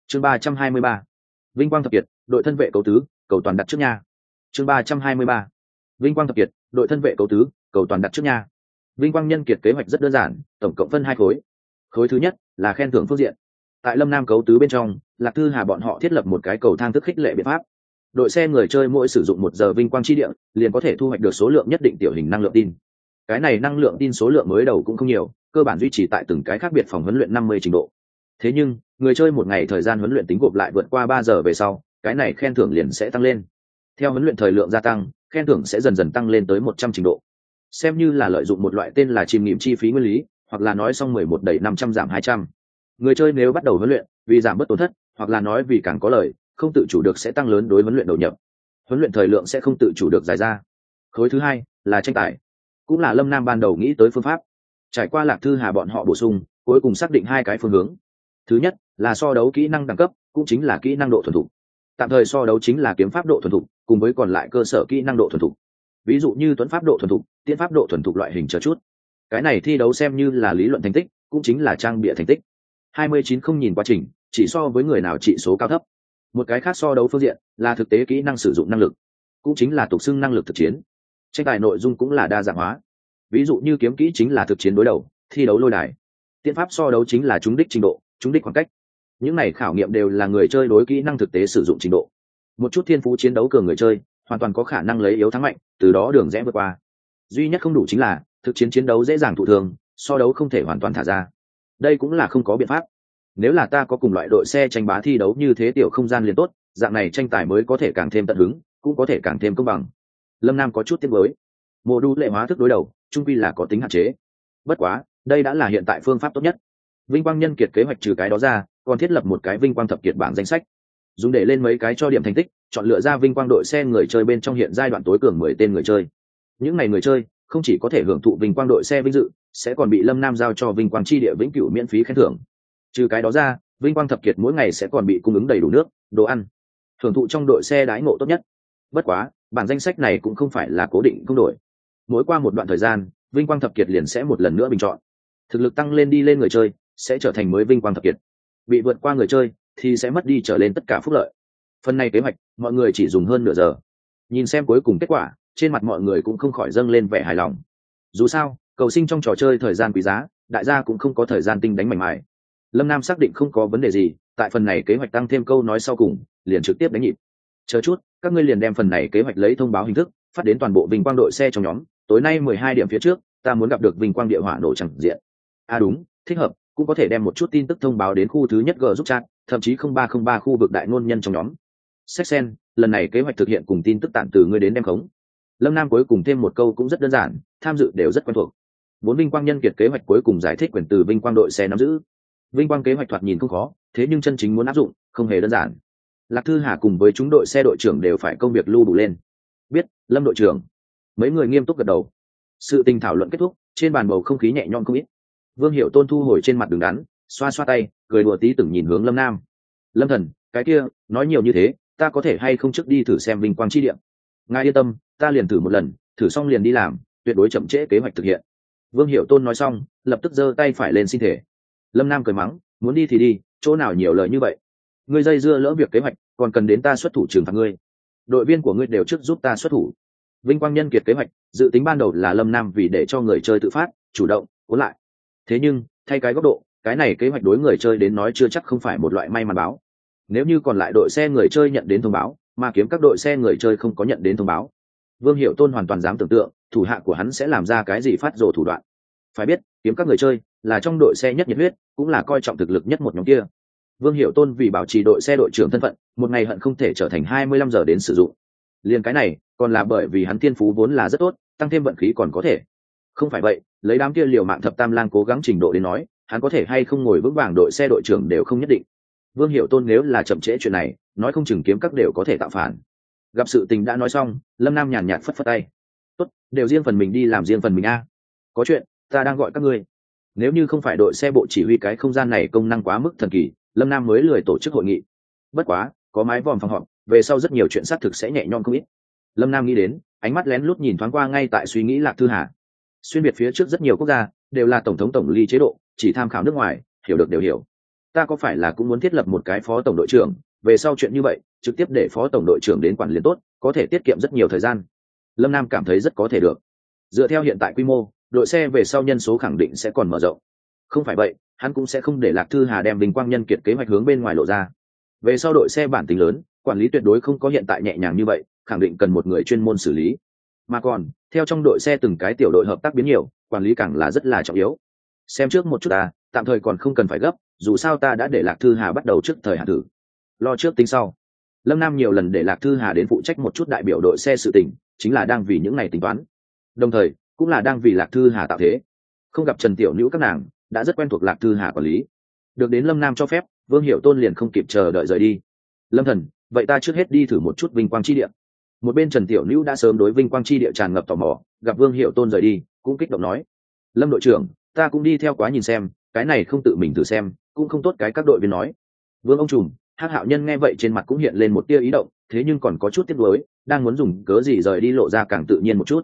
Chương 323. Vinh quang thập kiệt, đội thân vệ cấu tứ, cầu toàn đặt trước nha. Chương 323. Vinh quang thập kiệt, đội thân vệ cấu tứ, cầu toàn đặt trước nha. Vinh quang nhân kiệt kế hoạch rất đơn giản, tổng cộng phân hai khối. Khối thứ nhất là khen thưởng phương diện. Tại Lâm Nam cấu tứ bên trong, Lạc Thư Hà bọn họ thiết lập một cái cầu thang thức khích lệ biện pháp. Đội xe người chơi mỗi sử dụng 1 giờ vinh quang chi địa, liền có thể thu hoạch được số lượng nhất định tiểu hình năng lượng tin. Cái này năng lượng tin số lượng mới đầu cũng không nhiều, cơ bản duy trì tại từng cái khác biệt phòng huấn luyện 50 trình độ. Thế nhưng, người chơi một ngày thời gian huấn luyện tính gộp lại vượt qua 3 giờ về sau, cái này khen thưởng liền sẽ tăng lên. Theo huấn luyện thời lượng gia tăng, khen thưởng sẽ dần dần tăng lên tới 100 trình độ. Xem như là lợi dụng một loại tên là chìm nghiệm chi phí nguyên lý, hoặc là nói xong 11 đẩy 500 giảm 200. Người chơi nếu bắt đầu huấn luyện, vì giảm bớt tổn thất, hoặc là nói vì càng có lợi, không tự chủ được sẽ tăng lớn đối huấn luyện đầu nhập. Huấn luyện thời lượng sẽ không tự chủ được dài ra. Khối thứ hai là tranh tài, cũng là Lâm Nam ban đầu nghĩ tới phương pháp. Trải qua Lạc Thư Hà bọn họ bổ sung, cuối cùng xác định hai cái phương hướng. Thứ nhất là so đấu kỹ năng đẳng cấp, cũng chính là kỹ năng độ thuần thục. Tạm thời so đấu chính là kiếm pháp độ thuần thục, cùng với còn lại cơ sở kỹ năng độ thuần thục. Ví dụ như tuấn pháp độ thuần thục, tiễn pháp độ thuần thục loại hình chờ chút. Cái này thi đấu xem như là lý luận thành tích, cũng chính là trang bịa thành tích. 29 không nhìn quá trình, chỉ so với người nào trị số cao thấp. Một cái khác so đấu phương diện là thực tế kỹ năng sử dụng năng lực, cũng chính là tục xưng năng lực thực chiến. Tranh tài nội dung cũng là đa dạng hóa. Ví dụ như kiếm kỹ chính là thực chiến đối đầu, thi đấu lôi đài. Tiễn pháp so đấu chính là trúng đích trình độ, trúng đích khoảng cách. Những này khảo nghiệm đều là người chơi đối kỹ năng thực tế sử dụng trình độ. Một chút thiên phú chiến đấu cường người chơi, hoàn toàn có khả năng lấy yếu thắng mạnh, từ đó đường rẽ vượt qua. Duy nhất không đủ chính là thực chiến chiến đấu dễ dàng thụ thương, so đấu không thể hoàn toàn thả ra. Đây cũng là không có biện pháp. Nếu là ta có cùng loại đội xe tranh bá thi đấu như thế tiểu không gian liền tốt, dạng này tranh tài mới có thể càng thêm tận hứng, cũng có thể càng thêm công bằng. Lâm Nam có chút tiếc nuối. Mô đu lệ hóa thức đối đầu, chung quy là có tính hạn chế. Bất quá, đây đã là hiện tại phương pháp tốt nhất. Vinh quang nhân kiệt kế hoạch trừ cái đó ra, còn thiết lập một cái vinh quang thập kiệt bảng danh sách, dùng để lên mấy cái cho điểm thành tích, chọn lựa ra vinh quang đội xe người chơi bên trong hiện giai đoạn tối cường 10 tên người chơi. Những này người chơi không chỉ có thể hưởng thụ vinh quang đội xe vinh dự, sẽ còn bị Lâm Nam giao cho vinh quang chi địa vĩnh cửu miễn phí khen thưởng. Trừ cái đó ra, vinh quang thập kiệt mỗi ngày sẽ còn bị cung ứng đầy đủ nước, đồ ăn, hưởng thụ trong đội xe đãi ngộ tốt nhất. Bất quá, bản danh sách này cũng không phải là cố định không đổi. Mỗi qua một đoạn thời gian, vinh quang thập kiệt liền sẽ một lần nữa bình chọn. Thực lực tăng lên đi lên người chơi sẽ trở thành mới vinh quang thập kiệt. Bị vượt qua người chơi thì sẽ mất đi trở lên tất cả phúc lợi. Phần này kế hoạch, mọi người chỉ dùng hơn nửa giờ. Nhìn xem cuối cùng kết quả, trên mặt mọi người cũng không khỏi dâng lên vẻ hài lòng. Dù sao, cầu sinh trong trò chơi thời gian quý giá, đại gia cũng không có thời gian tinh đánh mảnh mài. Lâm Nam xác định không có vấn đề gì, tại phần này kế hoạch tăng thêm câu nói sau cùng, liền trực tiếp đánh nhịp. Chờ chút, các ngươi liền đem phần này kế hoạch lấy thông báo hình thức phát đến toàn bộ vinh quang đội xe trong nhóm, tối nay 12 điểm phía trước, ta muốn gặp được vinh quang địa hỏa nổ chẳng diện. À đúng, thích hợp, cũng có thể đem một chút tin tức thông báo đến khu thứ nhất G giúp chat, thậm chí 0303 khu vực đại ngôn nhân trong nhóm. Sexen, lần này kế hoạch thực hiện cùng tin tức tạm từ ngươi đến đem khống. Lâm Nam cuối cùng thêm một câu cũng rất đơn giản, tham dự đều rất quen thuộc. Vốn vinh quang nhân kiệt kế hoạch cuối cùng giải thích quyền từ vinh quang đội xe nắm giữ. Vinh quang kế hoạch thoạt nhìn không khó, thế nhưng chân chính muốn áp dụng không hề đơn giản. Lạc Thư Hà cùng với chúng đội xe đội trưởng đều phải công việc lưu đủ lên. Biết, Lâm đội trưởng. Mấy người nghiêm túc gật đầu. Sự tình thảo luận kết thúc, trên bàn bầu không khí nhẹ nhõm không ít. Vương Hiểu Tôn thu hồi trên mặt đứng đắn, xoa xoa tay, cười đùa tí từng nhìn hướng Lâm Nam. Lâm thần, cái kia, nói nhiều như thế, ta có thể hay không trước đi thử xem vinh quang chi điểm. Ngài yên tâm, ta liền thử một lần, thử xong liền đi làm, tuyệt đối chậm trễ kế hoạch thực hiện. Vương Hiểu Tôn nói xong, lập tức giơ tay phải lên xin thể. Lâm Nam cười mắng, muốn đi thì đi, chỗ nào nhiều lời như vậy. Ngươi dây dưa lỡ việc kế hoạch, còn cần đến ta xuất thủ trừng phạt ngươi. Đội viên của ngươi đều trước giúp ta xuất thủ. Vinh quang nhân kiệt kế hoạch, dự tính ban đầu là Lâm Nam vì để cho người chơi tự phát, chủ động, cuốn lại. Thế nhưng, thay cái góc độ, cái này kế hoạch đối người chơi đến nói chưa chắc không phải một loại may mắn báo. Nếu như còn lại đội xe người chơi nhận đến thông báo, mà kiếm các đội xe người chơi không có nhận đến thông báo, Vương Hiểu Tôn hoàn toàn dám tưởng tượng, thủ hạ của hắn sẽ làm ra cái gì phát rồ thủ đoạn. Phải biết, kiếm các người chơi là trong đội xe nhất nhiệt huyết, cũng là coi trọng thực lực nhất một nhóm kia. Vương Hiểu Tôn vì bảo trì đội xe đội trưởng thân phận, một ngày hận không thể trở thành 25 giờ đến sử dụng. Liên cái này, còn là bởi vì hắn thiên phú vốn là rất tốt, tăng thêm vận khí còn có thể. Không phải vậy, lấy đám kia liều mạng thập tam lang cố gắng trình độ đến nói, hắn có thể hay không ngồi vững vàng đội xe đội trưởng đều không nhất định. Vương Hiểu Tôn nếu là chậm trễ chuyện này, nói không chừng kiếm các đều có thể tạo phản. Gặp sự tình đã nói xong, Lâm Nam nhàn nhạt phất phất tay. Tốt, đều riêng phần mình đi làm riêng phần mình a. Có chuyện, ta đang gọi các ngươi. Nếu như không phải đội xe bộ chỉ huy cái không gian này công năng quá mức thần kỳ, Lâm Nam mới lười tổ chức hội nghị. Bất quá, có mái vòm phòng họp, về sau rất nhiều chuyện xác thực sẽ nhẹ nhõm không ít. Lâm Nam nghĩ đến, ánh mắt lén lút nhìn thoáng qua ngay tại suy nghĩ Lạc Thư Hà. Xuyên biệt phía trước rất nhiều quốc gia đều là tổng thống tổng ly chế độ, chỉ tham khảo nước ngoài, hiểu được đều hiểu. ta có phải là cũng muốn thiết lập một cái phó tổng đội trưởng, về sau chuyện như vậy trực tiếp để phó tổng đội trưởng đến quản lý tốt, có thể tiết kiệm rất nhiều thời gian. Lâm Nam cảm thấy rất có thể được. Dựa theo hiện tại quy mô, đội xe về sau nhân số khẳng định sẽ còn mở rộng. Không phải vậy, hắn cũng sẽ không để Lạc Thư Hà đem Vinh Quang Nhân Kiệt kế hoạch hướng bên ngoài lộ ra. Về sau đội xe bản tính lớn, quản lý tuyệt đối không có hiện tại nhẹ nhàng như vậy, khẳng định cần một người chuyên môn xử lý. Mà còn, theo trong đội xe từng cái tiểu đội hợp tác biến nhiều, quản lý càng là rất là trọng yếu. Xem trước một chút ta, tạm thời còn không cần phải gấp, dù sao ta đã để Lạc Thư Hà bắt đầu trước thời hạn thử. Lo trước tính sau. Lâm Nam nhiều lần để Lạc Thư Hà đến phụ trách một chút đại biểu đội xe sự tình, chính là đang vì những này tính toán. Đồng thời, cũng là đang vì Lạc Thư Hà tạo thế. Không gặp Trần Tiểu Nữ các nàng, đã rất quen thuộc Lạc Thư Hà quản lý. Được đến Lâm Nam cho phép, Vương Hiểu Tôn liền không kịp chờ đợi rời đi. Lâm thần, vậy ta trước hết đi thử một chút Vinh Quang chi địa. Một bên Trần Tiểu Nữ đã sớm đối Vinh Quang chi địa tràn ngập tò mò, gặp Vương Hiểu Tôn rời đi, cũng kích động nói: Lâm đội trưởng, ta cũng đi theo quá nhìn xem, cái này không tự mình thử xem, cũng không tốt. Cái các đội viên nói. Vương ông trùm, Hắc Hạo Nhân nghe vậy trên mặt cũng hiện lên một tia ý động, thế nhưng còn có chút tiếc nuối, đang muốn dùng cớ gì rời đi lộ ra càng tự nhiên một chút.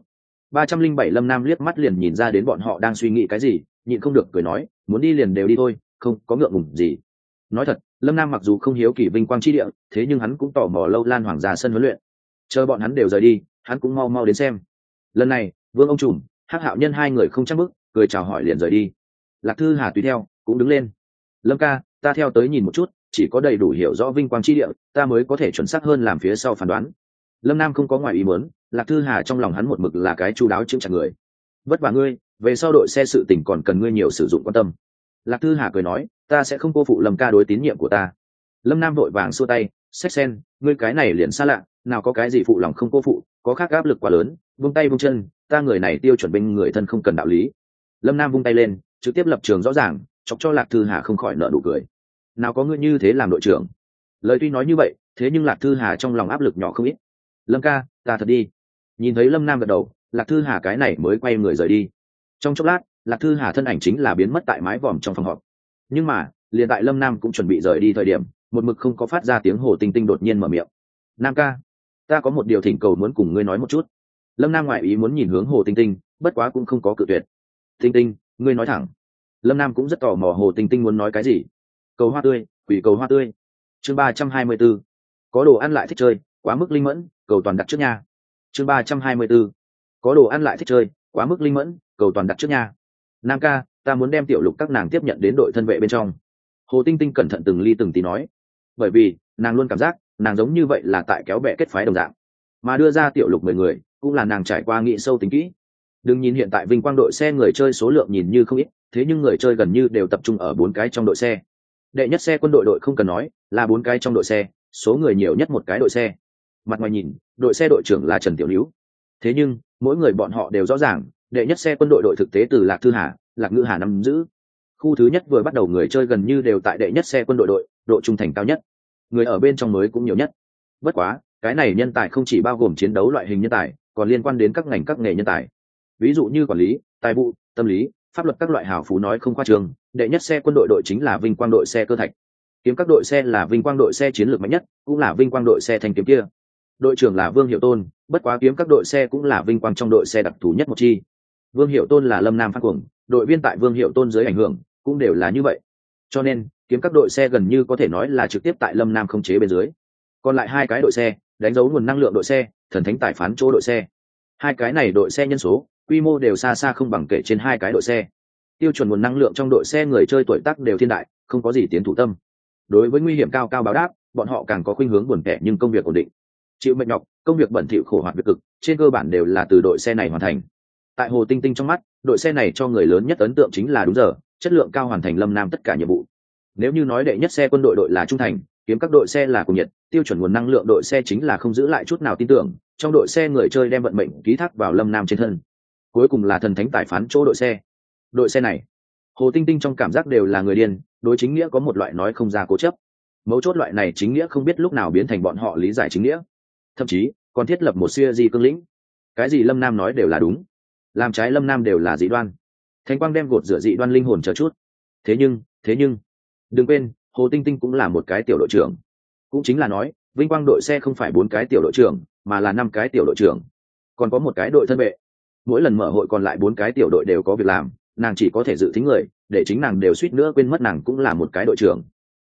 307 Lâm Nam liếc mắt liền nhìn ra đến bọn họ đang suy nghĩ cái gì, nhịn không được cười nói: muốn đi liền đều đi thôi, không có ngượng ngùng gì. Nói thật, Lâm Nam mặc dù không hiếu kỳ Vinh Quang chi địa, thế nhưng hắn cũng tò mò Lâu Lan Hoàng gia sân huấn luyện. Chờ bọn hắn đều rời đi, hắn cũng mau mau đến xem. Lần này, Vương ông trùm, Hắc Hạo Nhân hai người không chắc bước, cười chào hỏi liền rời đi. Lạc Thư Hà tùy theo, cũng đứng lên. Lâm ca, ta theo tới nhìn một chút, chỉ có đầy đủ hiểu rõ Vinh Quang chi địa, ta mới có thể chuẩn xác hơn làm phía sau phán đoán. Lâm Nam không có ngoài ý muốn, Lạc Thư Hà trong lòng hắn một mực là cái chu đáo chững chặt người. Vất vả ngươi, về sau đội xe sự tình còn cần ngươi nhiều sử dụng quan tâm. Lạc Thư Hà cười nói, ta sẽ không cô phụ Lâm ca đối tín nhiệm của ta. Lâm Nam vội vàng xua tay, xách sen, ngươi cái này liền xa lạ, nào có cái gì phụ lòng không cô phụ, có khác áp lực quá lớn, vung tay vung chân, ta người này tiêu chuẩn bên người thân không cần đạo lý. Lâm Nam vung tay lên, trực tiếp lập trường rõ ràng, chọc cho Lạc Thư Hà không khỏi nở nụ cười. Nào có ngươi như thế làm đội trưởng. Lời tuy nói như vậy, thế nhưng Lạc Thư Hà trong lòng áp lực nhỏ không ít. Lâm ca, ta thật đi. Nhìn thấy Lâm Nam gật đầu, Lạc Thư Hà cái này mới quay người rời đi. Trong chốc lát, Lạc Thư Hà thân ảnh chính là biến mất tại mái vòm trong phòng họp. Nhưng mà, liền tại Lâm Nam cũng chuẩn bị rời đi thời điểm, một mực không có phát ra tiếng Hồ Tinh Tinh đột nhiên mở miệng. Nam ca, ta có một điều thỉnh cầu muốn cùng ngươi nói một chút. Lâm Nam ngoại ý muốn nhìn hướng Hồ Tinh Tinh, bất quá cũng không có cự tuyệt. Tinh Tinh, ngươi nói thẳng. Lâm Nam cũng rất tò mò Hồ Tinh Tinh muốn nói cái gì. Cầu hoa tươi, quỷ cầu hoa tươi. Chương 324. Có đồ ăn lại thích chơi, quá mức linh mẫn, cầu toàn đặt trước nha. Chương 324. Có đồ ăn lại thích chơi, quá mức linh mẫn, cầu toàn đặt trước nha. Nam ca, ta muốn đem Tiểu Lục các nàng tiếp nhận đến đội thân vệ bên trong. Hồ Tinh Tinh cẩn thận từng ly từng tí nói, bởi vì nàng luôn cảm giác nàng giống như vậy là tại kéo bè kết phái đồng dạng, mà đưa ra Tiểu Lục 10 người cũng là nàng trải qua nghĩ sâu tính kỹ. Đừng nhìn hiện tại Vinh Quang đội xe người chơi số lượng nhìn như không ít, thế nhưng người chơi gần như đều tập trung ở 4 cái trong đội xe. Đệ nhất xe quân đội đội không cần nói, là 4 cái trong đội xe, số người nhiều nhất một cái đội xe. Mặt ngoài nhìn, đội xe đội trưởng là Trần Tiểu Níu. Thế nhưng, mỗi người bọn họ đều rõ ràng, đệ nhất xe quân đội đội thực tế từ Lạc Thư Hà, Lạc Ngữ Hà nắm giữ. Khu thứ nhất vừa bắt đầu người chơi gần như đều tại đệ nhất xe quân đội đội, độ trung thành cao nhất. Người ở bên trong mới cũng nhiều nhất. Bất quá, cái này nhân tài không chỉ bao gồm chiến đấu loại hình nhân tài, còn liên quan đến các ngành các nghề nhân tài. Ví dụ như quản lý, tài vụ, tâm lý, pháp luật các loại hào phú nói không khoa trương, đệ nhất xe quân đội đội chính là Vinh Quang đội xe cơ thạch. Kiếm các đội xe là Vinh Quang đội xe chiến lược mạnh nhất, cũng là Vinh Quang đội xe thanh kiếm kia. Đội trưởng là Vương Hiểu Tôn, bất quá kiếm các đội xe cũng là Vinh Quang trong đội xe đặc thù nhất một chi. Vương Hiểu Tôn là Lâm Nam phát cuồng, đội viên tại Vương Hiểu Tôn dưới ảnh hưởng cũng đều là như vậy. Cho nên, kiếm các đội xe gần như có thể nói là trực tiếp tại Lâm Nam khống chế bên dưới. Còn lại 2 cái đội xe, đánh dấu nguồn năng lượng đội xe, thần thánh tài phán chỗ đội xe. 2 cái này đội xe nhân số, quy mô đều xa xa không bằng kể trên 2 cái đội xe. Tiêu chuẩn nguồn năng lượng trong đội xe người chơi tuổi tác đều thiên đại, không có gì tiến thủ tâm. Đối với nguy hiểm cao cao báo đáp, bọn họ càng có khuynh hướng buồn tẻ nhưng công việc ổn định. Chịu mệt nhọc, công việc bẩn thỉu khổ hoạt việc cực, trên cơ bản đều là từ đội xe này hoàn thành. Tại Hồ Tinh Tinh trong mắt, đội xe này cho người lớn nhất ấn tượng chính là đúng giờ, chất lượng cao hoàn thành Lâm Nam tất cả nhiệm vụ. Nếu như nói đệ nhất xe quân đội đội là trung thành, kiếm các đội xe là cùng nhiệt, tiêu chuẩn nguồn năng lượng đội xe chính là không giữ lại chút nào tin tưởng, trong đội xe người chơi đem vận mệnh ký thác vào Lâm Nam trên thân. Cuối cùng là thần thánh tài phán chỗ đội xe. Đội xe này, Hồ Tinh Tinh trong cảm giác đều là người điên, đối chính nghĩa có một loại nói không ra cố chấp. Mấu chốt loại này chính nghĩa không biết lúc nào biến thành bọn họ lý giải chính nghĩa, thậm chí còn thiết lập một siêu di cương lĩnh. Cái gì Lâm Nam nói đều là đúng, làm trái Lâm Nam đều là dị đoan. Thánh quang đem gột rửa dị đoan linh hồn chờ chút. Thế nhưng đừng quên, Hồ Tinh Tinh cũng là một cái tiểu đội trưởng, cũng chính là nói Vinh Quang đội xe không phải 4 cái tiểu đội trưởng, mà là 5 cái tiểu đội trưởng, còn có một cái đội thân vệ. Mỗi lần mở hội còn lại 4 cái tiểu đội đều có việc làm, nàng chỉ có thể dự thính người, để chính nàng đều suýt nữa quên mất nàng cũng là một cái đội trưởng.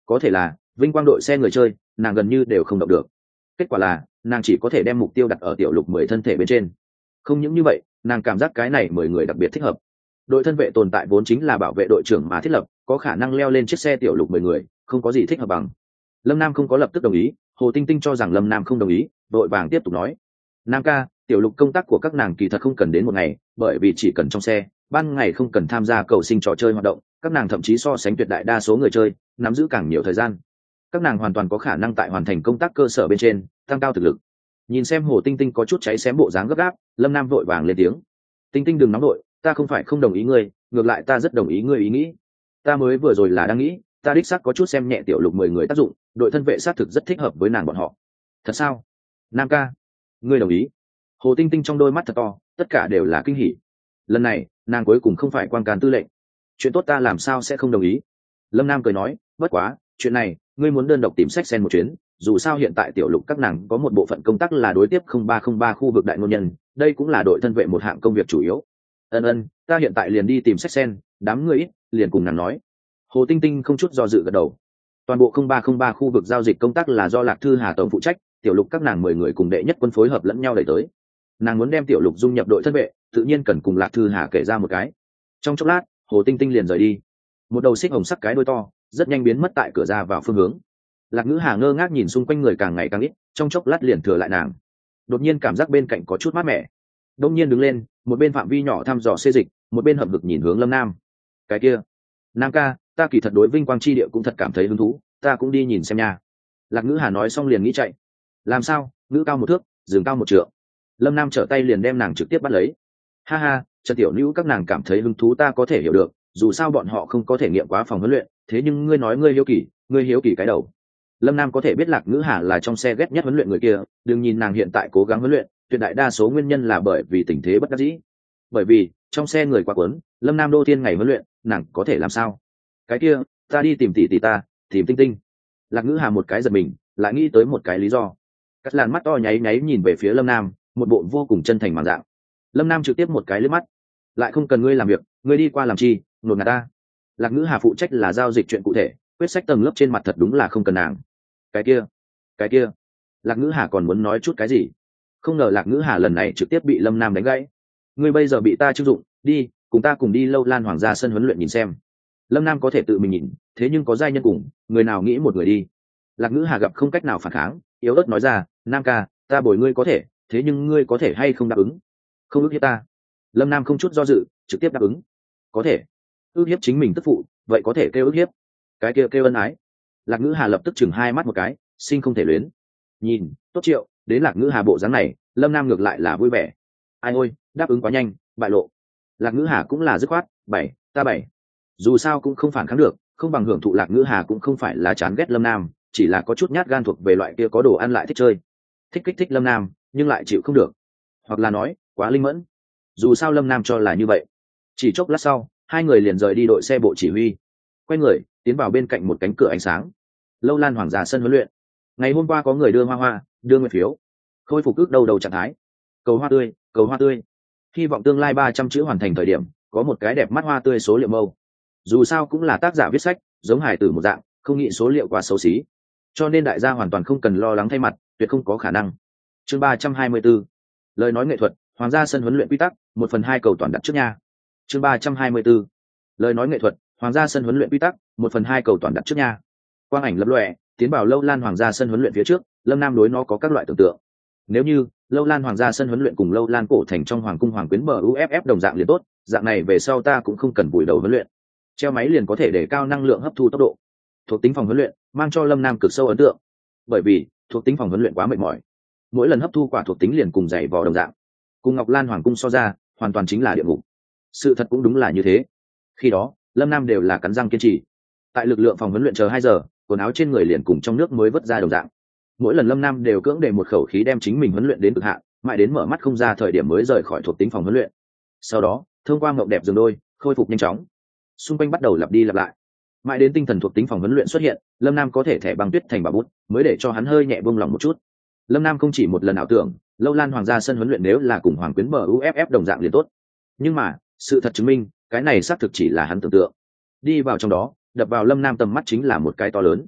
có thể là vinh quang đội xe người chơi nàng gần như đều không động được. Kết quả là nàng chỉ có thể đem mục tiêu đặt ở tiểu lục 10 thân thể bên trên. Không những như vậy, nàng cảm giác cái này 10 người đặc biệt thích hợp. Đội thân vệ tồn tại vốn chính là bảo vệ đội trưởng mà thiết lập, có khả năng leo lên chiếc xe tiểu lục 10 người, không có gì thích hợp bằng. Lâm Nam không có lập tức đồng ý, Hồ Tinh Tinh cho rằng Lâm Nam không đồng ý, đội vàng tiếp tục nói: "Nam ca, tiểu lục công tác của các nàng kỳ thật không cần đến một ngày, bởi vì chỉ cần trong xe, ban ngày không cần tham gia cầu sinh trò chơi hoạt động, các nàng thậm chí so sánh tuyệt đại đa số người chơi, nắm giữ càng nhiều thời gian. Các nàng hoàn toàn có khả năng tại hoàn thành công tác cơ sở bên trên, tăng cao thực lực." Nhìn xem Hồ Tinh Tinh có chút cháy xém bộ dáng gấp gáp, Lâm Nam vội vàng lên tiếng: "Tinh Tinh đừng nóng đội, ta không phải không đồng ý ngươi, ngược lại ta rất đồng ý ngươi ý nghĩ. Ta mới vừa rồi là đang nghĩ, ta đích xác có chút xem nhẹ tiểu lục 10 người tác dụng, đội thân vệ xác thực rất thích hợp với nàng bọn họ." "Thật sao? Nam ca, ngươi đồng ý?" Hồ Tinh Tinh trong đôi mắt thật to, tất cả đều là kinh hỉ. Lần này, nàng cuối cùng không phải quan can tư lệnh. Chuyện tốt ta làm sao sẽ không đồng ý? Lâm Nam cười nói, bất quá, chuyện này, ngươi muốn đơn độc tìm sách sen một chuyến, dù sao hiện tại tiểu lục các nàng có một bộ phận công tác là đối tiếp 0303 khu vực đại ngôn nhân, đây cũng là đội thân vệ một hạng công việc chủ yếu. Ân, ta hiện tại liền đi tìm sách sen, đám người ít, liền cùng nàng nói. Hồ Tinh Tinh không chút do dự gật đầu. Toàn bộ 0303 khu vực giao dịch công tác là do Lạc Thư Hà tổng phụ trách, tiểu lục các nàng 10 người cùng đệ nhất quân phối hợp lẫn nhau đẩy tới. Nàng muốn đem tiểu lục dung nhập đội thân vệ, tự nhiên cần cùng Lạc Thư Hà kể ra một cái. Trong chốc lát, Hồ Tinh Tinh liền rời đi. Một đầu xích hồng sắc cái đuôi to, rất nhanh biến mất tại cửa ra vào phương hướng. Lạc Ngữ Hà ngơ ngác nhìn xung quanh người càng ngày càng ít, trong chốc lát liền thừa lại nàng. Đột nhiên cảm giác bên cạnh có chút mát mẻ. Đông nhiên đứng lên, một bên phạm vi nhỏ thăm dò xê dịch, một bên hậm hực nhìn hướng Lâm Nam. Cái kia, Nam ca, ta kỳ thật đối vinh quang chi địa cũng thật cảm thấy hứng thú, ta cũng đi nhìn xem nha. Lạc Ngữ Hà nói xong liền nghĩ chạy. Làm sao? Ngữ cao một thước, giường cao một trượng. Lâm Nam trở tay liền đem nàng trực tiếp bắt lấy. Ha ha, Trần tiểu nữ các nàng cảm thấy hứng thú ta có thể hiểu được, dù sao bọn họ không có thể nghiệm quá phòng huấn luyện, thế nhưng ngươi nói ngươi hiếu kỳ cái đầu. Lâm Nam có thể biết Lạc Ngữ Hà là trong xe ghét nhất huấn luyện người kia, đừng nhìn nàng hiện tại cố gắng huấn luyện, tuyệt đại đa số nguyên nhân là bởi vì tình thế bất đắc dĩ. Bởi vì trong xe người quá quấn, Lâm Nam đô thiên ngày huấn luyện, nàng có thể làm sao? Cái kia, ta đi tìm tỷ ta, tìm Tinh Tinh. Lạc Ngữ Hà một cái giật mình, lại nghĩ tới một cái lý do. Cắt làn mắt to nháy nháy nhìn về phía Lâm Nam, một bộ vô cùng chân thành màng dạng. Lâm Nam trực tiếp một cái liếc mắt, lại không cần ngươi làm việc, ngươi đi qua làm chi, nột ngạt ta. Lạc Ngữ Hà phụ trách là giao dịch chuyện cụ thể, quyết sách tầng lớp trên mặt thật đúng là không cần nàng. Cái kia, Lạc Ngữ Hà còn muốn nói chút cái gì, không ngờ Lạc Ngữ Hà lần này trực tiếp bị Lâm Nam đánh gãy. Ngươi bây giờ bị ta trưng dụng, đi cùng ta cùng đi Lâu Lan Hoàng gia sân huấn luyện nhìn xem. Lâm Nam có thể tự mình nhìn, thế nhưng có giai nhân cùng, người nào nghĩ một người đi. Lạc Ngữ Hà gặp không cách nào phản kháng, yếu ớt nói ra, Nam ca, ta bồi ngươi có thể, thế nhưng ngươi có thể hay không đáp ứng? Không ức hiếp ta. Lâm Nam không chút do dự, trực tiếp đáp ứng. Có thể. Ức hiếp chính mình tức phụ, vậy có thể kêu ức hiếp. Cái kia kêu ân ái. Lạc Ngữ Hà lập tức chừng hai mắt một cái, sinh không thể luyến. Nhìn, tốt triệu, đến Lạc Ngữ Hà bộ dáng này, Lâm Nam ngược lại là vui vẻ. Ai ôi, đáp ứng quá nhanh, bại lộ. Lạc Ngữ Hà cũng là dứt khoát, ta bảy. Dù sao cũng không phản kháng được, không bằng hưởng thụ. Lạc Ngữ Hà cũng không phải là chán ghét Lâm Nam, chỉ là có chút nhát gan thuộc về loại kia có đồ ăn lại thích chơi, thích kích thích Lâm Nam nhưng lại chịu không được, hoặc là nói quá linh mẫn. Dù sao Lâm Nam cho là như vậy. Chỉ chốc lát sau, hai người liền rời đi đội xe bộ chỉ huy, quay người tiến vào bên cạnh một cánh cửa ánh sáng. Lâu Lan Hoàng gia sân huấn luyện. Ngày hôm qua có người đưa hoa, đưa nguyện phiếu, khôi phục ước đầu trạng thái. Cầu hoa tươi, hy vọng tương lai 300 chữ hoàn thành thời điểm có một cái đẹp mắt hoa tươi số liệu mâu. Dù sao cũng là tác giả viết sách, giống hài tử một dạng, không nghĩ số liệu quá xấu xí, cho nên đại gia hoàn toàn không cần lo lắng thay mặt, tuyệt không có khả năng. Chương 324. Lời nói nghệ thuật, Hoàng gia sân huấn luyện quy tắc, 1/2 cầu toàn đặt trước nha. Chương 324. Lời nói nghệ thuật, Hoàng gia sân huấn luyện quy tắc, 1/2 cầu toàn đặt trước nha. Quang ảnh lập lòe, tiến vào Lâu Lan Hoàng gia sân huấn luyện phía trước, Lâm Nam đối nó có các loại tưởng tượng. Nếu như Lâu Lan Hoàng gia sân huấn luyện cùng Lâu Lan cổ thành trong hoàng cung hoàng quyến bờ UFF đồng dạng liền tốt, dạng này về sau ta cũng không cần vùi đầu huấn luyện, treo máy liền có thể để cao năng lượng hấp thu tốc độ. Thuộc tính phòng huấn luyện mang cho Lâm Nam cực sâu ấn tượng, bởi vì thuộc tính phòng huấn luyện quá mệt mỏi, mỗi lần hấp thu quả thuộc tính liền cùng giày vò đồng dạng, cùng Ngọc Lan hoàng cung so ra hoàn toàn chính là địa ngục. Sự thật cũng đúng là như thế. Khi đó Lâm Nam đều là cắn răng kiên trì, tại lực lượng phòng huấn luyện chờ 2 giờ, quần áo trên người liền cùng trong nước mới vớt ra đồng dạng. Mỗi lần Lâm Nam đều cưỡng để một khẩu khí đem chính mình huấn luyện đến cực hạn, mãi đến mở mắt không ra thời điểm mới rời khỏi thuộc tính phòng huấn luyện. Sau đó thông qua mộng đẹp giường đôi khôi phục nhanh chóng, xung quanh bắt đầu lặp đi lặp lại, mãi đến tinh thần thuộc tính phòng huấn luyện xuất hiện, Lâm Nam có thể thẻ băng tuyết thành bảo bút, mới để cho hắn hơi nhẹ buông lòng một chút. Lâm Nam không chỉ một lần ảo tưởng Lâu Lan Hoàng gia sân huấn luyện nếu là cùng hoàng quyến bờ UFF đồng dạng liền tốt, nhưng mà sự thật chứng minh cái này xác thực chỉ là hắn tưởng tượng. Đi vào trong đó, đập vào Lâm Nam tầm mắt chính là một cái to lớn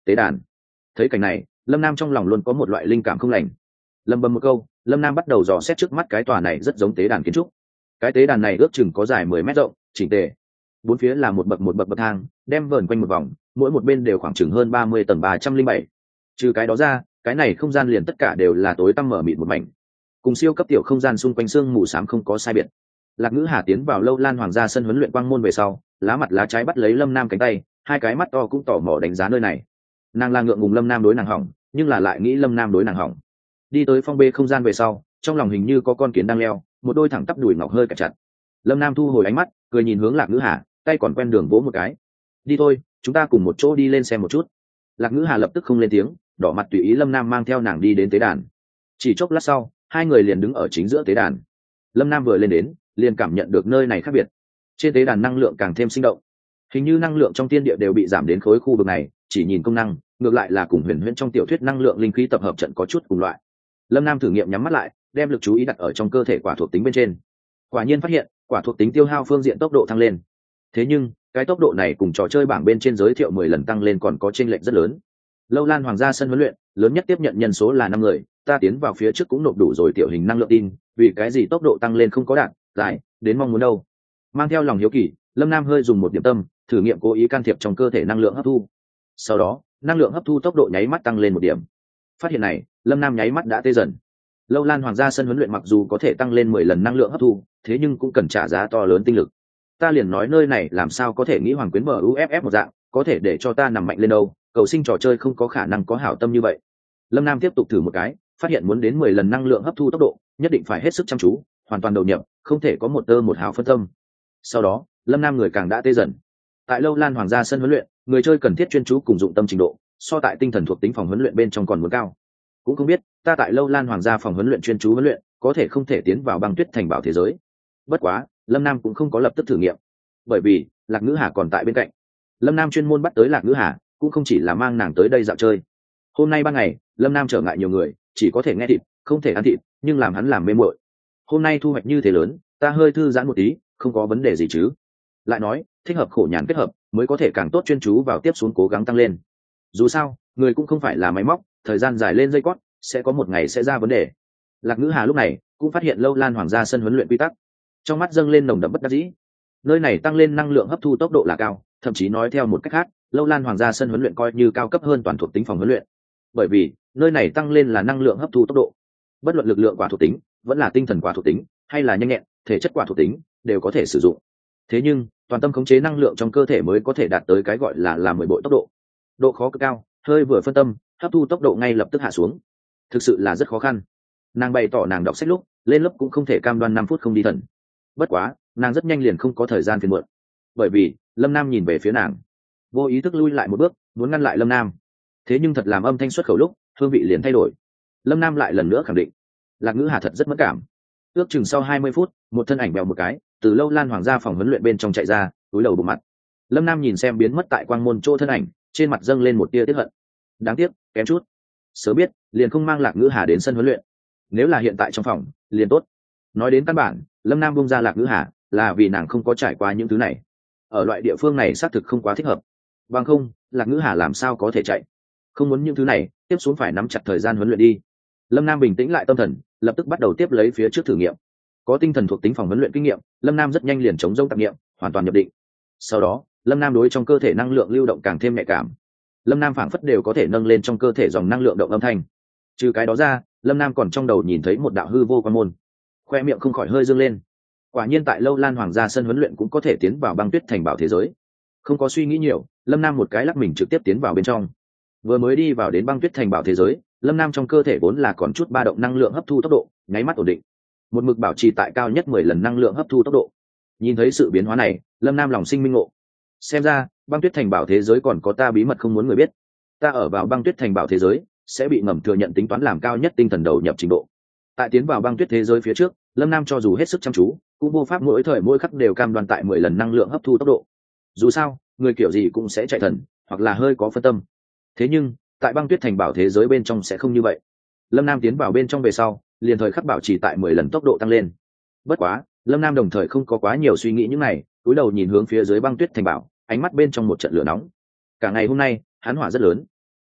tế đàn. Thấy cảnh này, lâm nam trong lòng luôn có một loại linh cảm không lành. Lầm bầm một câu, lâm nam bắt đầu dò xét trước mắt cái tòa này rất giống tế đàn kiến trúc. Cái tế đàn này ước chừng có dài 10 mét rộng, chỉnh tề. Bốn phía là một bậc bậc thang, đem vờn quanh một vòng, mỗi một bên đều khoảng chừng hơn 30 tầng 307. Trừ cái đó ra, cái này không gian liền tất cả đều là tối tăm mở mịt một mảnh, cùng siêu cấp tiểu không gian xung quanh xương mù xám không có sai biệt. Lạc Ngữ Hà tiến vào Lâu Lan Hoàng gia sân huấn luyện quang môn về sau, lá mặt lá trái bắt lấy Lâm Nam cánh tay, hai cái mắt to cũng tò mò đánh giá nơi này. Nàng là ngượng ngùng Lâm Nam đối nàng hỏng, nhưng là lại nghĩ Lâm Nam đối nàng hỏng. Đi tới phong bê không gian về sau, trong lòng hình như có con kiến đang leo, một đôi thẳng tắp đùi ngọc hơi cạp chặt. Lâm Nam thu hồi ánh mắt, cười nhìn hướng Lạc Ngữ Hà, tay còn quen đường vỗ một cái. Đi thôi, chúng ta cùng một chỗ đi lên xem một chút. Lạc Ngữ Hà lập tức không lên tiếng, đỏ mặt tùy ý Lâm Nam mang theo nàng đi đến tế đàn. Chỉ chốc lát sau, hai người liền đứng ở chính giữa tế đàn. Lâm Nam vừa lên đến, liền cảm nhận được nơi này khác biệt. Trên tế đàn năng lượng càng thêm sinh động, hình như năng lượng trong thiên địa đều bị giảm đến khối khu vực này, chỉ nhìn công năng, ngược lại là cùng huyền huyễn trong tiểu thuyết năng lượng linh khí tập hợp trận có chút cùng loại. Lâm Nam thử nghiệm nhắm mắt lại, đem lực chú ý đặt ở trong cơ thể quả thuộc tính bên trên. Quả nhiên phát hiện, quả thuộc tính tiêu hao phương diện tốc độ tăng lên. Thế nhưng, cái tốc độ này cùng trò chơi bảng bên trên giới thiệu 10 lần tăng lên còn có chênh lệch rất lớn. Lâu Lan Hoàng gia sân huấn luyện, lớn nhất tiếp nhận nhân số là 5 người, ta tiến vào phía trước cũng nộp đủ rồi tiểu hình năng lượng tin, vì cái gì tốc độ tăng lên không có đạt, lại đến mong muốn đâu. Mang theo lòng hiếu kỳ, Lâm Nam hơi dùng một điểm tâm, thử nghiệm cố ý can thiệp trong cơ thể năng lượng hấp thu. Sau đó, năng lượng hấp thu tốc độ nháy mắt tăng lên một điểm. Phát hiện này, Lâm Nam nháy mắt đã tê dần. Lâu Lan Hoàng gia sân huấn luyện mặc dù có thể tăng lên 10 lần năng lượng hấp thu, thế nhưng cũng cần trả giá to lớn tinh lực. Ta liền nói nơi này làm sao có thể nghĩ Hoàng Quyến MUFF một dạng, có thể để cho ta nằm mạnh lên đâu, cầu sinh trò chơi không có khả năng có hảo tâm như vậy. Lâm Nam tiếp tục thử một cái, phát hiện muốn đến 10 lần năng lượng hấp thu tốc độ, nhất định phải hết sức chăm chú, hoàn toàn đầu nhập, không thể có một tơ một hào phân tâm. Sau đó, Lâm Nam người càng đã tê dần. Tại Lâu Lan Hoàng gia sân huấn luyện, người chơi cần thiết chuyên chú cùng dụng tâm trình độ, so tại tinh thần thuộc tính phòng huấn luyện bên trong còn muốn cao. Cũng không biết, ta tại Lâu Lan Hoàng gia phòng huấn luyện chuyên chú huấn luyện, có thể không thể tiến vào băng tuyết thành bảo thế giới. Bất quá, Lâm Nam cũng không có lập tức thử nghiệm, bởi vì Lạc Ngữ Hà còn tại bên cạnh. Lâm Nam chuyên môn bắt tới Lạc Ngữ Hà, cũng không chỉ là mang nàng tới đây dạo chơi. Hôm nay ban ngày, Lâm Nam trở ngại nhiều người, chỉ có thể nghe thịt, không thể ăn thịt, nhưng làm hắn làm mê muội. Hôm nay thu hoạch như thế lớn, ta hơi thư giãn một tí, không có vấn đề gì chứ. Lại nói, thích hợp khổ nhàn kết hợp, mới có thể càng tốt chuyên chú vào tiếp xuống cố gắng tăng lên. Dù sao, người cũng không phải là máy móc, thời gian dài lên dây cót, sẽ có một ngày sẽ ra vấn đề. Lạc Ngữ Hà lúc này cũng phát hiện Lâu Lan Hoàng gia sân huấn luyện quy tắc, trong mắt dâng lên nồng đậm bất đắc dĩ. Nơi này tăng lên năng lượng hấp thu tốc độ là cao, thậm chí nói theo một cách khác, Lâu Lan Hoàng gia sân huấn luyện coi như cao cấp hơn toàn thuộc tính phòng huấn luyện. Bởi vì, nơi này tăng lên là năng lượng hấp thu tốc độ. Bất luận lực lượng quả thuộc tính, vẫn là tinh thần quả thuộc tính, hay là nhanh nhẹn, thể chất quả thuộc tính, đều có thể sử dụng. Thế nhưng, toàn tâm khống chế năng lượng trong cơ thể mới có thể đạt tới cái gọi là 10 bội tốc độ. Độ khó cực cao, hơi vừa phân tâm, hấp thu tốc độ ngay lập tức hạ xuống. Thực sự là rất khó khăn. Nàng bày tỏ nàng đọc sách lúc, lên lớp cũng không thể cam đoan 5 phút không đi thần. Bất quá, nàng rất nhanh liền không có thời gian phiền muộn. Bởi vì, Lâm Nam nhìn về phía nàng, vô ý thức lui lại một bước, muốn ngăn lại Lâm Nam. Thế nhưng thật làm âm thanh xuất khẩu lúc, hương vị liền thay đổi. Lâm Nam lại lần nữa khẳng định, Lạc Ngữ Hà thật rất mất cảm. Ước chừng sau 20 phút, một thân ảnh bèo một cái, từ Lâu Lan Hoàng gia phòng huấn luyện bên trong chạy ra, túi đầu bụng mặt. Lâm Nam nhìn xem biến mất tại quang môn chỗ thân ảnh, trên mặt dâng lên một tia tiếc hận. Đáng tiếc, kém chút. Sớm biết, liền không mang Lạc Ngữ Hà đến sân huấn luyện. Nếu là hiện tại trong phòng, liền tốt. Nói đến căn bản, Lâm Nam bung ra Lạc Ngữ Hà, là vì nàng không có trải qua những thứ này. Ở loại địa phương này xác thực không quá thích hợp. Bằng không, Lạc Ngữ Hà làm sao có thể chạy? Không muốn những thứ này, tiếp xuống phải nắm chặt thời gian huấn luyện đi. Lâm Nam bình tĩnh lại tâm thần, lập tức bắt đầu tiếp lấy phía trước thử nghiệm. Có tinh thần thuộc tính phòng huấn luyện kinh nghiệm, Lâm Nam rất nhanh liền chống rông tạp nghiệm, hoàn toàn nhập định. Sau đó, Lâm Nam đối trong cơ thể năng lượng lưu động càng thêm nhạy cảm. Lâm Nam phảng phất đều có thể nâng lên trong cơ thể dòng năng lượng động âm thanh. Trừ cái đó ra, Lâm Nam còn trong đầu nhìn thấy một đạo hư vô quan môn, khoe miệng không khỏi hơi dương lên. Quả nhiên tại Lâu Lan Hoàng gia sân huấn luyện cũng có thể tiến vào băng tuyết thành bảo thế giới. Không có suy nghĩ nhiều, Lâm Nam một cái lắc mình trực tiếp tiến vào bên trong. Vừa mới đi vào đến băng tuyết thành bảo thế giới, Lâm Nam trong cơ thể vốn là còn chút ba động năng lượng hấp thu tốc độ, nháy mắt ổn định. Một mực bảo trì tại cao nhất 10 lần năng lượng hấp thu tốc độ. Nhìn thấy sự biến hóa này, Lâm Nam lòng sinh minh ngộ. Xem ra, băng tuyết thành bảo thế giới còn có ta bí mật không muốn người biết. Ta ở vào băng tuyết thành bảo thế giới, sẽ bị ngầm thừa nhận tính toán làm cao nhất tinh thần đầu nhập trình độ. Tại tiến vào băng tuyết thế giới phía trước, Lâm Nam cho dù hết sức chăm chú, cũng vô pháp mỗi thời mỗi khắc đều cam đoan tại 10 lần năng lượng hấp thu tốc độ. Dù sao, người kiểu gì cũng sẽ chạy thần, hoặc là hơi có phân tâm. Thế nhưng, tại băng tuyết thành bảo thế giới bên trong sẽ không như vậy. Lâm Nam tiến vào bên trong về sau, liền thời khắc bảo trì tại 10 lần tốc độ tăng lên. Bất quá, Lâm Nam đồng thời không có quá nhiều suy nghĩ những này, cúi đầu nhìn hướng phía dưới băng tuyết thành bảo, ánh mắt bên trong một trận lửa nóng. Cả ngày hôm nay, hắn hỏa rất lớn.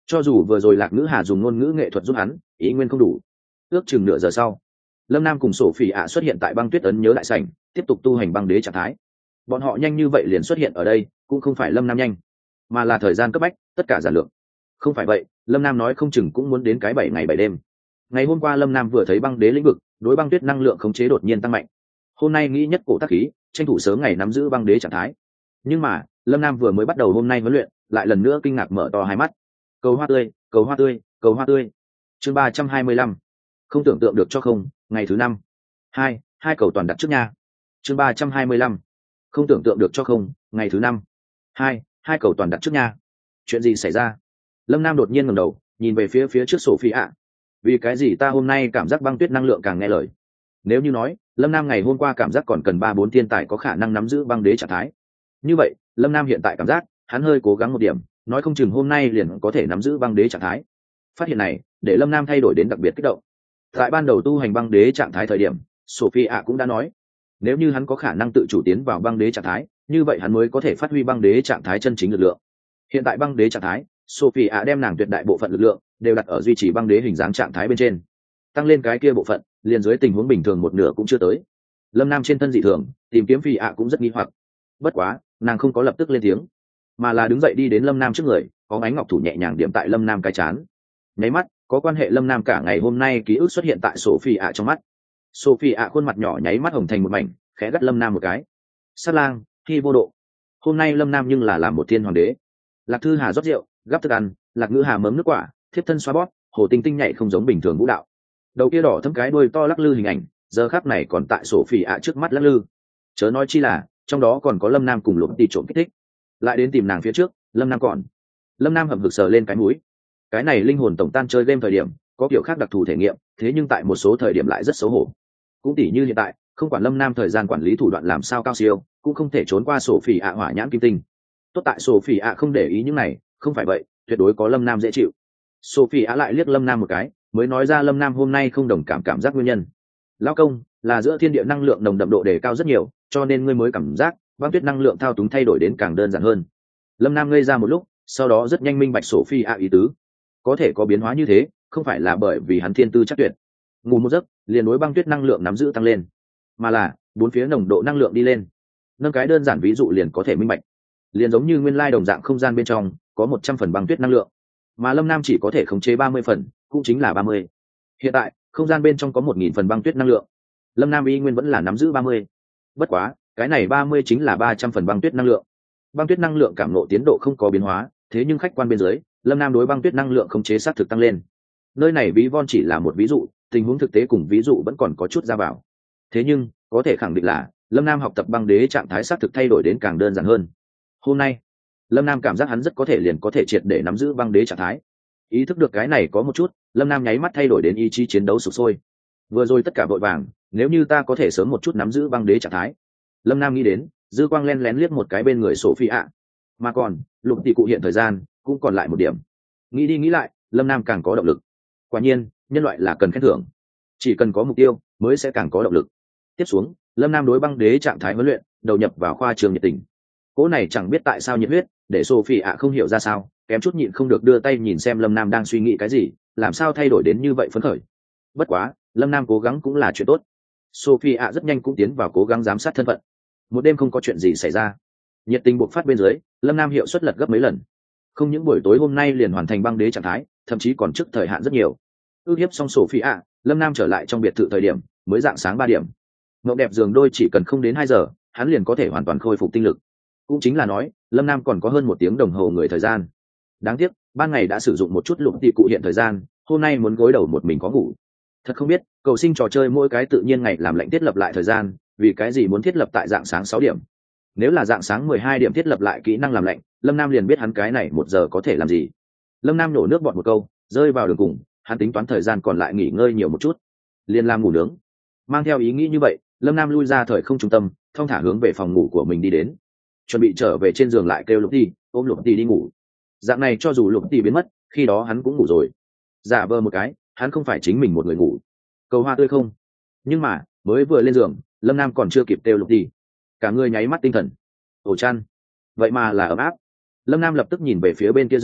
cho dù vừa rồi Lạc Ngữ Hà dùng ngôn ngữ nghệ thuật giúp hắn, ý nguyên không đủ. Ước chừng nửa giờ sau, Lâm Nam cùng Sổ Phỉ ạ xuất hiện tại băng tuyết ấn nhớ đại sảnh, tiếp tục tu hành băng đế trạng thái. Bọn họ nhanh như vậy liền xuất hiện ở đây, cũng không phải Lâm Nam nhanh, mà là thời gian cấp bách, tất cả giản lượng. Không phải vậy, Lâm Nam nói không chừng cũng muốn đến cái 7 ngày 7 đêm. Ngày hôm qua Lâm Nam vừa thấy băng đế lĩnh vực, đối băng tuyết năng lượng khống chế đột nhiên tăng mạnh. Hôm nay nghĩ nhất cổ tác khí, tranh thủ sớm ngày nắm giữ băng đế trạng thái. Nhưng mà, Lâm Nam vừa mới bắt đầu hôm nay huấn luyện, lại lần nữa kinh ngạc mở to hai mắt. Cầu hoa tươi, cầu hoa tươi, cầu hoa tươi. Chương 325. Không tưởng tượng được cho không, ngày thứ 5. Hai cầu toàn đặt trước nha. Chương 325. Không tưởng tượng được cho không, ngày thứ 5. Hai cầu toàn đặt trước nha. Chuyện gì xảy ra? Lâm Nam đột nhiên ngẩng đầu, nhìn về phía trước Sophie ạ. Vì cái gì ta hôm nay cảm giác băng tuyết năng lượng càng nghe lời? Nếu như nói, Lâm Nam ngày hôm qua cảm giác còn cần 3-4 thiên tài có khả năng nắm giữ băng đế trạng thái. Như vậy, Lâm Nam hiện tại cảm giác, hắn hơi cố gắng một điểm, nói không chừng hôm nay liền có thể nắm giữ băng đế trạng thái. Phát hiện này, để Lâm Nam thay đổi đến đặc biệt kích động. Tại ban đầu tu hành băng đế trạng thái thời điểm, Sophie ạ cũng đã nói, nếu như hắn có khả năng tự chủ tiến vào băng đế trạng thái, như vậy hắn mới có thể phát huy băng đế trạng thái chân chính lực lượng. Hiện tại băng đế trạng thái, Sophie ạ đem nàng tuyệt đại bộ phận lực lượng đều đặt ở duy trì băng đế hình dáng trạng thái bên trên, tăng lên cái kia bộ phận, liền dưới tình huống bình thường một nửa cũng chưa tới. Lâm Nam trên thân dị thường, tìm kiếm Phi ạ cũng rất nghi hoặc. Bất quá, nàng không có lập tức lên tiếng, mà là đứng dậy đi đến Lâm Nam trước người, có ánh ngọc thủ nhẹ nhàng điểm tại Lâm Nam cái chán. Nháy mắt, có quan hệ Lâm Nam cả ngày hôm nay ký ức xuất hiện tại Sophie ạ trong mắt. Sophie ạ khuôn mặt nhỏ nháy mắt hồng thành một mảnh, khẽ gắt Lâm Nam một cái. Sát lang, khi vô độ. Hôm nay Lâm Nam nhưng là làm một thiên hoàng đế. Lạc Thư Hà rót rượu, gắp thức ăn, Lạc Ngữ Hà mớm nước quả, thiếp thân xoa bóp, Hồ Tinh Tinh nhảy không giống bình thường vũ đạo. Đầu kia đỏ thâm cái đuôi to lắc lư hình ảnh, giờ khắc này còn tại Sophie ạ trước mắt lắc lư. Chớ nói chi là, trong đó còn có Lâm Nam cùng Lục Tỷ trộm kích thích. Lại đến tìm nàng phía trước, Lâm Nam hậm hực sờ lên cái mũi. Cái này linh hồn tổng tan chơi game thời điểm, có kiểu khác đặc thù thể nghiệm, thế nhưng tại một số thời điểm lại rất xấu hổ. Cũng tỉ như hiện tại, không quản Lâm Nam thời gian quản lý thủ đoạn làm sao cao siêu, cũng không thể trốn qua Sophie ạ hỏa nhãn kim tinh. Tốt tại Sophie ạ không để ý những này, không phải vậy, tuyệt đối có Lâm Nam dễ chịu. Sophie ạ lại liếc Lâm Nam một cái, mới nói ra Lâm Nam hôm nay không đồng cảm giác nguyên nhân. Lão công, là giữa thiên địa năng lượng nồng đậm độ đề cao rất nhiều, cho nên ngươi mới cảm giác băng tuyết năng lượng thao túng thay đổi đến càng đơn giản hơn. Lâm Nam ngây ra một lúc, sau đó rất nhanh minh bạch Sophie ạ ý tứ. Có thể có biến hóa như thế, không phải là bởi vì hắn thiên tư chắc tuyệt, ngủ một giấc liền đối băng tuyết năng lượng nắm giữ tăng lên, mà là bốn phía nồng độ năng lượng đi lên. Nâng cái đơn giản ví dụ liền có thể minh bạch, liền giống như nguyên lai đồng dạng không gian bên trong có 100 phần băng tuyết năng lượng, mà Lâm Nam chỉ có thể khống chế 30 phần, cũng chính là 30. Hiện tại không gian bên trong có 1000 phần băng tuyết năng lượng, Lâm Nam y nguyên vẫn là nắm giữ 30. Bất quá cái này 30 chính là 300 phần băng tuyết năng lượng. Băng tuyết năng lượng cảm ngộ tiến độ không có biến hóa, thế nhưng khách quan bên dưới, Lâm Nam đối băng tuyết năng lượng khống chế sát thực tăng lên. Nơi này ví von chỉ là một ví dụ, tình huống thực tế cùng ví dụ vẫn còn có chút ra vào. Thế nhưng có thể khẳng định là Lâm Nam học tập băng đế trạng thái sát thực thay đổi đến càng đơn giản hơn. Hôm nay Lâm Nam cảm giác hắn rất có thể liền có thể triệt để nắm giữ băng đế trạng thái. Ý thức được cái này có một chút, Lâm Nam nháy mắt thay đổi đến ý chí chiến đấu sục sôi. Vừa rồi tất cả vội vàng, nếu như ta có thể sớm một chút nắm giữ băng đế trạng thái. Lâm Nam nghĩ đến, dư quang len lén liếc một cái bên người Sophie ạ. Mà còn, Lục Tỷ cụ hiện thời gian cũng còn lại một điểm. Nghĩ đi nghĩ lại, Lâm Nam càng có động lực. Quả nhiên, nhân loại là cần khen thưởng, chỉ cần có mục tiêu mới sẽ càng có động lực. Tiếp xuống, Lâm Nam đối băng đế trạng thái huấn luyện, đầu nhập vào khoa trường nhiệt tình. Cỗ này chẳng biết tại sao nhiệt huyết, để Sophie ạ không hiểu ra sao, kém chút nhịn không được đưa tay nhìn xem Lâm Nam đang suy nghĩ cái gì, làm sao thay đổi đến như vậy phấn khởi. Bất quá, Lâm Nam cố gắng cũng là chuyện tốt. Sophie ạ rất nhanh cũng tiến vào cố gắng giám sát thân phận. Một đêm không có chuyện gì xảy ra, nhiệt tình buộc phát bên dưới, Lâm Nam hiệu suất lật gấp mấy lần. Không những buổi tối hôm nay liền hoàn thành băng đế trạng thái, thậm chí còn trước thời hạn rất nhiều. Ước hiếp xong Sophie ạ, Lâm Nam trở lại trong biệt thự thời điểm mới dạng sáng 3 điểm. Ngọc đẹp giường đôi chỉ cần không đến 2 giờ, hắn liền có thể hoàn toàn khôi phục tinh lực. Cũng chính là nói, Lâm Nam còn có hơn 1 tiếng đồng hồ người thời gian. Đáng tiếc, ban ngày đã sử dụng một chút Lục Tỷ cụ hiện thời gian, hôm nay muốn gối đầu một mình có ngủ. Thật không biết, cầu sinh trò chơi mỗi cái tự nhiên ngày làm lệnh thiết lập lại thời gian, vì cái gì muốn thiết lập tại dạng sáng 6 điểm. Nếu là dạng sáng 12 điểm thiết lập lại kỹ năng làm lệnh, Lâm Nam liền biết hắn cái này 1 giờ có thể làm gì. Lâm Nam nổ nước bọt một câu, rơi vào đường cùng, hắn tính toán thời gian còn lại nghỉ ngơi nhiều một chút, liền làm ngủ nướng. Mang theo ý nghĩ như vậy, Lâm Nam lui ra thời không trung tâm, thong thả hướng về phòng ngủ của mình đi đến. Chuẩn bị trở về trên giường lại kêu Lục Tỷ, ôm Lục Tỷ đi ngủ. Dạng này cho dù Lục Tỷ biến mất, khi đó hắn cũng ngủ rồi. Giả vờ một cái, hắn không phải chính mình một người ngủ. Cầu hoa tươi không. Nhưng mà, mới vừa lên giường, Lâm Nam còn chưa kịp kêu Lục Tỷ, cả người nháy mắt tinh thần. Ổ chăn, vậy mà là ấm áp. Lâm Nam lập tức nhìn về phía bên kia giường,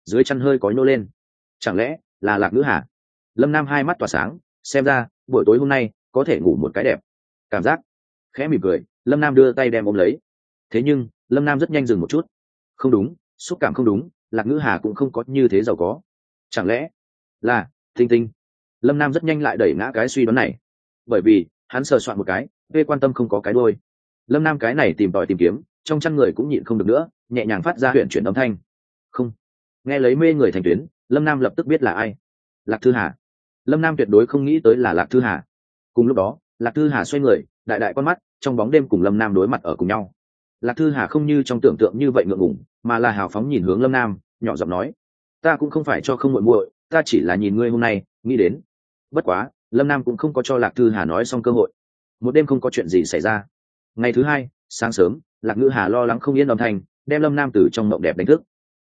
dưới chân hơi có nhô lên. Chẳng lẽ là Lạc Ngữ Hà? Lâm Nam hai mắt tỏa sáng, xem ra buổi tối hôm nay có thể ngủ một cái đẹp. Cảm giác khẽ mỉm cười, Lâm Nam đưa tay đem ôm lấy. Thế nhưng Lâm Nam rất nhanh dừng một chút. Không đúng, xúc cảm không đúng, Lạc Ngữ Hà cũng không có như thế giàu có. Chẳng lẽ là Tinh Tinh? Lâm Nam rất nhanh lại đẩy ngã cái suy đoán này, bởi vì hắn sờ soạn một cái, vê quan tâm không có cái đuôi. Lâm Nam cái này tìm tòi tìm kiếm, trong chăn người cũng nhịn không được nữa, nhẹ nhàng phát ra huyền chuyển âm thanh. Không, nghe lấy mê người thành tuyến, Lâm Nam lập tức biết là ai. Lạc Thư Hà. Lâm Nam tuyệt đối không nghĩ tới là Lạc Thư Hà. Cùng lúc đó, Lạc Thư Hà xoay người, đại đại con mắt trong bóng đêm cùng Lâm Nam đối mặt ở cùng nhau. Lạc Thư Hà không như trong tưởng tượng như vậy ngượng ngùng, mà là hào phóng nhìn hướng Lâm Nam, nhỏ giọng nói: ta cũng không phải cho không muội muội, ta chỉ là nhìn ngươi hôm nay nghĩ đến. Bất quá Lâm Nam cũng không có cho Lạc Thư Hà nói xong cơ hội. Một đêm không có chuyện gì xảy ra. Ngày thứ hai sáng sớm, Lạc Ngữ Hà lo lắng không yên âm thanh đem Lâm Nam từ trong mộng đẹp đánh thức.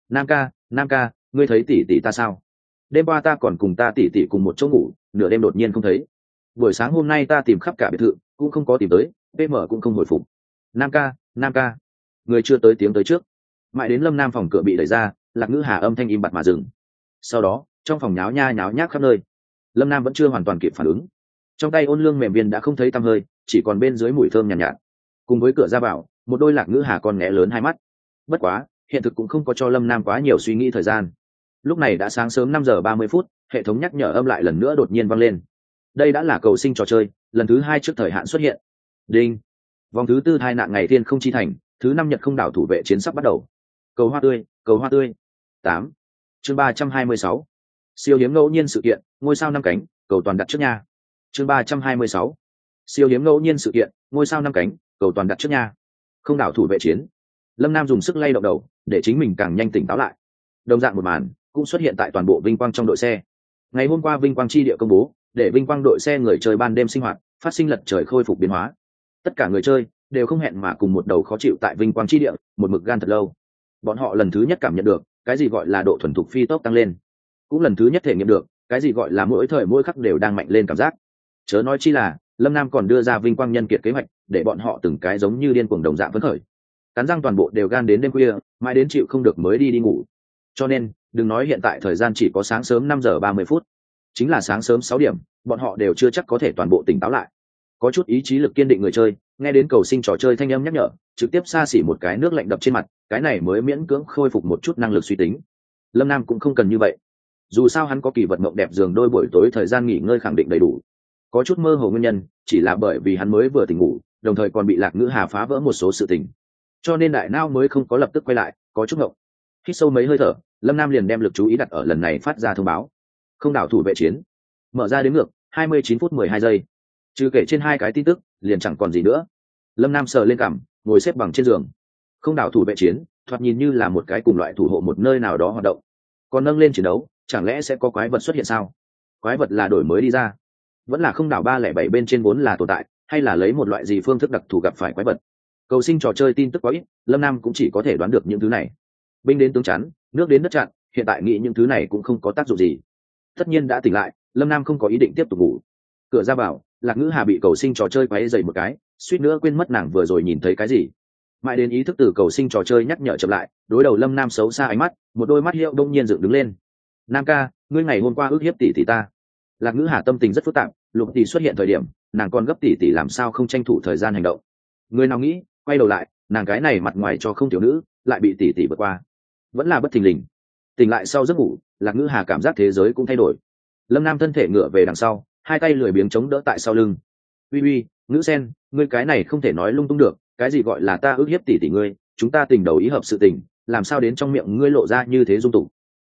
Nam ca, ngươi thấy tỷ tỷ ta sao? Đêm qua ta còn cùng ta tỷ tỷ cùng một chỗ ngủ, nửa đêm đột nhiên không thấy. Buổi sáng hôm nay ta tìm khắp cả biệt thự cũng không có tìm tới, PM cũng không hồi phục. Nam ca, người chưa tới tiếng tới trước. Mãi đến Lâm Nam phòng cửa bị đẩy ra, Lạc Ngữ Hà âm thanh im bặt mà dừng. Sau đó trong phòng nháo nhác khắp nơi. Lâm Nam vẫn chưa hoàn toàn kịp phản ứng, trong tay ôn lương mềm viên đã không thấy tăm hơi, chỉ còn bên dưới mùi thơm nhàn nhạt. Cùng với cửa ra vào một đôi Lạc Ngữ Hà con nghé lớn hai mắt. Bất quá hiện thực cũng không có cho Lâm Nam quá nhiều suy nghĩ thời gian. Lúc này đã sáng sớm 5:30, hệ thống nhắc nhở âm lại lần nữa đột nhiên vang lên. Đây đã là cầu sinh trò chơi lần thứ 2 trước thời hạn xuất hiện. Đinh, vòng thứ 4 tai nạn ngày thiên không chi thành, thứ 5 nhật không đảo thủ vệ chiến sắp bắt đầu. Cầu hoa tươi 8. Chương 326. Siêu hiếm ngẫu nhiên sự kiện, ngôi sao 5 cánh, cầu toàn đặt trước nha. Chương 326. Siêu hiếm ngẫu nhiên sự kiện, ngôi sao 5 cánh, cầu toàn đặt trước nha. Không đảo thủ vệ chiến. Lâm Nam dùng sức lay động đầu để chính mình càng nhanh tỉnh táo lại. Đồng dạng một màn cũng xuất hiện tại toàn bộ Vinh Quang trong đội xe. Ngày hôm qua Vinh Quang chi địa công bố, để Vinh Quang đội xe người chơi ban đêm sinh hoạt, phát sinh lật trời khôi phục biến hóa. Tất cả người chơi đều không hẹn mà cùng một đầu khó chịu tại Vinh Quang chi địa, một mực gan thật lâu. Bọn họ lần thứ nhất cảm nhận được cái gì gọi là độ thuần thục phi tốc tăng lên, cũng lần thứ nhất thể nghiệm được cái gì gọi là mỗi thời mỗi khắc đều đang mạnh lên cảm giác. Chớ nói chi là Lâm Nam còn đưa ra Vinh Quang nhân kiệt kế hoạch, để bọn họ từng cái giống như điên cuồng đồng dạng phấn khởi, cắn răng toàn bộ đều gan đến đêm khuya, mãi đến chịu không được mới đi ngủ. Cho nên đừng nói hiện tại thời gian chỉ có sáng sớm 5:30, chính là sáng sớm 6 điểm, bọn họ đều chưa chắc có thể toàn bộ tỉnh táo lại. Có chút ý chí lực kiên định người chơi nghe đến cầu sinh trò chơi thanh âm nhắc nhở, trực tiếp xa xỉ một cái nước lạnh đập trên mặt, cái này mới miễn cưỡng khôi phục một chút năng lực suy tính. Lâm Nam cũng không cần như vậy, dù sao hắn có kỳ vật mộng đẹp giường đôi, buổi tối thời gian nghỉ ngơi khẳng định đầy đủ. Có chút mơ hồ nguyên nhân chỉ là bởi vì hắn mới vừa tỉnh ngủ, đồng thời còn bị Lạc Ngữ Hà phá vỡ một số sự tình, cho nên đại não mới không có lập tức quay lại, có chút ngộng. Hít sâu mấy hơi thở, Lâm Nam liền đem lực chú ý đặt ở lần này phát ra thông báo. Không đảo thủ vệ chiến. Mở ra đếm ngược, 29 phút 12 giây. Trừ kể trên 2 cái tin tức, liền chẳng còn gì nữa. Lâm Nam sờ lên cằm, ngồi xếp bằng trên giường. Không đảo thủ vệ chiến, thoạt nhìn như là một cái cùng loại thủ hộ một nơi nào đó hoạt động. Còn nâng lên chiến đấu, chẳng lẽ sẽ có quái vật xuất hiện sao? Quái vật là đổi mới đi ra, vẫn là không đảo 307 bên trên vốn là tồn tại, hay là lấy một loại gì phương thức đặc thù gặp phải quái vật? Cầu sinh trò chơi tin tức quá ít, Lâm Nam cũng chỉ có thể đoán được những thứ này. Binh đến tướng chắn, nước đến đất chặn, hiện tại nghĩ những thứ này cũng không có tác dụng gì. Tất nhiên đã tỉnh lại, Lâm Nam không có ý định tiếp tục ngủ. Cửa ra vào, Lạc Ngữ Hà bị cầu sinh trò chơi quấy dày một cái, suýt nữa quên mất nàng vừa rồi nhìn thấy cái gì. Mãi đến ý thức từ cầu sinh trò chơi nhắc nhở chậm lại, đối đầu Lâm Nam xấu xa ánh mắt, một đôi mắt hiệu đông nhiên dựng đứng lên. Nam ca, ngươi ngày hôm qua ước hiếp tỷ tỷ ta. Lạc Ngữ Hà tâm tình rất phức tạp, Lục tỷ xuất hiện thời điểm, nàng còn gấp tỷ tỷ làm sao không tranh thủ thời gian hành động. Người nào nghĩ, quay đầu lại, nàng cái này mặt ngoài cho không tiểu nữ, lại bị tỷ tỷ vượt qua. Vẫn là bất thình lình. Tỉnh lại sau giấc ngủ, Lạc Ngữ Hà cảm giác thế giới cũng thay đổi. Lâm Nam thân thể ngửa về đằng sau, hai tay lười biếng chống đỡ tại sau lưng. Uy, Ngữ Sen, ngươi cái này không thể nói lung tung được, cái gì gọi là ta ước hiếp tỷ tỷ ngươi, chúng ta tình đầu ý hợp sự tình, làm sao đến trong miệng ngươi lộ ra như thế dung tục.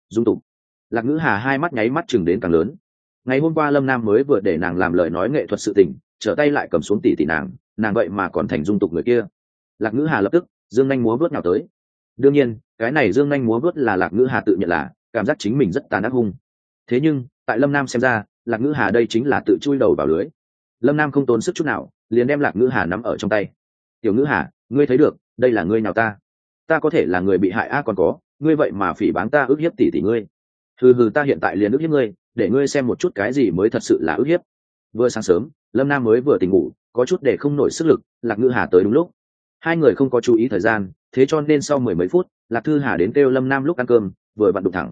Lạc Ngữ Hà hai mắt nháy mắt chừng đến càng lớn. Ngày hôm qua Lâm Nam mới vừa để nàng làm lời nói nghệ thuật sự tình, trở tay lại cầm xuống tỷ tỷ nàng vậy mà còn thành dung tục người kia. Lạc Ngữ Hà lập tức dương nhanh múa vuốt nhào tới. Đương nhiên cái này dương nhanh múa vuốt là Lạc Ngữ Hà tự nhận là cảm giác chính mình rất tàn ác hung. Thế nhưng tại Lâm Nam xem ra, Lạc Ngữ Hà đây chính là tự chui đầu vào lưới. Lâm Nam không tốn sức chút nào, liền đem Lạc Ngữ Hà nắm ở trong tay. Tiểu Ngữ Hà, ngươi thấy được, đây là ngươi nào ta có thể là người bị hại còn có ngươi vậy mà phỉ báng ta ước hiếp tỷ tỷ ngươi. Hừ, ta hiện tại liền ước hiếp ngươi, để ngươi xem một chút cái gì mới thật sự là ước hiếp. Vừa sáng sớm, Lâm Nam mới vừa tỉnh ngủ, có chút để không nổi sức lực, Lạc Ngữ Hà tới đúng lúc. Hai người không có chú ý thời gian, thế cho nên sau 10 mấy phút, Lạc Thư Hà đến kêu Lâm Nam lúc ăn cơm, vừa vặn đụng thẳng.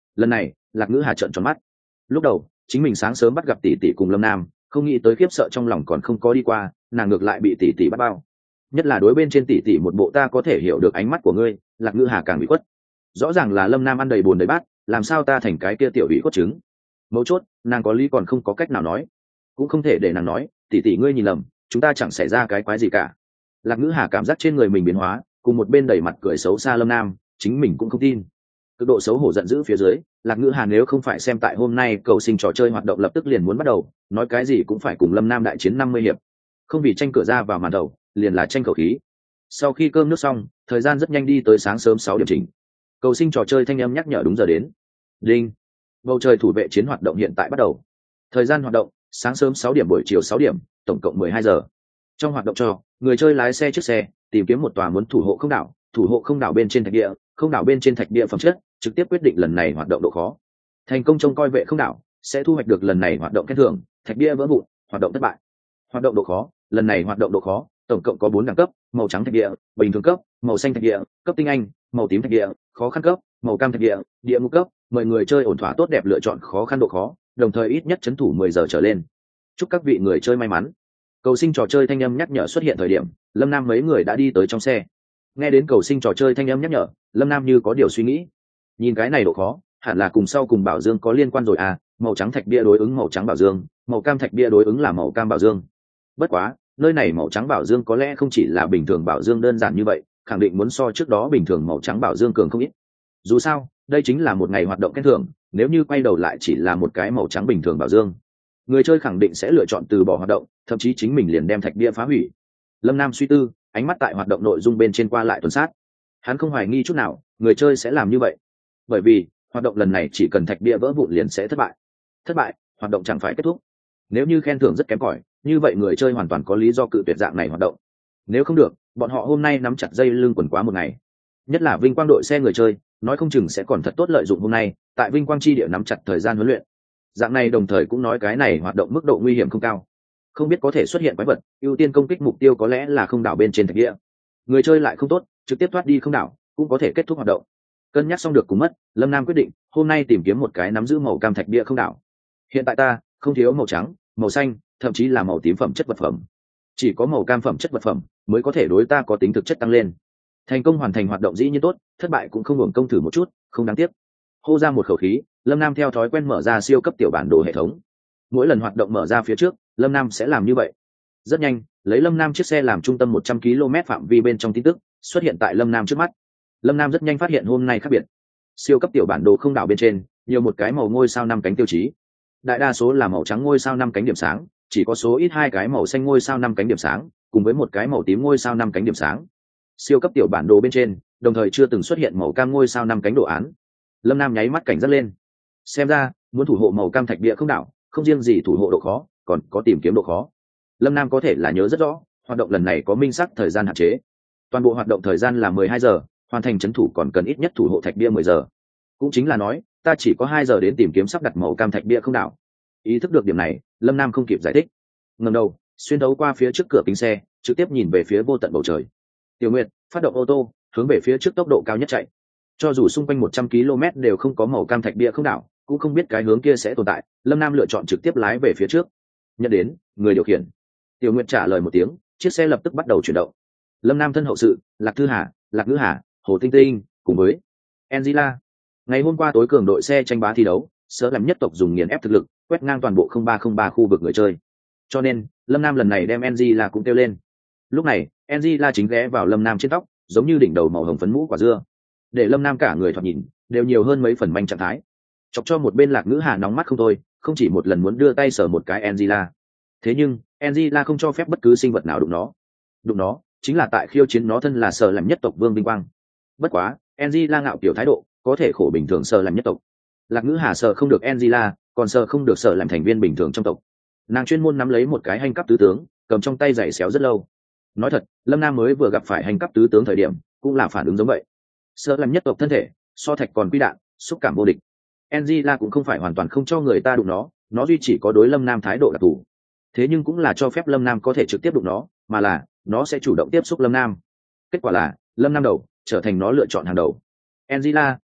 Lần này Lạc Ngữ Hà trợn tròn mắt. Lúc đầu chính mình sáng sớm bắt gặp tỷ tỷ cùng Lâm Nam, không nghĩ tới khiếp sợ trong lòng còn không có đi qua, nàng ngược lại bị tỷ tỷ bắt bao. Nhất là đối bên trên tỷ tỷ một bộ ta có thể hiểu được ánh mắt của ngươi, Lạc Ngữ Hà càng bị quất. Rõ ràng là Lâm Nam ăn đầy bồn đầy bát, làm sao ta thành cái kia tiểu bị cốt trứng. Mấu chốt nàng có lý còn không có cách nào nói, cũng không thể để nàng nói tỷ tỷ ngươi nhìn lầm, chúng ta chẳng xảy ra cái quái gì cả. Lạc Ngữ Hà cảm giác trên người mình biến hóa, cùng một bên đầy mặt cười xấu xa Lâm Nam, chính mình cũng không tin. Cực độ xấu hổ giận dữ phía dưới, Lạc Ngữ Hà nếu không phải xem tại hôm nay cầu sinh trò chơi hoạt động lập tức liền muốn bắt đầu, nói cái gì cũng phải cùng Lâm Nam đại chiến 50 hiệp. Không vì tranh cửa ra vào màn đầu, liền là tranh khẩu khí. Sau khi cơm nước xong, thời gian rất nhanh đi tới sáng sớm 6 điểm chỉnh. Cầu sinh trò chơi thanh âm nhắc nhở đúng giờ đến. Đinh. Bầu trời thủ vệ chiến hoạt động hiện tại bắt đầu. Thời gian hoạt động: sáng sớm 6 điểm, buổi chiều 6 điểm, tổng cộng 12 giờ. Trong hoạt động cho người chơi lái xe chiếc xe, tìm kiếm một tòa muốn thủ hộ không đảo, thủ hộ không đảo bên trên thạch địa, không đảo bên trên thạch địa phẩm chất, trực tiếp quyết định lần này hoạt động độ khó. Thành công trông coi vệ không đảo, sẽ thu hoạch được lần này hoạt động khen thưởng, thạch địa vỡ vụn, hoạt động thất bại. Hoạt động độ khó: lần này hoạt động độ khó, tổng cộng có 4 đẳng cấp: màu trắng thạch địa, bình thường cấp, màu xanh thạch địa, cấp tinh anh, màu tím thạch địa, khó khăn cấp, màu cam thạch địa, địa ngục cấp. Mời người chơi ổn thỏa tốt đẹp lựa chọn khó khăn độ khó, đồng thời ít nhất trấn thủ 10 giờ trở lên. Chúc các vị người chơi may mắn. Cầu sinh trò chơi thanh âm nhắc nhở xuất hiện thời điểm, Lâm Nam mấy người đã đi tới trong xe. Nghe đến cầu sinh trò chơi thanh âm nhắc nhở, Lâm Nam như có điều suy nghĩ. Nhìn cái này độ khó, hẳn là cùng sau cùng bảo dương có liên quan rồi à, màu trắng thạch bia đối ứng màu trắng bảo dương, màu cam thạch bia đối ứng là màu cam bảo dương. Bất quá, nơi này màu trắng bảo dương có lẽ không chỉ là bình thường bảo dương đơn giản như vậy, khẳng định muốn so trước đó bình thường màu trắng bảo dương cường không ít. Dù sao, đây chính là một ngày hoạt động khen thưởng, nếu như quay đầu lại chỉ là một cái màu trắng bình thường bảo dương, người chơi khẳng định sẽ lựa chọn từ bỏ hoạt động, thậm chí chính mình liền đem thạch bia phá hủy. Lâm Nam suy tư, ánh mắt tại hoạt động nội dung bên trên qua lại tuần sát. Hắn không hoài nghi chút nào người chơi sẽ làm như vậy, bởi vì hoạt động lần này chỉ cần thạch bia vỡ vụn liền sẽ thất bại. Thất bại, hoạt động chẳng phải kết thúc. Nếu như khen thưởng rất kém cỏi, như vậy người chơi hoàn toàn có lý do cự tuyệt dạng này hoạt động. Nếu không được, bọn họ hôm nay nắm chặt dây lưng quần quá một ngày. Nhất là vinh quang đội xe người chơi, nói không chừng sẽ còn thật tốt lợi dụng hôm nay tại vinh quang chi địa nắm chặt thời gian huấn luyện. Dạng này đồng thời cũng nói cái này hoạt động mức độ nguy hiểm không cao, không biết có thể xuất hiện quái vật, ưu tiên công kích mục tiêu có lẽ là không đảo bên trên thạch địa. Người chơi lại không tốt, trực tiếp thoát đi không đảo cũng có thể kết thúc hoạt động. Cân nhắc xong được cùng mất, Lâm Nam quyết định hôm nay tìm kiếm một cái nắm giữ màu cam thạch địa không đảo. Hiện tại ta không thiếu màu trắng, màu xanh, thậm chí là màu tím phẩm chất vật phẩm, chỉ có màu cam phẩm chất vật phẩm mới có thể đối ta có tính thực chất tăng lên. Thành công hoàn thành hoạt động dĩ nhiên tốt, thất bại cũng không hưởng công thử một chút, không đáng tiếc. Hô ra một khẩu khí, Lâm Nam theo thói quen mở ra siêu cấp tiểu bản đồ hệ thống. Mỗi lần hoạt động mở ra phía trước, Lâm Nam sẽ làm như vậy. Rất nhanh, lấy Lâm Nam chiếc xe làm trung tâm 100 km phạm vi bên trong tin tức xuất hiện tại Lâm Nam trước mắt. Lâm Nam rất nhanh phát hiện hôm nay khác biệt. Siêu cấp tiểu bản đồ không đảo bên trên nhiều một cái màu ngôi sao 5 cánh tiêu chí. Đại đa số là màu trắng ngôi sao 5 cánh điểm sáng, chỉ có số ít 2 cái màu xanh ngôi sao 5 cánh điểm sáng, cùng với một cái màu tím ngôi sao 5 cánh điểm sáng. Siêu cấp tiểu bản đồ bên trên đồng thời chưa từng xuất hiện màu cam ngôi sao 5 cánh đồ án. Lâm Nam nháy mắt cảnh giác lên. Xem ra muốn thủ hộ màu cam thạch địa không đảo, không riêng gì thủ hộ độ khó, còn có tìm kiếm độ khó. Lâm Nam có thể là nhớ rất rõ, hoạt động lần này có minh xác thời gian hạn chế. Toàn bộ hoạt động thời gian là 12 giờ, hoàn thành trấn thủ còn cần ít nhất thủ hộ thạch bia 10 giờ. Cũng chính là nói, ta chỉ có 2 giờ đến tìm kiếm sắp đặt màu cam thạch bia không đảo. Ý thức được điểm này, Lâm Nam không kịp giải thích. Ngẩng đầu, xuyên thấu qua phía trước cửa kính xe, trực tiếp nhìn về phía vô tận bầu trời. Tiểu Nguyệt, phát động ô tô, hướng về phía trước tốc độ cao nhất chạy. Cho dù xung quanh 100 km đều không có màu cam thạch bia không đảo, cũng không biết cái hướng kia sẽ tồn tại, Lâm Nam lựa chọn trực tiếp lái về phía trước. Nhận đến, người điều khiển. Tiểu Nguyệt trả lời một tiếng, chiếc xe lập tức bắt đầu chuyển động. Lâm Nam thân hậu sự, Lạc Thư Hà, Lạc Ngữ Hà, Hồ Tinh Tinh, cùng với Angela. Ngày hôm qua tối cường đội xe tranh bá thi đấu, Sở làm nhất tộc dùng nghiền ép thực lực, quét ngang toàn bộ 0303 khu vực người chơi. Cho nên, Lâm Nam lần này đem Angela cũng kêu lên. Lúc này, Angela chính ghé vào Lâm Nam trên tóc, giống như đỉnh đầu màu hồng phấn mũ quả dưa, để Lâm Nam cả người thoạt nhìn đều nhiều hơn mấy phần manh trạng thái. Chọc cho một bên Lạc Ngữ Hà nóng mắt không thôi, không chỉ một lần muốn đưa tay sờ một cái Angela. Thế nhưng Angela không cho phép bất cứ sinh vật nào đụng nó. Đụng nó chính là tại khiêu chiến nó thân là Sở làm nhất tộc Vương Vinh Quang. Bất quá Angela ngạo kiểu thái độ, có thể khổ bình thường Sở làm nhất tộc. Lạc Ngữ Hà sờ không được Angela, còn sờ không được Sở làm thành viên bình thường trong tộc. Nàng chuyên môn nắm lấy một cái hành cấp tứ tướng, cầm trong tay giày xéo rất lâu. Nói thật, Lâm Nam mới vừa gặp phải hành cấp tứ tướng thời điểm, cũng là phản ứng giống vậy. Sở làm nhất tộc thân thể so thạch còn quy đạn, xúc cảm vô địch. Angela cũng không phải hoàn toàn không cho người ta đụng nó duy chỉ có đối Lâm Nam thái độ đặc thù. Thế nhưng cũng là cho phép Lâm Nam có thể trực tiếp đụng nó, mà là nó sẽ chủ động tiếp xúc Lâm Nam. Kết quả là Lâm Nam đầu trở thành nó lựa chọn hàng đầu. Angela,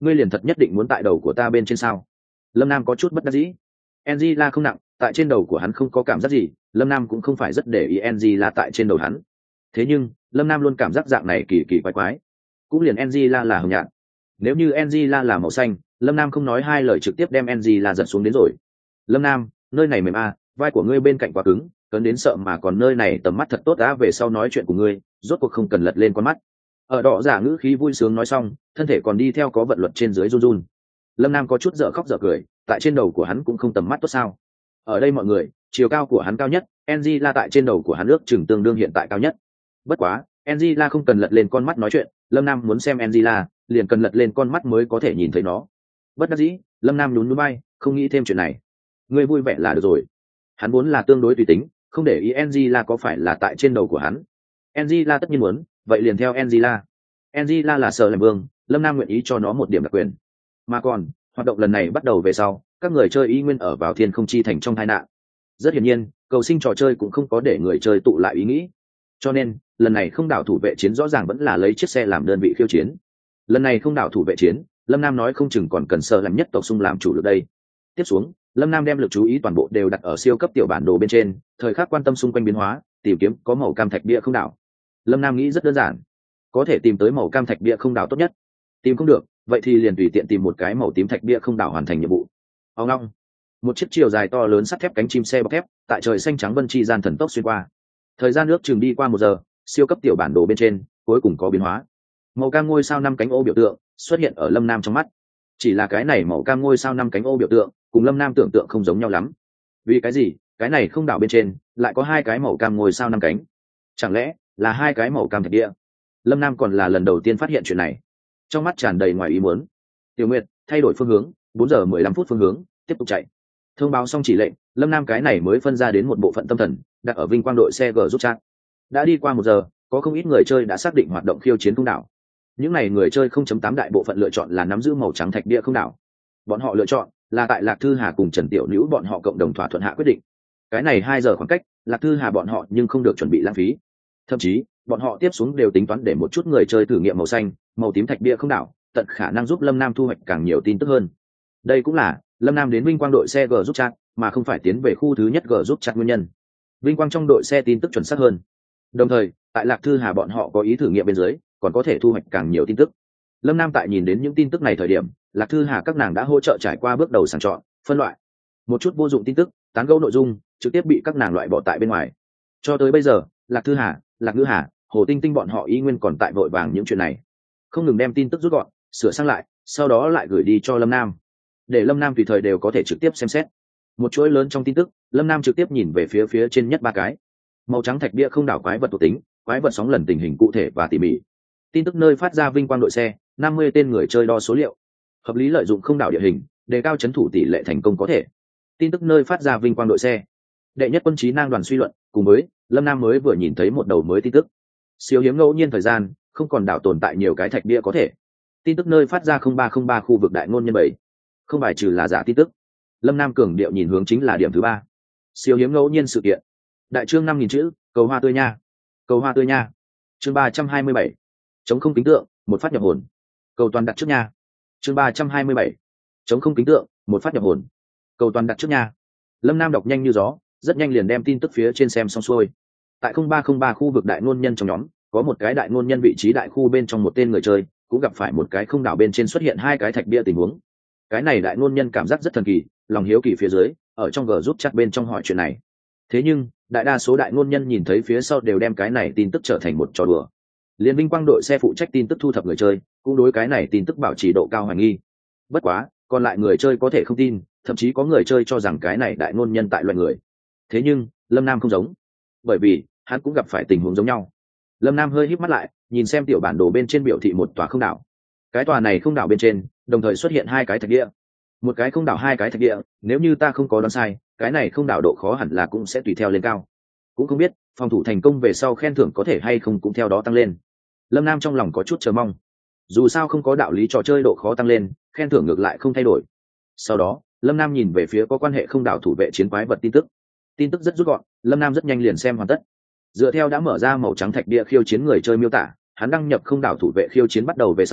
ngươi liền thật nhất định muốn tại đầu của ta bên trên sao? Lâm Nam có chút bất đắc dĩ. Angela không nặng, tại trên đầu của hắn không có cảm giác gì, Lâm Nam cũng không phải rất để ý Angela tại trên đầu hắn. Thế nhưng Lâm Nam luôn cảm giác dạng này kỳ kỳ quái quái. Cũng liền Angela là hồng nhạt, nếu như Angela là màu xanh, Lâm Nam không nói hai lời trực tiếp đem Angela giật xuống đến rồi. Lâm Nam, nơi này mềm vai của ngươi bên cạnh quá cứng, cấn đến sợ mà còn nơi này tầm mắt thật tốt đã, về sau nói chuyện của ngươi rốt cuộc không cần lật lên con mắt. Ở đỏ giả ngữ khí vui sướng nói xong, thân thể còn đi theo có vận luật trên dưới run run. Lâm Nam có chút dở khóc dở cười, tại trên đầu của hắn cũng không tầm mắt tốt sao? Ở đây mọi người, chiều cao của hắn cao nhất, Angela tại trên đầu của hắn ước chừng tương đương hiện tại cao nhất. Bất quá, Angela không cần lật lên con mắt nói chuyện, Lâm Nam muốn xem Angela, liền cần lật lên con mắt mới có thể nhìn thấy nó. Bất đắc dĩ, Lâm Nam nhún nhún bay, không nghĩ thêm chuyện này. Ngươi vui vẻ là được rồi. Hắn vốn là tương đối tùy tính, không để ý Angela có phải là tại trên đầu của hắn. Angela tất nhiên muốn, vậy liền theo Angela. Angela là sở làm vương, Lâm Nam nguyện ý cho nó một điểm đặc quyền. Mà còn, hoạt động lần này bắt đầu về sau, các người chơi y nguyên ở vào thiên không chi thành trong tai nạn. Rất hiển nhiên, cầu sinh trò chơi cũng không có để người chơi tụ lại ý nghĩ. Cho nên, lần này không đảo thủ vệ chiến rõ ràng vẫn là lấy chiếc xe làm đơn vị khiêu chiến. Lần này không đảo thủ vệ chiến, Lâm Nam nói không chừng còn cần sở làm nhất tộc xung làm chủ lực đây. Tiếp xuống, Lâm Nam đem lực chú ý toàn bộ đều đặt ở siêu cấp tiểu bản đồ bên trên, thời khắc quan tâm xung quanh biến hóa, tìm kiếm có màu cam thạch bia không đảo. Lâm Nam nghĩ rất đơn giản, có thể tìm tới màu cam thạch bia không đảo tốt nhất. Tìm không được, vậy thì liền tùy tiện tìm một cái màu tím thạch bia không đảo hoàn thành nhiệm vụ. Ông long, một chiếc chiều dài to lớn sắt thép cánh chim xe bọc thép tại trời xanh trắng vân chi gian thần tốc xuyên qua. Thời gian nước chừng đi qua 1 giờ, siêu cấp tiểu bản đồ bên trên cuối cùng có biến hóa. Màu cam ngôi sao 5 cánh ô biểu tượng xuất hiện ở Lâm Nam trong mắt. Chỉ là cái này màu cam ngôi sao 5 cánh ô biểu tượng cùng Lâm Nam tưởng tượng không giống nhau lắm. Vì cái gì cái này không đảo bên trên lại có 2 cái màu cam ngôi sao 5 cánh? Chẳng lẽ là 2 cái màu cam thạch địa? Lâm Nam còn là lần đầu tiên phát hiện chuyện này, trong mắt tràn đầy ngoài ý muốn. Tiểu Nguyệt, thay đổi phương hướng, 4 giờ 15 phút phương hướng, tiếp tục chạy. Thông báo xong chỉ lệnh, Lâm Nam cái này mới phân ra đến một bộ phận tâm thần, đặt ở vinh quang đội xe G giúp chat. Đã đi qua 1 giờ, có không ít người chơi đã xác định hoạt động khiêu chiến không đảo. Những này người chơi 0.8 đại bộ phận lựa chọn là nắm giữ màu trắng thạch địa không đảo. Bọn họ lựa chọn là tại Lạc Thư Hà cùng Trần Tiểu Nữu bọn họ cộng đồng thỏa thuận hạ quyết định. Cái này 2 giờ khoảng cách, Lạc Thư Hà bọn họ nhưng không được chuẩn bị lãng phí. Thậm chí, bọn họ tiếp xuống đều tính toán để một chút người chơi thử nghiệm màu xanh, màu tím thạch bia không đảo, tận khả năng giúp Lâm Nam thu hoạch càng nhiều tin tức hơn. Đây cũng là Lâm Nam đến vinh quang đội xe G giúp chat, mà không phải tiến về khu thứ nhất G giúp chat nguyên nhân. Vinh quang trong đội xe tin tức chuẩn xác hơn. Đồng thời, tại Lạc Thư Hà bọn họ có ý thử nghiệm bên dưới, còn có thể thu hoạch càng nhiều tin tức. Lâm Nam tại nhìn đến những tin tức này thời điểm, Lạc Thư Hà các nàng đã hỗ trợ trải qua bước đầu sàng chọn, phân loại. Một chút vô dụng tin tức, tán gẫu nội dung, trực tiếp bị các nàng loại bỏ tại bên ngoài. Cho tới bây giờ, Lạc Thư Hà, Lạc Ngữ Hà, Hồ Tinh Tinh bọn họ y nguyên còn tại vội vàng những chuyện này, không ngừng đem tin tức rút gọn, sửa sang lại, sau đó lại gửi đi cho Lâm Nam, để Lâm Nam tùy thời đều có thể trực tiếp xem xét. Một chuỗi lớn trong tin tức, Lâm Nam trực tiếp nhìn về phía trên nhất 3 cái màu trắng thạch bia không đảo quái vật thuộc tính, quái vật sóng lần tình hình cụ thể và tỉ mỉ. Tin tức nơi phát ra vinh quang đội xe, 50 tên người chơi đo số liệu, hợp lý lợi dụng không đảo địa hình, đề cao chấn thủ tỷ lệ thành công có thể. Tin tức nơi phát ra vinh quang đội xe, đệ nhất quân trí năng đoàn suy luận, cùng với Lâm Nam mới vừa nhìn thấy một đầu mới tin tức. Siêu hiếm ngẫu nhiên thời gian, không còn đảo tồn tại nhiều cái thạch bia có thể. Tin tức nơi phát ra 0303 khu vực đại ngôn nhân 7, không bài trừ là giả tin tức. Lâm Nam cường điệu nhìn hướng chính là điểm thứ 3. Siêu hiếm ngẫu nhiên sự kiện. Đại chương 5000 chữ, cầu hoa tươi nha. Cầu hoa tươi nha. Chương 327. Chống không kính tượng, một phát nhập hồn. Cầu toàn đặt trước nha. Chương 327. Chống không kính tượng, một phát nhập hồn. Cầu toàn đặt trước nha. Lâm Nam đọc nhanh như gió, rất nhanh liền đem tin tức phía trên xem xong xuôi. Tại 0303 khu vực đại ngôn nhân trong nhóm, có một cái đại ngôn nhân vị trí đại khu bên trong một tên người chơi, cũng gặp phải một cái không đảo bên trên xuất hiện 2 cái thạch bia tình huống. Cái này đại ngôn nhân cảm giác rất thần kỳ, lòng hiếu kỳ phía dưới, ở trong G giúp chat bên trong hỏi chuyện này. Thế nhưng, đại đa số đại ngôn nhân nhìn thấy phía sau đều đem cái này tin tức trở thành một trò đùa. Liên Vinh quang đội xe phụ trách tin tức thu thập người chơi, cũng đối cái này tin tức bảo trì độ cao hoài nghi. Bất quá, còn lại người chơi có thể không tin, thậm chí có người chơi cho rằng cái này đại ngôn nhân tại loại người. Thế nhưng, Lâm Nam không giống, bởi vì hắn cũng gặp phải tình huống giống nhau. Lâm Nam hơi híp mắt lại, nhìn xem tiểu bản đồ bên trên biểu thị một tòa không đảo. Cái tòa này không đảo bên trên, đồng thời xuất hiện 2 cái thạch địa. Một cái không đảo 2 cái thạch địa, nếu như ta không có đoán sai, cái này không đảo độ khó hẳn là cũng sẽ tùy theo lên cao. Cũng không biết, phòng thủ thành công về sau khen thưởng có thể hay không cũng theo đó tăng lên. Lâm Nam trong lòng có chút chờ mong. Dù sao không có đạo lý trò chơi độ khó tăng lên, khen thưởng ngược lại không thay đổi. Sau đó, Lâm Nam nhìn về phía có quan hệ không đảo thủ vệ chiến quái vật tin tức. Tin tức rất rút gọn, Lâm Nam rất nhanh liền xem hoàn tất. Dựa theo đã mở ra màu trắng thạch địa khiêu chiến người chơi miêu tả, hắn đăng nhập không đảo thủ vệ khiêu chiến bắt đầu về sau,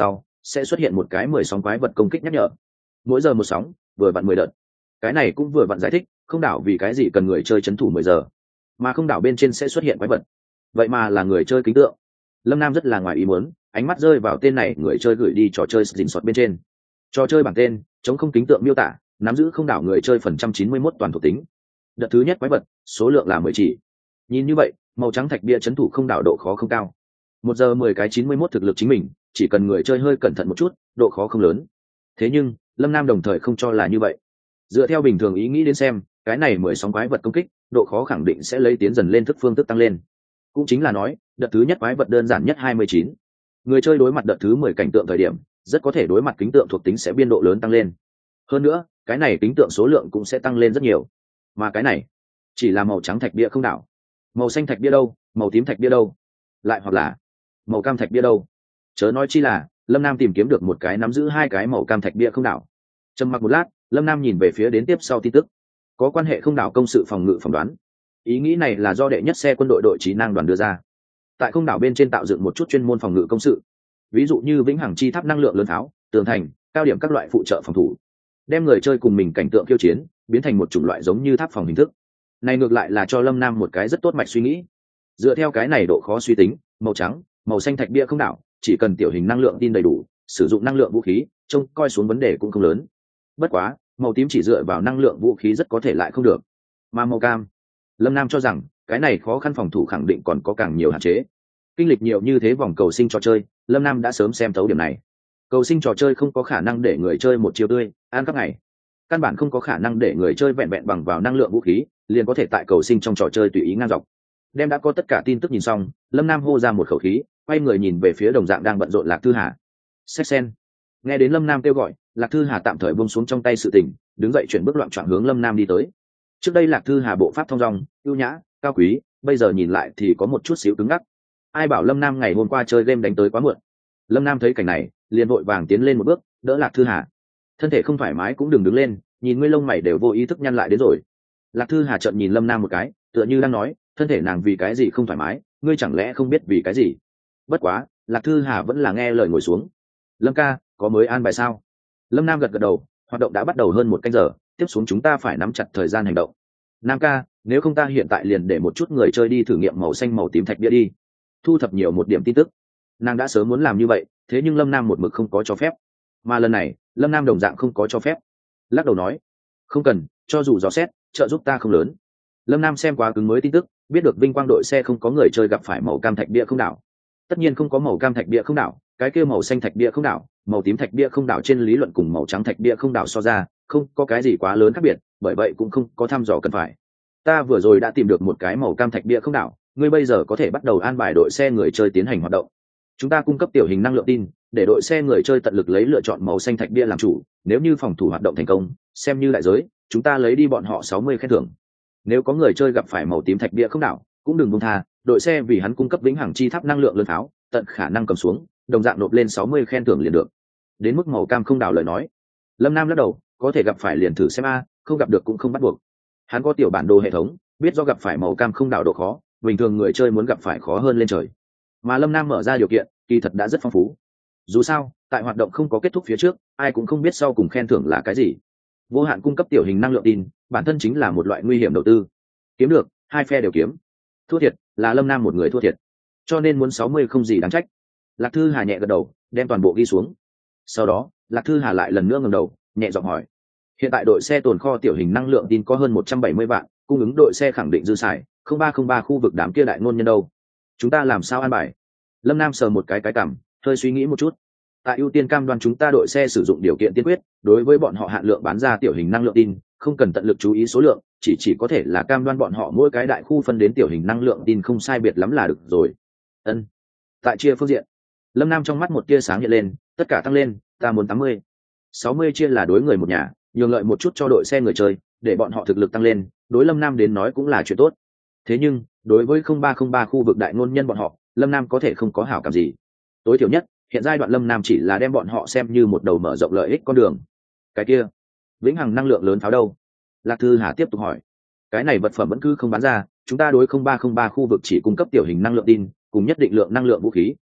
sẽ xuất hiện một cái 10 sóng quái vật công kích nhắc nhở, mỗi giờ một sóng, vừa vặn 10 đợt. Cái này cũng vừa vặn giải thích không đảo vì cái gì cần người chơi trấn thủ 10 giờ mà không đảo bên trên sẽ xuất hiện quái vật, vậy mà là người chơi kính tượng. Lâm Nam rất là ngoài ý muốn, ánh mắt rơi vào tên này người chơi gửi đi trò chơi dình sọt bên trên. Trò chơi bảng tên chống không kính tượng miêu tả, nắm giữ không đảo người chơi phần trăm 91 toàn thuộc tính. Đợt thứ nhất quái vật số lượng là 10 chỉ. Nhìn như vậy màu trắng thạch bia trấn thủ không đảo độ khó không cao, 1 giờ 10 cái 91 thực lực chính mình, chỉ cần người chơi hơi cẩn thận một chút độ khó không lớn. Thế nhưng Lâm Nam đồng thời không cho là như vậy. Dựa theo bình thường ý nghĩ đến xem, cái này 10 sóng quái vật công kích độ khó khẳng định sẽ lấy tiến dần lên thức phương thức tăng lên. Cũng chính là nói đợt thứ nhất quái vật đơn giản nhất 29, người chơi đối mặt đợt thứ 10 cảnh tượng thời điểm rất có thể đối mặt kính tượng thuộc tính sẽ biên độ lớn tăng lên. Hơn nữa cái này kính tượng số lượng cũng sẽ tăng lên rất nhiều. Mà cái này chỉ là màu trắng thạch bia không đảo, màu xanh thạch bia đâu, màu tím thạch bia đâu, lại hoặc là màu cam thạch bia đâu. Chớ nói chi là Lâm Nam tìm kiếm được một cái nắm giữ 2 cái màu cam thạch bia không đảo. Trầm mặc một lát, Lâm Nam nhìn về phía đến tiếp sau tin tức có quan hệ không đảo công sự phòng ngự phỏng đoán. Ý nghĩ này là do đệ nhất xe quân đội đội trí năng đoàn đưa ra, tại không đảo bên trên tạo dựng một chút chuyên môn phòng ngự công sự, ví dụ như vĩnh hằng chi tháp năng lượng lớn tháo, tường thành, cao điểm các loại phụ trợ phòng thủ, đem người chơi cùng mình cảnh tượng khiêu chiến biến thành một chủng loại giống như tháp phòng hình thức. Này ngược lại là cho Lâm Nam một cái rất tốt mạch suy nghĩ. Dựa theo cái này độ khó suy tính, màu trắng, màu xanh thạch bia không đảo chỉ cần tiểu hình năng lượng tin đầy đủ, sử dụng năng lượng vũ khí trông coi xuống vấn đề cũng không lớn. Bất quá màu tím chỉ dựa vào năng lượng vũ khí rất có thể lại không được. Mà màu cam, Lâm Nam cho rằng cái này khó khăn phòng thủ khẳng định còn có càng nhiều hạn chế. Kinh lịch nhiều như thế vòng cầu sinh trò chơi, Lâm Nam đã sớm xem thấu điểm này. Cầu sinh trò chơi không có khả năng để người chơi một chiều tươi ăn các ngày, căn bản không có khả năng để người chơi vẹn vẹn bằng vào năng lượng vũ khí liền có thể tại cầu sinh trong trò chơi tùy ý ngang dọc. Đem đã có tất cả tin tức nhìn xong, Lâm Nam hô ra một khẩu khí, quay người nhìn về phía đồng dạng đang bận rộn Lạc Thư Hà. Xách sen. Nghe đến Lâm Nam kêu gọi, Lạc Thư Hà tạm thời buông xuống trong tay sự tình, đứng dậy chuyển bước loạn choạng hướng Lâm Nam đi tới. Trước đây Lạc Thư Hà bộ pháp thông dong, ưu nhã, cao quý, bây giờ nhìn lại thì có một chút xíu cứng ngắc. Ai bảo Lâm Nam ngày hôm qua chơi game đánh tới quá muộn. Lâm Nam thấy cảnh này, liền vội vàng tiến lên một bước, đỡ Lạc Thư Hà. Thân thể không thoải mái cũng đừng đứng lên, nhìn ngươi lông mày đều vô ý thức nhăn lại đến rồi. Lạc Thư Hà trợn nhìn Lâm Nam một cái, tựa như đang nói, thân thể nàng vì cái gì không thoải mái, ngươi chẳng lẽ không biết vì cái gì? Bất quá, Lạc Thư Hà vẫn là nghe lời ngồi xuống. Lâm ca, có mới an bài sao? Lâm Nam gật gật đầu, hoạt động đã bắt đầu hơn 1 canh giờ, tiếp xuống chúng ta phải nắm chặt thời gian hành động. Nam ca, nếu không ta hiện tại liền để một chút người chơi đi thử nghiệm màu xanh màu tím thạch bia đi, thu thập nhiều một điểm tin tức. Nàng đã sớm muốn làm như vậy, thế nhưng Lâm Nam một mực không có cho phép, mà lần này Lâm Nam đồng dạng không có cho phép, lắc đầu nói không cần, cho dù dò xét trợ giúp ta không lớn. Lâm Nam xem quá cứng mới tin tức, biết được Vinh Quang đội xe không có người chơi gặp phải màu cam thạch bia không đảo. Tất nhiên không có màu cam thạch bia không đảo, cái kia màu xanh thạch bia không đảo, màu tím thạch bia không đảo trên lý luận cùng màu trắng thạch bia không đảo so ra không có cái gì quá lớn khác biệt, bởi vậy cũng không có thăm dò cần phải. Ta vừa rồi đã tìm được một cái màu cam thạch bia không đảo, ngươi bây giờ có thể bắt đầu an bài đội xe người chơi tiến hành hoạt động. Chúng ta cung cấp tiểu hình năng lượng tin, để đội xe người chơi tận lực lấy lựa chọn màu xanh thạch bia làm chủ, nếu như phòng thủ hoạt động thành công, xem như đại giới, chúng ta lấy đi bọn họ 60 khen thưởng. Nếu có người chơi gặp phải màu tím thạch bia không đảo, cũng đừng buông tha, đội xe vì hắn cung cấp vĩnh hằng chi tháp năng lượng lớn tháo, tận khả năng cầm xuống, đồng dạng nộp lên 60 khen thưởng liền được. Đến mức màu cam không đảo lời nói, Lâm Nam lắc đầu, có thể gặp phải liền thử xem a, không gặp được cũng không bắt buộc. Hắn có tiểu bản đồ hệ thống, biết do gặp phải màu cam không đảo độ khó, bình thường người chơi muốn gặp phải khó hơn lên trời. Mà Lâm Nam mở ra điều kiện, kỳ thật đã rất phong phú. Dù sao, tại hoạt động không có kết thúc phía trước, ai cũng không biết sau cùng khen thưởng là cái gì. Vô hạn cung cấp tiểu hình năng lượng tin, bản thân chính là một loại nguy hiểm đầu tư. Kiếm được, hai phe đều kiếm. Thua thiệt là Lâm Nam một người thua thiệt, cho nên muốn 60 không gì đáng trách. Lạc Thư Hà nhẹ gật đầu, đem toàn bộ ghi xuống. Sau đó, Lạc Thư Hà lại lần nữa ngẩng đầu, nhẹ giọng hỏi: hiện tại đội xe tồn kho tiểu hình năng lượng tin có hơn 170 vạn, cung ứng đội xe khẳng định dư xài, 0303 khu vực đám kia đại ngôn nhân đâu? Chúng ta làm sao an bài? Lâm Nam sờ một cái cằm, hơi suy nghĩ một chút. Tại ưu tiên cam đoan chúng ta đội xe sử dụng điều kiện tiên quyết, đối với bọn họ hạn lượng bán ra tiểu hình năng lượng tin, không cần tận lực chú ý số lượng, chỉ có thể là cam đoan bọn họ mỗi cái đại khu phân đến tiểu hình năng lượng tin không sai biệt lắm là được rồi. Ân. Tại chia phương diện, Lâm Nam trong mắt một tia sáng hiện lên, tất cả tăng lên, ta muốn 80. 60 chia là đối người một nhà, nhường lợi một chút cho đội xe người chơi, để bọn họ thực lực tăng lên, đối Lâm Nam đến nói cũng là chuyện tốt. Thế nhưng, đối với 0303 khu vực đại ngôn nhân bọn họ, Lâm Nam có thể không có hảo cảm gì. Tối thiểu nhất, hiện giai đoạn Lâm Nam chỉ là đem bọn họ xem như một đầu mở rộng lợi ích con đường. Cái kia, vĩnh hằng năng lượng lớn pháo đâu? Lạc Thư Hà tiếp tục hỏi. Cái này vật phẩm vẫn cứ không bán ra, chúng ta đối 0303 khu vực chỉ cung cấp tiểu hình năng lượng tin, cùng nhất định lượng năng lượng vũ khí.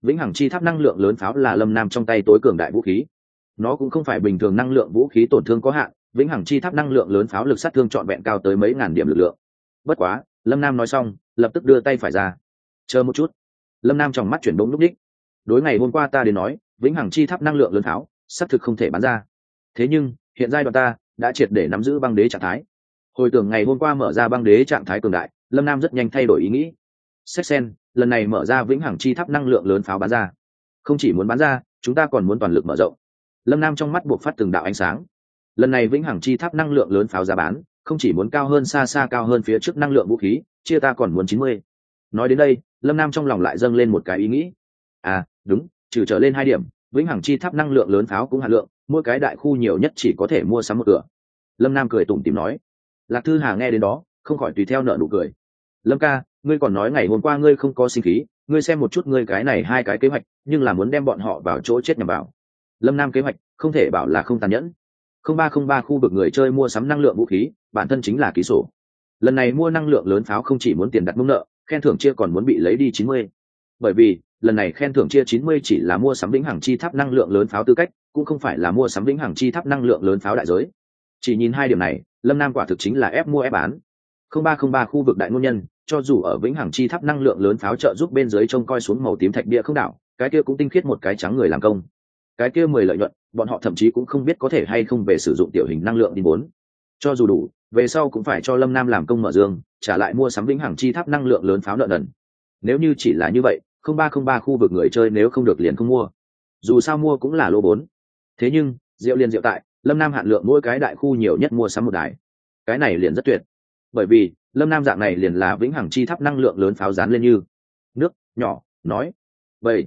Vĩnh hằng chi tháp năng lượng lớn pháo là Lâm Nam trong tay tối cường đại vũ khí. Nó cũng không phải bình thường năng lượng vũ khí tổn thương có hạn, vĩnh hằng chi tháp năng lượng lớn pháo lực sát thương trọn vẹn cao tới mấy ngàn điểm lực lượng. Bất quá, Lâm Nam nói xong, lập tức đưa tay phải ra. Chờ một chút. Lâm Nam trong mắt chuyển bỗng lúc đích. Đối ngày hôm qua ta đến nói, vĩnh hằng chi tháp năng lượng lớn pháo, xác thực không thể bắn ra. Thế nhưng, hiện giai đoạn ta đã triệt để nắm giữ băng đế trạng thái. Hồi tưởng ngày hôm qua mở ra băng đế trạng thái cường đại, Lâm Nam rất nhanh thay đổi ý nghĩ. Xét sen, lần này mở ra vĩnh hằng chi tháp năng lượng lớn pháo bắn ra. Không chỉ muốn bắn ra, chúng ta còn muốn toàn lực mở rộng. Lâm Nam trong mắt buộc phát từng đạo ánh sáng. Lần này vĩnh hằng chi tháp năng lượng lớn pháo giá bán, không chỉ muốn cao hơn xa xa cao hơn phía trước năng lượng vũ khí, chia ta còn muốn 90. Nói đến đây, Lâm Nam trong lòng lại dâng lên một cái ý nghĩ. À, đúng, trừ trở lên 2 điểm, vĩnh hằng chi tháp năng lượng lớn pháo cũng hạn lượng, mỗi cái đại khu nhiều nhất chỉ có thể mua sắm một cửa. Lâm Nam cười tủm tỉm nói. Lạc Thư Hà nghe đến đó, không khỏi tùy theo nở nụ cười. Lâm ca, ngươi còn nói ngày hôm qua ngươi không có sinh khí, ngươi xem một chút ngươi cái này 2 cái kế hoạch, nhưng là muốn đem bọn họ vào chỗ chết nhằm vào. Lâm Nam kế hoạch, không thể bảo là không tàn nhẫn. 0303 khu vực người chơi mua sắm năng lượng vũ khí, bản thân chính là ký sổ. Lần này mua năng lượng lớn pháo không chỉ muốn tiền đặt mông nợ, khen thưởng chia còn muốn bị lấy đi 90. Bởi vì, lần này khen thưởng chia 90 chỉ là mua sắm vĩnh hằng chi tháp năng lượng lớn pháo tư cách, cũng không phải là mua sắm vĩnh hằng chi tháp năng lượng lớn pháo đại giới. Chỉ nhìn 2 điểm này, Lâm Nam quả thực chính là ép mua ép bán. 0303 khu vực đại ngôn nhân, cho dù ở vĩnh hằng chi tháp năng lượng lớn pháo trợ giúp bên dưới trông coi xuống màu tím thạch địa không đảo, cái kia cũng tinh khiết một cái trắng người làm công. Cái kia 10 lợi nhuận, bọn họ thậm chí cũng không biết có thể hay không về sử dụng tiểu hình năng lượng đi 4. Cho dù đủ, về sau cũng phải cho Lâm Nam làm công mở dương, trả lại mua sắm vĩnh hằng chi tháp năng lượng lớn pháo nợ nần. Nếu như chỉ là như vậy, 0303 khu vực người chơi nếu không được liền không mua. Dù sao mua cũng là lô 4. Thế nhưng, rượu liền rượu tại, Lâm Nam hạn lượng mỗi cái đại khu nhiều nhất mua sắm một đài. Cái này liền rất tuyệt. Bởi vì, Lâm Nam dạng này liền là vĩnh hằng chi tháp năng lượng lớn pháo dán lên như nước nhỏ, nói 7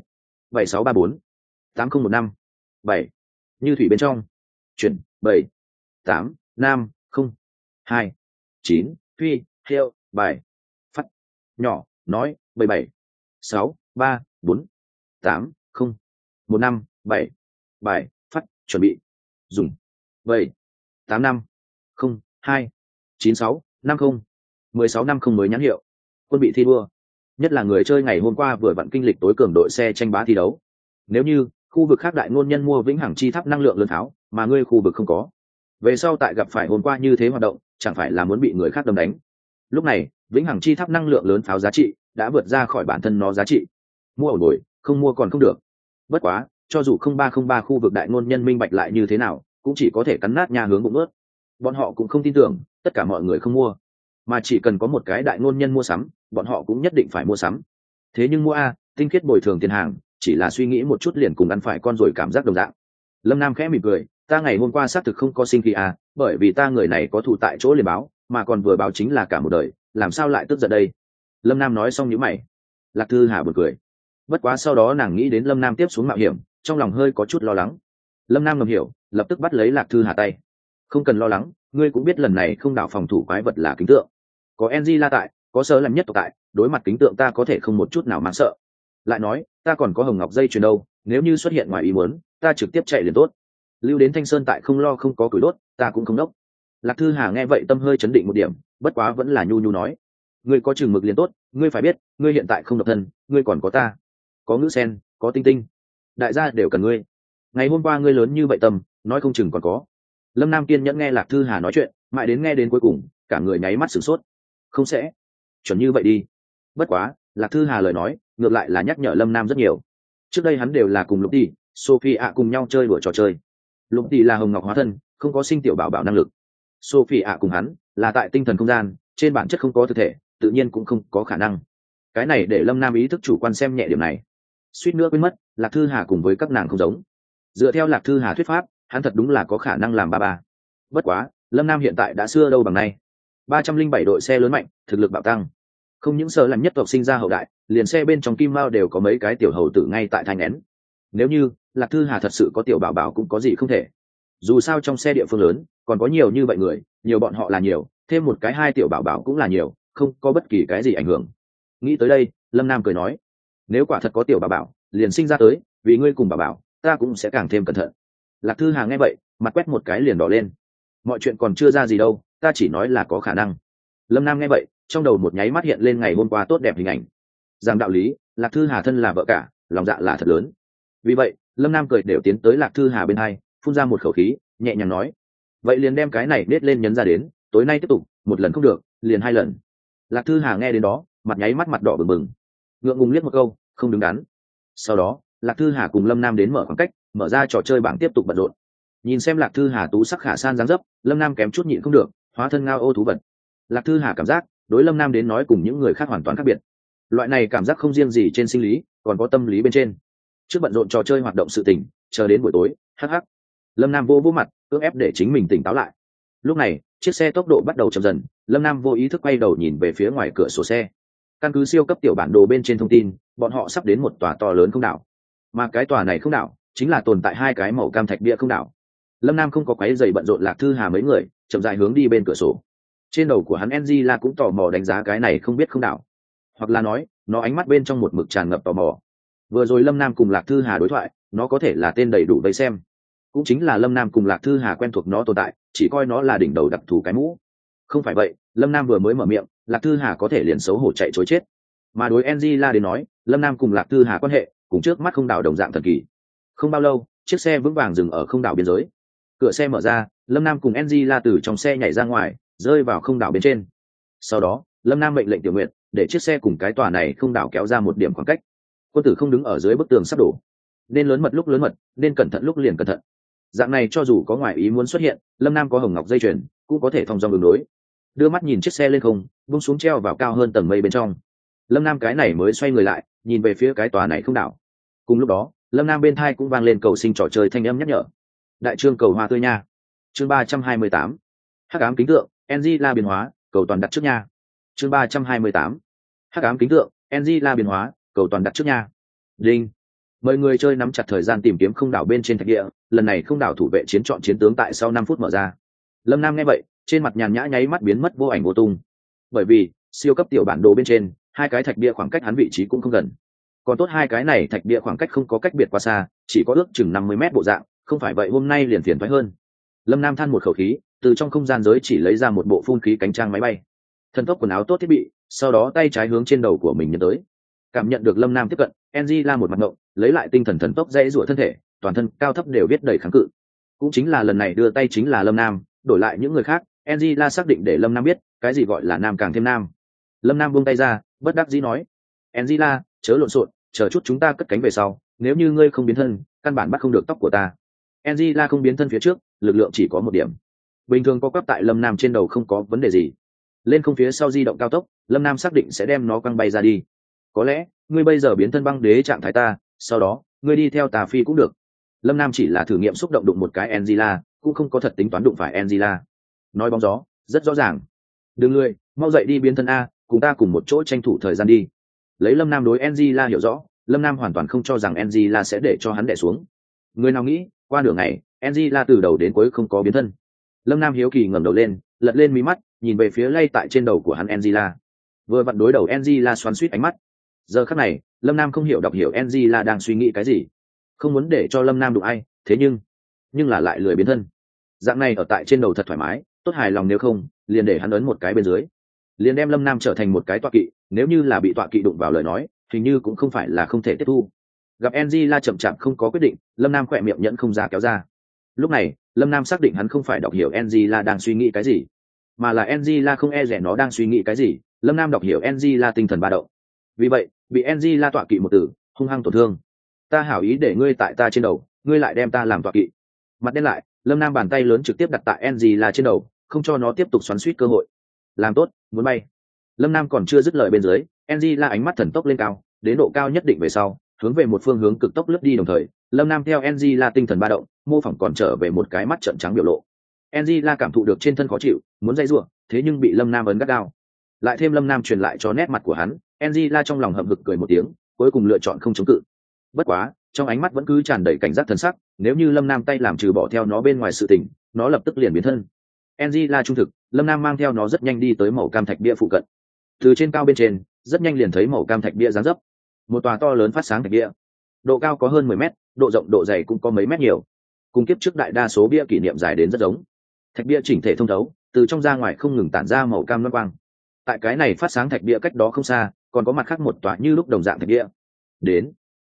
7634 8015 7 như thủy bên trong chuyển 7 8 nam 0 2 9 phi hiệu 7 phát nhỏ nói 77 6 3 4 8 0 1 5 7 7 phát chuẩn bị dùng 7 8 5 0 2 9 6 5 0 16 năm không mới nhãn hiệu. Quân bị thi đua, nhất là người chơi ngày hôm qua vừa vặn kinh lịch tối cường đội xe tranh bá thi đấu. Nếu như khu vực khác đại ngôn nhân mua vĩnh hằng chi tháp năng lượng lớn pháo, mà ngươi khu vực không có, về sau tại gặp phải hôm qua như thế hoạt động, chẳng phải là muốn bị người khác đâm đánh. Lúc này, vĩnh hằng chi tháp năng lượng lớn pháo giá trị đã vượt ra khỏi bản thân nó giá trị. Mua ổn đổi, không mua còn không được. Bất quá, cho dù 0303 khu vực đại ngôn nhân minh bạch lại như thế nào, cũng chỉ có thể cắn nát nhà hướng bụng ướt. Bọn họ cũng không tin tưởng, tất cả mọi người không mua, mà chỉ cần có một cái đại ngôn nhân mua sắm, bọn họ cũng nhất định phải mua sắm. Thế nhưng mua tinh khiết bồi thường tiền hàng, chỉ là suy nghĩ một chút liền cùng ăn phải con rồi cảm giác đồng dạng. Lâm Nam khẽ mỉm cười, ta ngày hôm qua xác thực không có sinh khí bởi vì ta người này có thù tại chỗ liền báo, mà còn vừa báo chính là cả một đời, làm sao lại tức giận đây? Lâm Nam nói xong nhíu mày. Lạc Thư Hà buồn cười. Bất quá sau đó nàng nghĩ đến Lâm Nam tiếp xuống mạo hiểm, trong lòng hơi có chút lo lắng. Lâm Nam ngầm hiểu, lập tức bắt lấy Lạc Thư Hà tay. Không cần lo lắng, ngươi cũng biết lần này không đảo phòng thủ quái vật là kính tượng. Có Angela tại, có Sơ làm nhất tộc tại, đối mặt kính tượng ta có thể không một chút nào mang sợ. Lại nói, ta còn có hồng ngọc dây chuyền đâu, nếu như xuất hiện ngoài ý muốn, ta trực tiếp chạy liền tốt. Lưu đến Thanh Sơn tại không lo không có củi đốt, ta cũng không đốc. Lạc Thư Hà nghe vậy tâm hơi chấn định một điểm, bất quá vẫn là nhu nhu nói, ngươi có chừng mực liền tốt, ngươi phải biết, ngươi hiện tại không độc thân, ngươi còn có ta, có Ngữ Sen, có Tinh Tinh, đại gia đều cần ngươi. Ngày hôm qua ngươi lớn như vậy tâm, nói không chừng còn có. Lâm Nam kiên nhẫn nghe Lạc Thư Hà nói chuyện, mãi đến nghe đến cuối cùng, cả người nháy mắt sửng sốt. Không sẽ, chuẩn như vậy đi. Bất quá, Lạc Thư Hà lời nói, ngược lại là nhắc nhở Lâm Nam rất nhiều. Trước đây hắn đều là cùng Lục Tỷ, Sophie cùng nhau chơi đùa trò chơi. Lục Tỷ là hồng ngọc hóa thân, không có sinh tiểu bảo bảo năng lực. Sophie cùng hắn là tại tinh thần không gian, trên bản chất không có thực thể, tự nhiên cũng không có khả năng. Cái này để Lâm Nam ý thức chủ quan xem nhẹ điểm này. Suýt nữa quên mất, Lạc Thư Hà cùng với các nàng không giống. Dựa theo Lạc Thư Hà thuyết pháp, hắn thật đúng là có khả năng làm ba. Bất quá, Lâm Nam hiện tại đã xưa đâu bằng nay. 307 đội xe lớn mạnh, thực lực bạo tăng. Không những Sở làm nhất tộc sinh ra hậu đại, liền xe bên trong kim mao đều có mấy cái tiểu hầu tử ngay tại thanh nén. Nếu như Lạc Thư Hà thật sự có tiểu bảo bảo cũng có gì không thể. Dù sao trong xe địa phương lớn, còn có nhiều như vậy người, nhiều bọn họ là nhiều, thêm một cái 2 tiểu bảo bảo cũng là nhiều, không có bất kỳ cái gì ảnh hưởng. Nghĩ tới đây, Lâm Nam cười nói, nếu quả thật có tiểu bảo bảo, liền sinh ra tới, vì ngươi cùng bảo bảo, ta cũng sẽ càng thêm cẩn thận. Lạc Thư Hà nghe vậy, mặt quét một cái liền đỏ lên. Mọi chuyện còn chưa ra gì đâu, ta chỉ nói là có khả năng. Lâm Nam nghe vậy, trong đầu một nháy mắt hiện lên ngày hôm qua tốt đẹp hình ảnh. Rằng đạo lý, Lạc Thư Hà thân là vợ cả, lòng dạ là thật lớn. Vì vậy Lâm Nam cười đều tiến tới Lạc Thư Hà bên hai, phun ra một khẩu khí, nhẹ nhàng nói: vậy liền đem cái này nết lên nhấn ra đến, tối nay tiếp tục, một lần không được liền 2 lần. Lạc Thư Hà nghe đến đó, mặt nháy mắt mặt đỏ bừng bừng, ngượng ngùng liếc một câu, không đứng đắn. Sau đó Lạc Thư Hà cùng Lâm Nam đến mở khoảng cách, mở ra trò chơi bảng tiếp tục bận rộn. Nhìn xem Lạc Thư Hà tú sắc khả san dáng dấp, Lâm Nam kém chút nhịn không được, hóa thân ngao ô thú vật. Lạc Thư Hà cảm giác đối Lâm Nam đến nói cùng những người khác hoàn toàn khác biệt. Loại này cảm giác không riêng gì trên sinh lý, còn có tâm lý bên trên. Trước bận rộn trò chơi hoạt động sự tình, chờ đến buổi tối, hắc hắc. Lâm Nam vô mặt, cưỡng ép để chính mình tỉnh táo lại. Lúc này chiếc xe tốc độ bắt đầu chậm dần, Lâm Nam vô ý thức quay đầu nhìn về phía ngoài cửa sổ xe. Căn cứ siêu cấp tiểu bản đồ bên trên thông tin, bọn họ sắp đến một tòa to lớn không đảo, mà cái tòa này không đảo chính là tồn tại 2 cái màu cam thạch bia không đảo. Lâm Nam không có quấy giày bận rộn Lạc Thư Hà mấy người, chậm rãi hướng đi bên cửa sổ. Trên đầu của hắn Angela cũng tò mò đánh giá cái này không biết không đảo, hoặc là nói nó ánh mắt bên trong một mực tràn ngập tò mò. Vừa rồi Lâm Nam cùng Lạc Thư Hà đối thoại, nó có thể là tên đầy đủ vây xem, cũng chính là Lâm Nam cùng Lạc Thư Hà quen thuộc nó tồn tại, chỉ coi nó là đỉnh đầu đặc thù cái mũ. Không phải vậy Lâm Nam vừa mới mở miệng, Lạc Thư Hà có thể liền xấu hổ chạy chối chết. Mà đối Angela đến nói, Lâm Nam cùng Lạc Thư Hà quan hệ cùng trước mắt không đảo đồng dạng thần kỳ. Không bao lâu chiếc xe vững vàng dừng ở không đảo biên giới. Cửa xe mở ra, Lâm Nam cùng Angela từ trong xe nhảy ra ngoài, rơi vào không đảo bên trên. Sau đó Lâm Nam mệnh lệnh Tiểu Nguyệt để chiếc xe cùng cái tòa này không đảo kéo ra một điểm khoảng cách. Quân tử không đứng ở dưới bức tường sắp đổ, nên lớn mật lúc lớn mật, nên cẩn thận lúc liền cẩn thận. Dạng này cho dù có ngoại ý muốn xuất hiện, Lâm Nam có hồng ngọc dây chuyền cũng có thể thong dong ứng đối. Đưa mắt nhìn chiếc xe lên không, buông xuống treo vào cao hơn tầng mây bên trong. Lâm Nam cái này mới xoay người lại, nhìn về phía cái tòa này không đảo. Cùng lúc đó Lâm Nam bên thai cũng vang lên cầu sinh trò chơi thanh âm nhắc nhở. Đại trương cầu hoa tươi nha. Chương 328. Hắc ám kính tượng, Angela biến hóa, cầu toàn đặt trước nha. Chương 328. Hắc ám kính tượng, Angela biến hóa, cầu toàn đặt trước nha. Đinh. Mời người chơi nắm chặt thời gian tìm kiếm không đảo bên trên thạch địa, lần này không đảo thủ vệ chiến chọn chiến tướng tại sau 5 phút mở ra. Lâm Nam nghe vậy, trên mặt nhàn nhã nháy mắt biến mất vô ảnh vô tung. Bởi vì siêu cấp tiểu bản đồ bên trên 2 cái thạch bia khoảng cách hắn vị trí cũng không gần. Còn tốt 2 cái này thạch bia khoảng cách không có cách biệt quá xa, chỉ có ước chừng 50 mét bộ dạng, không phải vậy hôm nay liền phiền toái hơn. Lâm Nam than một khẩu khí, từ trong không gian giới chỉ lấy ra một bộ phun khí cánh trang máy bay. Thần tốc quần áo tốt thiết bị, sau đó tay trái hướng trên đầu của mình nhấn tới. Cảm nhận được Lâm Nam tiếp cận, Angela một mặt ngộng, lấy lại tinh thần thần tốc dãy rủa thân thể, toàn thân cao thấp đều viết đầy kháng cự. Cũng chính là lần này đưa tay chính là Lâm Nam, đổi lại những người khác, Angela xác định để Lâm Nam biết, cái gì gọi là nam càng thêm nam. Lâm Nam buông tay ra, bất đắc dĩ nói: "Angela, chớ lộn xộn, chờ chút chúng ta cất cánh về sau, nếu như ngươi không biến thân, căn bản bắt không được tóc của ta." Angela không biến thân phía trước, lực lượng chỉ có 1 điểm. Bình thường có quắp tại Lâm Nam trên đầu không có vấn đề gì. Lên không phía sau di động cao tốc, Lâm Nam xác định sẽ đem nó quăng bay ra đi. Có lẽ ngươi bây giờ biến thân băng đế trạng thái ta, sau đó ngươi đi theo tà phi cũng được. Lâm Nam chỉ là thử nghiệm xúc động đụng một cái Angela, cũng không có thật tính toán đụng phải Angela. Nói bóng gió rất rõ ràng. Đừng lười, mau dậy đi biến thân a, cùng ta cùng một chỗ tranh thủ thời gian đi. Lấy Lâm Nam đối Angela hiểu rõ, Lâm Nam hoàn toàn không cho rằng Angela sẽ để cho hắn đè xuống. Người nào nghĩ qua nửa ngày Angela từ đầu đến cuối không có biến thân. Lâm Nam hiếu kỳ ngẩng đầu lên, lật lên mí mắt, nhìn về phía lay tại trên đầu của hắn Angela. Vừa vặn đối đầu Angela xoắn xuýt ánh mắt. Giờ khắc này Lâm Nam không hiểu đọc hiểu Angela đang suy nghĩ cái gì, không muốn để cho Lâm Nam đụng ai, thế nhưng là lại lười biến thân. Dạng này ở tại trên đầu thật thoải mái, tốt hài lòng, nếu không liền để hắn ấn một cái bên dưới, liền đem Lâm Nam trở thành một cái tọa kỵ. Nếu như là bị tọa kỵ đụng vào lời nói, hình như cũng không phải là không thể tiếp thu. Gặp Angela chậm chạp không có quyết định, Lâm Nam khỏe miệng nhẫn không ra kéo ra. Lúc này Lâm Nam xác định hắn không phải đọc hiểu Angela đang suy nghĩ cái gì, mà là Angela không e rẻ nó đang suy nghĩ cái gì. Lâm Nam đọc hiểu Angela tinh thần ba động, vì vậy bị Angela tọa kỵ một từ hung hăng tổn thương. Ta hảo ý để ngươi tại ta trên đầu, ngươi lại đem ta làm tọa kỵ. Mặt đen lại, Lâm Nam bàn tay lớn trực tiếp đặt tại Angela trên đầu, không cho nó tiếp tục xoắn xuýt cơ hội. Làm tốt, muốn bay. Lâm Nam còn chưa dứt lời bên dưới, Angela ánh mắt thần tốc lên cao, đến độ cao nhất định về sau, hướng về một phương hướng cực tốc lướt đi. Đồng thời Lâm Nam theo Angela tinh thần ba động, mô phỏng còn trở về một cái mắt trợn trắng biểu lộ. Angela cảm thụ được trên thân khó chịu, muốn dây rủa, thế nhưng bị Lâm Nam ấn gắt gao. Lại thêm Lâm Nam truyền lại cho nét mặt của hắn, Angela trong lòng hậm hực cười một tiếng, cuối cùng lựa chọn không chống cự. Bất quá trong ánh mắt vẫn cứ tràn đầy cảnh giác thần sắc, nếu như Lâm Nam tay làm trừ bỏ theo nó bên ngoài sự tình, nó lập tức liền biến thân. Angela trung thực, Lâm Nam mang theo nó rất nhanh đi tới màu cam thạch bia phụ cận. Từ trên cao bên trên, rất nhanh liền thấy màu cam thạch bia dáng dấp. Một tòa to lớn phát sáng thạch bia, độ cao có hơn 10 mét, độ rộng độ dày cũng có mấy mét nhiều. Cùng kiếp trước đại đa số bia kỷ niệm dài đến rất giống. Thạch bia chỉnh thể thông thấu, từ trong ra ngoài không ngừng tản ra màu cam loang quang. Tại cái này phát sáng thạch bia cách đó không xa, còn có mặt khác một tòa như lúc đồng dạng thạch bia. Đến,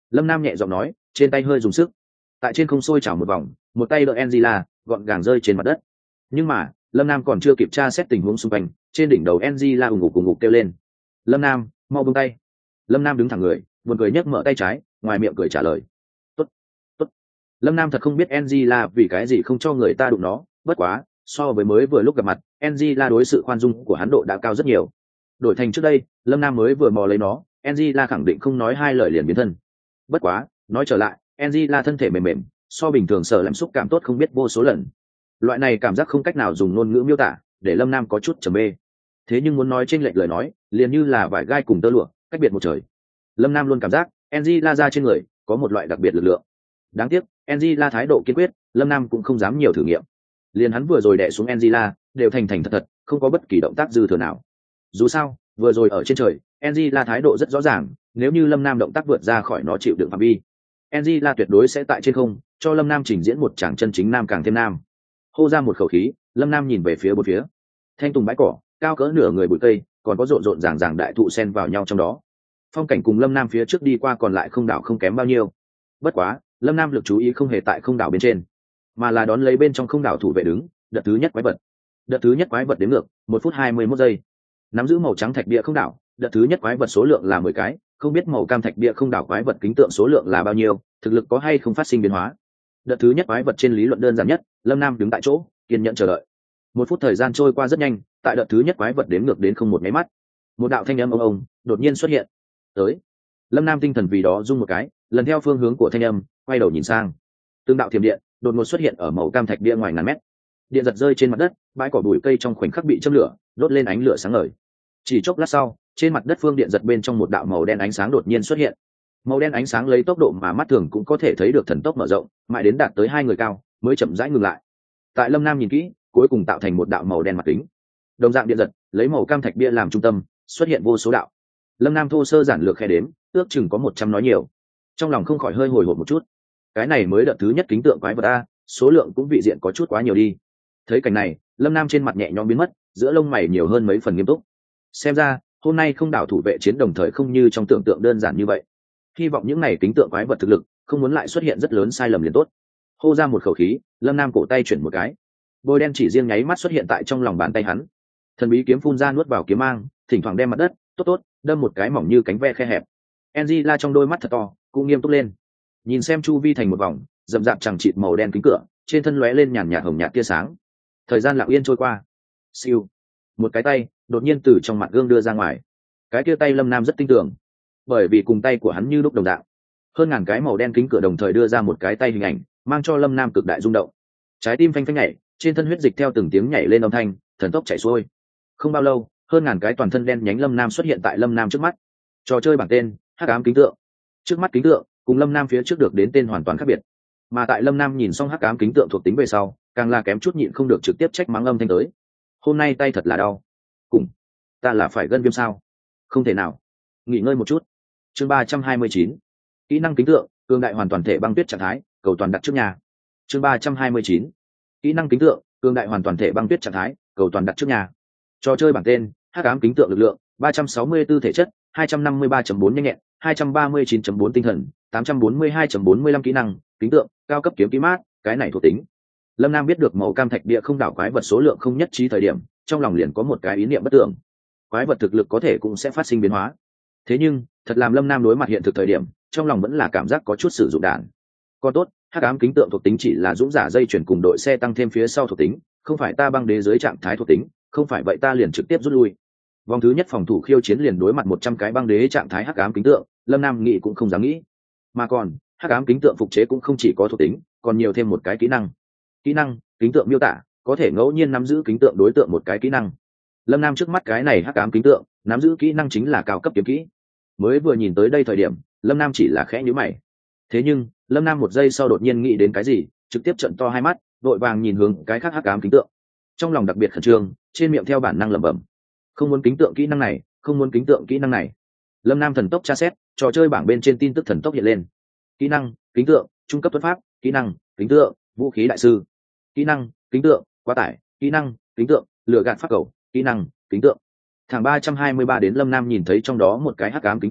Lâm Nam nhẹ giọng nói, trên tay hơi dùng sức, tại trên không sôi trào một vòng, một tay đỡ Angela gọn gàng rơi trên mặt đất. Nhưng mà Lâm Nam còn chưa kịp tra xét tình huống xung quanh, trên đỉnh đầu Angela ùng ục kêu lên: Lâm Nam, mau buông tay. Lâm Nam đứng thẳng người, buồn cười nhấc mở tay trái, ngoài miệng cười trả lời: tốt, tốt. Lâm Nam thật không biết Angela vì cái gì không cho người ta đụng nó, bất quá so với mới vừa lúc gặp mặt, Angela đối sự khoan dung của hắn độ đã cao rất nhiều. Đổi thành trước đây, Lâm Nam mới vừa mò lấy nó, Angela khẳng định không nói hai lời liền biến thân. Bất quá nói trở lại, Angela thân thể mềm mềm, so bình thường sợ làm xúc cảm tốt không biết vô số lần. Loại này cảm giác không cách nào dùng ngôn ngữ miêu tả, để Lâm Nam có chút trầm mê. Thế nhưng muốn nói trên lệch lời nói, liền như là vải gai cùng tơ lụa, cách biệt một trời. Lâm Nam luôn cảm giác Angela ra trên người có một loại đặc biệt lực lượng. Đáng tiếc Angela thái độ kiên quyết, Lâm Nam cũng không dám nhiều thử nghiệm. Liền hắn vừa rồi đè xuống Angela đều thành thật thật, không có bất kỳ động tác dư thừa nào. Dù sao vừa rồi ở trên trời, Angela thái độ rất rõ ràng, nếu như Lâm Nam động tác vượt ra khỏi nó chịu đựng phạm vi, Angela tuyệt đối sẽ tại trên không cho Lâm Nam trình diễn một tràng chân chính nam càng thêm nam. Hô ra một khẩu khí, Lâm Nam nhìn về phía bốn phía. Thanh tùng bãi cỏ, cao cỡ nửa người bụi cây, còn có rộn rộn ràng ràng đại thụ xen vào nhau trong đó. Phong cảnh cùng Lâm Nam phía trước đi qua còn lại không đảo không kém bao nhiêu. Bất quá Lâm Nam lực chú ý không hề tại không đảo bên trên, mà là đón lấy bên trong không đảo thủ vệ đứng. Đợt thứ nhất quái vật. Đợt thứ nhất quái vật đến ngược 1 phút 21 giây. Nắm giữ màu trắng thạch bia không đảo, đợt thứ nhất quái vật số lượng là 10 cái, không biết màu cam thạch bia không đảo quái vật kính tượng số lượng là bao nhiêu, thực lực có hay không phát sinh biến hóa. Đợt thứ nhất quái vật trên lý luận đơn giản nhất, Lâm Nam đứng tại chỗ kiên nhẫn chờ đợi. 1 phút thời gian trôi qua rất nhanh, tại đợt thứ nhất quái vật đếm ngược đến không một máy mắt, một đạo thanh âm ông đột nhiên xuất hiện. Tới. Lâm Nam tinh thần vì đó rung một cái, lần theo phương hướng của thanh âm, quay đầu nhìn sang. Tương đạo thiểm điện đột ngột xuất hiện ở màu cam thạch bia ngoài ngàn mét. Điện giật rơi trên mặt đất, bãi cỏ bụi cây trong khoảnh khắc bị châm lửa, đốt lên ánh lửa sáng ngời. Chỉ chốc lát sau, trên mặt đất phương điện giật bên trong một đạo màu đen ánh sáng đột nhiên xuất hiện. Màu đen ánh sáng lấy tốc độ mà mắt thường cũng có thể thấy được thần tốc mở rộng, mãi đến đạt tới 2 người cao, mới chậm rãi ngừng lại. Tại Lâm Nam nhìn kỹ, cuối cùng tạo thành một đạo màu đen mặt kính. Đồng dạng điện giật, lấy màu cam thạch bia làm trung tâm, xuất hiện vô số đạo. Lâm Nam thô sơ giản lược khe đếm, ước chừng có 100 nói nhiều. Trong lòng không khỏi hơi hồi hộp một chút. Cái này mới đợt thứ nhất kính tượng quái vật a, số lượng cũng vị diện có chút quá nhiều đi. Thấy cảnh này, Lâm Nam trên mặt nhẹ nhõm biến mất, giữa lông mày nhiều hơn mấy phần nghiêm túc. Xem ra hôm nay không đảo thủ vệ chiến đồng thời không như trong tưởng tượng đơn giản như vậy. Hy vọng những này kính tượng quái vật thực lực không muốn lại xuất hiện rất lớn sai lầm liền tốt. Hô ra một khẩu khí, Lâm Nam cổ tay chuyển một cái, bôi đen chỉ riêng nháy mắt xuất hiện tại trong lòng bàn tay hắn. Thần bí kiếm phun ra nuốt vào kiếm mang, thỉnh thoảng đem mặt đất tốt đâm một cái mỏng như cánh ve khe hẹp. Angela trong đôi mắt thật to cũng nghiêm túc lên, nhìn xem chu vi thành một vòng rậm rạp chẳng chịt màu đen kính cửa, trên thân lóe lên nhàn nhạt hồng nhạt tia sáng. Thời gian lặng yên trôi qua. Siêu, một cái tay đột nhiên từ trong mặt gương đưa ra ngoài. Cái kia tay Lâm Nam rất tin tưởng, bởi vì cùng tay của hắn như lúc đồng dạng. Hơn ngàn cái màu đen kính cửa đồng thời đưa ra một cái tay hình ảnh, mang cho Lâm Nam cực đại rung động. Trái tim phanh phanh nhảy, trên thân huyết dịch theo từng tiếng nhảy lên âm thanh, thần tốc chảy xuôi. Không bao lâu, hơn ngàn cái toàn thân đen nhánh Lâm Nam xuất hiện tại Lâm Nam trước mắt. Trò chơi bảng tên: Hắc ám kính tượng. Trước mắt kính tượng cùng Lâm Nam phía trước được đến tên hoàn toàn khác biệt. Mà tại Lâm Nam nhìn xong hắc ám kính tượng thuộc tính về sau, càng là kém chút nhịn không được trực tiếp trách mắng âm thanh tới. Hôm nay tay thật là đau. Cùng ta là phải gân viêm sao? Không thể nào. Nghỉ ngơi một chút. Chương 329. Kỹ năng kính tượng, cường đại hoàn toàn thể băng tuyết trạng thái, cầu toàn đặt trước nhà. Chương 329. Kỹ năng kính tượng, cường đại hoàn toàn thể băng tuyết trạng thái, cầu toàn đặt trước nhà. Trò chơi bảng tên: Hắc ám kính tượng lực lượng, 364 thể chất, 253.4 nhanh nhẹn, 239.4 tinh thần, 842.45 kỹ năng, kính tượng, cao cấp kiếm kỹ mát, cái này thuộc tính. Lâm Nam biết được màu cam thạch địa không đảo quái vật số lượng không nhất trí thời điểm, trong lòng liền có một cái ý niệm bất tưởng. Quái vật thực lực có thể cũng sẽ phát sinh biến hóa. Thế nhưng, thật làm Lâm Nam đối mặt hiện thực thời điểm, trong lòng vẫn là cảm giác có chút sử dụng đạn. Còn tốt, hắc ám kính tượng thuộc tính chỉ là dũng giả dây chuyển cùng đội xe tăng thêm phía sau thuộc tính, không phải ta băng đế dưới trạng thái thuộc tính, không phải vậy ta liền trực tiếp rút lui. Vòng thứ nhất phòng thủ khiêu chiến liền đối mặt 100 cái băng đế trạng thái hắc ám kính tượng, Lâm Nam nghĩ cũng không dám nghĩ. Mà còn, hắc ám kính tượng phục chế cũng không chỉ có thuộc tính, còn nhiều thêm một cái kỹ năng. Kỹ năng kính tượng miêu tả, có thể ngẫu nhiên nắm giữ kính tượng đối tượng một cái kỹ năng. Lâm Nam trước mắt cái này hắc ám kính tượng, nắm giữ kỹ năng chính là cao cấp kiếm kỹ. Mới vừa nhìn tới đây thời điểm, Lâm Nam chỉ là khẽ nhíu mày. Thế nhưng, Lâm Nam một giây sau đột nhiên nghĩ đến cái gì, trực tiếp trợn to hai mắt, vội vàng nhìn hướng cái khác hắc ám kính tượng. Trong lòng đặc biệt khẩn trương, trên miệng theo bản năng lẩm bẩm: không muốn kính tượng kỹ năng này, không muốn kính tượng kỹ năng này. Lâm Nam thần tốc tra xét, trò chơi bảng bên trên tin tức thần tốc hiện lên. Kỹ năng kính tượng, trung cấp thuật pháp. Kỹ năng kính tượng, vũ khí đại sư. Kỹ năng kính tượng, quá tải. Kỹ năng kính tượng, lừa gạt pháp cầu. Kỹ năng kính tượng. Thằng 323 đến Lâm Nam nhìn thấy trong đó một cái hắc ám kính tượng,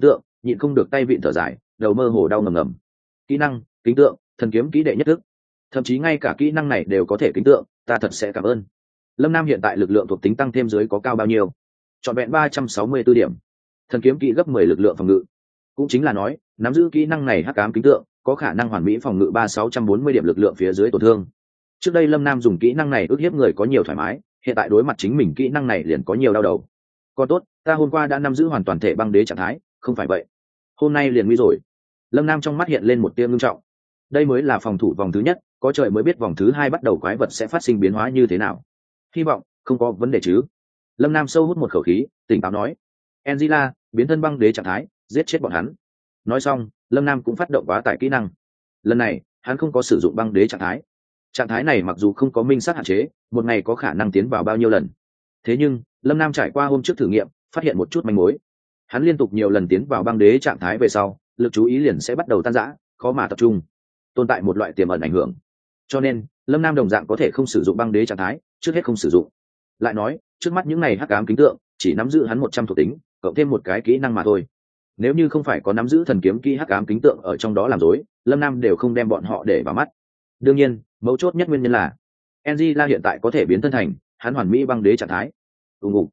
nhịn không được tay vịn thở dài, đầu mơ hồ đau ngầm ngầm. Kỹ năng kính tượng thần kiếm kỹ đệ nhất thức, thậm chí ngay cả kỹ năng này đều có thể kính tượng, ta thật sẽ cảm ơn. Lâm Nam hiện tại lực lượng thuộc tính tăng thêm dưới có cao bao nhiêu? Trọn vẹn 364 điểm. Thần kiếm kỹ gấp 10 lực lượng phòng ngự. Cũng chính là nói, nắm giữ kỹ năng này hắc ám kính tượng, có khả năng hoàn mỹ phòng ngự 3640 điểm lực lượng phía dưới tổn thương. Trước đây Lâm Nam dùng kỹ năng này ức hiếp người có nhiều thoải mái, hiện tại đối mặt chính mình kỹ năng này liền có nhiều đau đầu. Còn tốt, ta hôm qua đã nắm giữ hoàn toàn thể băng đế trạng thái, không phải vậy, hôm nay liền nguy rồi. Lâm Nam trong mắt hiện lên một tia ngưng trọng. Đây mới là phòng thủ vòng thứ nhất, có trời mới biết vòng thứ hai bắt đầu quái vật sẽ phát sinh biến hóa như thế nào. Hy vọng không có vấn đề chứ. Lâm Nam sâu hút một khẩu khí, tỉnh táo nói: Angela, biến thân băng đế trạng thái, giết chết bọn hắn. Nói xong, Lâm Nam cũng phát động quá tải kỹ năng. Lần này hắn không có sử dụng băng đế trạng thái. Trạng thái này mặc dù không có minh sát hạn chế, một ngày có khả năng tiến vào bao nhiêu lần. Thế nhưng Lâm Nam trải qua hôm trước thử nghiệm, phát hiện một chút manh mối. Hắn liên tục nhiều lần tiến vào băng đế trạng thái về sau, lực chú ý liền sẽ bắt đầu tan rã, khó mà tập trung, tồn tại một loại tiềm ẩn ảnh hưởng. Cho nên Lâm Nam đồng dạng có thể không sử dụng băng đế trạng thái, trước hết không sử dụng. Lại nói, trước mắt những này hắc ám kính tượng chỉ nắm giữ hắn 100 thuộc tính, cộng thêm một cái kỹ năng mà thôi. Nếu như không phải có nắm giữ thần kiếm kỹ hắc ám kính tượng ở trong đó làm rối, Lâm Nam đều không đem bọn họ để vào mắt. Đương nhiên, mấu chốt nhất nguyên nhân là Angela hiện tại có thể biến thân thành hắn hoàn mỹ băng đế trạng thái. Ngủ.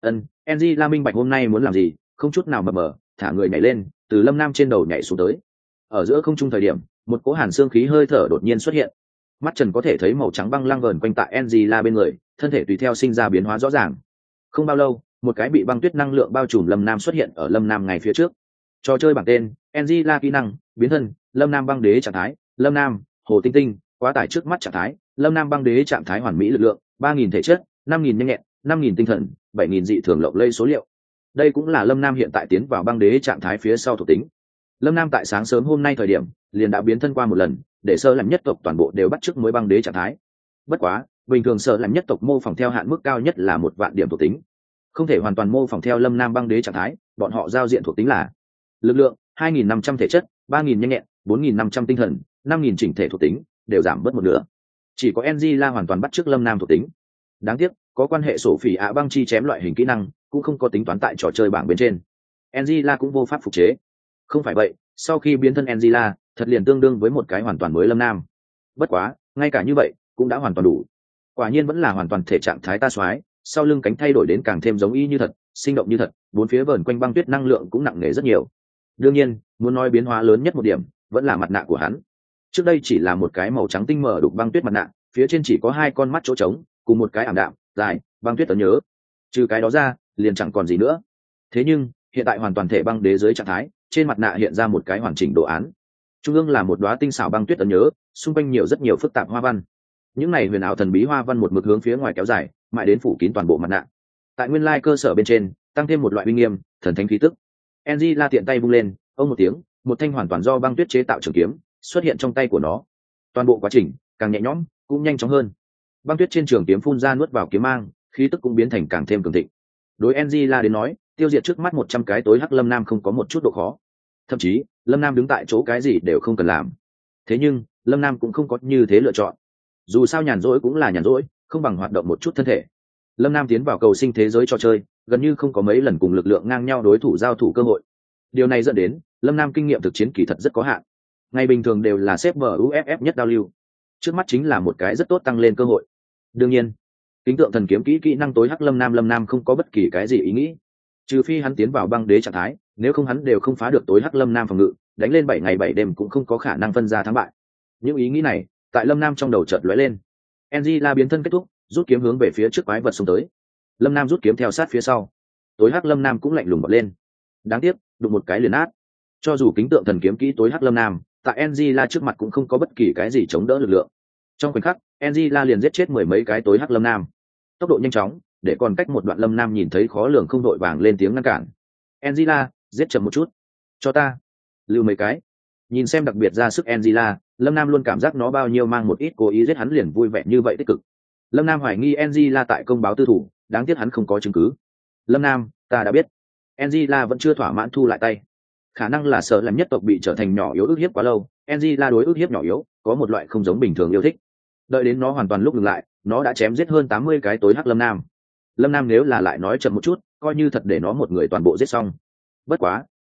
Angela minh bạch hôm nay muốn làm gì, không chút nào mờ mờ, thả người nhảy lên, từ Lâm Nam trên đầu nhảy xuống tới. Ở giữa không trung thời điểm, một cỗ hàn xương khí hơi thở đột nhiên xuất hiện. Mắt Trần có thể thấy màu trắng băng lăng vờn quanh tại Angela bên người, thân thể tùy theo sinh ra biến hóa rõ ràng. Không bao lâu, một cái bị băng tuyết năng lượng bao trùm Lâm Nam xuất hiện ở Lâm Nam ngay phía trước. Trò chơi bảng tên: Angela kỹ năng biến thân Lâm Nam băng đế trạng thái, Lâm Nam hồ tinh tinh quá tải trước mắt trạng thái, Lâm Nam băng đế trạng thái hoàn mỹ lực lượng 3000 thể chất, 5000 nhanh nhẹn, 5000 tinh thần, 7000 dị thường lộng lây số liệu. Đây cũng là Lâm Nam hiện tại tiến vào băng đế trạng thái phía sau thuộc tính. Lâm Nam tại sáng sớm hôm nay thời điểm liền đã biến thân qua một lần, để sơ làm nhất tộc toàn bộ đều bắt chước mới băng đế trạng thái. Bất quá, bình thường sơ làm nhất tộc mô phỏng theo hạn mức cao nhất là 1 vạn điểm thuộc tính, không thể hoàn toàn mô phỏng theo Lâm Nam băng đế trạng thái. Bọn họ giao diện thuộc tính là lực lượng 2500 thể chất, 3000 nhanh nhẹn, 4500 tinh thần, 5000 chỉnh thể thuộc tính đều giảm bớt một nửa. Chỉ có Angela hoàn toàn bắt chước Lâm Nam thuộc tính. Đáng tiếc, có quan hệ sổ phỉ ạ băng chi chém loại hình kỹ năng cũng không có tính toán tại trò chơi bảng bên trên. Angela cũng vô pháp phục chế. Không phải vậy, sau khi biến thân Angela, thật liền tương đương với một cái hoàn toàn mới Lâm Nam. Bất quá, ngay cả như vậy cũng đã hoàn toàn đủ. Quả nhiên vẫn là hoàn toàn thể trạng thái ta soái, sau lưng cánh thay đổi đến càng thêm giống y như thật, sinh động như thật, bốn phía vờn quanh băng tuyết năng lượng cũng nặng nề rất nhiều. Đương nhiên, muốn nói biến hóa lớn nhất một điểm, vẫn là mặt nạ của hắn. Trước đây chỉ là một cái màu trắng tinh mờ đục băng tuyết mặt nạ, phía trên chỉ có 2 con mắt chỗ trống, cùng một cái ảm đạm dài băng tuyết ấn nhớ. Trừ cái đó ra, liền chẳng còn gì nữa. Thế nhưng, hiện tại hoàn toàn thể băng đế dưới trạng thái, trên mặt nạ hiện ra một cái hoàn chỉnh đồ án. Trung ương là một đóa tinh xảo băng tuyết ấn nhớ, xung quanh rất nhiều phức tạp hoa văn. Những này huyền ảo thần bí hoa văn một mực hướng phía ngoài kéo dài, mãi đến phủ kín toàn bộ mặt nạ. Tại nguyên lai cơ sở bên trên, tăng thêm một loại uy nghiêm, thần thánh khí tức. Angela tiện tay vung lên, ông một tiếng, một thanh hoàn toàn do băng tuyết chế tạo trường kiếm xuất hiện trong tay của nó. Toàn bộ quá trình càng nhẹ nhõm, cũng nhanh chóng hơn. Băng tuyết trên trường kiếm phun ra nuốt vào kiếm mang, khí tức cũng biến thành càng thêm cường thịnh. Đối Angela đến nói, tiêu diệt trước mắt 100 cái tối hắc Lâm Nam không có một chút độ khó. Thậm chí, Lâm Nam đứng tại chỗ cái gì đều không cần làm. Thế nhưng, Lâm Nam cũng không có như thế lựa chọn. Dù sao nhàn rỗi cũng là nhàn rỗi, không bằng hoạt động một chút thân thể. Lâm Nam tiến vào cầu sinh thế giới trò chơi, gần như không có mấy lần cùng lực lượng ngang nhau đối thủ giao thủ cơ hội. Điều này dẫn đến Lâm Nam kinh nghiệm thực chiến kỳ thật rất có hạn. Ngày bình thường đều là xếp MUFF nhất W. Trước mắt chính là một cái rất tốt tăng lên cơ hội. Đương nhiên, kính tượng thần kiếm kỹ năng tối hắc Lâm Nam không có bất kỳ cái gì ý nghĩ. Trừ phi hắn tiến vào băng đế trạng thái, nếu không hắn đều không phá được tối hắc Lâm Nam phòng ngự, đánh lên 7 ngày 7 đêm cũng không có khả năng phân ra thắng bại. Những ý nghĩ này, tại Lâm Nam trong đầu chợt lóe lên. Angela biến thân kết thúc, rút kiếm hướng về phía trước quái vật xông tới. Lâm Nam rút kiếm theo sát phía sau. Tối hắc Lâm Nam cũng lạnh lùng bật lên. Đáng tiếc, đụng một cái liền nát. Cho dù kính tượng thần kiếm kỹ tối hắc Lâm Nam, tại Angela trước mặt cũng không có bất kỳ cái gì chống đỡ lực lượng. Trong khoảnh khắc, Angela liền giết chết 10 mấy cái tối hắc Lâm Nam. Tốc độ nhanh chóng, để còn cách một đoạn Lâm Nam nhìn thấy khó lường không đội vàng lên tiếng ngăn cản. Angela, giết chậm một chút, cho ta lưu mấy cái. Nhìn xem đặc biệt ra sức Angela, Lâm Nam luôn cảm giác nó bao nhiêu mang một ít cố ý giết hắn liền vui vẻ như vậy tích cực. Lâm Nam hoài nghi Angela tại công báo tư thủ, đáng tiếc hắn không có chứng cứ. Lâm Nam, ta đã biết. Angela vẫn chưa thỏa mãn thu lại tay. Khả năng là sợ làm nhất tộc bị trở thành nhỏ yếu ức hiếp quá lâu, Angela đối ức hiếp nhỏ yếu có một loại không giống bình thường yêu thích. Đợi đến nó hoàn toàn lúc dừng lại, nó đã chém giết hơn 80 cái tối hắc Lâm Nam. Lâm Nam nếu là lại nói chậm một chút, coi như thật để nó một người toàn bộ giết xong. Bất quá,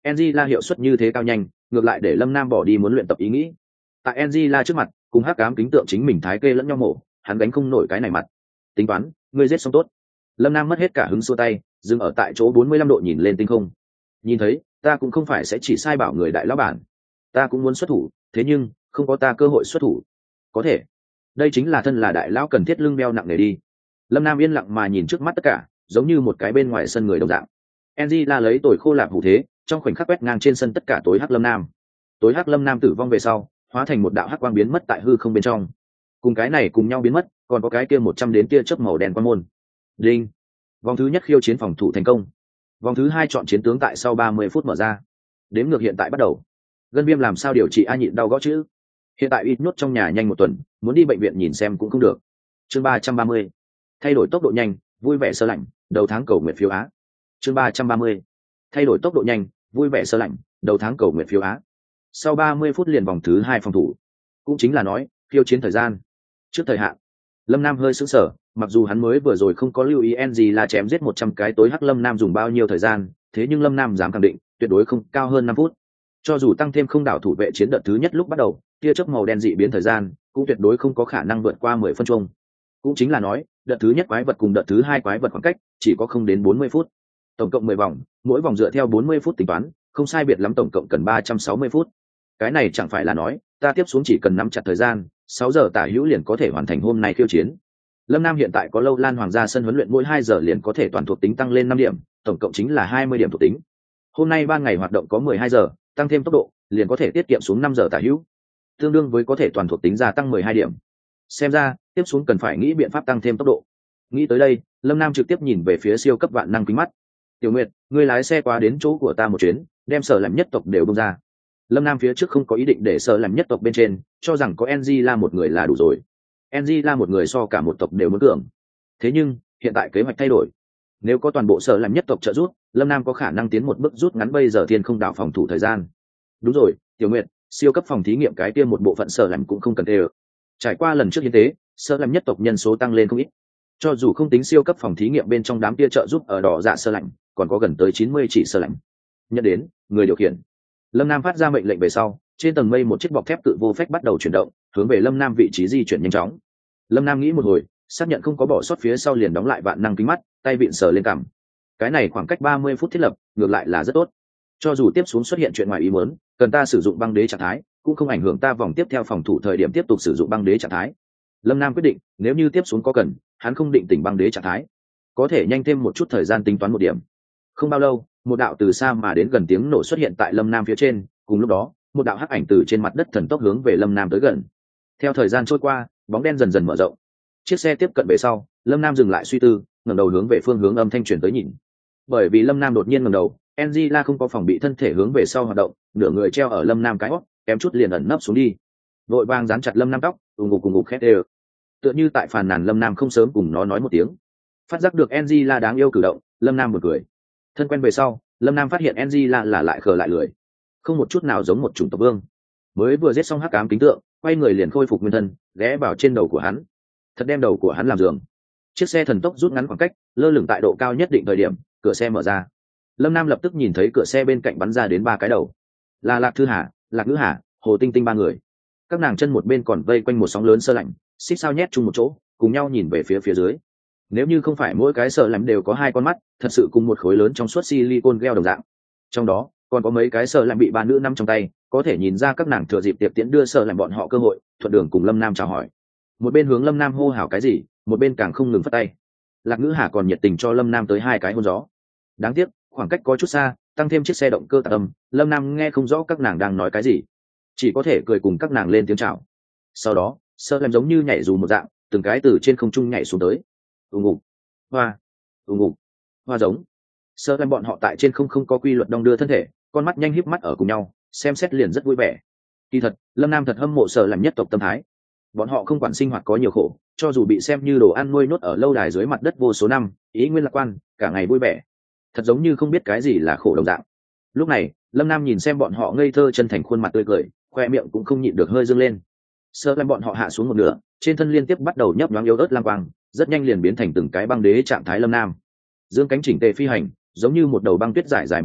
Angela hiệu suất như thế cao nhanh, ngược lại để Lâm Nam bỏ đi muốn luyện tập ý nghĩ. Tại Angela trước mặt, cùng hắc ám kính tượng chính mình thái kê lẫn nhau mổ, hắn đánh không nổi cái này mặt. Tính toán, ngươi giết xong tốt. Lâm Nam mất hết cả hứng xua tay, dừng ở tại chỗ 45 độ nhìn lên tinh không. Nhìn thấy, ta cũng không phải sẽ chỉ sai bảo người đại lão bản. Ta cũng muốn xuất thủ, thế nhưng không có ta cơ hội xuất thủ. Có thể, đây chính là thân là đại lão cần thiết lưng beo nặng nề đi. Lâm Nam yên lặng mà nhìn trước mắt tất cả, giống như một cái bên ngoài sân người đồng dạng. Angela lấy tồi khô lạp hủ thế, trong khoảnh khắc quét ngang trên sân tất cả tối hắc Lâm Nam. Tối hắc Lâm Nam tử vong về sau, hóa thành một đạo hắc quang biến mất tại hư không bên trong. Cùng cái này cùng nhau biến mất, còn có cái kia 100 đến tia chớp màu đen quan môn. Đinh. Vòng thứ nhất khiêu chiến phòng thủ thành công. Vòng thứ hai chọn chiến tướng tại sau 30 phút mở ra. Đếm ngược hiện tại bắt đầu. Gân viêm làm sao điều trị a nhịn đau gõ chữ. Hiện tại ít nhốt trong nhà nhanh 1 tuần, muốn đi bệnh viện nhìn xem cũng không được. Chương 330. Thay đổi tốc độ nhanh, vui vẻ sơ lạnh, đầu tháng cầu nguyện phiếu Á. Chương 330. Thay đổi tốc độ nhanh, vui vẻ sơ lạnh, đầu tháng cầu nguyện phiếu Á. Sau 30 phút liền vòng thứ hai phòng thủ. Cũng chính là nói, khiêu chiến thời gian. Trước thời hạn. Lâm Nam hơi sững sờ, mặc dù hắn mới vừa rồi không có lưu ý NG là chém giết 100 cái tối hắc Lâm Nam dùng bao nhiêu thời gian, thế nhưng Lâm Nam dám khẳng định, tuyệt đối không cao hơn 5 phút. Cho dù tăng thêm không đảo thủ vệ chiến đợt thứ nhất lúc bắt đầu, tia chớp màu đen dị biến thời gian, cũng tuyệt đối không có khả năng vượt qua 10 phân chung. Cũng chính là nói, đợt thứ nhất quái vật cùng đợt thứ hai quái vật khoảng cách chỉ có không đến 40 phút. Tổng cộng 10 vòng, mỗi vòng dựa theo 40 phút tính toán, không sai biệt lắm tổng cộng cần 360 phút. Cái này chẳng phải là nói, ta tiếp xuống chỉ cần nắm chặt thời gian, 6 giờ tả hữu liền có thể hoàn thành hôm nay khiêu chiến. Lâm Nam hiện tại có Lâu Lan Hoàng gia sân huấn luyện mỗi 2 giờ liền có thể toàn thuộc tính tăng lên 5 điểm, tổng cộng chính là 20 điểm thuộc tính. Hôm nay ban ngày hoạt động có 12 giờ, tăng thêm tốc độ, liền có thể tiết kiệm xuống 5 giờ tả hữu. Tương đương với có thể toàn thuộc tính gia tăng 12 điểm. Xem ra, tiếp xuống cần phải nghĩ biện pháp tăng thêm tốc độ. Nghĩ tới đây, Lâm Nam trực tiếp nhìn về phía siêu cấp vạn năng kính mắt. Tiểu Nguyệt, ngươi lái xe qua đến chỗ của ta một chuyến, đem sở làm nhất tộc đều bung ra. Lâm Nam phía trước không có ý định để sở làm nhất tộc bên trên, cho rằng có NG là một người là đủ rồi. NG là một người so cả một tộc đều muốn cường. Thế nhưng, hiện tại kế hoạch thay đổi. Nếu có toàn bộ sở làm nhất tộc trợ giúp, Lâm Nam có khả năng tiến một bước rút ngắn bây giờ thiên không đảo phòng thủ thời gian. Đúng rồi, Tiểu Nguyệt, siêu cấp phòng thí nghiệm cái kia một bộ phận sở làm cũng không cần tê. Trải qua lần trước hiến tế, sở làm nhất tộc nhân số tăng lên không ít. Cho dù không tính siêu cấp phòng thí nghiệm bên trong đám kia trợ giúp ở đỏ dạ sơ lạnh, còn có gần tới 90 chỉ sơ lạnh. Nhận đến, người điều khiển. Lâm Nam phát ra mệnh lệnh về sau, trên tầng mây một chiếc bọc thép cự vô phách bắt đầu chuyển động, hướng về Lâm Nam vị trí di chuyển nhanh chóng. Lâm Nam nghĩ một hồi, xác nhận không có bỏ sót phía sau liền đóng lại vạn năng kính mắt, tay vịn sờ lên cằm. Cái này khoảng cách 30 phút thiết lập, ngược lại là rất tốt. Cho dù tiếp xuống xuất hiện chuyện ngoài ý muốn, cần ta sử dụng băng đế trạng thái, cũng không ảnh hưởng ta vòng tiếp theo phòng thủ thời điểm tiếp tục sử dụng băng đế trạng thái. Lâm Nam quyết định, nếu như tiếp xuống có cần, hắn không định tỉnh băng đế trạng thái, có thể nhanh thêm một chút thời gian tính toán một điểm. Không bao lâu, một đạo từ xa mà đến gần tiếng nổ xuất hiện tại Lâm Nam phía trên, cùng lúc đó, một đạo hắc ảnh từ trên mặt đất thần tốc hướng về Lâm Nam tới gần. Theo thời gian trôi qua, bóng đen dần dần mở rộng. Chiếc xe tiếp cận về sau, Lâm Nam dừng lại suy tư, ngẩng đầu hướng về phương hướng âm thanh truyền tới nhìn. Bởi vì Lâm Nam đột nhiên ngẩng đầu, Angela không có phòng bị thân thể hướng về sau hoạt động, nửa người treo ở Lâm Nam cái hót, kém chút liền ẩn nấp xuống đi. Vội vàng dán chặt Lâm Nam tóc, cùng ngục khét đều. Tựa như tại phàn nàn Lâm Nam không sớm cùng nó nói một tiếng. Phát giác được Angela đáng yêu cử động, Lâm Nam buồn cười. Thân quen về sau, Lâm Nam phát hiện Angela là lại khờ lại lười, không một chút nào giống một chủng tộc vương. Mới vừa giết xong hắc ám kính tượng, quay người liền khôi phục nguyên thân, ghé vào trên đầu của hắn, thật đem đầu của hắn làm giường. Chiếc xe thần tốc rút ngắn khoảng cách, lơ lửng tại độ cao nhất định thời điểm, cửa xe mở ra. Lâm Nam lập tức nhìn thấy cửa xe bên cạnh bắn ra đến 3 cái đầu, là Lạc Thư Hà, Lạc Ngữ Hà, Hồ Tinh Tinh 3 người. Các nàng chân một bên còn vây quanh một sóng lớn sơ lạnh, xích sao nhét chung một chỗ, cùng nhau nhìn về phía dưới. Nếu như không phải mỗi cái sơ lạnh đều có 2 con mắt, thật sự cùng một khối lớn trong suốt silicon gel đồng dạng. Trong đó còn có mấy cái sơ lạnh bị 3 nữ nắm trong tay, có thể nhìn ra các nàng thừa dịp tiệc tiễn đưa sơ lạnh bọn họ cơ hội, thuận đường cùng Lâm Nam chào hỏi. Một bên hướng Lâm Nam hô hào cái gì, một bên càng không ngừng phất tay. Lạc Ngữ Hà còn nhiệt tình cho Lâm Nam tới 2 cái hôn gió. Đáng tiếc, khoảng cách có chút xa, tăng thêm chiếc xe động cơ tạc âm, Lâm Nam nghe không rõ các nàng đang nói cái gì, chỉ có thể cười cùng các nàng lên tiếng chào. Sau đó, sơ lạnh giống như nhảy dù một dạng, từng cái từ trên không trung nhảy xuống tới. Ngục, hoa, ngục, hoa giống. Sơ lạnh bọn họ tại trên không có quy luật đong đưa thân thể, con mắt nhanh híp mắt ở cùng nhau, xem xét liền rất vui vẻ. Kỳ thật, Lâm Nam thật hâm mộ Sở làm nhất tộc tâm thái. Bọn họ không quản sinh hoạt có nhiều khổ, cho dù bị xem như đồ ăn nuôi nhốt ở lâu đài dưới mặt đất vô số năm, ý nguyên lạc quan, cả ngày vui vẻ, thật giống như không biết cái gì là khổ đồng dạng. Lúc này, Lâm Nam nhìn xem bọn họ ngây thơ chân thành khuôn mặt tươi cười, khoe miệng cũng không nhịn được hơi dâng lên. Sở làm bọn họ hạ xuống một nửa, trên thân liên tiếp bắt đầu nhấp nhoáng yếu ớt lam quang, rất nhanh liền biến thành từng cái băng đế trạng thái Lâm Nam. Dương cánh chỉnh tề phi hành, giống như một đầu băng tuyết dài dài một dạng,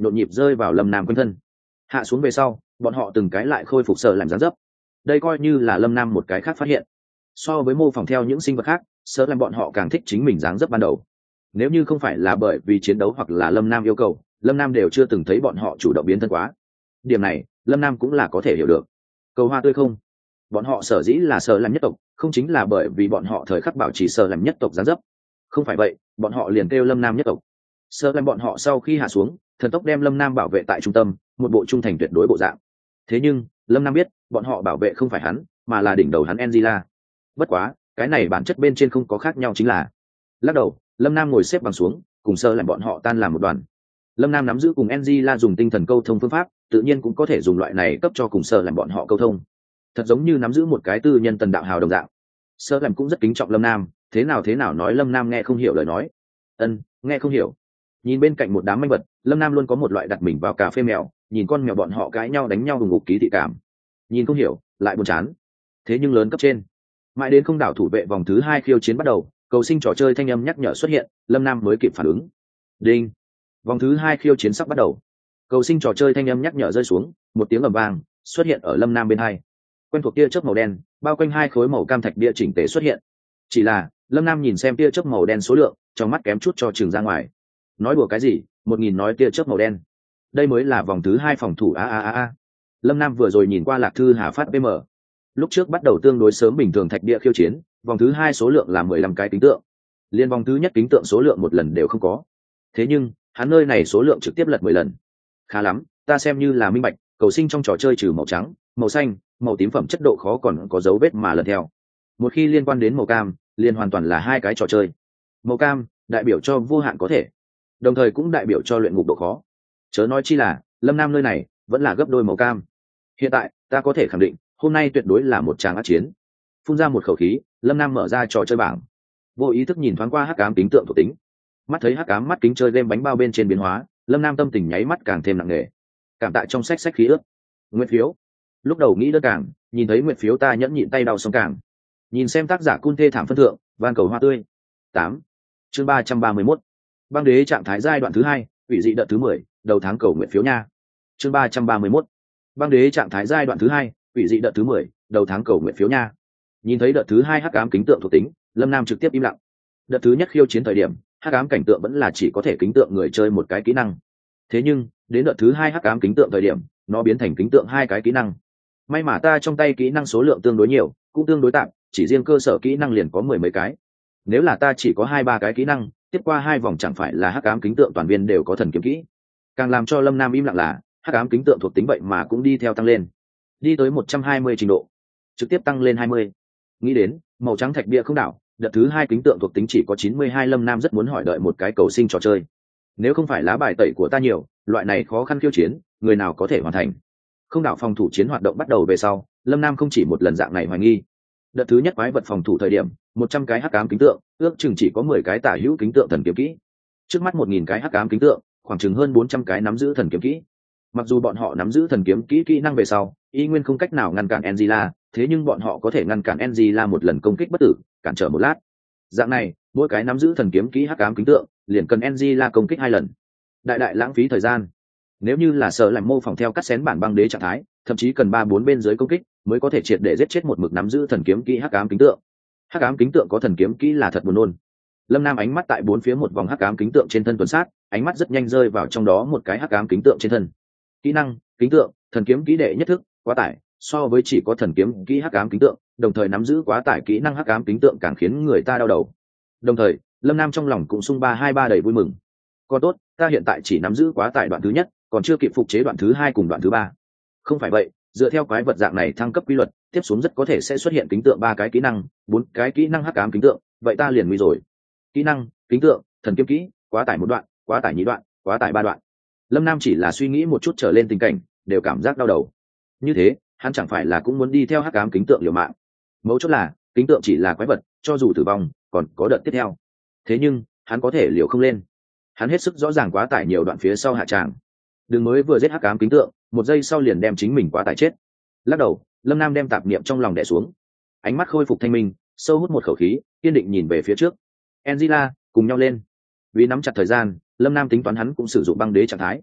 nhộn nhịp rơi vào lâm nam quanh thân. Hạ xuống về sau, bọn họ từng cái lại khôi phục sợ làm dáng dấp. Đây coi như là lâm nam một cái khác phát hiện. So với mô phỏng theo những sinh vật khác, sợ làm bọn họ càng thích chính mình dáng dấp ban đầu. Nếu như không phải là bởi vì chiến đấu hoặc là lâm nam yêu cầu, lâm nam đều chưa từng thấy bọn họ chủ động biến thân quá. Điểm này lâm nam cũng là có thể hiểu được. Cầu hoa tươi không, bọn họ sở dĩ là sợ làm nhất tộc, không chính là bởi vì bọn họ thời khắc bảo trì sợ làm nhất tộc dáng dấp. Không phải vậy bọn họ liền kêu lâm nam nhất tộc. Sợ làm bọn họ sau khi hạ xuống, thần tốc đem lâm nam bảo vệ tại trung tâm, một bộ trung thành tuyệt đối bộ dạng. Thế nhưng lâm nam biết bọn họ bảo vệ không phải hắn, mà là đỉnh đầu hắn Angela. Bất quá cái này bản chất bên trên không có khác nhau, chính là lắc đầu lâm nam ngồi xếp bằng xuống, cùng sơ làm bọn họ tan làm một đoàn. Lâm nam nắm giữ cùng Angela dùng tinh thần câu thông phương pháp, tự nhiên cũng có thể dùng loại này cấp cho cùng sơ làm bọn họ câu thông, thật giống như nắm giữ một cái tư nhân tần đạo hào đồng dạng. Sơ làm cũng rất kính trọng lâm nam, thế nào nói lâm nam nghe không hiểu lời nói. Nghe không hiểu. Nhìn bên cạnh một đám manh vật, lâm nam luôn có một loại đặt mình vào cà phê mèo, nhìn con mèo bọn họ cãi nhau đánh nhau hùng ngục ký thị cảm. Nhìn không hiểu lại buồn chán. Thế nhưng lớn cấp trên, mãi đến không đảo thủ vệ vòng thứ 2 khiêu chiến bắt đầu, cầu sinh trò chơi thanh âm nhắc nhở xuất hiện, lâm nam mới kịp phản ứng. Đinh, vòng thứ 2 khiêu chiến sắp bắt đầu. Cầu sinh trò chơi thanh âm nhắc nhở rơi xuống, một tiếng ầm vang xuất hiện ở lâm nam bên hai. Quen thuộc tia chớp màu đen bao quanh 2 khối màu cam thạch bia chỉnh tề xuất hiện. Chỉ là lâm nam nhìn xem tia chớp màu đen số lượng, trong mắt kém chút cho trường ra ngoài. Nói đùa cái gì, 1000 nói tia chớp màu đen, đây mới là vòng thứ 2 phòng thủ a. Lâm nam vừa rồi nhìn qua Lạc Thư Hà phát pm, lúc trước bắt đầu tương đối sớm, bình thường thạch địa khiêu chiến vòng thứ 2 số lượng là 15 cái kính tượng, liên vòng thứ nhất kính tượng số lượng một lần đều không có. Thế nhưng hắn nơi này số lượng trực tiếp lật 10 lần. Khá lắm, ta xem như là minh bạch, cầu sinh trong trò chơi trừ màu trắng, màu xanh, màu tím phẩm chất độ khó còn có dấu vết mà lần theo. Một khi liên quan đến màu cam, liền hoàn toàn là 2 cái trò chơi. Màu cam đại biểu cho vô hạn có thể, đồng thời cũng đại biểu cho luyện ngục độ khó. Chớ nói chi là lâm nam nơi này vẫn là gấp đôi màu cam. Hiện tại ta có thể khẳng định hôm nay tuyệt đối là một tràng ác chiến. Phun ra một khẩu khí, lâm nam mở ra trò chơi bảng, vô ý thức nhìn thoáng qua hắc ám kính tượng thuộc tính. Mắt thấy hắc ám mắt kính chơi game bánh bao bên trên biến hóa, lâm nam tâm tình nháy mắt càng thêm nặng nề. Cảm tạ trong sách khí ước. Nguyện phiếu, lúc đầu nghĩ đơn càng, nhìn thấy nguyện phiếu ta nhẫn nhịn tay đau sống càng. Nhìn xem tác giả cun thê thảm phân thượng, van cầu hoa tươi. 8. Chương 331. Băng đế trạng thái giai đoạn thứ 2, ủy dị đợt thứ 10, đầu tháng cầu nguyện phiếu nha. Chương 331. Băng đế trạng thái giai đoạn thứ 2, ủy dị đợt thứ 10, đầu tháng cầu nguyện phiếu nha. Nhìn thấy đợt thứ 2 hắc ám kính tượng thuộc tính, lâm nam trực tiếp im lặng. Đợt thứ nhất khiêu chiến thời điểm, hắc ám cảnh tượng vẫn là chỉ có thể kính tượng người chơi một cái kỹ năng. Thế nhưng đến đợt thứ 2 hắc ám kính tượng thời điểm, nó biến thành kính tượng 2 cái kỹ năng. May mà ta trong tay kỹ năng số lượng tương đối nhiều, cũng tương đối tạm, chỉ riêng cơ sở kỹ năng liền có 10 mấy cái. Nếu là ta chỉ có 2-3 cái kỹ năng, tiếp qua 2 vòng chẳng phải là hắc ám kính tượng toàn viên đều có thần kiếm kỹ. Càng làm cho lâm nam im lặng là hắc ám kính tượng thuộc tính vậy mà cũng đi theo tăng lên, đi tới 120 trình độ, trực tiếp tăng lên 20. Nghĩ đến màu trắng thạch bia không đảo, đợt thứ 2 kính tượng thuộc tính chỉ có 92, lâm nam rất muốn hỏi đợi một cái cầu sinh trò chơi. Nếu không phải lá bài tẩy của ta nhiều, loại này khó khăn khiêu chiến người nào có thể hoàn thành. Không đảo phòng thủ chiến hoạt động bắt đầu về sau, lâm nam không chỉ một lần dạng này hoài nghi. Đợt thứ nhất quái vật phòng thủ thời điểm 100 cái hắc ám kính tượng, ước chừng chỉ có 10 cái tả hữu kính tượng thần kiếm kỹ. Trước mắt 1000 cái hắc ám kính tượng, khoảng chừng hơn 400 cái nắm giữ thần kiếm kỹ. Mặc dù bọn họ nắm giữ thần kiếm kỹ năng về sau, y nguyên không cách nào ngăn cản Angela, thế nhưng bọn họ có thể ngăn cản Angela một lần công kích bất tử, cản trở một lát. Dạng này, mỗi cái nắm giữ thần kiếm kỹ hắc ám kính tượng, liền cần Angela công kích 2 lần. Đại lãng phí thời gian. Nếu như là sợ làm mô phỏng theo cắt xén bản băng đế trạng thái, thậm chí cần 3-4 bên dưới công kích mới có thể triệt để giết chết một mực nắm giữ thần kiếm kỹ hắc ám kính tượng. Hắc ám kính tượng có thần kiếm kỹ là thật buồn nôn. Lâm nam ánh mắt tại 4 phía một vòng hắc ám kính tượng trên thân tuần sát, ánh mắt rất nhanh rơi vào trong đó một cái hắc ám kính tượng trên thân. Kỹ năng kính tượng thần kiếm kỹ đệ nhất thức quá tải, so với chỉ có thần kiếm kỹ hắc ám kính tượng, đồng thời nắm giữ quá tải kỹ năng hắc ám kính tượng càng khiến người ta đau đầu. Đồng thời lâm nam trong lòng cũng sung 323 đầy vui mừng. Còn tốt, ta hiện tại chỉ nắm giữ quá tải đoạn thứ nhất, còn chưa kịp phục chế đoạn thứ 2 cùng đoạn thứ 3. Không phải vậy, dựa theo quái vật dạng này thăng cấp quy luật, tiếp xuống rất có thể sẽ xuất hiện kính tượng 3 cái kỹ năng, 4 cái kỹ năng hắc ám kính tượng, vậy ta liền nguy rồi. Kỹ năng kính tượng thần kiếm kỹ quá tải 1 đoạn, quá tải 2 đoạn, quá tải 3 đoạn. Lâm nam chỉ là suy nghĩ một chút trở lên tình cảnh, đều cảm giác đau đầu. Như thế hắn chẳng phải là cũng muốn đi theo hắc ám kính tượng liều mạng. Mấu chốt là kính tượng chỉ là quái vật, cho dù tử vong còn có đợt tiếp theo. Thế nhưng hắn có thể liều không lên. Hắn hết sức rõ ràng quá tải nhiều đoạn phía sau hạ tràng, đừng mới vừa giết hắc ám kính tượng, 1 giây sau liền đem chính mình quá tải chết. Lắc đầu, lâm nam đem tạp niệm trong lòng đè xuống, ánh mắt khôi phục thanh minh, sâu hút một khẩu khí, kiên định nhìn về phía trước. Angela cùng nhau lên. Vì nắm chặt thời gian, lâm nam tính toán hắn cũng sử dụng băng đế trạng thái.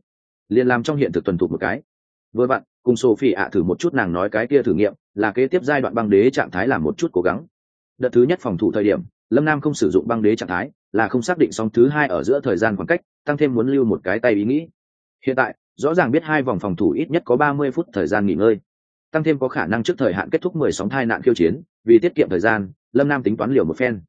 liền làm trong hiện thực tuần thục một cái. Vừa vặn cùng Sophie ạ thử một chút nàng nói cái kia thử nghiệm là kế tiếp giai đoạn băng đế trạng thái làm một chút cố gắng. Đợt thứ nhất phòng thủ thời điểm Lâm Nam không sử dụng băng đế trạng thái là không xác định sóng thứ hai ở giữa thời gian khoảng cách, tăng thêm muốn lưu một cái tay ý nghĩ. Hiện tại rõ ràng biết hai vòng phòng thủ ít nhất có 30 phút thời gian nghỉ ngơi, tăng thêm có khả năng trước thời hạn kết thúc 10 sóng thai nạn khiêu chiến, vì tiết kiệm thời gian Lâm Nam tính toán liều một phen.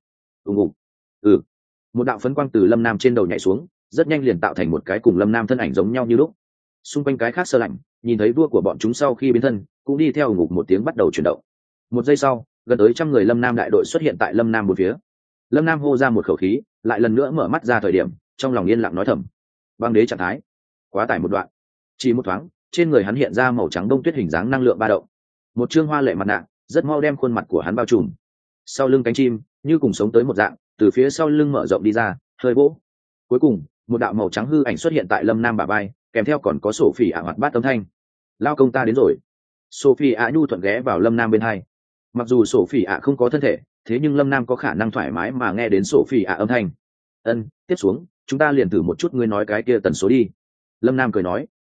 Một đạo phấn quang từ Lâm Nam trên đầu nhảy xuống, rất nhanh liền tạo thành một cái cùng Lâm Nam thân ảnh giống nhau như lúc. Xung quanh cái khác sơ lạnh nhìn thấy vua của bọn chúng sau khi biến thân cũng đi theo ngục một tiếng bắt đầu chuyển động. Một giây sau gần tới 100 người Lâm Nam đại đội xuất hiện tại Lâm Nam một phía. Lâm Nam hô ra một khẩu khí, lại lần nữa mở mắt ra thời điểm trong lòng yên lặng nói thầm: băng đế trạng thái quá tải một đoạn. Chỉ một thoáng trên người hắn hiện ra màu trắng đông tuyết hình dáng năng lượng ba động, một trương hoa lệ mặt nạ rất mau đem khuôn mặt của hắn bao trùm. Sau lưng cánh chim như cùng sống tới một dạng từ phía sau lưng mở rộng đi ra, hơi vỗ. Cuối cùng một đạo màu trắng hư ảnh xuất hiện tại Lâm Nam bả vai, kèm theo còn có Sophie ạ hoạt bát âm thanh: lao công ta đến rồi. Sophie ạ nhu thuận ghé vào Lâm Nam bên hai. Mặc dù Sophie ạ không có thân thể, thế nhưng Lâm Nam có khả năng thoải mái mà nghe đến Sophie ạ âm thanh. Tiếp xuống chúng ta liền thử một chút ngươi nói cái kia tần số đi. Lâm Nam cười nói.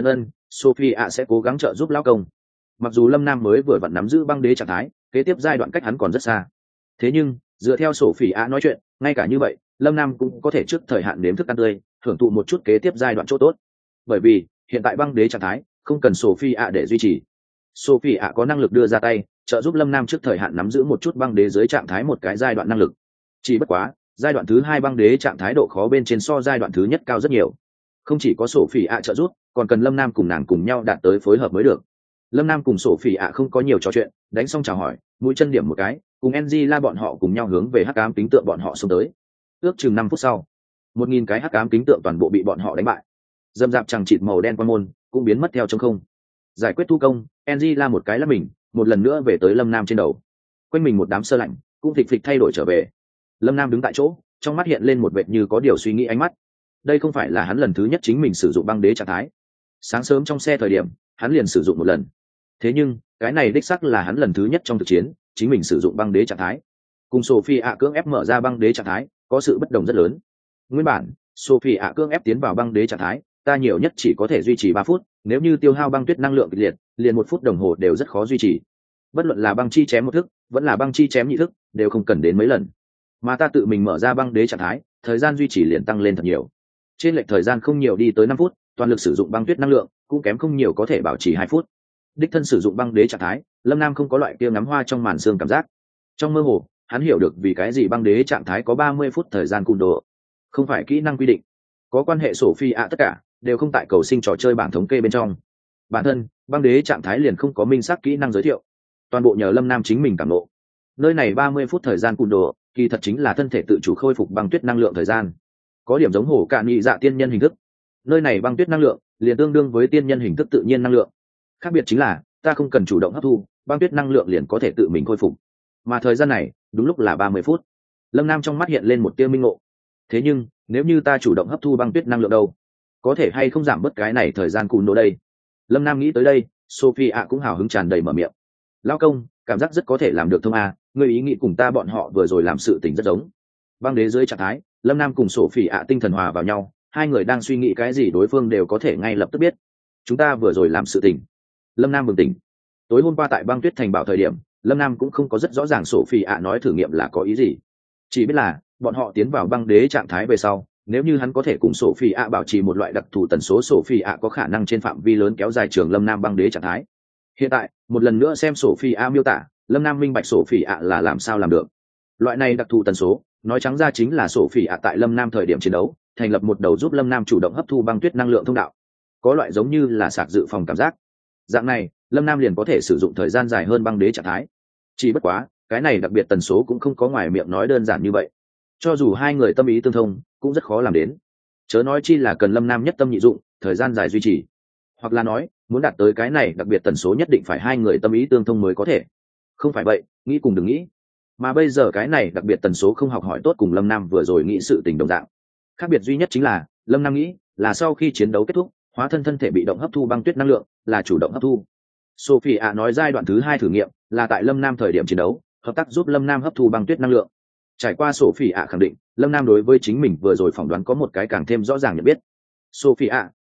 Sophie ạ sẽ cố gắng trợ giúp lão công. Mặc dù Lâm Nam mới vừa vặn nắm giữ băng đế trạng thái, kế tiếp giai đoạn cách hắn còn rất xa, thế nhưng dựa theo Sophie ạ nói chuyện, ngay cả như vậy Lâm Nam cũng có thể trước thời hạn nếm thức ăn tươi, hưởng thụ một chút kế tiếp giai đoạn chỗ tốt. Bởi vì hiện tại băng đế trạng thái không cần Sophie ạ để duy trì. Sophie ạ có năng lực đưa ra tay trợ giúp Lâm Nam trước thời hạn nắm giữ một chút băng đế dưới trạng thái một cái giai đoạn năng lực. Chỉ bất quá giai đoạn thứ hai băng đế trạng thái độ khó bên trên so giai đoạn thứ nhất cao rất nhiều. Không chỉ có Sophie ạ trợ giúp, còn cần Lâm Nam cùng nàng cùng nhau đạt tới phối hợp mới được. Lâm Nam cùng Sophie ạ không có nhiều trò chuyện, đánh xong chào hỏi, mũi chân điểm một cái, cùng Angela bọn họ cùng nhau hướng về hắc ám kính tượng bọn họ xông tới. Ước chừng 5 phút sau, 1000 cái hắc ám kính tượng toàn bộ bị bọn họ đánh bại. Dâm dạp chẳng chịt màu đen quan môn cũng biến mất theo trong không. Giải quyết thu công, Angela một cái lắc mình, một lần nữa về tới Lâm Nam trên đầu. Quanh mình một đám sơ lạnh, cũng phịch phịch thay đổi trở về. Lâm Nam đứng tại chỗ, trong mắt hiện lên một vệt như có điều suy nghĩ ánh mắt. Đây không phải là hắn lần thứ nhất chính mình sử dụng băng đế trạng thái. Sáng sớm trong xe thời điểm hắn liền sử dụng một lần, thế nhưng cái này đích xác là hắn lần thứ nhất trong thực chiến chính mình sử dụng băng đế trạng thái. Cùng Sophie ạ cưỡng ép mở ra băng đế trạng thái có sự bất đồng rất lớn. Nguyên bản Sophie ạ cưỡng ép tiến vào băng đế trạng thái, ta nhiều nhất chỉ có thể duy trì 3 phút, nếu như tiêu hao băng tuyết năng lượng kịch liệt liền 1 phút đồng hồ đều rất khó duy trì. Bất luận là băng chi chém một thức vẫn là băng chi chém nhị thức đều không cần đến mấy lần, mà ta tự mình mở ra băng đế trạng thái, thời gian duy trì liền tăng lên thật nhiều. Trên lệch thời gian không nhiều đi tới 5 phút, toàn lực sử dụng băng tuyết năng lượng cũng kém không nhiều, có thể bảo trì 2 phút. Đích thân sử dụng băng đế trạng thái, Lâm Nam không có loại kia ngắm hoa trong màn sương cảm giác. Trong mơ hồ hắn hiểu được vì cái gì băng đế trạng thái có 30 phút thời gian cung độ. Không phải kỹ năng quy định, có quan hệ Sophie ạ tất cả đều không tại cầu sinh trò chơi bảng thống kê bên trong. Bản thân băng đế trạng thái liền không có minh xác kỹ năng giới thiệu, toàn bộ nhờ Lâm Nam chính mình cảm ngộ. Nơi này 30 phút thời gian cung độ kỳ thật chính là thân thể tự chủ khôi phục băng tuyết năng lượng thời gian, có điểm giống hổ cạn nhị dạ tiên nhân hình thức. Nơi này băng tuyết năng lượng liền tương đương với tiên nhân hình thức tự nhiên năng lượng, khác biệt chính là ta không cần chủ động hấp thu, băng tuyết năng lượng liền có thể tự mình khôi phục, mà thời gian này đúng lúc là 30 phút. Lâm Nam trong mắt hiện lên một tia minh ngộ. Thế nhưng nếu như ta chủ động hấp thu băng tuyết năng lượng đâu, có thể hay không giảm bớt cái này thời gian cùn đồ đây? Lâm Nam nghĩ tới đây, Sophie ạ cũng hào hứng tràn đầy mở miệng: lao công, cảm giác rất có thể làm được thông a, ngươi ý nghĩ cùng ta bọn họ vừa rồi làm sự tình rất giống. Băng đế dưới trạng thái, Lâm Nam cùng Sophie ạ tinh thần hòa vào nhau, hai người đang suy nghĩ cái gì đối phương đều có thể ngay lập tức biết. Chúng ta vừa rồi làm sự tình. Lâm Nam bừng tỉnh. Tối hôm qua tại băng tuyết thành bảo thời điểm, Lâm Nam cũng không có rất rõ ràng Sophie ạ nói thử nghiệm là có ý gì, chỉ biết là bọn họ tiến vào băng đế trạng thái về sau, nếu như hắn có thể cùng Sophie ạ bảo trì một loại đặc thù tần số, Sophie ạ có khả năng trên phạm vi lớn kéo dài trường Lâm Nam băng đế trạng thái. Hiện tại một lần nữa xem Sophie ạ miêu tả, Lâm Nam minh bạch Sophie ạ là làm sao làm được. Loại này đặc thù tần số nói trắng ra chính là Sophie ạ tại Lâm Nam thời điểm chiến đấu thành lập một đầu giúp Lâm Nam chủ động hấp thu băng tuyết năng lượng thông đạo, có loại giống như là sạc dự phòng cảm giác. Dạng này Lâm Nam liền có thể sử dụng thời gian dài hơn băng đế trạng thái. Chỉ bất quá cái này đặc biệt tần số cũng không có ngoài miệng nói đơn giản như vậy, cho dù hai người tâm ý tương thông cũng rất khó làm đến, chớ nói chi là cần Lâm Nam nhất tâm nhị dụng, thời gian dài duy trì. Hoặc là nói muốn đạt tới cái này đặc biệt tần số nhất định phải hai người tâm ý tương thông mới có thể. Không phải vậy, nghĩ cùng đừng nghĩ. Mà bây giờ cái này đặc biệt tần số không học hỏi tốt cùng Lâm Nam vừa rồi nghĩ sự tình đồng dạng. Khác biệt duy nhất chính là Lâm Nam nghĩ là sau khi chiến đấu kết thúc, hóa thân thân thể bị động hấp thu băng tuyết năng lượng là chủ động hấp thu. Sophie ạ nói giai đoạn thứ hai thử nghiệm là tại Lâm Nam thời điểm chiến đấu hợp tác giúp Lâm Nam hấp thu băng tuyết năng lượng. Trải qua Sophie ạ khẳng định, Lâm Nam đối với chính mình vừa rồi phỏng đoán có một cái càng thêm rõ ràng nhận biết. Sophie ạ,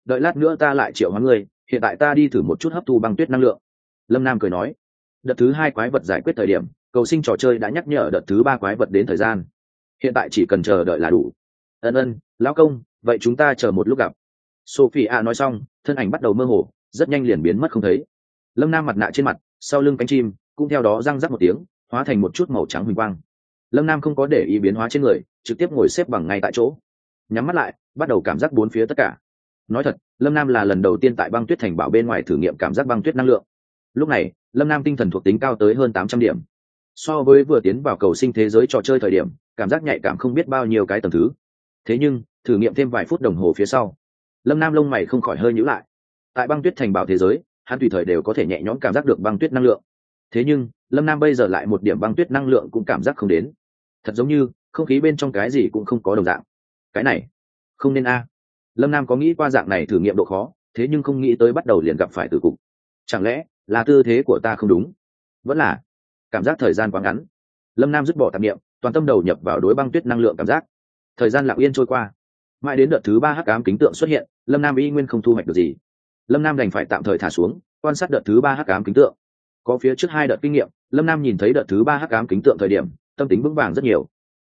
đợi lát nữa ta lại triệu hoán ngươi, hiện tại ta đi thử một chút hấp thu băng tuyết năng lượng. Lâm Nam cười nói. Đợt thứ 2 quái vật giải quyết thời điểm, cầu sinh trò chơi đã nhắc nhở đợt thứ 3 quái vật đến thời gian, hiện tại chỉ cần chờ đợi là đủ. Ân, lão công, vậy chúng ta chờ một lúc gặp. Sophia nói xong, thân ảnh bắt đầu mơ hồ, rất nhanh liền biến mất không thấy. Lâm Nam mặt nạ trên mặt, sau lưng cánh chim cũng theo đó răng rắc một tiếng, hóa thành một chút màu trắng huỳnh quang. Lâm Nam không có để ý biến hóa trên người, trực tiếp ngồi xếp bằng ngay tại chỗ, nhắm mắt lại, bắt đầu cảm giác bốn phía tất cả. Nói thật, Lâm Nam là lần đầu tiên tại băng tuyết thành bảo bên ngoài thử nghiệm cảm giác băng tuyết năng lượng. Lúc này, Lâm Nam tinh thần thuộc tính cao tới hơn 800 điểm. So với vừa tiến vào cầu sinh thế giới trò chơi thời điểm, cảm giác nhạy cảm không biết bao nhiêu cái tầng thứ. Thế nhưng, thử nghiệm thêm vài phút đồng hồ phía sau, Lâm Nam lông mày không khỏi hơi nhíu lại. Tại băng tuyết thành bảo thế giới, hắn tùy thời đều có thể nhẹ nhõm cảm giác được băng tuyết năng lượng. Thế nhưng, Lâm Nam bây giờ lại một điểm băng tuyết năng lượng cũng cảm giác không đến. Thật giống như không khí bên trong cái gì cũng không có đồng dạng. Cái này không nên a. Lâm Nam có nghĩ qua dạng này thử nghiệm độ khó, thế nhưng không nghĩ tới bắt đầu liền gặp phải tử cục. Chẳng lẽ là tư thế của ta không đúng? Vẫn là cảm giác thời gian quá ngắn. Lâm Nam dứt bỏ tạp niệm, toàn tâm đầu nhập vào đối băng tuyết năng lượng cảm giác. Thời gian lặng yên trôi qua, mãi đến đợt thứ 3 hắc ám kính tượng xuất hiện, Lâm Nam y nguyên không thu hoạch được gì. Lâm Nam đành phải tạm thời thả xuống, quan sát đợt thứ 3 hắc ám kính tượng. Có phía trước 2 đợt kinh nghiệm, Lâm Nam nhìn thấy đợt thứ 3 hắc ám kính tượng thời điểm, tâm tính vững vàng rất nhiều.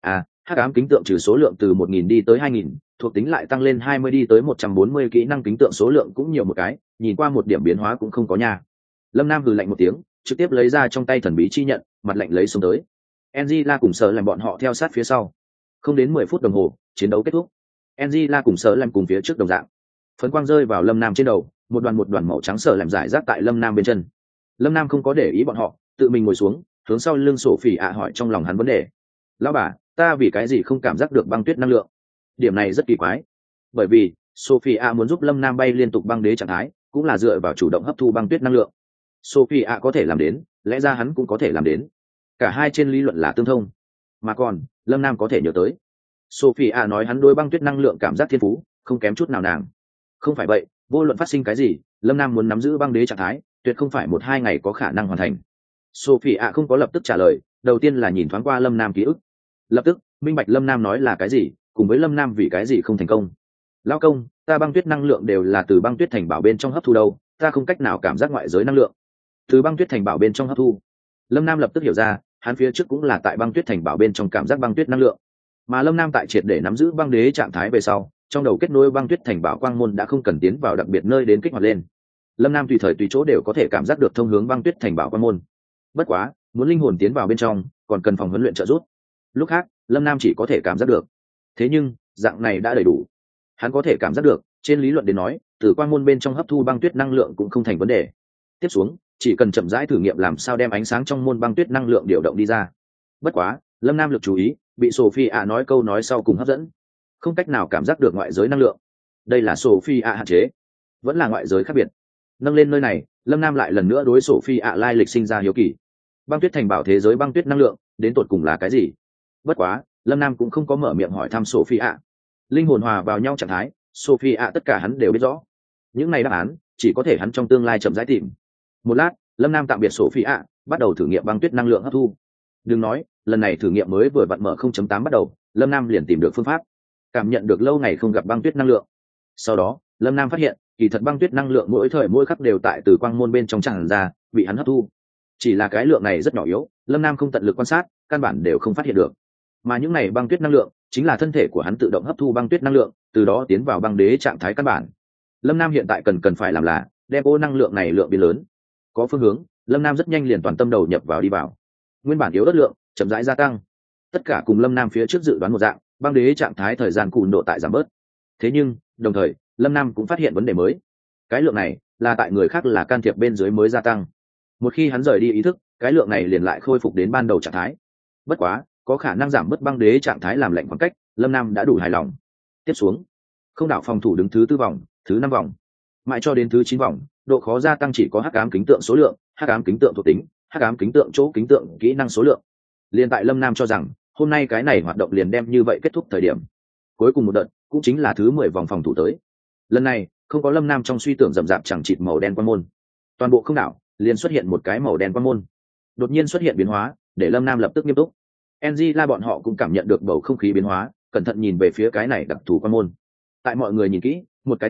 Hắc ám kính tượng trừ số lượng từ 1000 đi tới 2000, thuộc tính lại tăng lên 20 đi tới 140, kỹ năng kính tượng số lượng cũng nhiều một cái, nhìn qua một điểm biến hóa cũng không có nha. Lâm Nam hừ lạnh một tiếng, trực tiếp lấy ra trong tay thần bí chi nhận, mặt lạnh lấy xuống tới. Angela cùng Sở làm bọn họ theo sát phía sau. Không đến 10 phút đồng hồ, chiến đấu kết thúc. Angela cùng Sở làm cùng phía trước đồng dạng. Phấn quang rơi vào Lâm Nam trên đầu, một đoàn màu trắng Sở làm rải rác tại Lâm Nam bên chân. Lâm Nam không có để ý bọn họ, tự mình ngồi xuống, hướng sau lưng Sophie hỏi trong lòng hắn vấn đề. Lão bà, ta vì cái gì không cảm giác được băng tuyết năng lượng? Điểm này rất kỳ quái. Bởi vì Sophie muốn giúp Lâm Nam bay liên tục băng đế trạng thái, cũng là dựa vào chủ động hấp thu băng tuyết năng lượng. Sophie có thể làm đến, lẽ ra hắn cũng có thể làm đến. Cả hai trên lý luận là tương thông. Mà còn, Lâm Nam có thể nhớ tới. Sophie nói hắn đối băng tuyết năng lượng cảm giác thiên phú, không kém chút nào nàng. Không phải vậy, vô luận phát sinh cái gì, Lâm Nam muốn nắm giữ băng đế trạng thái, tuyệt không phải 1-2 ngày có khả năng hoàn thành. Sophie không có lập tức trả lời, đầu tiên là nhìn thoáng qua Lâm Nam ký ức. Lập tức, minh bạch Lâm Nam nói là cái gì, cùng với Lâm Nam vì cái gì không thành công. Lão công, ta băng tuyết năng lượng đều là từ băng tuyết thành bảo bên trong hấp thu đâu, ta không cách nào cảm giác ngoại giới năng lượng. Từ băng tuyết thành bảo bên trong hấp thu. Lâm Nam lập tức hiểu ra, hắn phía trước cũng là tại băng tuyết thành bảo bên trong cảm giác băng tuyết năng lượng. Mà Lâm Nam tại triệt để nắm giữ băng đế trạng thái về sau, trong đầu kết nối băng tuyết thành bảo quang môn đã không cần tiến vào đặc biệt nơi đến kích hoạt lên. Lâm Nam tùy thời tùy chỗ đều có thể cảm giác được thông hướng băng tuyết thành bảo quang môn. Bất quá, muốn linh hồn tiến vào bên trong, còn cần phòng huấn luyện trợ giúp. Lúc khác, Lâm Nam chỉ có thể cảm giác được. Thế nhưng, dạng này đã đầy đủ. Hắn có thể cảm giác được, trên lý luận đến nói, từ quang môn bên trong hấp thu băng tuyết năng lượng cũng không thành vấn đề. Tiếp xuống, chỉ cần chậm rãi thử nghiệm làm sao đem ánh sáng trong môn băng tuyết năng lượng điều động đi ra. Bất quá, Lâm Nam lực chú ý, bị Sophie nói câu nói sau cùng hấp dẫn. Không cách nào cảm giác được ngoại giới năng lượng. Đây là Sophie hạn chế, vẫn là ngoại giới khác biệt. Nâng lên nơi này, Lâm Nam lại lần nữa đối Sophie lai lịch sinh ra hiếu kỳ. Băng tuyết thành bảo thế giới băng tuyết năng lượng, đến tột cùng là cái gì? Bất quá, Lâm Nam cũng không có mở miệng hỏi thăm Sophie. Linh hồn hòa vào nhau trạng thái, Sophie tất cả hắn đều biết rõ. Những này đáp án, chỉ có thể hắn trong tương lai chậm rãi tìm. Một lát, Lâm Nam tạm biệt Sophie, bắt đầu thử nghiệm băng tuyết năng lượng hấp thu. Đừng nói, lần này thử nghiệm mới vừa vặn mở 0.8 bắt đầu, Lâm Nam liền tìm được phương pháp, cảm nhận được lâu ngày không gặp băng tuyết năng lượng. Sau đó, Lâm Nam phát hiện, kỳ thật băng tuyết năng lượng mỗi thời mỗi khắc đều tại từ quang môn bên trong tràn ra, bị hắn hấp thu. Chỉ là cái lượng này rất nhỏ yếu, Lâm Nam không tận lực quan sát, căn bản đều không phát hiện được. Mà những này băng tuyết năng lượng, chính là thân thể của hắn tự động hấp thu băng tuyết năng lượng, từ đó tiến vào băng đế trạng thái căn bản. Lâm Nam hiện tại cần phải làm là đem ô năng lượng này lượng biến lớn. Có phương hướng, Lâm Nam rất nhanh liền toàn tâm đầu nhập vào đi vào. Nguyên bản yếu đất lượng chậm rãi gia tăng. Tất cả cùng Lâm Nam phía trước dự đoán một dạng, băng đế trạng thái thời gian cùn độ tại giảm bớt. Thế nhưng, đồng thời, Lâm Nam cũng phát hiện vấn đề mới. Cái lượng này là tại người khác là can thiệp bên dưới mới gia tăng. Một khi hắn rời đi ý thức, cái lượng này liền lại khôi phục đến ban đầu trạng thái. Bất quá, có khả năng giảm bớt băng đế trạng thái làm lạnh khoảng cách, Lâm Nam đã đủ hài lòng. Tiếp xuống, không đảo phòng thủ đứng thứ 4 vòng, thứ 5 vòng, mãi cho đến thứ 9 vòng, độ khó gia tăng chỉ có hắc ám kính tượng số lượng, hắc ám kính tượng thuộc tính, hắc ám kính tượng chỗ kính tượng kỹ năng số lượng. Liên tại Lâm Nam cho rằng hôm nay cái này hoạt động liền đem như vậy kết thúc thời điểm. Cuối cùng một đợt, cũng chính là thứ 10 vòng phòng thủ tới. Lần này, không có Lâm Nam trong suy tưởng rậm rạp chẳng chịt màu đen quan môn. Toàn bộ không đảo, liền xuất hiện một cái màu đen quan môn. Đột nhiên xuất hiện biến hóa, để Lâm Nam lập tức nghiêm túc. Angela bọn họ cũng cảm nhận được bầu không khí biến hóa, cẩn thận nhìn về phía cái này đặc thù quan môn. Tại mọi người nhìn kỹ, một cái tay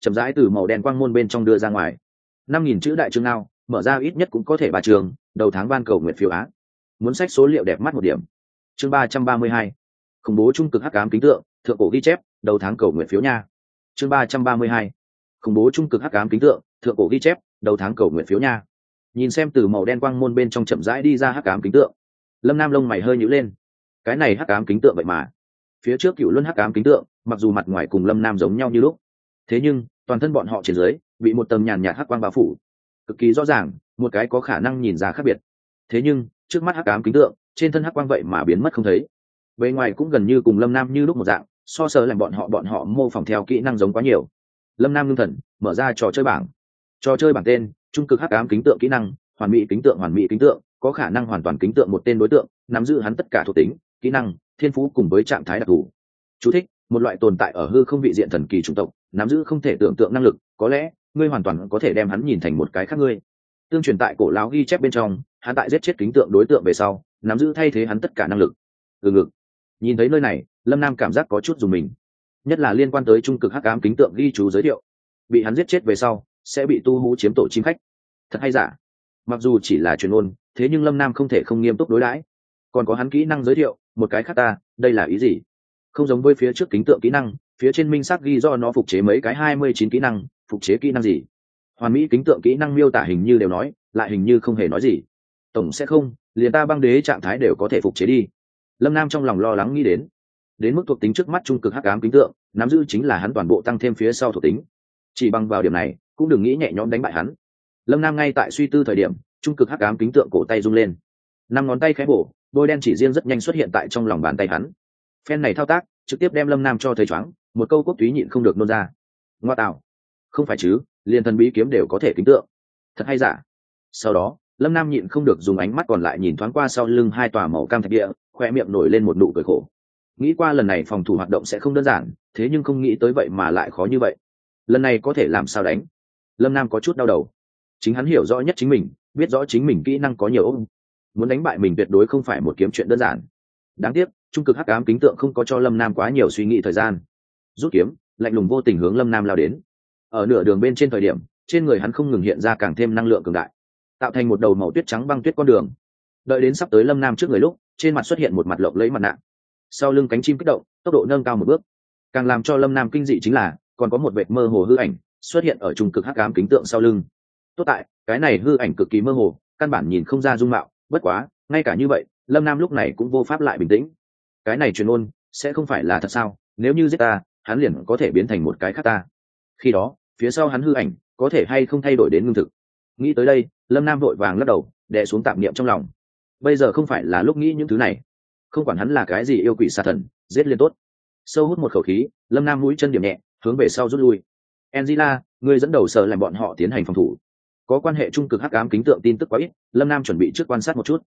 chậm rãi từ màu đen quang môn bên trong đưa ra ngoài. 5.000 chữ đại chương nào mở ra ít nhất cũng có thể 3 trường, đầu tháng ban cầu nguyện phiếu á. Muốn sách số liệu đẹp mắt một điểm. Chương 332. Khủng bố trung cực hắc ám kính tượng, thượng cổ ghi chép, đầu tháng cầu nguyện phiếu nha. Chương 332. Khủng bố trung cực hắc ám kính tượng, thượng cổ ghi chép, đầu tháng cầu nguyện phiếu nha. Nhìn xem từ màu đen quang môn bên trong chậm rãi đi ra hắc ám kính tượng, Lâm Nam lông mày hơi nhíu lên. Cái này hắc ám kính tượng vậy mà. Phía trước Cựu Luân hắc ám kính tượng, mặc dù mặt ngoài cùng Lâm Nam giống nhau như lúc, thế nhưng toàn thân bọn họ trên dưới bị một tầng nhàn nhạt hắc quang bao phủ, cực kỳ rõ ràng, một cái có khả năng nhìn ra khác biệt. Thế nhưng trước mắt hắc ám kính tượng, trên thân hắc quang vậy mà biến mất không thấy. Bề ngoài cũng gần như cùng Lâm Nam như lúc một dạng, so sánh làm bọn họ mô phỏng theo kỹ năng giống quá nhiều. Lâm Nam ngưng thần mở ra trò chơi bảng. Trò chơi bảng tên: trung cực hắc ám kính tượng kỹ năng, hoàn mỹ kính tượng. Hoàn mỹ kính tượng có khả năng hoàn toàn kính tượng một tên đối tượng, nắm giữ hắn tất cả thuộc tính, kỹ năng, thiên phú cùng với trạng thái đặc thù. Chú thích: một loại tồn tại ở hư không vị diện thần kỳ chủng tộc, nắm giữ không thể tưởng tượng năng lực, có lẽ ngươi hoàn toàn có thể đem hắn nhìn thành một cái khác ngươi. Tương truyền tại cổ lão ghi chép bên trong, hắn tại giết chết kính tượng đối tượng về sau, nắm giữ thay thế hắn tất cả năng lực. Ngực. Nhìn thấy nơi này, Lâm Nam cảm giác có chút dùng mình, nhất là liên quan tới trung cực hắc ám kính tượng ghi chú giới thiệu, bị hắn giết chết về sau sẽ bị tu hú chiếm tổ chim khách. Thật hay giả? Mặc dù chỉ là truyền ngôn, thế nhưng Lâm Nam không thể không nghiêm túc đối đãi. Còn có hắn kỹ năng giới thiệu, một cái khác ta, đây là ý gì? Không giống với phía trước kính tượng kỹ năng, phía trên minh xác ghi do nó phục chế mấy cái 29 kỹ năng, phục chế kỹ năng gì? Hoàn mỹ kính tượng kỹ năng miêu tả hình như đều nói, lại hình như không hề nói gì. Tổng sẽ không, liền ta băng đế trạng thái đều có thể phục chế đi. Lâm Nam trong lòng lo lắng nghĩ đến mức thuộc tính trước mắt trung cực hắc ám kính tượng, nắm giữ chính là hắn toàn bộ tăng thêm phía sau thuộc tính. Chỉ bằng vào điểm này, cũng đừng nghĩ nhẹ nhõm đánh bại hắn. Lâm Nam ngay tại suy tư thời điểm, trung cực hắc ám kính tượng cổ tay rung lên, 5 ngón tay khẽ bổ, đôi đen chỉ riêng rất nhanh xuất hiện tại trong lòng bàn tay hắn. Phen này thao tác trực tiếp đem Lâm Nam cho thấy choáng, một câu quốc túy nhịn không được nôn ra. Ngoa tạo, không phải chứ, liền thần bí kiếm đều có thể kính tượng, thật hay giả? Sau đó Lâm Nam nhịn không được dùng ánh mắt còn lại nhìn thoáng qua sau lưng 2 tòa màu cam thạch địa, khoe miệng nổi lên một nụ cười khổ. Nghĩ qua lần này phòng thủ hoạt động sẽ không đơn giản, thế nhưng không nghĩ tới vậy mà lại khó như vậy. Lần này có thể làm sao đánh? Lâm Nam có chút đau đầu. Chính hắn hiểu rõ nhất chính mình, biết rõ chính mình kỹ năng có nhiều ôm, muốn đánh bại mình tuyệt đối không phải một kiếm chuyện đơn giản. Đáng tiếc trung cực hắc ám kính tượng không có cho Lâm Nam quá nhiều suy nghĩ thời gian. Rút kiếm, lạnh lùng vô tình hướng Lâm Nam lao đến. Ở nửa đường bên trên thời điểm, trên người hắn không ngừng hiện ra càng thêm năng lượng cường đại, tạo thành một đầu màu tuyết trắng băng tuyết con đường. Đợi đến sắp tới Lâm Nam trước người lúc, trên mặt xuất hiện một mặt lộng lẫy mặt nạ, sau lưng cánh chim kích động, tốc độ nâng cao một bước. Càng làm cho Lâm Nam kinh dị chính là còn có một vệt mơ hồ hư ảnh xuất hiện ở trung cực hắc ám kính tượng sau lưng. Tốt tại cái này hư ảnh cực kỳ mơ hồ, căn bản nhìn không ra dung mạo, bất quá ngay cả như vậy Lâm Nam lúc này cũng vô pháp lại bình tĩnh. Cái này truyền ôn sẽ không phải là thật sao? Nếu như giết ta, hắn liền có thể biến thành một cái khác ta, khi đó phía sau hắn hư ảnh có thể hay không thay đổi đến ngưng thực. Nghĩ tới đây, Lâm Nam vội vàng lắc đầu, đè xuống tạp niệm trong lòng. Bây giờ không phải là lúc nghĩ những thứ này, không quản hắn là cái gì yêu quỷ xà thần, giết liền tốt. Sâu hút một khẩu khí, Lâm Nam mũi chân điểm nhẹ, hướng về sau rút lui. Angela, ngươi dẫn đầu sở làm bọn họ tiến hành phòng thủ. Có quan hệ trung cực hắc ám kính tượng tin tức quá ít, Lâm Nam chuẩn bị trước quan sát một chút.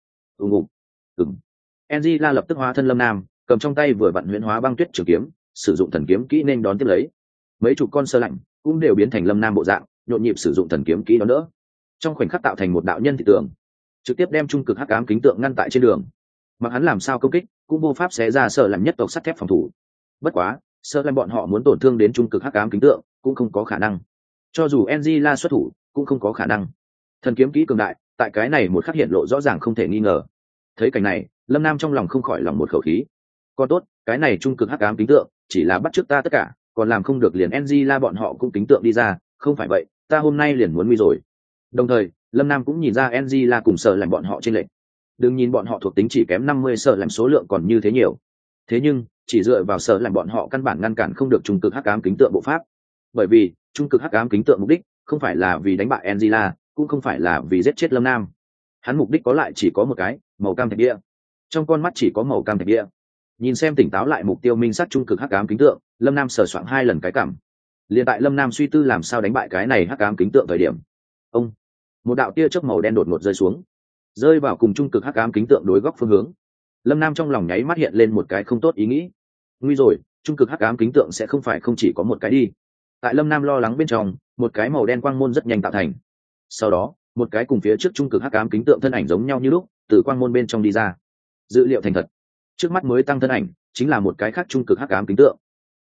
Angela lập tức hóa thân Lâm Nam, cầm trong tay vừa vặn huyễn hóa băng tuyết trường kiếm, sử dụng thần kiếm kỹ nên đón tiếp lấy. Mấy chục con sơ lạnh cũng đều biến thành Lâm Nam bộ dạng, nhộn nhịp sử dụng thần kiếm kỹ đó nữa. Trong khoảnh khắc tạo thành một đạo nhân thị tượng, trực tiếp đem trung cực hắc ám kính tượng ngăn tại trên đường. Mặc hắn làm sao công kích, cũng vô pháp xé ra sở làm nhất tộc sắt thép phòng thủ. Bất quá, sở làm bọn họ muốn tổn thương đến trung cực hắc ám kính tượng, cũng không có khả năng. Cho dù Angela xuất thủ, cũng không có khả năng. Thần kiếm kỹ cường đại, tại cái này một khắc hiện lộ rõ ràng không thể nghi ngờ. Thấy cảnh này, Lâm Nam trong lòng không khỏi lòng một khẩu khí. Còn tốt, cái này trung cực hắc ám kính tượng chỉ là bắt chước ta tất cả, còn làm không được liền Angela bọn họ cũng kính tượng đi ra, không phải vậy, ta hôm nay liền muốn nguy rồi. Đồng thời, Lâm Nam cũng nhìn ra Angela cùng sở làm bọn họ trên lệnh. Đừng nhìn bọn họ thuộc tính chỉ kém 50 sở làm số lượng còn như thế nhiều. Thế nhưng, chỉ dựa vào sở làm bọn họ căn bản ngăn cản không được trung cực hắc ám kính tượng bộ pháp. Bởi vì, trung cực hắc ám kính tượng mục đích không phải là vì đánh bại Angela, cũng không phải là vì giết chết Lâm Nam. Hắn mục đích có lại chỉ có một cái, màu cam thạch bia. Trong con mắt chỉ có màu cam thạch bia. Nhìn xem tỉnh táo lại mục tiêu minh sát trung cực hắc ám kính tượng, Lâm Nam sờ soạng 2 lần cái cảm. Liền tại Lâm Nam suy tư làm sao đánh bại cái này hắc ám kính tượng thời điểm, một đạo tia chớp màu đen đột ngột rơi xuống, rơi vào cùng trung cực hắc ám kính tượng đối góc phương hướng. Lâm Nam trong lòng nháy mắt hiện lên một cái không tốt ý nghĩ. Nguy rồi, trung cực hắc ám kính tượng sẽ không phải không chỉ có một cái đi. Tại Lâm Nam lo lắng bên trong, một cái màu đen quang môn rất nhanh tạo thành. Sau đó, một cái cùng phía trước trung cực hắc ám kính tượng thân ảnh giống nhau như lúc, từ quang môn bên trong đi ra. Dữ liệu thành thật. Trước mắt mới tăng thân ảnh, chính là một cái khác trung cực hắc ám kính tượng.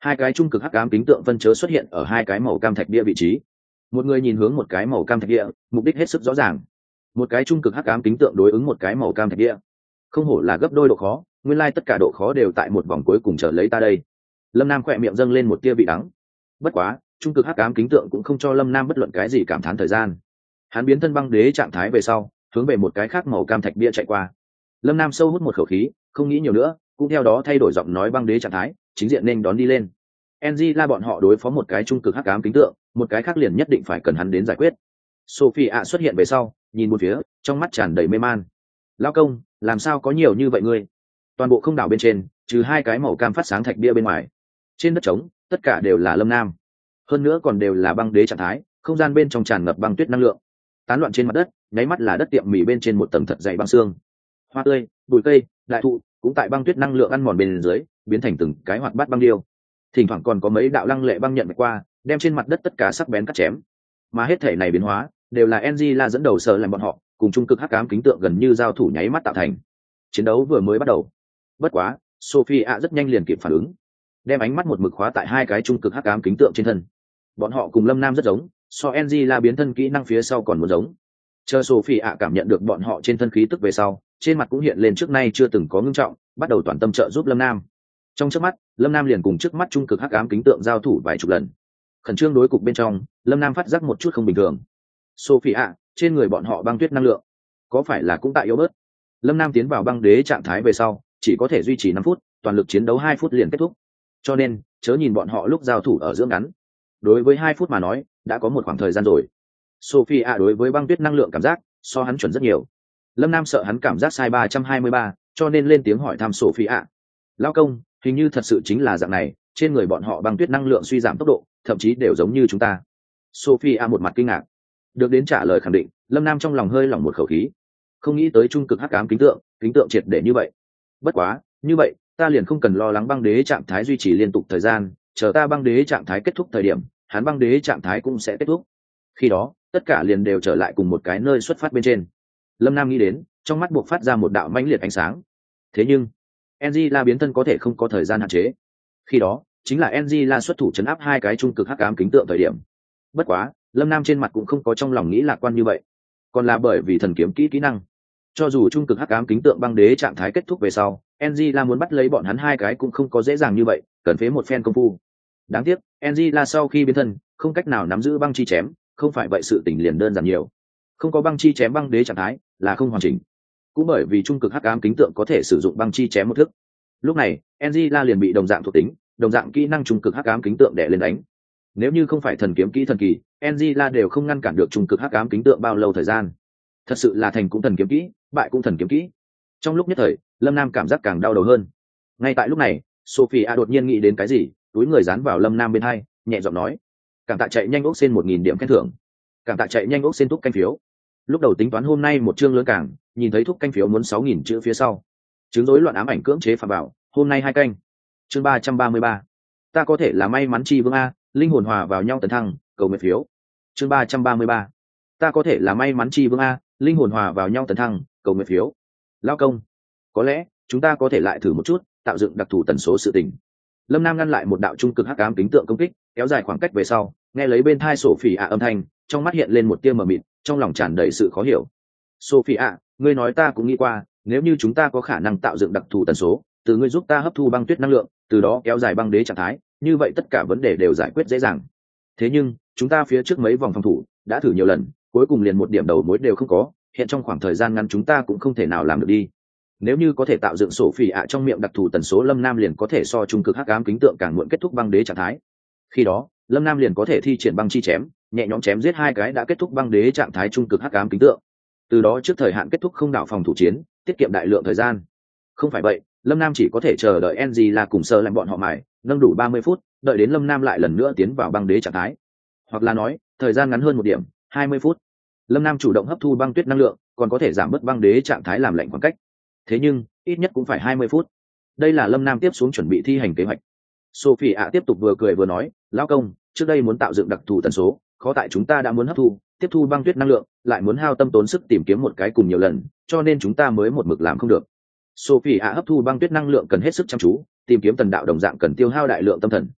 Hai cái trung cực hắc ám kính tượng phân chớ xuất hiện ở hai cái màu cam thạch bia vị trí. Một người nhìn hướng một cái màu cam thạch bia, mục đích hết sức rõ ràng. Một cái trung cực hắc ám kính tượng đối ứng một cái màu cam thạch bia, không hổ là gấp đôi độ khó, nguyên lai tất cả độ khó đều tại một vòng cuối cùng chờ lấy ta đây. Lâm Nam khỏe miệng dâng lên một tia vị đắng. Bất quá trung cực hắc ám kính tượng cũng không cho Lâm Nam bất luận cái gì cảm thán thời gian. Hắn biến thân băng đế trạng thái về sau, hướng về một cái khác màu cam thạch bia chạy qua. Lâm Nam sâu hút một khẩu khí, không nghĩ nhiều nữa, cũng theo đó thay đổi giọng nói băng đế trạng thái, chính diện nên đón đi lên. NG la bọn họ đối phó một cái trung cực hắc ám kính tượng, một cái khác liền nhất định phải cần hắn đến giải quyết. Sophie ạ xuất hiện về sau, nhìn một phía, trong mắt tràn đầy mê man. Lão công, làm sao có nhiều như vậy ngươi? Toàn bộ không đảo bên trên, trừ hai cái màu cam phát sáng thạch bia bên ngoài, trên đất trống, tất cả đều là Lâm Nam. Hơn nữa còn đều là băng đế trạng thái, không gian bên trong tràn ngập băng tuyết năng lượng, tán loạn trên mặt đất, nháy mắt là đất tiệm mì bên trên một tầng thật dày băng xương. Hoa tươi, bụi cây, đại thụ cũng tại băng tuyết năng lượng ăn mòn bên dưới, biến thành từng cái hoạt bát băng điêu. Thỉnh thoảng còn có mấy đạo lăng lệ băng nhận qua, đem trên mặt đất tất cả sắc bén cắt chém. Mà hết thể này biến hóa, đều là NG la dẫn đầu sợ làm bọn họ, cùng trung cực hắc ám kính tượng gần như giao thủ nháy mắt tạo thành. Chiến đấu vừa mới bắt đầu. Bất quá, Sophie ạ rất nhanh liền kịp phản ứng, đem ánh mắt một mực khóa tại hai cái trung cực hắc ám kính tượng trên thân. Bọn họ cùng Lâm Nam rất giống, so NG la biến thân kỹ năng phía sau còn muốn giống. Chờ Sophie ạ cảm nhận được bọn họ trên thân khí tức về sau, trên mặt cũng hiện lên trước nay chưa từng có ngưng trọng, bắt đầu toàn tâm trợ giúp Lâm Nam. Trong chớp mắt, Lâm Nam liền cùng trước mắt trung cực hắc ám kính tượng giao thủ vài chục lần. Khẩn trương đối cục bên trong, Lâm Nam phát giác một chút không bình thường. Sophie ạ, trên người bọn họ băng tuyết năng lượng, có phải là cũng tại yếu bớt? Lâm Nam tiến vào băng đế trạng thái về sau, chỉ có thể duy trì 5 phút, toàn lực chiến đấu 2 phút liền kết thúc. Cho nên, chớ nhìn bọn họ lúc giao thủ ở giữa ngắn. Đối với 2 phút mà nói, đã có một khoảng thời gian rồi. Sophie ạ đối với băng tuyết năng lượng cảm giác, so hắn chuẩn rất nhiều. Lâm Nam sợ hắn cảm giác sai 323, cho nên lên tiếng hỏi thăm Sophie ạ. Lão công, hình như thật sự chính là dạng này, trên người bọn họ băng tuyết năng lượng suy giảm tốc độ, thậm chí đều giống như chúng ta. Sophie ạ một mặt kinh ngạc. Được đến trả lời khẳng định, Lâm Nam trong lòng hơi lỏng một khẩu khí. Không nghĩ tới trung cực hắc ám kính tượng triệt để như vậy. Bất quá, như vậy, ta liền không cần lo lắng băng đế trạng thái duy trì liên tục thời gian, chờ ta băng đế trạng thái kết thúc thời điểm, hắn băng đế trạng thái cũng sẽ kết thúc. Khi đó, tất cả liền đều trở lại cùng một cái nơi xuất phát bên trên. Lâm Nam nghĩ đến, trong mắt buộc phát ra một đạo mãnh liệt ánh sáng. Thế nhưng, NG la biến thân có thể không có thời gian hạn chế. Khi đó, chính là NG la xuất thủ chấn áp hai cái trung cực hắc ám kính tượng thời điểm. Bất quá, Lâm Nam trên mặt cũng không có trong lòng nghĩ lạc quan như vậy, còn là bởi vì thần kiếm kỹ năng. Cho dù trung cực hắc ám kính tượng băng đế trạng thái kết thúc về sau, NG la muốn bắt lấy bọn hắn hai cái cũng không có dễ dàng như vậy, cần phế một phen công phu. Đáng tiếc, NG la sau khi biến thân, không cách nào nắm giữ băng chi chém, không phải vậy sự tình liền đơn giản nhiều. Không có băng chi chém băng đế trạng thái là không hoàn chỉnh. Cũng bởi vì trung cực hắc ám kính tượng có thể sử dụng băng chi chém một thức. Lúc này, NG la liền bị đồng dạng thuộc tính, đồng dạng kỹ năng trung cực hắc ám kính tượng đè lên đánh. Nếu như không phải thần kiếm kỹ thần kỳ, NG la đều không ngăn cản được trung cực hắc ám kính tượng bao lâu thời gian. Thật sự là thành cũng thần kiếm kỹ, bại cũng thần kiếm kỹ. Trong lúc nhất thời, Lâm Nam cảm giác càng đau đầu hơn. Ngay tại lúc này, Sophie a đột nhiên nghĩ đến cái gì, túi người dán vào Lâm Nam bên hai, nhẹ giọng nói: "Cảm tạ chạy nhanh ốc xin 1000 điểm khen thưởng. Cảm tạ chạy nhanh ốc xin thúc canh phiếu." Lúc đầu tính toán hôm nay một chương lớn càng, nhìn thấy thúc canh phiếu muốn 6000 chữ phía sau. Chứng rối loạn ám ảnh cưỡng chế phạm bảo, hôm nay 2 canh. Chương 333. Ta có thể là may mắn chi vương a, linh hồn hòa vào nhau tấn thăng, cầu nguyện phiếu. Chương 333. Ta có thể là may mắn chi vương a, linh hồn hòa vào nhau tấn thăng, cầu nguyện phiếu. Lao công, có lẽ chúng ta có thể lại thử một chút, tạo dựng đặc thù tần số sự tình. Lâm Nam ngăn lại một đạo trung cực hắc ám kính tượng công kích, kéo dài khoảng cách về sau, nghe lấy bên thai Sophie ạ âm thanh, trong mắt hiện lên một tia mờ mịt, trong lòng tràn đầy sự khó hiểu. Sophie ạ, ngươi nói ta cũng nghĩ qua, nếu như chúng ta có khả năng tạo dựng đặc thù tần số, từ ngươi giúp ta hấp thu băng tuyết năng lượng, từ đó kéo dài băng đế trạng thái, như vậy tất cả vấn đề đều giải quyết dễ dàng. Thế nhưng, chúng ta phía trước mấy vòng phòng thủ đã thử nhiều lần, cuối cùng liền một điểm đầu mối đều không có, hiện trong khoảng thời gian ngắn chúng ta cũng không thể nào làm được đi. Nếu như có thể tạo dựng Sophie ạ trong miệng đặc thù tần số, Lâm Nam liền có thể so trung cực hắc ám kính tượng càng muộn kết thúc băng đế trạng thái. Khi đó, Lâm Nam liền có thể thi triển băng chi chém, nhẹ nhõm chém giết hai cái đã kết thúc băng đế trạng thái trung cực hắc ám kính tượng. Từ đó trước thời hạn kết thúc không đảo phòng thủ chiến, tiết kiệm đại lượng thời gian. Không phải vậy, Lâm Nam chỉ có thể chờ đợi NG là cùng sơ làm bọn họ mài, nâng đủ 30 phút, đợi đến Lâm Nam lại lần nữa tiến vào băng đế trạng thái. Hoặc là nói, thời gian ngắn hơn một điểm, 20 phút. Lâm Nam chủ động hấp thu băng tuyết năng lượng, còn có thể giảm bớt băng đế trạng thái làm lạnh khoảng cách. Thế nhưng, ít nhất cũng phải 20 phút. Đây là Lâm Nam tiếp xuống chuẩn bị thi hành kế hoạch. Sophie ạ tiếp tục vừa cười vừa nói: "Lão công, trước đây muốn tạo dựng đặc thù tần số, khó tại chúng ta đã muốn hấp thu, tiếp thu băng tuyết năng lượng, lại muốn hao tâm tốn sức tìm kiếm một cái cùng nhiều lần, cho nên chúng ta mới một mực làm không được." Sophie ạ hấp thu băng tuyết năng lượng cần hết sức chăm chú, tìm kiếm tần đạo đồng dạng cần tiêu hao đại lượng tâm thần.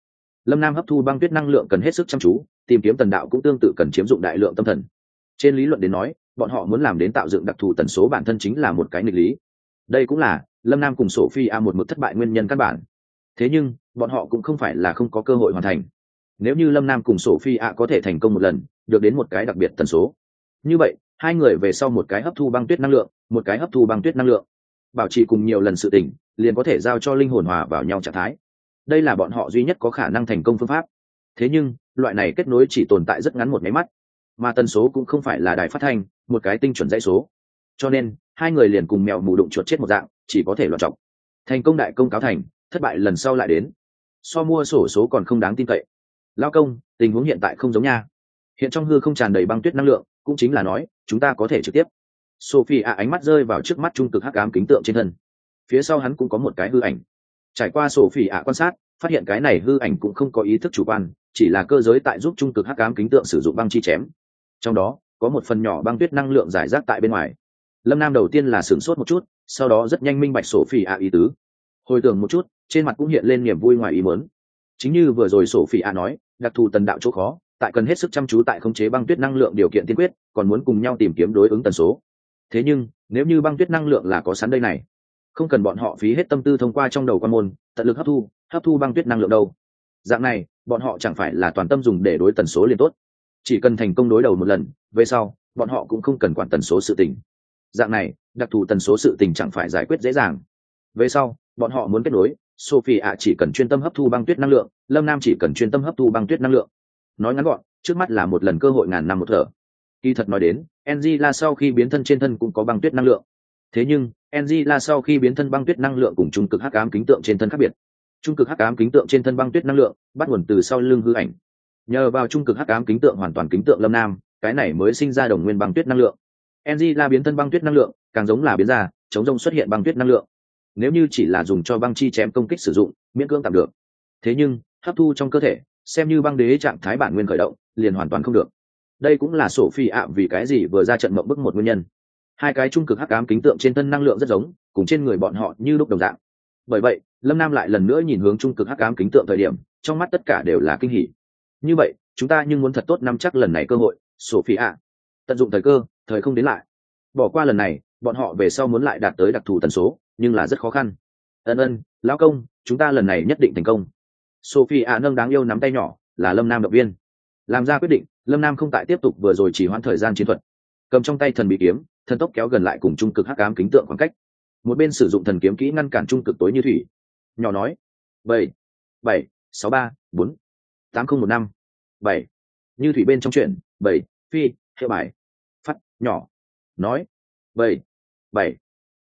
Lâm Nam hấp thu băng tuyết năng lượng cần hết sức chăm chú, tìm kiếm tần đạo cũng tương tự cần chiếm dụng đại lượng tâm thần. Trên lý luận đến nói, bọn họ muốn làm đến tạo dựng đặc thù tần số bản thân chính là một cái nghịch lý. Đây cũng là Lâm Nam cùng Sophia một mực thất bại nguyên nhân căn bản. Thế nhưng bọn họ cũng không phải là không có cơ hội hoàn thành. Nếu như Lâm Nam cùng Sophia có thể thành công một lần, được đến một cái đặc biệt tần số, như vậy hai người về sau một cái hấp thu băng tuyết năng lượng, một cái hấp thu băng tuyết năng lượng, bảo trì cùng nhiều lần sự tỉnh, liền có thể giao cho linh hồn hòa vào nhau trạng thái. Đây là bọn họ duy nhất có khả năng thành công phương pháp. Thế nhưng loại này kết nối chỉ tồn tại rất ngắn một máy mắt, mà tần số cũng không phải là đài phát thanh một cái tinh chuẩn dãy số, cho nên hai người liền cùng mèo mù đụng chuột chết một dạng, chỉ có thể loạn trọng. Thành công đại công cáo thành, thất bại lần sau lại đến, so mua sổ số còn không đáng tin cậy. Lao công, tình huống hiện tại không giống nha, hiện trong hư không tràn đầy băng tuyết năng lượng, cũng chính là nói chúng ta có thể trực tiếp. Sophie ánh mắt rơi vào trước mắt trung cực hắc ám kính tượng trên thân, phía sau hắn cũng có một cái hư ảnh. Trải qua Sophie quan sát, phát hiện cái này hư ảnh cũng không có ý thức chủ quan, chỉ là cơ giới tại giúp trung cực hắc ám kính tượng sử dụng băng chi chém. Trong đó có một phần nhỏ băng tuyết năng lượng giải rác tại bên ngoài. Lâm Nam đầu tiên là sửng sốt một chút, sau đó rất nhanh minh bạch Sophie ý tứ. Hồi tưởng một chút, trên mặt cũng hiện lên niềm vui ngoài ý muốn. Chính như vừa rồi Sophie nói, đặc thù tần đạo chỗ khó, tại cần hết sức chăm chú tại khống chế băng tuyết năng lượng điều kiện tiên quyết, còn muốn cùng nhau tìm kiếm đối ứng tần số. Thế nhưng nếu như băng tuyết năng lượng là có sẵn đây này, không cần bọn họ phí hết tâm tư thông qua trong đầu quan môn tận lực hấp thu băng tuyết năng lượng đâu. Dạng này bọn họ chẳng phải là toàn tâm dùng để đối tần số liền tốt, chỉ cần thành công đối đầu một lần, về sau bọn họ cũng không cần quản tần số sự tình. Dạng này đặc thù tần số sự tình chẳng phải giải quyết dễ dàng. Về sau bọn họ muốn kết nối, Sophie chỉ cần chuyên tâm hấp thu băng tuyết năng lượng, Lâm Nam chỉ cần chuyên tâm hấp thu băng tuyết năng lượng. Nói ngắn gọn, trước mắt là một lần cơ hội ngàn năm một thở. Kỳ thật nói đến, Angela sau khi biến thân trên thân cũng có băng tuyết năng lượng. Thế nhưng Angela sau khi biến thân băng tuyết năng lượng cùng trung cực hắc ám kính tượng trên thân khác biệt. Trung cực hắc ám kính tượng trên thân băng tuyết năng lượng bắt nguồn từ sau lưng hư ảnh. Nhờ vào trung cực hắc ám kính tượng hoàn toàn kính tượng Lâm Nam, cái này mới sinh ra đồng nguyên băng tuyết năng lượng. Angela biến thân băng tuyết năng lượng, càng giống là biến ra, chống rông xuất hiện băng tuyết năng lượng. Nếu như chỉ là dùng cho băng chi chém công kích sử dụng, miễn cưỡng tạm được. Thế nhưng hấp thu trong cơ thể, xem như băng đế trạng thái bản nguyên khởi động, liền hoàn toàn không được. Đây cũng là Sophie vì cái gì vừa ra trận mộng bức một nguyên nhân. Hai cái trung cực hắc ám kính tượng trên thân năng lượng rất giống, cùng trên người bọn họ như lúc đồng dạng. Bởi vậy Lâm Nam lại lần nữa nhìn hướng trung cực hắc ám kính tượng thời điểm, trong mắt tất cả đều là kinh hỉ. Như vậy chúng ta nhưng muốn thật tốt nắm chắc lần này cơ hội, Sophie tận dụng thời cơ, thời không đến lại. Bỏ qua lần này, bọn họ về sau muốn lại đạt tới đặc thù tần số, nhưng là rất khó khăn. Ân, lão công, chúng ta lần này nhất định thành công. Sophie nâng đáng yêu nắm tay nhỏ, là Lâm Nam động viên. Làm ra quyết định, Lâm Nam không tại tiếp tục vừa rồi chỉ hoãn thời gian chiến thuật, cầm trong tay thần bí kiếm, thần tốc kéo gần lại cùng trung cực hắc ám kính tượng khoảng cách. Một bên sử dụng thần kiếm kỹ ngăn cản trung cực tối như thủy. Nhỏ nói: 7 7 6 3 4 8 0 1 5 7. Như thủy bên trong chuyện, 7 phi hiệu bài phát nhỏ nói: 7 7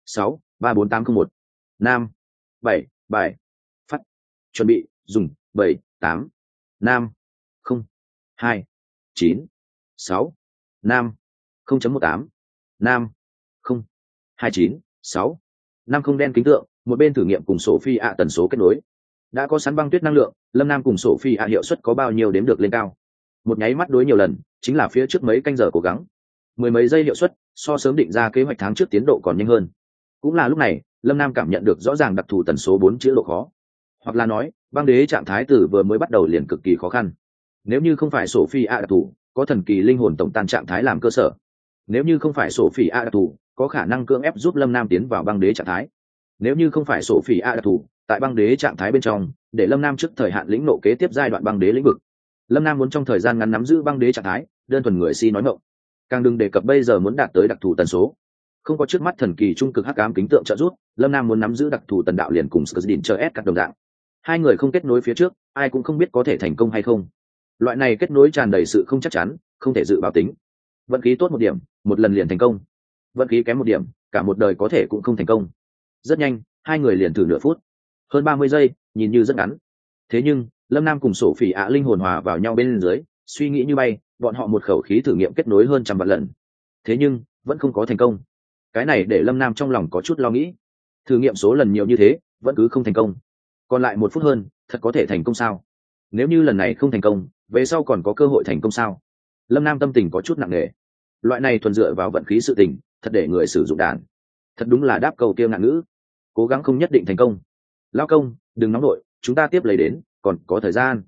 6 3 4 8 0 1 nam 7 7 phát chuẩn bị dùng 7 8 nam 0 2 9 6 nam 0.18 nam 0 29 6 5 không đen kính tượng. Một bên thử nghiệm cùng Sophie tần số kết nối. Đã có sẵn băng tuyết năng lượng, Lâm Nam cùng Sophie hiệu suất có bao nhiêu đếm được lên cao. Một nháy mắt đối nhiều lần, chính là phía trước mấy canh giờ cố gắng. Mười mấy giây hiệu suất, so sớm định ra kế hoạch tháng trước tiến độ còn nhanh hơn. Cũng là lúc này, Lâm Nam cảm nhận được rõ ràng đặc thù tần số 4 chữ độ khó. Hoặc là nói, băng đế trạng thái từ vừa mới bắt đầu liền cực kỳ khó khăn. Nếu như không phải Sophie đặc thù, có thần kỳ linh hồn tổng tan trạng thái làm cơ sở. Nếu như không phải Sophie đặc thù, có khả năng cưỡng ép giúp Lâm Nam tiến vào băng đế trạng thái. Nếu như không phải Sophie đặc thù, tại băng đế trạng thái bên trong, để Lâm Nam trước thời hạn lĩnh nộ kế tiếp giai đoạn băng đế lĩnh vực. Lâm Nam muốn trong thời gian ngắn nắm giữ băng đế trạng thái, đơn thuần người si nói ngọng. Càng đừng đề cập bây giờ muốn đạt tới đặc thù tần số. Không có trước mắt thần kỳ trung cực hắc ám kính tượng trợ giúp, Lâm Nam muốn nắm giữ đặc thù tần đạo liền cùng Skzdin chờ S các đồng dạng. Hai người không kết nối phía trước, ai cũng không biết có thể thành công hay không. Loại này kết nối tràn đầy sự không chắc chắn, không thể dự báo tính. Vận khí tốt một điểm, một lần liền thành công. Vận khí kém một điểm, cả một đời có thể cũng không thành công. Rất nhanh, hai người liền thử nửa phút. Hơn 30 giây, nhìn như rất ngắn. Thế nhưng, Lâm Nam cùng Sophie linh hồn hòa vào nhau bên dưới, suy nghĩ như bay, bọn họ một khẩu khí thử nghiệm kết nối hơn 100 vạn lần. Thế nhưng, vẫn không có thành công. Cái này để Lâm Nam trong lòng có chút lo nghĩ. Thử nghiệm số lần nhiều như thế, vẫn cứ không thành công. Còn lại 1 phút hơn, thật có thể thành công sao? Nếu như lần này không thành công, về sau còn có cơ hội thành công sao? Lâm Nam tâm tình có chút nặng nề. Loại này thuần dựa vào vận khí sự tình, thật để người sử dụng đàn. Thật đúng là đáp cầu kia ngạn ngữ. Cố gắng không nhất định thành công. Lao công, đừng nóng nổi, chúng ta tiếp lấy đến, còn có thời gian.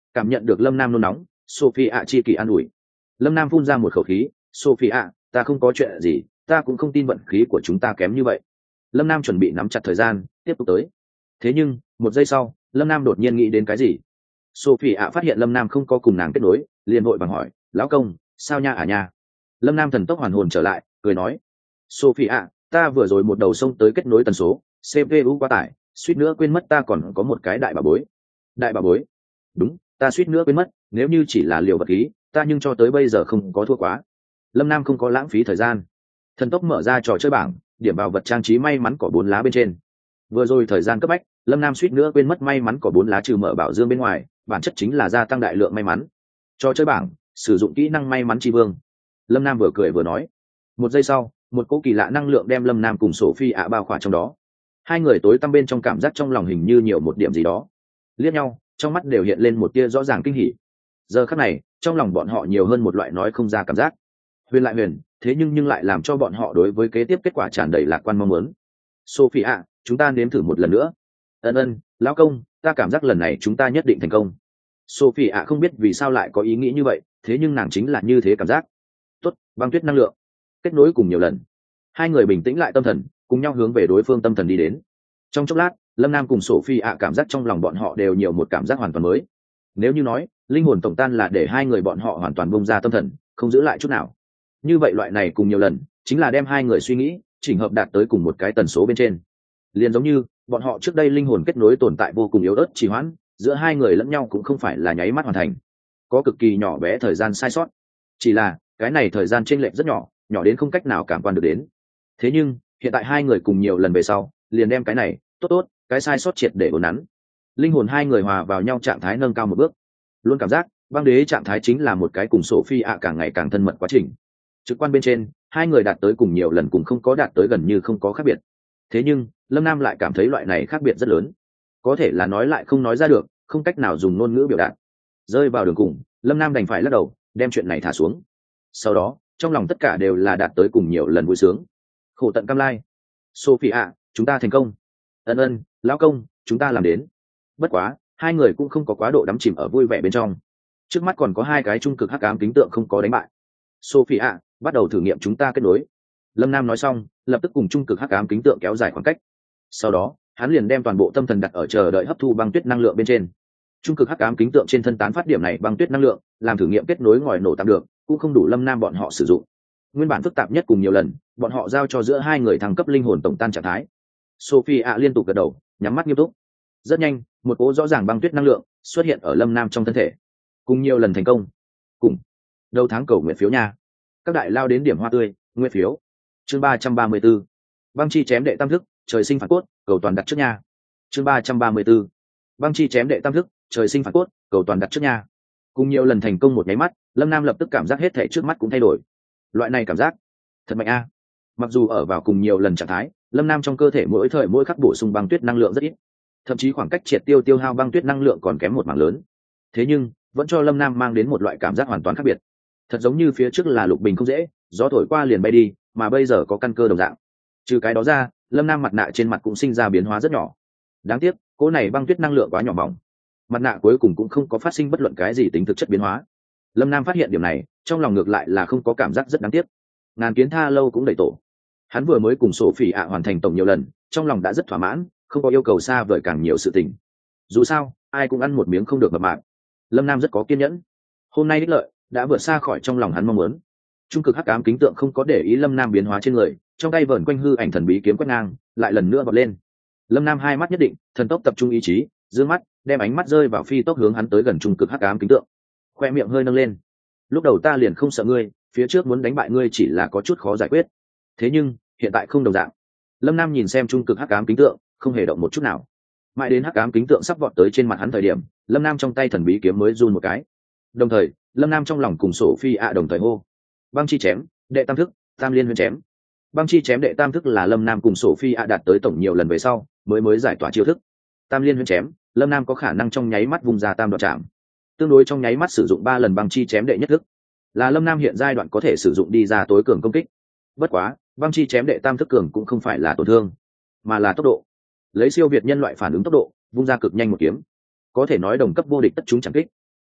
Cảm nhận được lâm nam nôn nóng, Sophie ạ chi kỳ an ủi. Lâm nam phun ra một khẩu khí, Sophie ạ, ta không có chuyện gì, ta cũng không tin vận khí của chúng ta kém như vậy. Lâm nam chuẩn bị nắm chặt thời gian tiếp tục tới. Thế nhưng một giây sau, lâm nam đột nhiên nghĩ đến cái gì. Sophie ạ phát hiện lâm nam không có cùng nàng kết nối, liền vội vàng hỏi, lão công, sao nha nha. Lâm nam thần tốc hoàn hồn trở lại, cười nói, Sophie ạ, ta vừa rồi một đầu sông tới kết nối tần số, CPU quá tải, suýt nữa quên mất ta còn có một cái đại bà bối. Đại bà bối? Đúng, ta suýt nữa quên mất, nếu như chỉ là liều vật khí, ta nhưng cho tới bây giờ không có thua quá. Lâm nam không có lãng phí thời gian, thần tốc mở ra trò chơi bảng, điểm vào vật trang trí may mắn có 4 lá bên trên. Vừa rồi thời gian cấp bách, lâm nam suýt nữa quên mất may mắn có 4 lá trừ mở bảo dương bên ngoài, bản chất chính là gia tăng đại lượng may mắn. Trò chơi bảng, sử dụng kỹ năng may mắn tri vương. Lâm nam vừa cười vừa nói. Một giây sau, một cỗ kỳ lạ năng lượng đem lâm nam cùng Sophie ạ bao khỏa trong đó. Hai người tối tăm bên trong, cảm giác trong lòng hình như nhiều một điểm gì đó. Liếc nhau, trong mắt đều hiện lên một tia rõ ràng kinh hỉ. Giờ khắc này, trong lòng bọn họ nhiều hơn một loại nói không ra cảm giác. Huyền lại huyền, thế nhưng lại làm cho bọn họ đối với kế tiếp kết quả tràn đầy lạc quan mong muốn. Sophie ạ, chúng ta nếm thử một lần nữa. Ân, lão công, ta cảm giác lần này chúng ta nhất định thành công. Sophie ạ không biết vì sao lại có ý nghĩ như vậy, thế nhưng nàng chính là như thế cảm giác. Tốt, băng tuyết năng lượng. Kết nối cùng nhiều lần. Hai người bình tĩnh lại tâm thần, cùng nhau hướng về đối phương tâm thần đi đến. Trong chốc lát, lâm nam cùng Sophie ạ cảm giác trong lòng bọn họ đều nhiều một cảm giác hoàn toàn mới. Nếu như nói linh hồn tổng tan là để hai người bọn họ hoàn toàn bông ra tâm thần, không giữ lại chút nào, như vậy loại này cùng nhiều lần chính là đem hai người suy nghĩ chỉnh hợp đạt tới cùng một cái tần số bên trên. Liền giống như bọn họ trước đây linh hồn kết nối tồn tại vô cùng yếu ớt trì hoãn, giữa hai người lẫn nhau cũng không phải là nháy mắt hoàn thành, có cực kỳ nhỏ bé thời gian sai sót, chỉ là cái này thời gian chênh lệch rất nhỏ, nhỏ đến không cách nào cảm quan được đến. Thế nhưng hiện tại hai người cùng nhiều lần về sau, liền đem cái này tốt cái sai sót triệt để uốn nắn. Linh hồn hai người hòa vào nhau trạng thái nâng cao một bước. Luôn cảm giác băng đế trạng thái chính là một cái cùng Sophie ạ càng ngày càng thân mật quá trình. Trực quan bên trên, hai người đạt tới cùng nhiều lần cùng không có đạt tới gần như không có khác biệt. Thế nhưng lâm nam lại cảm thấy loại này khác biệt rất lớn, có thể là nói lại không nói ra được, không cách nào dùng ngôn ngữ biểu đạt. Rơi vào đường cùng, lâm nam đành phải lắc đầu, đem chuyện này thả xuống. Sau đó trong lòng tất cả đều là đạt tới cùng nhiều lần vui sướng. Khổ tận cam lai. Sophie ạ, chúng ta thành công. Ân, lão công, chúng ta làm đến. Bất quá hai người cũng không có quá độ đắm chìm ở vui vẻ bên trong. Trước mắt còn có hai cái trung cực hắc ám kính tượng không có đánh bại. Sophie ạ, bắt đầu thử nghiệm chúng ta kết nối. Lâm nam nói xong, lập tức cùng trung cực hắc ám kính tượng kéo dài khoảng cách. Sau đó hắn liền đem toàn bộ tâm thần đặt ở chờ đợi hấp thu băng tuyết năng lượng bên trên. Trung cực hắc ám kính tượng trên thân tán phát điểm này băng tuyết năng lượng, làm thử nghiệm kết nối ngòi nổ tạm được, cũng không đủ lâm nam bọn họ sử dụng. Nguyên bản phức tạp nhất cùng nhiều lần, bọn họ giao cho giữa hai người thăng cấp linh hồn tổng tan trạng thái. Sophie ạ liên tục gật đầu, nhắm mắt nghiêm túc. Rất nhanh, một cỗ rõ ràng băng tuyết năng lượng xuất hiện ở lâm nam trong thân thể. Cùng nhiều lần thành công. Cùng đầu tháng cầu nguyện phiếu nha. Các đại lao đến điểm hoa tươi, nguyện phiếu. Chương 334. Băng chi chém đệ tam thức, trời sinh phản cốt, cầu toàn đặt trước nha. Chương 334. Băng chi chém đệ tam thức, trời sinh phản cốt, cầu toàn đặt trước nha. Cùng nhiều lần thành công một nháy mắt, lâm nam lập tức cảm giác hết thể trước mắt cũng thay đổi. Loại này cảm giác thật mạnh a. Mặc dù ở vào cùng nhiều lần trạng thái, lâm nam trong cơ thể mỗi thời mỗi khắc bổ sung băng tuyết năng lượng rất ít, thậm chí khoảng cách triệt tiêu hao băng tuyết năng lượng còn kém một mảng lớn. Thế nhưng vẫn cho lâm nam mang đến một loại cảm giác hoàn toàn khác biệt, thật giống như phía trước là lục bình không dễ, gió thổi qua liền bay đi, mà bây giờ có căn cơ đồng dạng. Trừ cái đó ra, lâm nam mặt nạ trên mặt cũng sinh ra biến hóa rất nhỏ. Đáng tiếc cỗ này băng tuyết năng lượng quá nhỏ mỏng, mặt nạ cuối cùng cũng không có phát sinh bất luận cái gì tính thực chất biến hóa. Lâm nam phát hiện điểm này, trong lòng ngược lại là không có cảm giác rất đáng tiếc. Ngàn kiến tha lâu cũng đầy tổ. Hắn vừa mới cùng Sophie ạ hoàn thành tổng nhiều lần, trong lòng đã rất thỏa mãn, không có yêu cầu xa vời càng nhiều sự tình. Dù sao ai cũng ăn một miếng không được mập mạp. Lâm nam rất có kiên nhẫn, hôm nay đích lợi đã vượt xa khỏi trong lòng hắn mong muốn. Trung cực hắc ám kính tượng không có để ý lâm nam biến hóa trên người, trong tay vờn quanh hư ảnh thần bí kiếm quét ngang, lại lần nữa bật lên. Lâm nam hai mắt nhất định, thần tốc tập trung ý chí, dương mắt đem ánh mắt rơi vào phi tốc hướng hắn tới gần trung cực hắc ám kính tượng, khoe miệng hơi nâng lên. Lúc đầu ta liền không sợ ngươi, phía trước muốn đánh bại ngươi chỉ là có chút khó giải quyết, thế nhưng hiện tại không đồng dạng. Lâm nam nhìn xem trung cực hắc ám kính tượng, không hề động một chút nào. Mãi đến hắc ám kính tượng sắp vọt tới trên mặt hắn thời điểm, lâm nam trong tay thần bí kiếm mới run một cái. Đồng thời lâm nam trong lòng cùng Sophie ạ đồng thời hô: băng chi chém đệ tam thức, tam liên huyễn chém. Băng chi chém đệ tam thức là lâm nam cùng Sophie ạ đạt tới tổng nhiều lần về sau mới giải tỏa chiêu thức. Tam liên huyễn chém, lâm nam có khả năng trong nháy mắt vùng ra tam đoạn chạm, tương đối trong nháy mắt sử dụng 3 lần băng chi chém đệ nhất thức, là lâm nam hiện giai đoạn có thể sử dụng đi ra tối cường công kích. Bất quá băng chi chém đệ tam thức cường cũng không phải là tổn thương, mà là tốc độ. Lấy siêu việt nhân loại phản ứng tốc độ vung ra cực nhanh một kiếm, có thể nói đồng cấp vô địch tất chúng chẳng kích.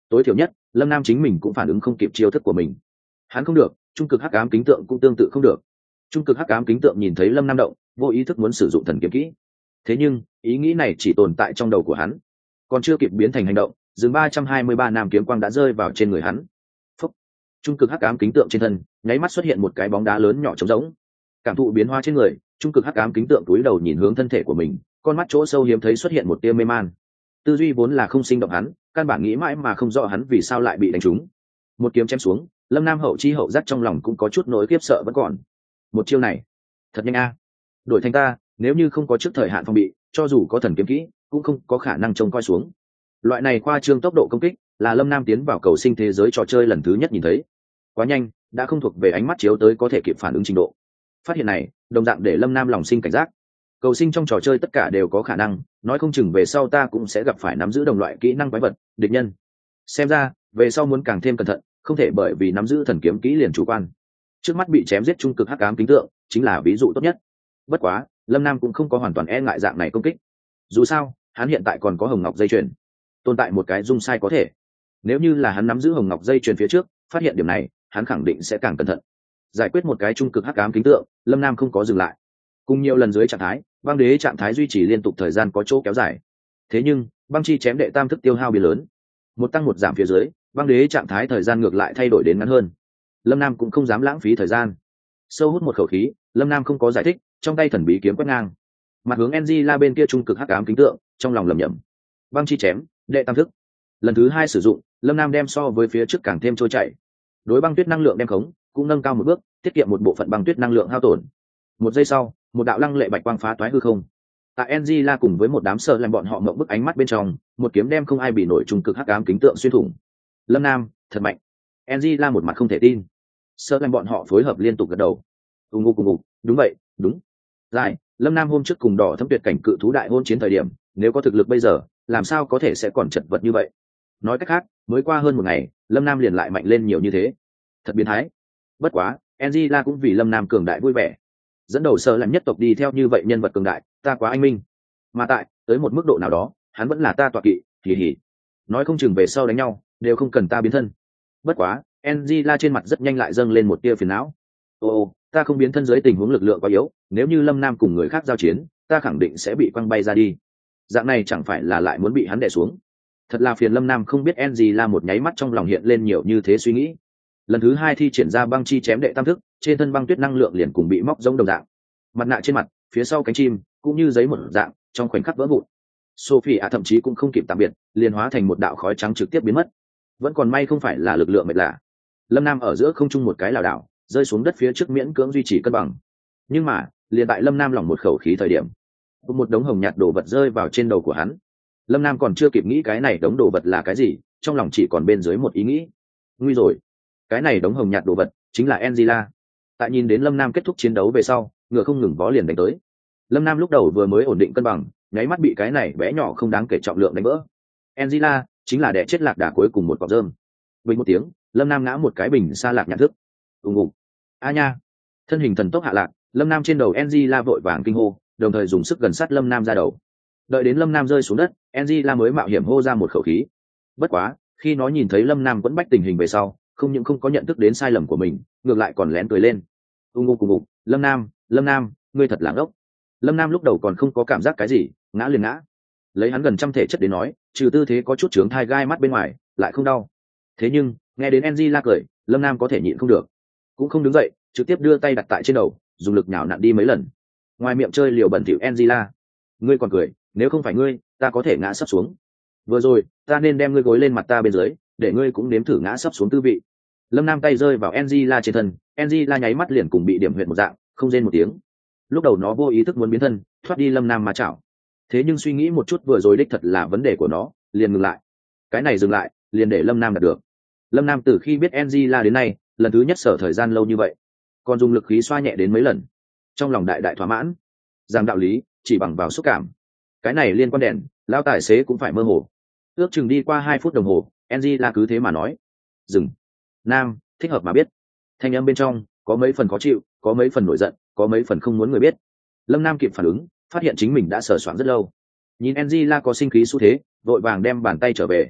tối thiểu nhất lâm nam chính mình cũng phản ứng không kịp chiêu thức của mình. Hắn không được, trung cực hắc ám kính tượng cũng tương tự không được. Trung cực hắc ám kính tượng nhìn thấy lâm nam động, vô ý thức muốn sử dụng thần kiếm kỹ. Thế nhưng ý nghĩ này chỉ tồn tại trong đầu của hắn, còn chưa kịp biến thành hành động, dừng 323 nam kiếm quang đã rơi vào trên người hắn. Phúc. Trung cực hắc ám kính tượng trên thân nháy mắt xuất hiện một cái bóng đá lớn nhỏ trống rỗng. Cảm thụ biến hóa trên người, trung cực hắc ám kính tượng cúi đầu nhìn hướng thân thể của mình, con mắt chỗ sâu hiếm thấy xuất hiện một tia mê man. Tư duy vốn là không sinh động hắn, căn bản nghĩ mãi mà không rõ hắn vì sao lại bị đánh trúng. Một kiếm chém xuống, lâm nam hậu chi hậu giác trong lòng cũng có chút nỗi khiếp sợ vẫn còn. Một chiêu này thật nhanh a. Đổi thành ta, nếu như không có trước thời hạn phòng bị, cho dù có thần kiếm kỹ cũng không có khả năng trông coi xuống. Loại này khoa trương tốc độ công kích là lâm nam tiến vào cầu sinh thế giới trò chơi lần thứ nhất nhìn thấy. Quá nhanh, đã không thuộc về ánh mắt chiếu tới có thể kịp phản ứng trình độ. Phát hiện này đồng dạng để lâm nam lòng sinh cảnh giác. Cầu sinh trong trò chơi tất cả đều có khả năng, nói không chừng về sau ta cũng sẽ gặp phải nắm giữ đồng loại kỹ năng quái vật, địch nhân. Xem ra về sau muốn càng thêm cẩn thận, không thể bởi vì nắm giữ thần kiếm kỹ liền chủ quan. Trước mắt bị chém giết trung cực hắc ám kính tượng chính là ví dụ tốt nhất. Bất quá lâm nam cũng không có hoàn toàn e ngại dạng này công kích. Dù sao hắn hiện tại còn có hồng ngọc dây chuyền, tồn tại một cái dung sai có thể. Nếu như là hắn nắm giữ hồng ngọc dây chuyền phía trước, phát hiện điểm này hắn khẳng định sẽ càng cẩn thận. Giải quyết một cái trung cực hắc ám kính tượng, lâm nam không có dừng lại. Cùng nhiều lần dưới trạng thái băng đế trạng thái duy trì liên tục thời gian có chỗ kéo dài. Thế nhưng băng chi chém đệ tam thức tiêu hao biến lớn, một tăng một giảm phía dưới, băng đế trạng thái thời gian ngược lại thay đổi đến ngắn hơn. Lâm nam cũng không dám lãng phí thời gian, sâu hút một khẩu khí, lâm nam không có giải thích, trong tay thần bí kiếm quét ngang, mặt hướng NG la bên kia trung cực hắc ám kính tượng, trong lòng lẩm nhẩm. Băng chi chém đệ tam thức lần thứ hai sử dụng, lâm nam đem so với phía trước càng thêm trôi chảy. Đối băng tuyết năng lượng đem khống cũng nâng cao một bước, tiết kiệm một bộ phận băng tuyết năng lượng hao tổn. Một giây sau, một đạo lăng lệ bạch quang phá toái hư không. Tại NG la cùng với một đám sợ làm bọn họ mộng bức ánh mắt bên trong, một kiếm đem không ai bị nổi trung cực hắc ám kính tượng xuyên thủng. Lâm nam thật mạnh. NG la một mặt không thể tin. Sợ làm bọn họ phối hợp liên tục gật đầu. Ùng ục ùng ục, đúng vậy, đúng. Lại, lâm nam hôm trước cùng đỏ thâm tuyệt cảnh cự thú đại hôn chiến thời điểm, nếu có thực lực bây giờ, làm sao có thể sẽ còn chật vật như vậy. Nói cách khác, mới qua hơn một ngày, lâm nam liền lại mạnh lên nhiều như thế, thật biến thái. Bất quá Angela cũng vì lâm nam cường đại vui vẻ, dẫn đầu sợ làm nhất tộc đi theo như vậy nhân vật cường đại, ta quá anh minh. Mà tại tới một mức độ nào đó, hắn vẫn là ta tọa kỵ, hỉ hỉ. Nói không chừng về sau đánh nhau đều không cần ta biến thân. Bất quá Angela trên mặt rất nhanh lại dâng lên một tia phiền não. Ồ, ta không biến thân dưới tình huống lực lượng quá yếu, nếu như lâm nam cùng người khác giao chiến, ta khẳng định sẽ bị quăng bay ra đi. Dạng này chẳng phải là lại muốn bị hắn đè xuống. Thật là phiền lâm nam không biết Angela một nháy mắt trong lòng hiện lên nhiều như thế suy nghĩ. Lần thứ hai thi triển ra băng chi chém đệ tam thức, trên thân băng tuyết năng lượng liền cùng bị móc giống đồng dạng. Mặt nạ trên mặt, phía sau cánh chim cũng như giấy một dạng, trong khoảnh khắc vỡ vụn. Sophie thậm chí cũng không kịp tạm biệt, liền hóa thành một đạo khói trắng trực tiếp biến mất. Vẫn còn may không phải là lực lượng mệt lạ. Lâm nam ở giữa không trung một cái lảo đảo, rơi xuống đất phía trước miễn cưỡng duy trì cân bằng. Nhưng mà liền tại lâm nam lỏng một khẩu khí thời điểm, một đống hồng nhạt đồ vật rơi vào trên đầu của hắn. Lâm nam còn chưa kịp nghĩ cái này đống đồ vật là cái gì, trong lòng chỉ còn bên dưới một ý nghĩ. Nguy rồi, cái này đống hồng nhạt đồ vật chính là Angela. Tại nhìn đến lâm nam kết thúc chiến đấu về sau, ngựa không ngừng vó liền đánh tới. Lâm nam lúc đầu vừa mới ổn định cân bằng, nháy mắt bị cái này bé nhỏ không đáng kể trọng lượng đánh vỡ. Angela chính là đẻ chết lạc đà cuối cùng một cọp rơm. Bình một tiếng, lâm nam ngã một cái bình xa lạc nhạt thức. Ùng ục. A nha. Thân hình thần tốc hạ lạc, lâm nam trên đầu Angela vội vàng kinh hô, đồng thời dùng sức gần sát lâm nam ra đầu. Đợi đến lâm nam rơi xuống đất, Angela mới mạo hiểm hô ra một khẩu khí. Bất quá khi nó nhìn thấy lâm nam quẫn bách tình hình về sau, không những không có nhận thức đến sai lầm của mình, ngược lại còn lén cười lên. Ùng ục ùng ục, lâm nam ngươi thật lãng ốc. Lâm nam lúc đầu còn không có cảm giác cái gì, ngã liền ngã. Lấy hắn gần trăm thể chất đến nói, trừ tư thế có chút trướng thai gai mắt bên ngoài lại không đau. Thế nhưng nghe đến Angela cười, lâm nam có thể nhịn không được, cũng không đứng dậy, trực tiếp đưa tay đặt tại trên đầu, dùng lực nhào nặn đi mấy lần. Ngoài miệng chơi liều bẩn thỉu Angela, ngươi còn cười, nếu không phải ngươi ta có thể ngã sấp xuống. Vừa rồi ta nên đem ngươi gối lên mặt ta bên dưới, để ngươi cũng nếm thử ngã sấp xuống tư vị. Lâm nam tay rơi vào Angela trên thân, Angela nháy mắt liền cùng bị điểm huyệt một dạng, không rên một tiếng. Lúc đầu nó vô ý thức muốn biến thân thoát đi lâm nam mà chảo, thế nhưng suy nghĩ một chút vừa rồi đích thật là vấn đề của nó, liền ngừng lại. Cái này dừng lại liền để lâm nam đạt được. Lâm nam từ khi biết Angela đến nay lần thứ nhất sở thời gian lâu như vậy, còn dùng lực khí xoa nhẹ đến mấy lần, trong lòng đại đại thỏa mãn. Rằng đạo lý chỉ bằng vào xúc cảm, cái này liên quan đèn lao tài xế cũng phải mơ hồ. Ước chừng đi qua 2 phút đồng hồ, Angela cứ thế mà nói dừng. Nam thích hợp mà biết, thanh âm bên trong có mấy phần khó chịu, có mấy phần nổi giận, có mấy phần không muốn người biết. Lâm nam kịp phản ứng, phát hiện chính mình đã sờ soạn rất lâu. Nhìn Angela có sinh khí xu thế, vội vàng đem bàn tay trở về.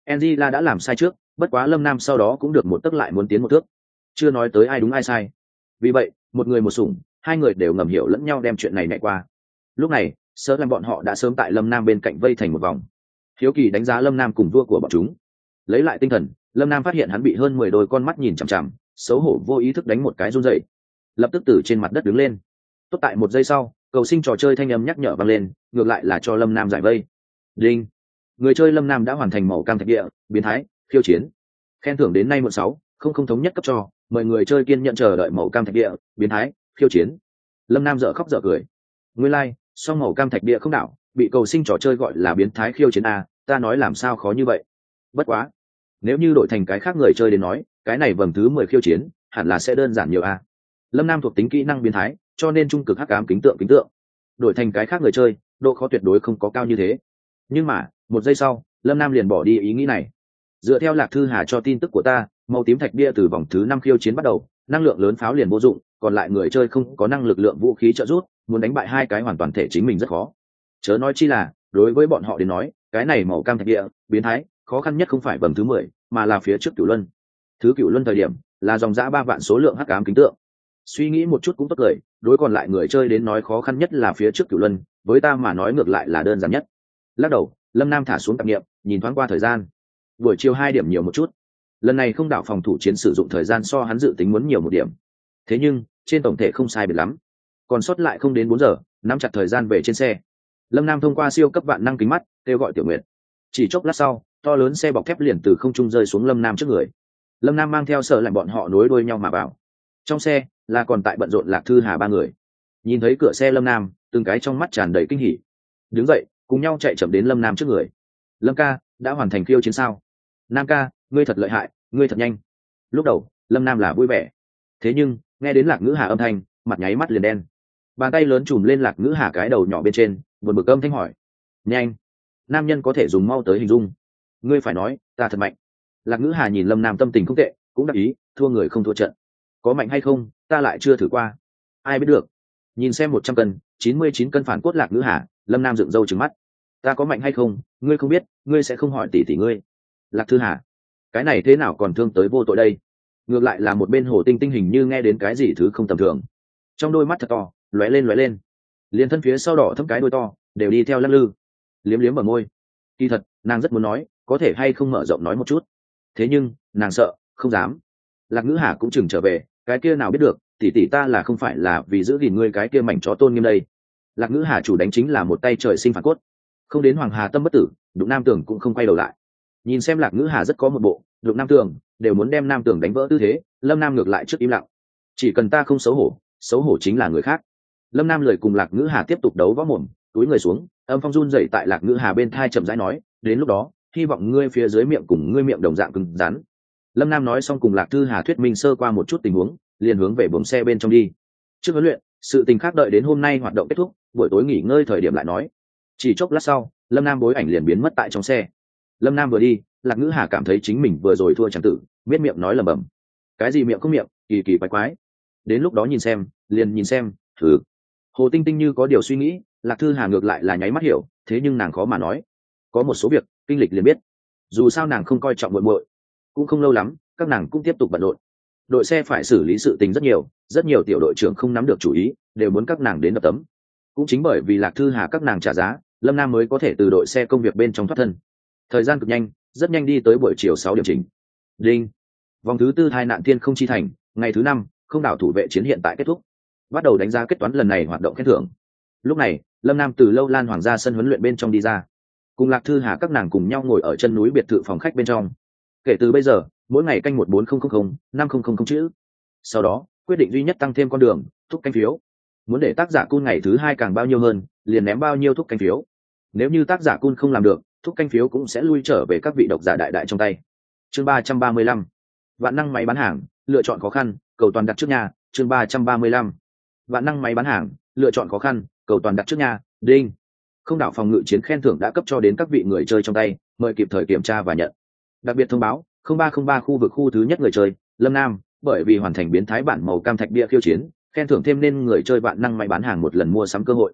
Angela đã làm sai trước, bất quá Lâm Nam sau đó cũng được một tấc lại muốn tiến một thước. Chưa nói tới ai đúng ai sai. Vì vậy, một người một sủng, hai người đều ngầm hiểu lẫn nhau đem chuyện này nhảy qua. Lúc này, sơ làm bọn họ đã sớm tại Lâm Nam bên cạnh vây thành một vòng. Hiếu kỳ đánh giá Lâm Nam cùng vua của bọn chúng. Lấy lại tinh thần, Lâm Nam phát hiện hắn bị hơn 10 đôi con mắt nhìn chằm chằm, xấu hổ vô ý thức đánh một cái run rẩy, lập tức từ trên mặt đất đứng lên. Tốt tại một giây sau, cầu sinh trò chơi thanh âm nhắc nhở vang lên, ngược lại là cho Lâm Nam giải vây. Đinh, người chơi Lâm Nam đã hoàn thành màu cam thạch địa biến thái khiêu chiến, khen thưởng đến nay muộn 6 không thống nhất cấp cho, mời người chơi kiên nhận chờ đợi màu cam thạch địa biến thái khiêu chiến. Lâm Nam dở khóc dở cười. Nguyên lai, song màu cam thạch địa không đảo, bị cầu sinh trò chơi gọi là biến thái khiêu chiến a, ta nói làm sao khó như vậy. Bất quá, nếu như đổi thành cái khác người chơi đến nói, cái này vầng thứ 10 khiêu chiến hẳn là sẽ đơn giản nhiều a. Lâm Nam thuộc tính kỹ năng biến thái, cho nên trung cực hắc ám kính tượng. Đổi thành cái khác người chơi, độ khó tuyệt đối không có cao như thế. Nhưng mà, một giây sau, Lâm Nam liền bỏ đi ý nghĩ này. Dựa theo Lạc Thư Hà cho tin tức của ta, màu tím thạch bia từ vòng thứ 5 khiêu chiến bắt đầu, năng lượng lớn pháo liền vô dụng, còn lại người chơi không có năng lực lượng vũ khí trợ giúp, muốn đánh bại hai cái hoàn toàn thể chính mình rất khó. Chớ nói chi là, đối với bọn họ đến nói, cái này màu cam thạch bia biến thái, khó khăn nhất không phải vòng thứ 10, mà là phía trước Cửu Luân. Thứ Cửu Luân thời điểm, là dòng dã 3 vạn số lượng hắc ám kính tượng. Suy nghĩ một chút cũng tốt cười, đối còn lại người chơi đến nói khó khăn nhất là phía trước Cửu Luân, với ta mà nói ngược lại là đơn giản nhất. Lắc đầu, Lâm Nam thả xuống tạp niệm, nhìn thoáng qua thời gian. Buổi chiều 2 điểm nhiều một chút. Lần này không đảo phòng thủ chiến sử dụng thời gian so hắn dự tính muốn nhiều một điểm. Thế nhưng, trên tổng thể không sai biệt lắm. Còn sót lại không đến 4 giờ, nắm chặt thời gian về trên xe. Lâm Nam thông qua siêu cấp vạn năng kính mắt, kêu gọi Tiểu Nguyệt. Chỉ chốc lát sau, to lớn xe bọc thép liền từ không trung rơi xuống Lâm Nam trước người. Lâm Nam mang theo sợ lại bọn họ nối đuôi nhau mà vào. Trong xe là còn tại bận rộn Lạc Thư Hà 3 người. Nhìn thấy cửa xe Lâm Nam, từng cái trong mắt tràn đầy kinh hỉ. Đứng dậy, cùng nhau chạy chậm đến Lâm Nam trước người. Lâm ca, đã hoàn thành khiêu chiến sao? Nam ca, ngươi thật lợi hại, ngươi thật nhanh. Lúc đầu, Lâm Nam là vui vẻ. Thế nhưng, nghe đến Lạc Ngữ Hà âm thanh, mặt nháy mắt liền đen. Bàn tay lớn chùm lên Lạc Ngữ Hà cái đầu nhỏ bên trên, buồn bực âm thanh hỏi. Nhanh. Nam nhân có thể dùng mau tới hình dung. Ngươi phải nói, ta thật mạnh. Lạc Ngữ Hà nhìn Lâm Nam tâm tình không tệ, cũng đắc ý, thua người không thua trận. Có mạnh hay không, ta lại chưa thử qua. Ai biết được. Nhìn xem 100 cân, 99 cân phản cốt Lạc Ngữ Hà, Lâm Nam dựng râu trừng mắt. Ta có mạnh hay không, ngươi không biết, ngươi sẽ không hỏi tỷ tỷ ngươi. Lạc Thư Hà, cái này thế nào còn thương tới vô tội đây? Ngược lại là một bên Hồ Tinh Tinh hình như nghe đến cái gì thứ không tầm thường. Trong đôi mắt thật to, lóe lên. Liền thân phía sau đỏ thâm cái đôi to, đều đi theo lắc lư. Liếm liếm ở môi. Kỳ thật, nàng rất muốn nói, có thể hay không mở rộng nói một chút. Thế nhưng, nàng sợ, không dám. Lạc Ngữ Hà cũng chừng trở về, cái kia nào biết được, tỷ tỷ ta là không phải là vì giữ gìn ngươi cái kia mảnh chó tôn nghiêm đây. Lạc Ngữ Hà chủ đánh chính là một tay trời sinh phản cốt. Không đến Hoàng Hà tâm bất tử, đụng Nam Tường cũng không quay đầu lại. Nhìn xem Lạc Ngữ Hà rất có một bộ, đụng Nam Tường đều muốn đem Nam Tường đánh vỡ tư thế. Lâm Nam ngược lại trước im lặng. Chỉ cần ta không xấu hổ chính là người khác. Lâm Nam lời cùng Lạc Ngữ Hà tiếp tục đấu võ mồm, túi người xuống, âm phong run dậy tại Lạc Ngữ Hà bên thai chậm rãi nói, đến lúc đó, hy vọng ngươi phía dưới miệng cùng ngươi miệng đồng dạng cứng rắn. Lâm Nam nói xong cùng Lạc Thư Hà thuyết minh sơ qua một chút tình huống, liền hướng về buồng xe bên trong đi. Trước huấn luyện, sự tình khác đợi đến hôm nay hoạt động kết thúc, buổi tối nghỉ ngơi thời điểm lại nói. Chỉ chốc lát sau, Lâm Nam bối ảnh liền biến mất tại trong xe. Lâm Nam vừa đi, Lạc Ngữ Hà cảm thấy chính mình vừa rồi thua chẳng tử, biết miệng nói lẩm bẩm. Cái gì miệng không miệng, kỳ quái. Đến lúc đó nhìn xem, liền nhìn xem, thử. Hồ Tinh Tinh như có điều suy nghĩ, Lạc Thư Hà ngược lại là nháy mắt hiểu, thế nhưng nàng khó mà nói. Có một số việc, kinh lịch liền biết. Dù sao nàng không coi trọng muội muội, cũng không lâu lắm, các nàng cũng tiếp tục bận rộn. Đội xe phải xử lý sự tình rất nhiều tiểu đội trưởng không nắm được chủ ý, đều muốn các nàng đến đập tấm. Cũng chính bởi vì Lạc Thư Hà các nàng trả giá, Lâm Nam mới có thể từ đội xe công việc bên trong thoát thân. Thời gian cực nhanh, rất nhanh đi tới buổi chiều 6 điểm chỉnh. Đinh. Vòng thứ 4 tai nạn thiên không chi thành, ngày thứ 5, không đảo thủ vệ chiến hiện tại kết thúc. Bắt đầu đánh giá kết toán lần này hoạt động khen thưởng. Lúc này, Lâm Nam từ Lâu Lan Hoàng gia sân huấn luyện bên trong đi ra, cùng Lạc Thư Hà các nàng cùng nhau ngồi ở chân núi biệt thự phòng khách bên trong. Kể từ bây giờ, mỗi ngày canh 14000-5000 chữ. Sau đó, quyết định duy nhất tăng thêm con đường, thúc canh phiếu. Muốn để tác giả cun ngày thứ 2 càng bao nhiêu hơn, liền ném bao nhiêu thúc canh phiếu. Nếu như tác giả cun không làm được, thúc canh phiếu cũng sẽ lui trở về các vị độc giả đại trong tay. Chương 335. Vạn năng máy bán hàng, lựa chọn khó khăn, cầu toàn đặt trước nhà. Chương 335. Vạn năng máy bán hàng, lựa chọn khó khăn, cầu toàn đặt trước nhà. Đinh. Không đảo phòng ngự chiến khen thưởng đã cấp cho đến các vị người chơi trong tay, mời kịp thời kiểm tra và nhận. Đặc biệt thông báo, 0303 khu vực khu thứ nhất người chơi, Lâm Nam, bởi vì hoàn thành biến thái bản màu cam thạch bia khiêu chiến, khen thưởng thêm nên người chơi vạn năng máy bán hàng một lần mua sắm cơ hội.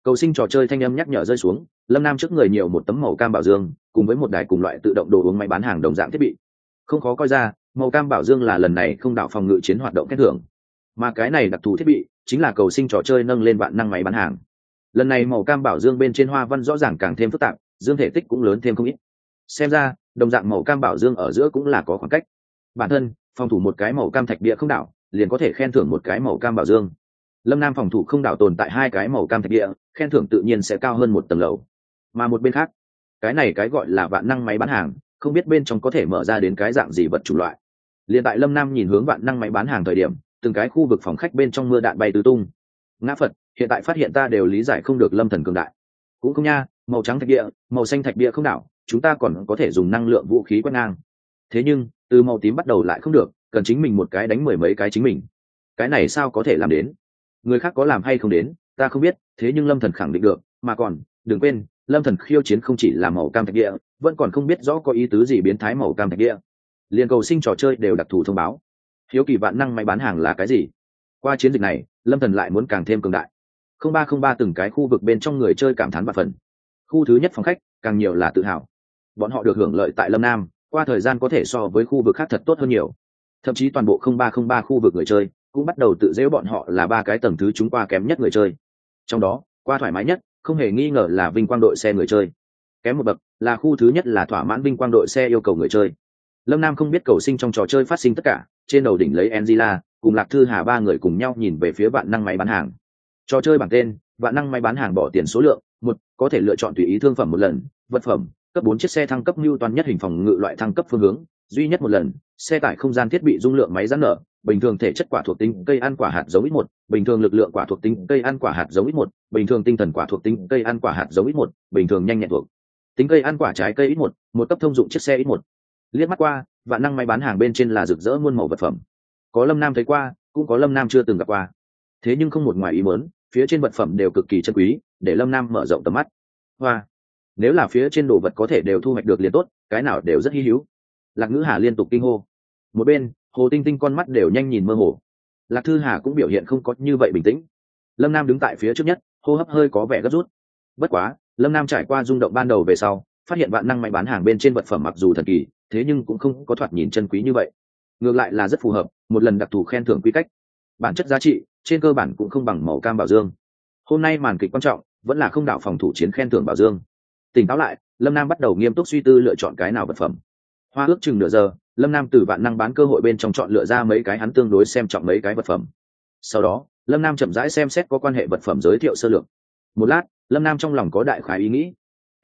Cầu sinh trò chơi thanh âm nhắc nhở rơi xuống, lâm nam trước người nhiều một tấm màu cam bảo dương cùng với một đài cùng loại tự động đồ uống máy bán hàng đồng dạng thiết bị. Không khó coi ra, màu cam bảo dương là lần này không đạo phòng ngự chiến hoạt động khen thưởng, mà cái này đặc thù thiết bị chính là cầu sinh trò chơi nâng lên vạn năng máy bán hàng. Lần này màu cam bảo dương bên trên hoa văn rõ ràng càng thêm phức tạp, dương thể tích cũng lớn thêm không ít. Xem ra đồng dạng màu cam bảo dương ở giữa cũng là có khoảng cách. Bản thân phòng thủ một cái màu cam thạch địa không đảo liền có thể khen thưởng một cái màu cam bảo dương. Lâm nam phòng thủ không đảo tồn tại hai cái màu cam thạch địa, khen thưởng tự nhiên sẽ cao hơn một tầng lầu. Mà một bên khác, cái này cái gọi là vạn năng máy bán hàng, không biết bên trong có thể mở ra đến cái dạng gì vật chủng loại. Liên tại lâm nam nhìn hướng vạn năng máy bán hàng thời điểm, từng cái khu vực phòng khách bên trong mưa đạn bay tứ tung. Ngã Phật, hiện tại phát hiện ta đều lý giải không được lâm thần cường đại. Cũng không nha, màu trắng thạch địa, màu xanh thạch địa không đảo, chúng ta còn có thể dùng năng lượng vũ khí quét ngang. Thế nhưng từ màu tím bắt đầu lại không được, cần chính mình một cái đánh mười mấy cái chính mình. Cái này sao có thể làm đến? Người khác có làm hay không đến ta không biết, thế nhưng lâm thần khẳng định được. Mà còn đừng quên, lâm thần khiêu chiến không chỉ là màu cam thạch địa, vẫn còn không biết rõ có ý tứ gì biến thái màu cam thạch địa. Liên cầu sinh trò chơi đều đặc thù thông báo. Hiếu kỳ vạn năng máy bán hàng là cái gì? Qua chiến dịch này lâm thần lại muốn càng thêm cường đại. 0303 từng cái khu vực bên trong người chơi cảm thán bạc phần. Khu thứ nhất phòng khách càng nhiều là tự hào, bọn họ được hưởng lợi tại lâm nam, qua thời gian có thể so với khu vực khác thật tốt hơn nhiều. Thậm chí toàn bộ 0303 khu vực người chơi cũng bắt đầu tự giễu bọn họ là ba cái tầng thứ chúng qua kém nhất người chơi. Trong đó qua thoải mái nhất không hề nghi ngờ là vinh quang đội xe người chơi, kém một bậc là khu thứ nhất là thỏa mãn vinh quang đội xe yêu cầu người chơi. Lâm nam không biết cầu sinh trong trò chơi phát sinh tất cả, trên đầu đỉnh lấy Angela cùng Lạc Thư Hà ba người cùng nhau nhìn về phía vạn năng máy bán hàng. Trò chơi bảng tên vạn năng máy bán hàng bỏ tiền số lượng một, có thể lựa chọn tùy ý thương phẩm một lần, vật phẩm cấp 4 chiếc xe thăng cấp mưu toàn nhất hình phòng ngự loại thăng cấp phương hướng duy nhất một lần, xe tải không gian thiết bị dung lượng máy giãn nở, bình thường thể chất quả thuộc tính cây ăn quả hạt giống ít một, bình thường lực lượng quả thuộc tính cây ăn quả hạt giống ít một, bình thường tinh thần quả thuộc tính cây ăn quả hạt giống ít một, bình thường nhanh nhẹn thuộc tính cây ăn quả trái cây ít một, một cấp thông dụng chiếc xe ít một. Liếc mắt qua, vạn năng máy bán hàng bên trên là rực rỡ muôn màu vật phẩm, có lâm nam thấy qua, cũng có lâm nam chưa từng gặp qua. Thế nhưng không một ngoài ý muốn, phía trên vật phẩm đều cực kỳ chân quý, để lâm nam mở rộng tầm mắt. Hoa, nếu là phía trên đồ vật có thể đều thu hoạch được liền tốt, cái nào đều rất hy hữu. Lạc Ngữ Hà liên tục kinh hô. Một bên Hồ Tinh Tinh con mắt đều nhanh nhìn mơ hồ. Lạc Thư Hà cũng biểu hiện không có như vậy bình tĩnh. Lâm nam đứng tại phía trước nhất, hô hấp hơi có vẻ gấp rút. Bất quá lâm nam trải qua rung động ban đầu về sau, phát hiện vạn năng máy bán hàng bên trên vật phẩm mặc dù thần kỳ, thế nhưng cũng không có thoạt nhìn chân quý như vậy, ngược lại là rất phù hợp một lần đặc thù khen thưởng quy cách. Bản chất giá trị trên cơ bản cũng không bằng màu cam bảo dương. Hôm nay màn kịch quan trọng vẫn là không đạo phòng thủ chiến khen thưởng bảo dương. Tỉnh táo lại, lâm nam bắt đầu nghiêm túc suy tư lựa chọn cái nào vật phẩm. Hoa ước chừng nửa giờ, lâm nam từ vạn năng bán cơ hội bên trong chọn lựa ra mấy cái hắn tương đối xem trọng mấy cái vật phẩm. Sau đó lâm nam chậm rãi xem xét có quan hệ vật phẩm giới thiệu sơ lược. Một lát lâm nam trong lòng có đại khái ý nghĩ.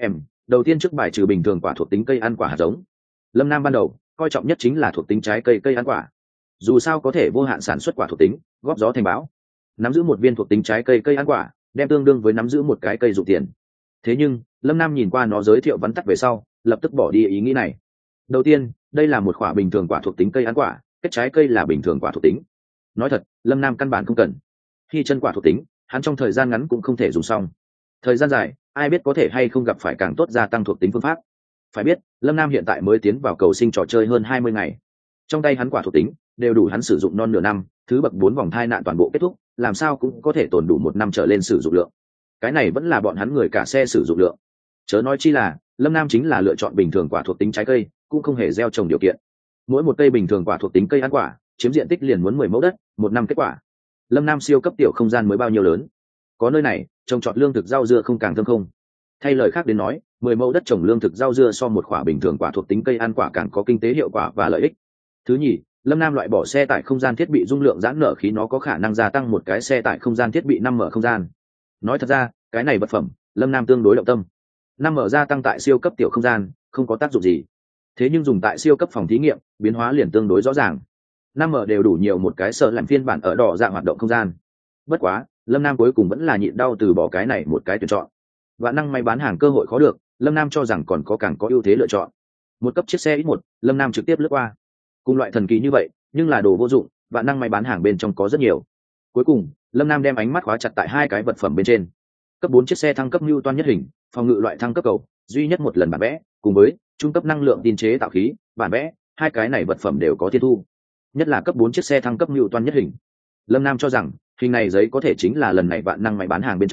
Đầu tiên trước bài trừ bình thường quả thuộc tính cây ăn quả hạt giống. Lâm nam ban đầu coi trọng nhất chính là thuộc tính trái cây cây ăn quả, dù sao có thể vô hạn sản xuất quả thuộc tính, góp gió thành bão. Nắm giữ một viên thuộc tính trái cây cây ăn quả đem tương đương với nắm giữ một cái cây dụng tiền. Thế nhưng lâm nam nhìn qua nó giới thiệu vắn tắt về sau, lập tức bỏ đi ý nghĩ này. Đầu tiên, đây là một quả bình thường quả thuộc tính cây ăn quả, kết trái cây là bình thường quả thuộc tính. Nói thật, lâm nam căn bản không cần. Khi chân quả thuộc tính, hắn trong thời gian ngắn cũng không thể dùng xong. Thời gian dài, ai biết có thể hay không gặp phải càng tốt gia tăng thuộc tính phương pháp. Phải biết, lâm nam hiện tại mới tiến vào cầu sinh trò chơi hơn 20 ngày. Trong tay hắn quả thuộc tính đều đủ hắn sử dụng non nửa năm, thứ bậc 4 vòng thai nạn toàn bộ kết thúc, làm sao cũng có thể tồn đủ 1 năm trở lên sử dụng lượng. Cái này vẫn là bọn hắn người cả xe sử dụng lượng. Chớ nói chi là lâm nam chính là lựa chọn bình thường quả thuộc tính trái cây, cũng không hề gieo trồng điều kiện. Mỗi một cây bình thường quả thuộc tính cây ăn quả chiếm diện tích liền muốn 10 mẫu đất, 1 năm kết quả. Lâm nam siêu cấp tiểu không gian mới bao nhiêu lớn, có nơi này trồng trọt lương thực rau dưa không càng thơm không. Thay lời khác đến nói, 10 mẫu đất trồng lương thực rau dưa so một quả bình thường quả thuộc tính cây ăn quả càng có kinh tế hiệu quả và lợi ích. Thứ nhì, lâm nam loại bỏ xe tải không gian thiết bị dung lượng giãn nở khí, nó có khả năng gia tăng một cái xe tải không gian thiết bị 5m không gian. Nói thật ra, cái này vật phẩm lâm nam tương đối động tâm. 5m gia tăng tại siêu cấp tiểu không gian không có tác dụng gì, thế nhưng dùng tại siêu cấp phòng thí nghiệm biến hóa liền tương đối rõ ràng. 5m đều đủ nhiều một cái sợ làm phiên bản ở đỏ dạng hoạt động không gian. Bất quá lâm nam cuối cùng vẫn là nhịn đau từ bỏ cái này một cái tuyển chọn. Vạn năng máy bán hàng cơ hội khó được, lâm nam cho rằng còn có càng có ưu thế lựa chọn. Một cấp chiếc xe ít một, lâm nam trực tiếp lướt qua. Cùng loại thần kỳ như vậy nhưng là đồ vô dụng, vạn năng máy bán hàng bên trong có rất nhiều. Cuối cùng lâm nam đem ánh mắt khóa chặt tại hai cái vật phẩm bên trên. Cấp 4 chiếc xe thăng cấp mưu toan nhất hình, phòng ngự loại thăng cấp cầu, duy nhất một lần bản vẽ, cùng với trung cấp năng lượng tin chế tạo khí bản vẽ, hai cái này vật phẩm đều có thiên thu. Nhất là cấp 4 chiếc xe thăng cấp mưu toan nhất hình, lâm nam cho rằng hình này giấy có thể chính là lần này vạn năng máy bán hàng bên trong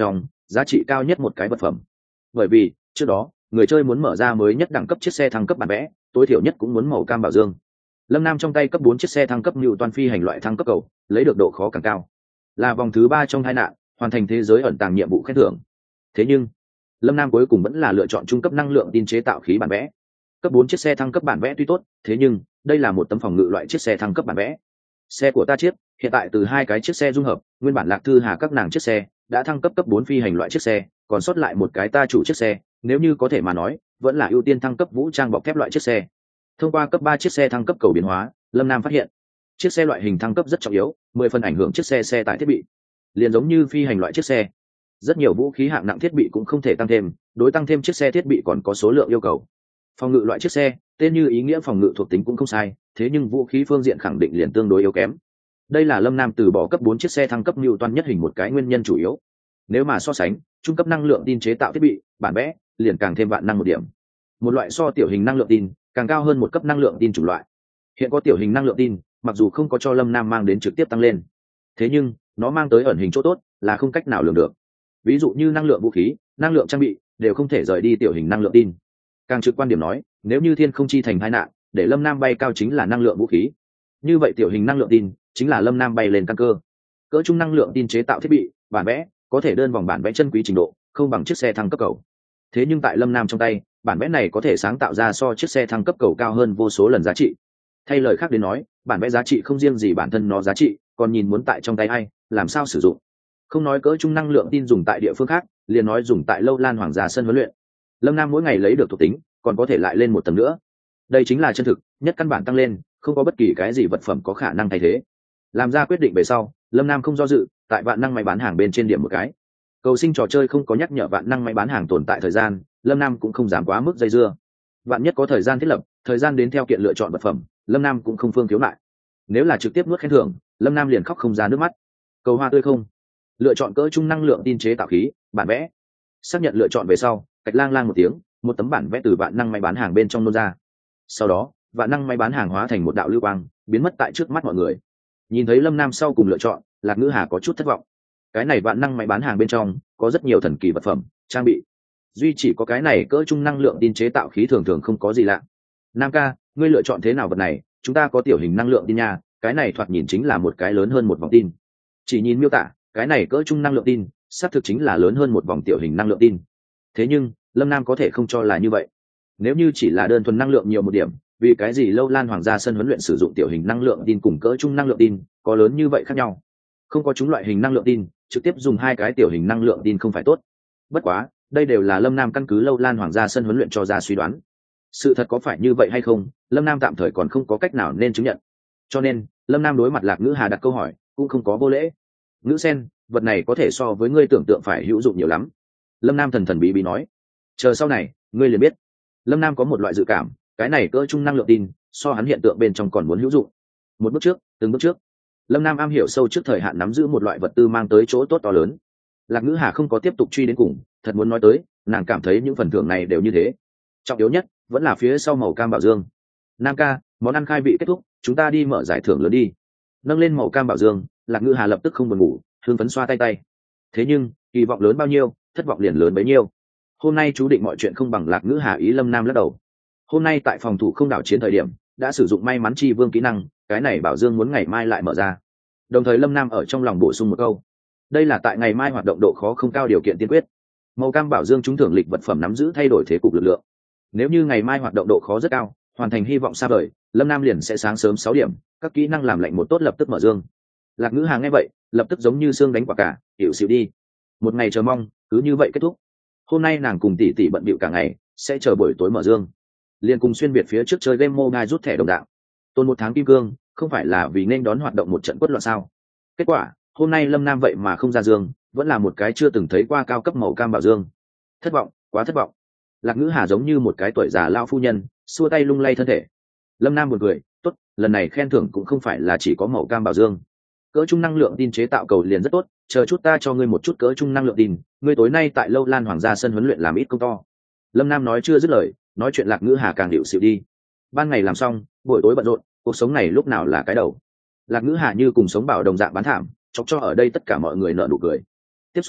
giá trị cao nhất một cái vật phẩm. Bởi vì trước đó người chơi muốn mở ra mới nhất đẳng cấp chiếc xe thăng cấp bản vẽ, tối thiểu nhất cũng muốn màu cam bảo dương. Lâm Nam trong tay cấp 4 chiếc xe thăng cấp Nưu Toan phi hành loại thăng cấp cầu, lấy được độ khó càng cao. Là vòng thứ 3 trong hai nạn, hoàn thành thế giới ẩn tàng nhiệm vụ khen thưởng. Thế nhưng, Lâm Nam cuối cùng vẫn là lựa chọn trung cấp năng lượng tin chế tạo khí bản vẽ. Cấp 4 chiếc xe thăng cấp bản vẽ tuy tốt, thế nhưng đây là một tấm phòng ngự loại chiếc xe thăng cấp bản vẽ. Xe của ta chiếc, hiện tại từ hai cái chiếc xe dung hợp, nguyên bản Lạc Thư Hà các nàng chiếc xe đã thăng cấp cấp 4 phi hành loại chiếc xe, còn sót lại một cái ta chủ chiếc xe, nếu như có thể mà nói, vẫn là ưu tiên thăng cấp vũ trang bọc thép loại chiếc xe. Thông qua cấp 3 chiếc xe thăng cấp cầu biến hóa, Lâm Nam phát hiện, chiếc xe loại hình thăng cấp rất trọng yếu, 10 phần ảnh hưởng chiếc xe tải thiết bị. Liền giống như phi hành loại chiếc xe, rất nhiều vũ khí hạng nặng thiết bị cũng không thể tăng thêm, đối tăng thêm chiếc xe thiết bị còn có số lượng yêu cầu. Phòng ngự loại chiếc xe, tên như ý nghĩa phòng ngự thuộc tính cũng không sai, thế nhưng vũ khí phương diện khẳng định liền tương đối yếu kém. Đây là Lâm Nam từ bỏ cấp 4 chiếc xe thăng cấp Nưu Toan nhất hình một cái nguyên nhân chủ yếu. Nếu mà so sánh, trung cấp năng lượng tin chế tạo thiết bị, bản vẽ liền càng thêm vạn năng một điểm. Một loại so tiểu hình năng lượng tin, càng cao hơn một cấp năng lượng tin chủng loại. Hiện có tiểu hình năng lượng tin, mặc dù không có cho Lâm Nam mang đến trực tiếp tăng lên, thế nhưng nó mang tới ẩn hình chỗ tốt là không cách nào lường được. Ví dụ như năng lượng vũ khí, năng lượng trang bị đều không thể rời đi tiểu hình năng lượng tin. Càng trực quan điểm nói, nếu như thiên không chi thành tai nạn, để Lâm Nam bay cao chính là năng lượng vũ khí, như vậy tiểu hình năng lượng tin chính là Lâm Nam bay lên căn cơ. Cỡ trung năng lượng tin chế tạo thiết bị, bản vẽ có thể đơn vòng bản vẽ chân quý trình độ không bằng chiếc xe thăng cấp cầu, thế nhưng tại Lâm Nam trong tay, bản vẽ này có thể sáng tạo ra so chiếc xe thăng cấp cầu cao hơn vô số lần giá trị. Thay lời khác đến nói, bản vẽ giá trị không riêng gì bản thân nó giá trị, còn nhìn muốn tại trong tay ai, làm sao sử dụng. Không nói cỡ trung năng lượng tin dùng tại địa phương khác, liền nói dùng tại Lâu Lan Hoàng gia sân huấn luyện, Lâm Nam mỗi ngày lấy được thuộc tính, còn có thể lại lên một tầng nữa. Đây chính là chân thực nhất căn bản tăng lên, không có bất kỳ cái gì vật phẩm có khả năng thay thế. Làm ra quyết định về sau, Lâm Nam không do dự, tại vạn năng máy bán hàng bên trên điểm một cái. Cầu sinh trò chơi không có nhắc nhở vạn năng máy bán hàng tồn tại thời gian, Lâm Nam cũng không dám quá mức dây dưa. Vạn nhất có thời gian thiết lập, thời gian đến theo kiện lựa chọn vật phẩm, Lâm Nam cũng không phương khiếu lại. Nếu là trực tiếp nuốt khen thưởng, Lâm Nam liền khóc không ra nước mắt. Cầu hoa tươi không, lựa chọn cỡ trung năng lượng tin chế tạo khí, bản vẽ. Xác nhận lựa chọn về sau, cạch lang lang một tiếng, một tấm bản vẽ từ vạn năng máy bán hàng bên trong nôn ra. Sau đó, vạn năng máy bán hàng hóa thành một đạo lưu quang, biến mất tại trước mắt mọi người. Nhìn thấy Lâm Nam sau cùng lựa chọn, Lạc Ngữ Hà có chút thất vọng. Cái này vạn năng máy bán hàng bên trong có rất nhiều thần kỳ vật phẩm, trang bị, duy chỉ có cái này cỡ trung năng lượng tin chế tạo khí thường thường không có gì lạ. Nam ca, ngươi lựa chọn thế nào vật này? Chúng ta có tiểu hình năng lượng tin nha, cái này thoạt nhìn chính là một cái lớn hơn một vòng tin. Chỉ nhìn miêu tả, cái này cỡ trung năng lượng tin, xác thực chính là lớn hơn một vòng tiểu hình năng lượng tin. Thế nhưng, Lâm Nam có thể không cho là như vậy. Nếu như chỉ là đơn thuần năng lượng nhiều một điểm, vì cái gì Lâu Lan Hoàng gia sân huấn luyện sử dụng tiểu hình năng lượng tin cùng cỡ trung năng lượng tin có lớn như vậy khác nhau? Không có chúng loại hình năng lượng tin, trực tiếp dùng hai cái tiểu hình năng lượng tin không phải tốt. Bất quá, đây đều là Lâm Nam căn cứ Lâu Lan Hoàng gia sân huấn luyện cho ra suy đoán. Sự thật có phải như vậy hay không, Lâm Nam tạm thời còn không có cách nào nên chứng nhận. Cho nên, Lâm Nam đối mặt Lạc Ngữ Hà đặt câu hỏi, cũng không có vô lễ. Ngữ sen, vật này có thể so với ngươi tưởng tượng phải hữu dụng nhiều lắm. Lâm Nam thần thần bí bí nói. Chờ sau này, ngươi liền biết. Lâm Nam có một loại dự cảm, cái này cỡ trung năng lượng tin, so hắn hiện tượng bên trong còn muốn hữu dụng. Một bước trước, từng bước trước. Lâm Nam am hiểu sâu trước thời hạn nắm giữ một loại vật tư mang tới chỗ tốt to lớn. Lạc Ngữ Hà không có tiếp tục truy đến cùng, thật muốn nói tới, nàng cảm thấy những phần thưởng này đều như thế. Trọng yếu nhất vẫn là phía sau màu cam bảo dương. Nam ca, món ăn khai vị kết thúc, chúng ta đi mở giải thưởng lớn đi. Nâng lên màu cam bảo dương, Lạc Ngữ Hà lập tức không buồn ngủ, hưng phấn xoa tay tay. Thế nhưng, kỳ vọng lớn bao nhiêu, thất vọng liền lớn bấy nhiêu. Hôm nay chú định mọi chuyện không bằng Lạc Ngữ Hà ý. Lâm Nam lắc đầu. Hôm nay tại phòng thủ không đảo chiến thời điểm, đã sử dụng may mắn chi vương kỹ năng, cái này bảo dương muốn ngày mai lại mở ra. Đồng thời Lâm Nam ở trong lòng bổ sung một câu, đây là tại ngày mai hoạt động độ khó không cao điều kiện tiên quyết. Màu cam bảo dương trúng thưởng lịch vật phẩm nắm giữ thay đổi thế cục lực lượng. Nếu như ngày mai hoạt động độ khó rất cao, hoàn thành hy vọng xa vời, Lâm Nam liền sẽ sáng sớm 6 điểm, các kỹ năng làm lạnh một tốt lập tức mở dương. Lạc Ngữ Hà nghe vậy, lập tức giống như xương đánh quả cả, hiểu xỉu đi. Một ngày chờ mong, cứ như vậy kết thúc. Hôm nay nàng cùng tỷ tỷ bận bịu cả ngày, sẽ chờ buổi tối mở dương. Liên cùng xuyên việt phía trước chơi game mobile rút thẻ đồng đạo. Tôn một tháng kim cương, không phải là vì nên đón hoạt động một trận quất loạn sao? Kết quả, hôm nay Lâm Nam vậy mà không ra dương, vẫn là một cái chưa từng thấy qua cao cấp màu cam bảo dương. Thất vọng, quá thất vọng. Lạc Ngữ Hà giống như một cái tuổi già lao phu nhân, xua tay lung lay thân thể. Lâm Nam buồn cười, tốt, lần này khen thưởng cũng không phải là chỉ có màu cam bảo dương. Cỡ trung năng lượng tin chế tạo cầu liền rất tốt, chờ chút ta cho ngươi một chút cỡ trung năng lượng tin, ngươi tối nay tại Lâu Lan Hoàng gia sân huấn luyện làm ít công to. Lâm Nam nói chưa dứt lời, nói chuyện Lạc Ngữ Hà càng điệu xịu đi. Ban ngày làm xong, buổi tối bận rộn, cuộc sống này lúc nào là cái đầu. Lạc Ngữ Hà như cùng sống bảo đồng dạng bán thảm, chọc cho ở đây tất cả mọi người nở nụ cười. Tiếp xuống,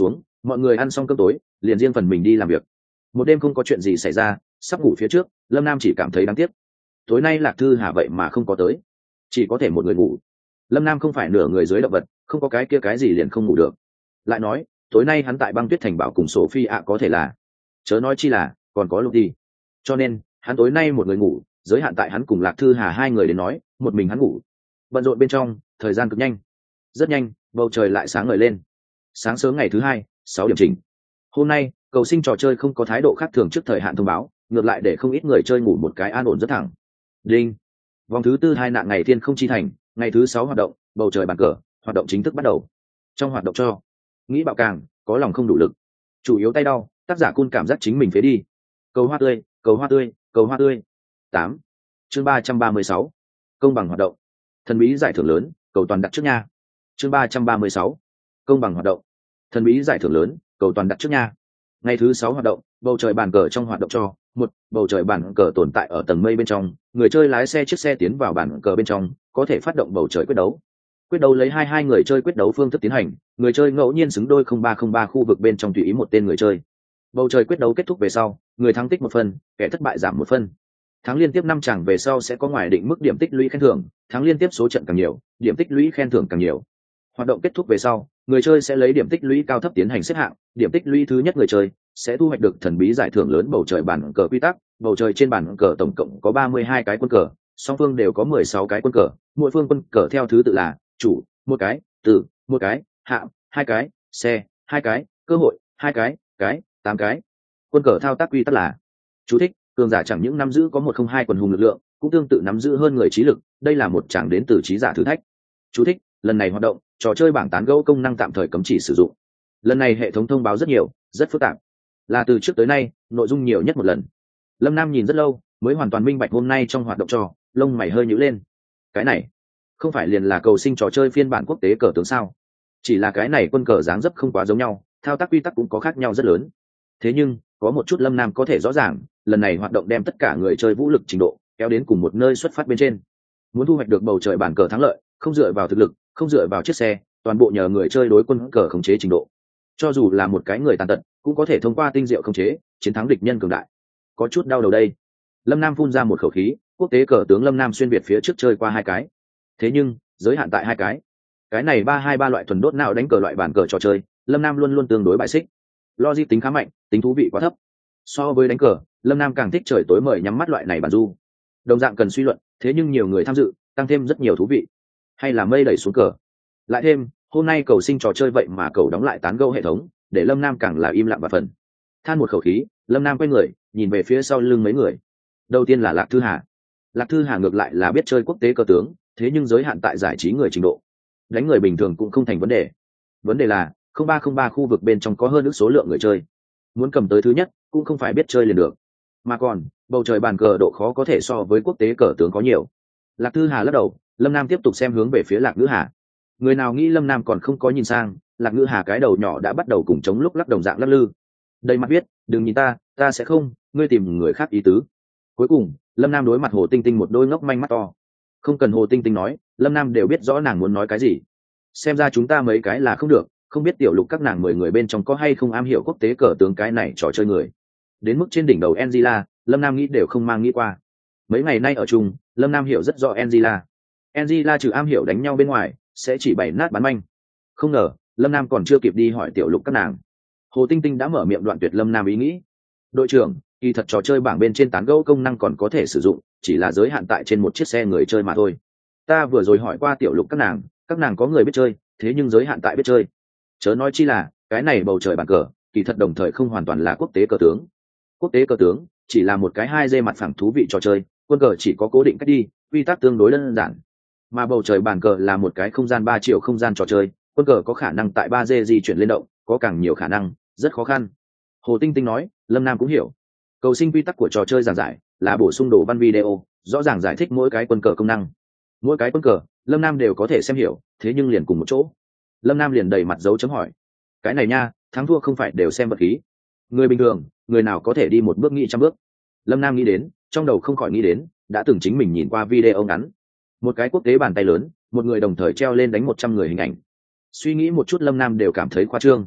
mọi người ăn xong cơm tối liền riêng phần mình đi làm việc. Một đêm không có chuyện gì xảy ra, sắp ngủ phía trước lâm nam chỉ cảm thấy đáng tiếc, tối nay Lạc Thư Hà vậy mà không có tới, chỉ có thể một người ngủ. Lâm nam không phải nửa người dưới động vật, không có cái kia cái gì liền không ngủ được. Lại nói tối nay hắn tại băng tuyết thành bảo cùng Sophie ạ có thể là, chớ nói chi là còn có Lucy, cho nên hắn tối nay một người ngủ, giới hạn tại hắn cùng Lạc Thư Hà hai người đến nói, một mình hắn ngủ. Bận rộn bên trong thời gian cực nhanh, rất nhanh bầu trời lại sáng ngời lên. Sáng sớm ngày thứ hai 6 điểm chỉnh. Hôm nay cầu sinh trò chơi không có thái độ khác thường trước thời hạn thông báo, ngược lại để không ít người chơi ngủ một cái an ổn rất thẳng. Đinh. Vòng thứ tư hai nạn ngày thiên không chi thành, ngày thứ 6 hoạt động, bầu trời bàn cờ, hoạt động chính thức bắt đầu. Trong hoạt động cho nghĩ bạo càng, có lòng không đủ lực, chủ yếu tay đau, tác giả Cun cảm giác chính mình phế đi. Cầu hoa tươi, cầu hoa tươi, cầu hoa tươi. 8. Chương 336. Công bằng hoạt động. Thần bí giải thưởng lớn, cầu toàn đặt trước nha. Chương 336. Công bằng hoạt động. Thần bí giải thưởng lớn, cầu toàn đặt trước nha. Ngày thứ 6 hoạt động, bầu trời bàn cờ trong hoạt động cho một, bầu trời bàn cờ tồn tại ở tầng mây bên trong, người chơi lái xe chiếc xe tiến vào bàn cờ bên trong, có thể phát động bầu trời quyết đấu. Quyết đấu lấy hai người chơi quyết đấu phương thức tiến hành, người chơi ngẫu nhiên xứng đôi 0303 khu vực bên trong tùy ý một tên người chơi. Bầu trời quyết đấu kết thúc về sau, người thắng tích 1 phân, kẻ thất bại giảm 1 phân. Thắng liên tiếp 5 chàng về sau sẽ có ngoài định mức điểm tích lũy khen thưởng, thắng liên tiếp số trận càng nhiều, điểm tích lũy khen thưởng càng nhiều. Hoạt động kết thúc về sau, người chơi sẽ lấy điểm tích lũy cao thấp tiến hành xếp hạng, điểm tích lũy thứ nhất người chơi sẽ thu hoạch được thần bí giải thưởng lớn bầu trời bàn cờ quy tắc. Bầu trời trên bàn cờ tổng cộng có 32 cái quân cờ, song phương đều có 16 cái quân cờ, mỗi phương quân cờ theo thứ tự là chủ 1 cái, tử 1 cái, hạng 2 cái, xe 2 cái, cơ hội 2 cái, 8 cái. Quân cờ thao tác quy tắc là: chú thích, cường giả chẳng những nắm giữ có 102 quần hùng lực lượng, cũng tương tự nắm giữ hơn người trí lực, đây là một chàng đến từ trí giả thử thách. Chú thích, lần này hoạt động trò chơi bảng tán gẫu công năng tạm thời cấm chỉ sử dụng. Lần này hệ thống thông báo rất nhiều, rất phức tạp, là từ trước tới nay nội dung nhiều nhất một lần. Lâm Nam nhìn rất lâu mới hoàn toàn minh bạch hôm nay trong hoạt động trò, lông mày hơi nhíu lên. Cái này không phải liền là cầu sinh trò chơi phiên bản quốc tế cờ tướng sao? Chỉ là cái này quân cờ dáng dấp không quá giống nhau, thao tác quy tắc cũng có khác nhau rất lớn. Thế nhưng có một chút Lâm Nam có thể rõ ràng, lần này hoạt động đem tất cả người chơi vũ lực trình độ kéo đến cùng một nơi xuất phát bên trên. Muốn thu hoạch được bầu trời bàn cờ thắng lợi, không dựa vào thực lực, không dựa vào chiếc xe, toàn bộ nhờ người chơi đối quân cờ khống chế trình độ. Cho dù là một cái người tàn tật, cũng có thể thông qua tinh diệu khống chế chiến thắng địch nhân cường đại. Có chút đau đầu đây. Lâm Nam phun ra một khẩu khí, quốc tế cờ tướng Lâm Nam xuyên việt phía trước chơi qua 2 cái. Thế nhưng giới hạn tại 2 cái. Cái này 323 loại thuần đốt nào đánh cờ loại bàn cờ trò chơi, Lâm Nam luôn luôn tương đối bại xích. Logic tính khá mạnh, tính thú vị quá thấp. So với đánh cờ, Lâm Nam càng thích trời tối mời nhắm mắt loại này bản du. Đồng dạng cần suy luận, thế nhưng nhiều người tham dự, tăng thêm rất nhiều thú vị. Hay là mây đẩy xuống cờ. Lại thêm, hôm nay cầu sinh trò chơi vậy mà cầu đóng lại tán gẫu hệ thống, để Lâm Nam càng là im lặng và phần. Than một khẩu khí, Lâm Nam quay người, nhìn về phía sau lưng mấy người. Đầu tiên là Lạc Thư Hà. Lạc Thư Hà ngược lại là biết chơi quốc tế cờ tướng, thế nhưng giới hạn tại giải trí người trình độ. Đánh người bình thường cũng không thành vấn đề. Vấn đề là 0303 khu vực bên trong có hơn ước số lượng người chơi. Muốn cầm tới thứ nhất, cũng không phải biết chơi liền được. Mà còn, bầu trời bàn cờ độ khó có thể so với quốc tế cờ tướng có nhiều. Lạc Thư Hà lắc đầu, Lâm Nam tiếp tục xem hướng về phía Lạc Ngữ Hà. Người nào nghĩ Lâm Nam còn không có nhìn sang, Lạc Ngữ Hà cái đầu nhỏ đã bắt đầu cùng chống lúc lắc đồng dạng lắc lư. Đây mặt biết, đừng nhìn ta sẽ không, ngươi tìm người khác ý tứ. Cuối cùng, Lâm Nam đối mặt Hồ Tinh Tinh một đôi ngốc manh mắt to. Không cần Hồ Tinh Tinh nói, Lâm Nam đều biết rõ nàng muốn nói cái gì. Xem ra chúng ta mấy cái là không được, không biết tiểu lục các nàng 10 người bên trong có hay không am hiểu quốc tế cờ tướng cái này trò chơi người. Đến mức trên đỉnh đầu Angela, Lâm Nam nghĩ đều không mang nghĩ qua. Mấy ngày nay ở chung, Lâm Nam hiểu rất rõ Angela. Angela trừ am hiểu đánh nhau bên ngoài, sẽ chỉ bày nát bán manh. Không ngờ, Lâm Nam còn chưa kịp đi hỏi tiểu lục các nàng, Hồ Tinh Tinh đã mở miệng đoạn tuyệt Lâm Nam ý nghĩ. Đội trưởng, kỳ thật trò chơi bảng bên trên tán gẫu công năng còn có thể sử dụng, chỉ là giới hạn tại trên một chiếc xe người chơi mà thôi. Ta vừa rồi hỏi qua tiểu lục các nàng có người biết chơi, thế nhưng giới hạn tại biết chơi. Chớ nói chi là cái này bầu trời bàn cờ, kỳ thật đồng thời không hoàn toàn là quốc tế cờ tướng. Quốc tế cờ tướng chỉ là một cái 2D mặt phẳng thú vị trò chơi, quân cờ chỉ có cố định cách đi, quy tắc tương đối đơn giản. Mà bầu trời bàn cờ là một cái không gian 3 chiều không gian trò chơi, quân cờ có khả năng tại 3D di chuyển lên động, có càng nhiều khả năng, rất khó khăn. Hồ Tinh Tinh nói, Lâm Nam cũng hiểu. Cầu sinh quy tắc của trò chơi giảng giải là bổ sung đồ văn video, rõ ràng giải thích mỗi cái quân cờ công năng. Mỗi cái quân cờ, Lâm Nam đều có thể xem hiểu, thế nhưng liền cùng một chỗ. Lâm Nam liền đầy mặt dấu chấm hỏi. Cái này nha, thắng thua không phải đều xem vật khí. Người bình thường, người nào có thể đi một bước nghĩ trăm bước. Lâm Nam nghĩ đến, trong đầu không khỏi nghĩ đến, đã từng chính mình nhìn qua video ngắn. Một cái quốc tế bàn tay lớn, một người đồng thời treo lên đánh 100 người hình ảnh. Suy nghĩ một chút Lâm Nam đều cảm thấy khoa trương.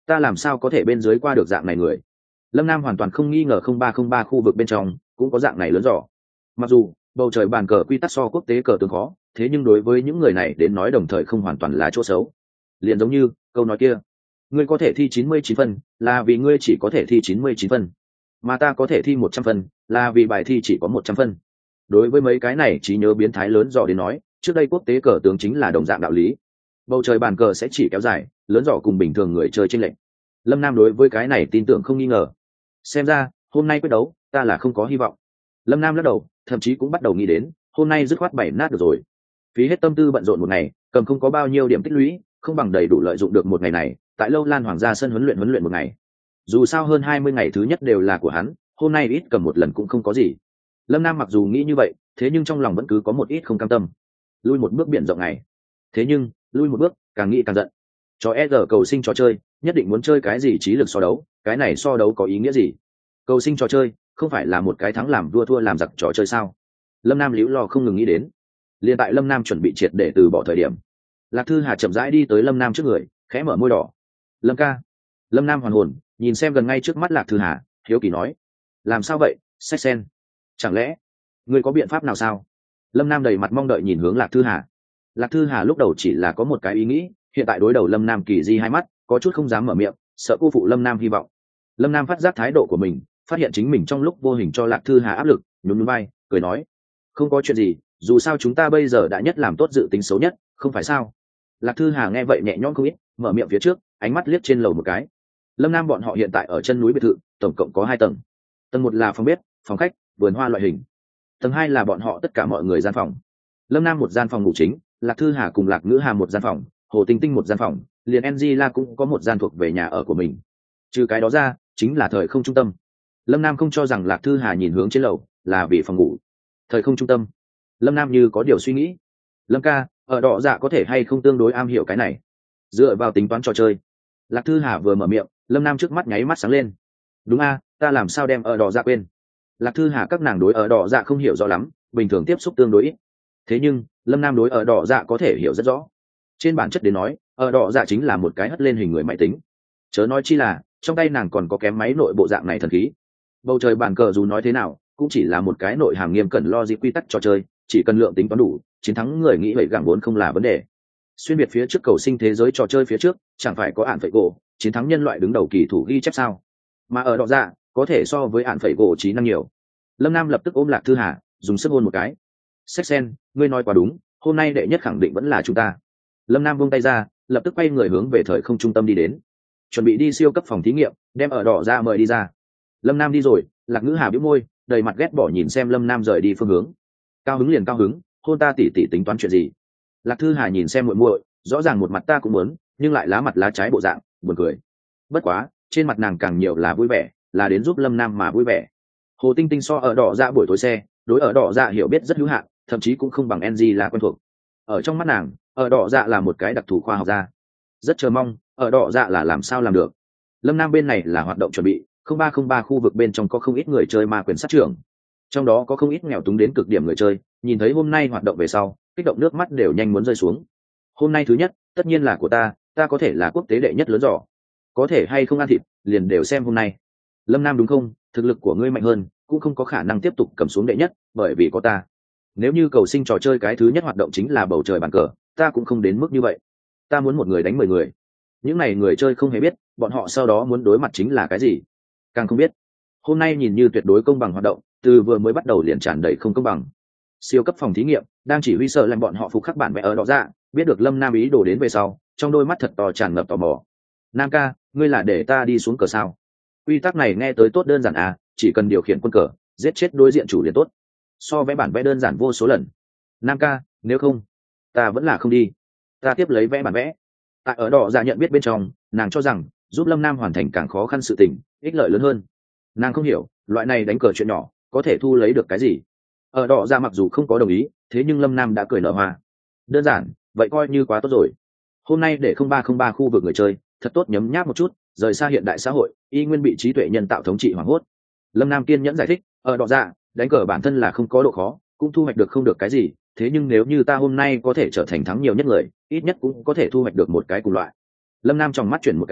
ta làm sao có thể bên dưới qua được dạng này người. Lâm Nam hoàn toàn không nghi ngờ 0303 khu vực bên trong cũng có dạng này lớn giỏ. Mặc dù bầu trời bàn cờ quy tắc so quốc tế cờ tướng khó, thế nhưng đối với những người này đến nói đồng thời không hoàn toàn là chỗ xấu. Liền giống như câu nói kia, ngươi có thể thi 99 phân là vì ngươi chỉ có thể thi 99 phân, mà ta có thể thi 100 phân là vì bài thi chỉ có 100 phân. Đối với mấy cái này trí nhớ biến thái lớn dò đến nói, trước đây quốc tế cờ tướng chính là đồng dạng đạo lý. Bầu trời bàn cờ sẽ chỉ kéo dài, lớn dò cùng bình thường người chơi trên lệnh. Lâm Nam đối với cái này tin tưởng không nghi ngờ. Xem ra hôm nay quyết đấu ta là không có hy vọng. Lâm Nam lắc đầu, thậm chí cũng bắt đầu nghĩ đến hôm nay dứt khoát bảy nát được rồi. Phí hết tâm tư bận rộn một ngày, cầm không có bao nhiêu điểm tích lũy, không bằng đầy đủ lợi dụng được một ngày này tại Lâu Lan Hoàng gia sân huấn luyện một ngày. Dù sao hơn 20 ngày thứ nhất đều là của hắn, hôm nay ít cầm một lần cũng không có gì. Lâm Nam mặc dù nghĩ như vậy, thế nhưng trong lòng vẫn cứ có một ít không cam tâm. Lui một bước biển rộng này, thế nhưng lui một bước càng nghĩ càng giận. Cho e giờ cầu sinh trò chơi nhất định muốn chơi cái gì trí lực so đấu, cái này so đấu có ý nghĩa gì? Cầu sinh trò chơi không phải là một cái thắng làm vua thua làm giặc trò chơi sao? Lâm Nam liễu lo không ngừng nghĩ đến. Liên tại Lâm Nam chuẩn bị triệt để từ bỏ thời điểm, Lạc Thư Hà chậm rãi đi tới Lâm Nam trước người, khẽ mở môi đỏ. Lâm ca. Lâm Nam hoàn hồn, nhìn xem gần ngay trước mắt Lạc Thư Hà, hiếu kỳ nói: làm sao vậy, Sách Sen? Chẳng lẽ ngươi có biện pháp nào sao? Lâm Nam đầy mặt mong đợi nhìn hướng Lạc Thư Hà. Lạc Thư Hà lúc đầu chỉ là có một cái ý nghĩ, hiện tại đối đầu Lâm Nam kỳ di hai mắt, có chút không dám mở miệng, sợ cô phụ Lâm Nam hy vọng. Lâm Nam phát giác thái độ của mình, phát hiện chính mình trong lúc vô hình cho Lạc Thư Hà áp lực, nhún nhún vai, cười nói: không có chuyện gì, dù sao chúng ta bây giờ đã nhất làm tốt dự tính xấu nhất, không phải sao? Lạc Thư Hà nghe vậy nhẹ nhõm không ít, mở miệng phía trước, ánh mắt liếc trên lầu một cái. Lâm Nam bọn họ hiện tại ở chân núi biệt thự, tổng cộng có 2 tầng. Tầng 1 là phòng bếp, phòng khách, vườn hoa loại hình. Tầng 2 là bọn họ tất cả mọi người gian phòng. Lâm Nam một gian phòng ngủ chính, Lạc Thư Hà cùng Lạc Ngữ Hà một gian phòng, Hồ Tinh Tinh một gian phòng, liền Angela cũng có một gian thuộc về nhà ở của mình. Trừ cái đó ra, chính là thời không trung tâm. Lâm Nam không cho rằng Lạc Thư Hà nhìn hướng trên lầu là vì phòng ngủ. Thời không trung tâm. Lâm Nam như có điều suy nghĩ. Lâm ca, ở đỏ dạ có thể hay không tương đối am hiểu cái này? Dựa vào tính toán trò chơi. Lạc Thư Hà vừa mở miệng, Lâm Nam trước mắt nháy mắt sáng lên. Đúng a, ta làm sao đem ở đỏ dạ quên? Lạc Thư Hà các nàng đối ở đỏ dạ không hiểu rõ lắm, bình thường tiếp xúc tương đối ít. Thế nhưng Lâm Nam đối ở đỏ dạ có thể hiểu rất rõ. Trên bản chất đến nói, ở đỏ dạ chính là một cái hất lên hình người máy tính. Chớ nói chi là trong tay nàng còn có kém máy nội bộ dạng này thần khí. Bầu trời bàn cờ dù nói thế nào cũng chỉ là một cái nội hàm nghiêm cẩn logic quy tắc trò chơi, chỉ cần lượng tính toán đủ, chiến thắng người nghĩ vậy gặng vốn không là vấn đề. Xuyên biệt phía trước cầu sinh thế giới trò chơi phía trước, chẳng phải có ạn phẩy gỗ chiến thắng nhân loại đứng đầu kỳ thủ ghi chép sao? Mà ở đỏ dạ có thể so với ạn phẩy gỗ trí năng nhiều. Lâm Nam lập tức ôm Lạc Thư Hà, dùng sức hôn một cái. Sách Sen, ngươi nói quá đúng, hôm nay đệ nhất khẳng định vẫn là chúng ta. Lâm Nam buông tay ra, lập tức quay người hướng về thời không trung tâm đi đến, chuẩn bị đi siêu cấp phòng thí nghiệm, đem ở đỏ dạ mời đi ra. Lâm Nam đi rồi, Lạc Ngữ Hà bĩu môi, đầy mặt ghét bỏ nhìn xem Lâm Nam rời đi phương hướng. Cao hứng liền cao hứng, hôn ta tỉ tỉ tính toán chuyện gì? Lạc Thư Hà nhìn xem muội muội, rõ ràng một mặt ta cũng muốn, nhưng lại lá mặt lá trái bộ dạng, buồn cười. Bất quá, trên mặt nàng càng nhiều là vui vẻ, là đến giúp Lâm Nam mà vui vẻ. Hồ Tinh Tinh so ở đỏ dạ buổi tối xe, đối ở đỏ dạ hiểu biết rất hữu hạn, thậm chí cũng không bằng NG là quen thuộc. Ở trong mắt nàng, ở đỏ dạ là một cái đặc thù khoa học gia. Rất chờ mong, ở đỏ dạ là làm sao làm được. Lâm Nam bên này là hoạt động chuẩn bị, 0303 khu vực bên trong có không ít người chơi ma quyền sát trưởng. Trong đó có không ít nghèo túng đến cực điểm người chơi, nhìn thấy hôm nay hoạt động về sau, kích động nước mắt đều nhanh muốn rơi xuống. Hôm nay thứ nhất, tất nhiên là của ta có thể là quốc tế đệ nhất lớn giỏ. Có thể hay không ăn thịt, liền đều xem hôm nay. Lâm Nam đúng không, thực lực của ngươi mạnh hơn, cũng không có khả năng tiếp tục cầm xuống đệ nhất, bởi vì có ta. Nếu như cầu sinh trò chơi cái thứ nhất hoạt động chính là bầu trời bàn cờ, ta cũng không đến mức như vậy. Ta muốn một người đánh 10 người. Những này người chơi không hề biết, bọn họ sau đó muốn đối mặt chính là cái gì. Càng không biết. Hôm nay nhìn như tuyệt đối công bằng hoạt động, từ vừa mới bắt đầu liền tràn đầy không công bằng. Siêu cấp phòng thí nghiệm đang chỉ huy sợ làm bọn họ phục khắc bản vẽ ở đó ra, biết được Lâm Nam ý đồ đến về sau, trong đôi mắt thật to tràn ngập tò mò. Nam ca, ngươi là để ta đi xuống cờ sao? Quy tắc này nghe tới tốt đơn giản à, chỉ cần điều khiển quân cờ, giết chết đối diện chủ liền tốt. So với bản vẽ đơn giản vô số lần. Nam ca, nếu không, ta vẫn là không đi. Ta tiếp lấy vẽ bản vẽ. Tại ở đỏ dạ nhận biết bên trong, nàng cho rằng giúp Lâm Nam hoàn thành càng khó khăn sự tình, ích lợi lớn hơn. Nàng không hiểu, loại này đánh cờ chuyện nhỏ, có thể thu lấy được cái gì. Ở đỏ dạ mặc dù không có đồng ý, thế nhưng Lâm Nam đã cười nở hoa. Đơn giản, vậy coi như quá tốt rồi. Hôm nay để 0303 khu vực người chơi, thật tốt nhấm nháp một chút, rời xa hiện đại xã hội, y nguyên bị trí tuệ nhân tạo thống trị hoảng hốt. Lâm Nam kiên nhẫn giải thích, ở đỏ dạ, đánh cờ bản thân là không có độ khó, cũng thu hoạch được không được cái gì, thế nhưng nếu như ta hôm nay có thể trở thành thắng nhiều nhất người, ít nhất cũng có thể thu hoạch được một cái cùng loại. Lâm Nam trong mắt chuyển một cái,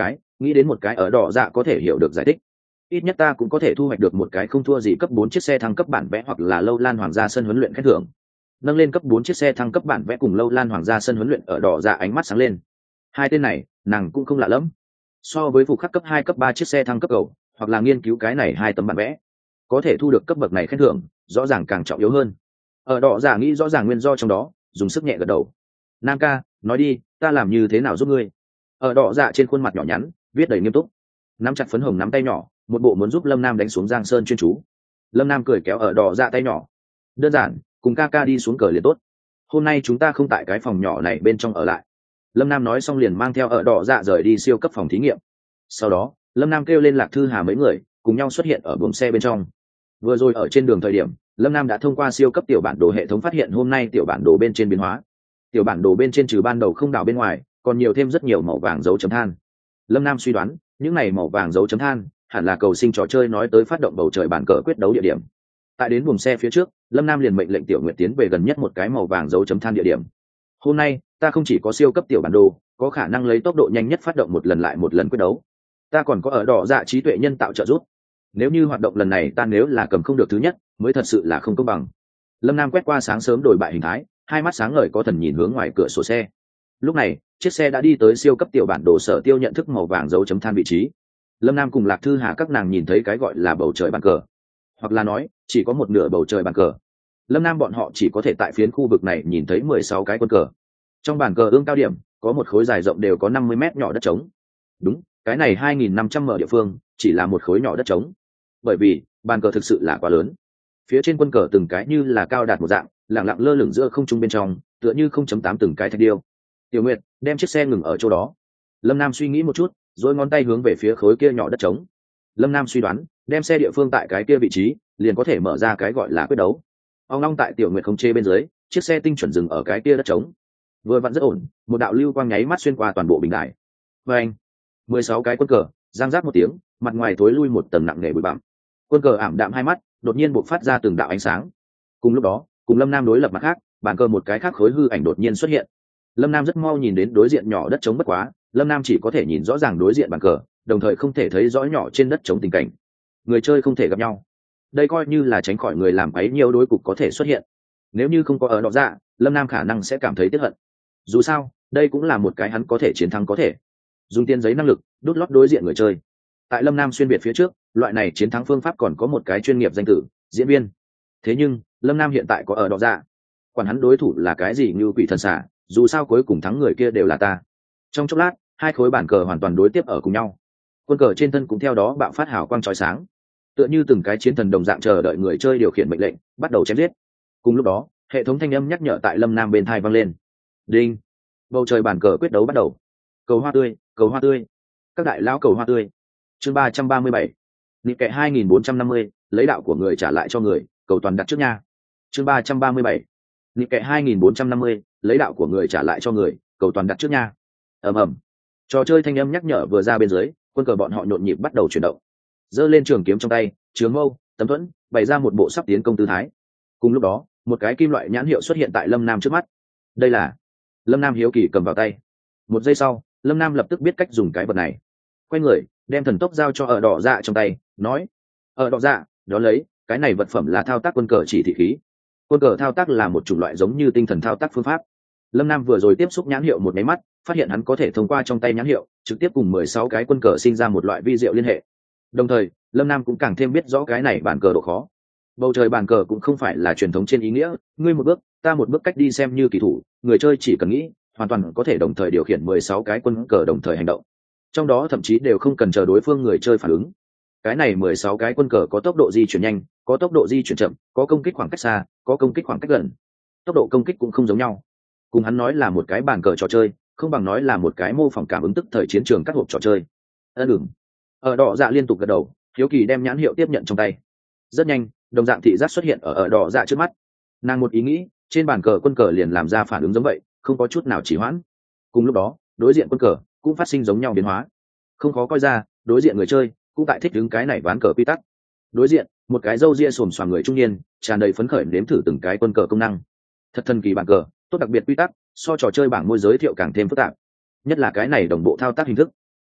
nghĩ đến một cái ở đỏ dạ có thể hiểu được giải thích. Ít nhất ta cũng có thể thu hoạch được một cái không thua gì cấp 4 chiếc xe thăng cấp bản vẽ hoặc là lâu lan hoàng gia sân huấn luyện khen thưởng. Nâng lên cấp 4 chiếc xe thăng cấp bản vẽ cùng lâu lan hoàng gia sân huấn luyện ở đỏ dạ ánh mắt sáng lên. Hai tên này nàng cũng không lạ lắm, so với phục khắc cấp 2 cấp 3 chiếc xe thăng cấp cầu hoặc là nghiên cứu cái này hai tấm bản vẽ, có thể thu được cấp bậc này khen thưởng rõ ràng càng trọng yếu hơn. Ở đỏ dạ nghĩ rõ ràng nguyên do trong đó, dùng sức nhẹ gật đầu. Nam ca, nói đi, ta làm như thế nào giúp ngươi? Ở đỏ dạ trên khuôn mặt nhỏ nhắn viết đầy nghiêm túc, nắm chặt phấn hồng nắm tay nhỏ, một bộ muốn giúp Lâm Nam đánh xuống Giang Sơn chuyên chú. Lâm Nam cười kéo ở đỏ dạ tay nhỏ. Đơn giản, cùng ca ca đi xuống cờ liền tốt. Hôm nay chúng ta không tại cái phòng nhỏ này bên trong ở lại. Lâm Nam nói xong liền mang theo ở đỏ dạ rời đi siêu cấp phòng thí nghiệm. Sau đó Lâm Nam kêu lên Lạc Thư Hà mấy người cùng nhau xuất hiện ở buồng xe bên trong. Vừa rồi ở trên đường thời điểm, Lâm Nam đã thông qua siêu cấp tiểu bản đồ hệ thống phát hiện hôm nay tiểu bản đồ bên trên biến hóa. Tiểu bản đồ bên trên trừ ban đầu không đảo bên ngoài, còn nhiều thêm rất nhiều màu vàng dấu chấm than. Lâm Nam suy đoán những này màu vàng dấu chấm than hẳn là cầu sinh trò chơi nói tới phát động bầu trời bàn cờ quyết đấu địa điểm. Tại đến buồng xe phía trước, Lâm Nam liền mệnh lệnh Tiểu Nguyệt tiến về gần nhất một cái màu vàng dấu chấm than địa điểm. Hôm nay ta không chỉ có siêu cấp tiểu bản đồ, có khả năng lấy tốc độ nhanh nhất phát động một lần lại một lần quyết đấu, ta còn có ở đỏ dạ trí tuệ nhân tạo trợ giúp. Nếu như hoạt động lần này ta nếu là cầm không được thứ nhất, mới thật sự là không công bằng. Lâm Nam quét qua sáng sớm đổi bại hình thái, hai mắt sáng ngời có thần nhìn hướng ngoài cửa sổ xe. Lúc này chiếc xe đã đi tới siêu cấp tiểu bản đồ Sở Tiêu nhận thức màu vàng dấu chấm than vị trí. Lâm Nam cùng Lạc Thư Hà các nàng nhìn thấy cái gọi là bầu trời bàn cờ, hoặc là nói chỉ có một nửa bầu trời bàn cờ. Lâm Nam bọn họ chỉ có thể tại phiến khu vực này nhìn thấy 16 cái quân cờ. Trong bàn cờ ương cao điểm có một khối dài rộng đều có 50 mét nhỏ đất trống. Đúng, cái này 2.500 m địa phương chỉ là một khối nhỏ đất trống, bởi vì bàn cờ thực sự là quá lớn. Phía trên quân cờ từng cái như là cao đạt một dạng, lẳng lặng lơ lửng giữa không trung bên trong, tựa như 0.8 từng cái thạch điêu. Tiểu Nguyệt đem chiếc xe ngừng ở chỗ đó. Lâm Nam suy nghĩ một chút, rồi ngón tay hướng về phía khối kia nhỏ đất trống. Lâm Nam suy đoán đem xe địa phương tại cái kia vị trí liền có thể mở ra cái gọi là quyết đấu. Ông long tại Tiểu Nguyệt không chê bên dưới, chiếc xe tinh chuẩn dừng ở cái kia đất trống, vừa vặn rất ổn, một đạo lưu quang nháy mắt xuyên qua toàn bộ bình đài. Và anh 16 cái quân cờ giang rác một tiếng, mặt ngoài tối lui một tầng nặng nề bụi bặm. Quân cờ ảm đạm hai mắt đột nhiên bộc phát ra từng đạo ánh sáng. Cùng lúc đó, cùng Lâm Nam đối lập mặt khác, bàn cờ một cái khác khối hư ảnh đột nhiên xuất hiện. Lâm Nam rất mau nhìn đến đối diện nhỏ đất trống, bất quá Lâm Nam chỉ có thể nhìn rõ ràng đối diện bàn cờ, đồng thời không thể thấy rõ nhỏ trên đất trống tình cảnh. Người chơi không thể gặp nhau, đây coi như là tránh khỏi người làm quấy nhiều đối cục có thể xuất hiện. Nếu như không có ở đó dạ, Lâm Nam khả năng sẽ cảm thấy tiếc hận. Dù sao đây cũng là một cái hắn có thể chiến thắng, có thể dùng tiền giấy năng lực đút lót đối diện người chơi. Tại Lâm Nam xuyên biệt phía trước, loại này chiến thắng phương pháp còn có một cái chuyên nghiệp danh tử, diễn viên. Thế nhưng Lâm Nam hiện tại có ở đó dạ, quản hắn đối thủ là cái gì như quỷ thần xả, dù sao cuối cùng thắng người kia đều là ta. Trong chốc lát, hai khối bản cờ hoàn toàn đối tiếp ở cùng nhau. Quân cờ trên thân cũng theo đó bạo phát hào quang chói sáng, tựa như từng cái chiến thần đồng dạng chờ đợi người chơi điều khiển mệnh lệnh bắt đầu chém giết. Cùng lúc đó, hệ thống thanh âm nhắc nhở tại Lâm Nam bên tai vang lên. Đinh, bầu trời bản cờ quyết đấu bắt đầu. Cầu hoa tươi, cầu hoa tươi, các đại lão cầu hoa tươi. Chương 337, nị kệ 2450, lấy đạo của người trả lại cho người, cầu toàn đặt trước nha. Chương 337, nị kệ 2450, lấy đạo của người trả lại cho người, cầu toàn đặt trước nha. Ầm ầm, trò chơi thanh âm nhắc nhở vừa ra bên dưới, quân cờ bọn họ nhộn nhịp bắt đầu chuyển động, giơ lên trường kiếm trong tay, trường mâu, tấm thuẫn, bày ra một bộ sắp tiến công tư thái. Cùng lúc đó, một cái kim loại nhãn hiệu xuất hiện tại Lâm Nam trước mắt. Đây là... Lâm Nam hiếu kỳ cầm vào tay. Một giây sau, Lâm Nam lập tức biết cách dùng cái vật này. Quay người đem thần tốc giao cho ở đỏ dạ trong tay, nói: ở đỏ dạ, đó lấy cái này vật phẩm là thao tác quân cờ chỉ thị khí. Quân cờ thao tác là một chủng loại giống như tinh thần thao tác phương pháp. Lâm Nam vừa rồi tiếp xúc nhãn hiệu một máy mắt, phát hiện hắn có thể thông qua trong tay nhãn hiệu trực tiếp cùng 16 cái quân cờ sinh ra một loại vi diệu liên hệ. Đồng thời Lâm Nam cũng càng thêm biết rõ cái này bàn cờ độ khó. Bầu trời bàn cờ cũng không phải là truyền thống trên ý nghĩa ngươi một bước ta một bước cách đi xem như kỳ thủ, người chơi chỉ cần nghĩ hoàn toàn có thể đồng thời điều khiển 16 cái quân cờ đồng thời hành động, trong đó thậm chí đều không cần chờ đối phương người chơi phản ứng. Cái này 16 cái quân cờ có tốc độ di chuyển nhanh, có tốc độ di chuyển chậm, có công kích khoảng cách xa, có công kích khoảng cách gần. Tốc độ công kích cũng không giống nhau. Cùng hắn nói là một cái bàn cờ trò chơi, không bằng nói là một cái mô phỏng cảm ứng tức thời chiến trường các hộp trò chơi. Đừng. Ở đỏ dạ liên tục gật đầu, hiếu kỳ đem nhãn hiệu tiếp nhận trong tay. Rất nhanh, đồng dạng thị giác xuất hiện ở đỏ dạ trước mắt. Nàng một ý nghĩ, trên bàn cờ quân cờ liền làm ra phản ứng giống vậy, không có chút nào trì hoãn. Cùng lúc đó, đối diện quân cờ cũng phát sinh giống nhau biến hóa. Không khó coi ra, đối diện người chơi cũng tại thích ứng cái này ván cờ quy tắc. Đối diện, một cái râu ria xồm xoàm người trung niên, tràn đầy phấn khởi nếm thử từng cái quân cờ công năng. Thật thần kỳ bàn cờ, tốt đặc biệt quy tắc, so trò chơi bảng môi giới thiệu càng thêm phức tạp. Nhất là cái này đồng bộ thao tác hình thức.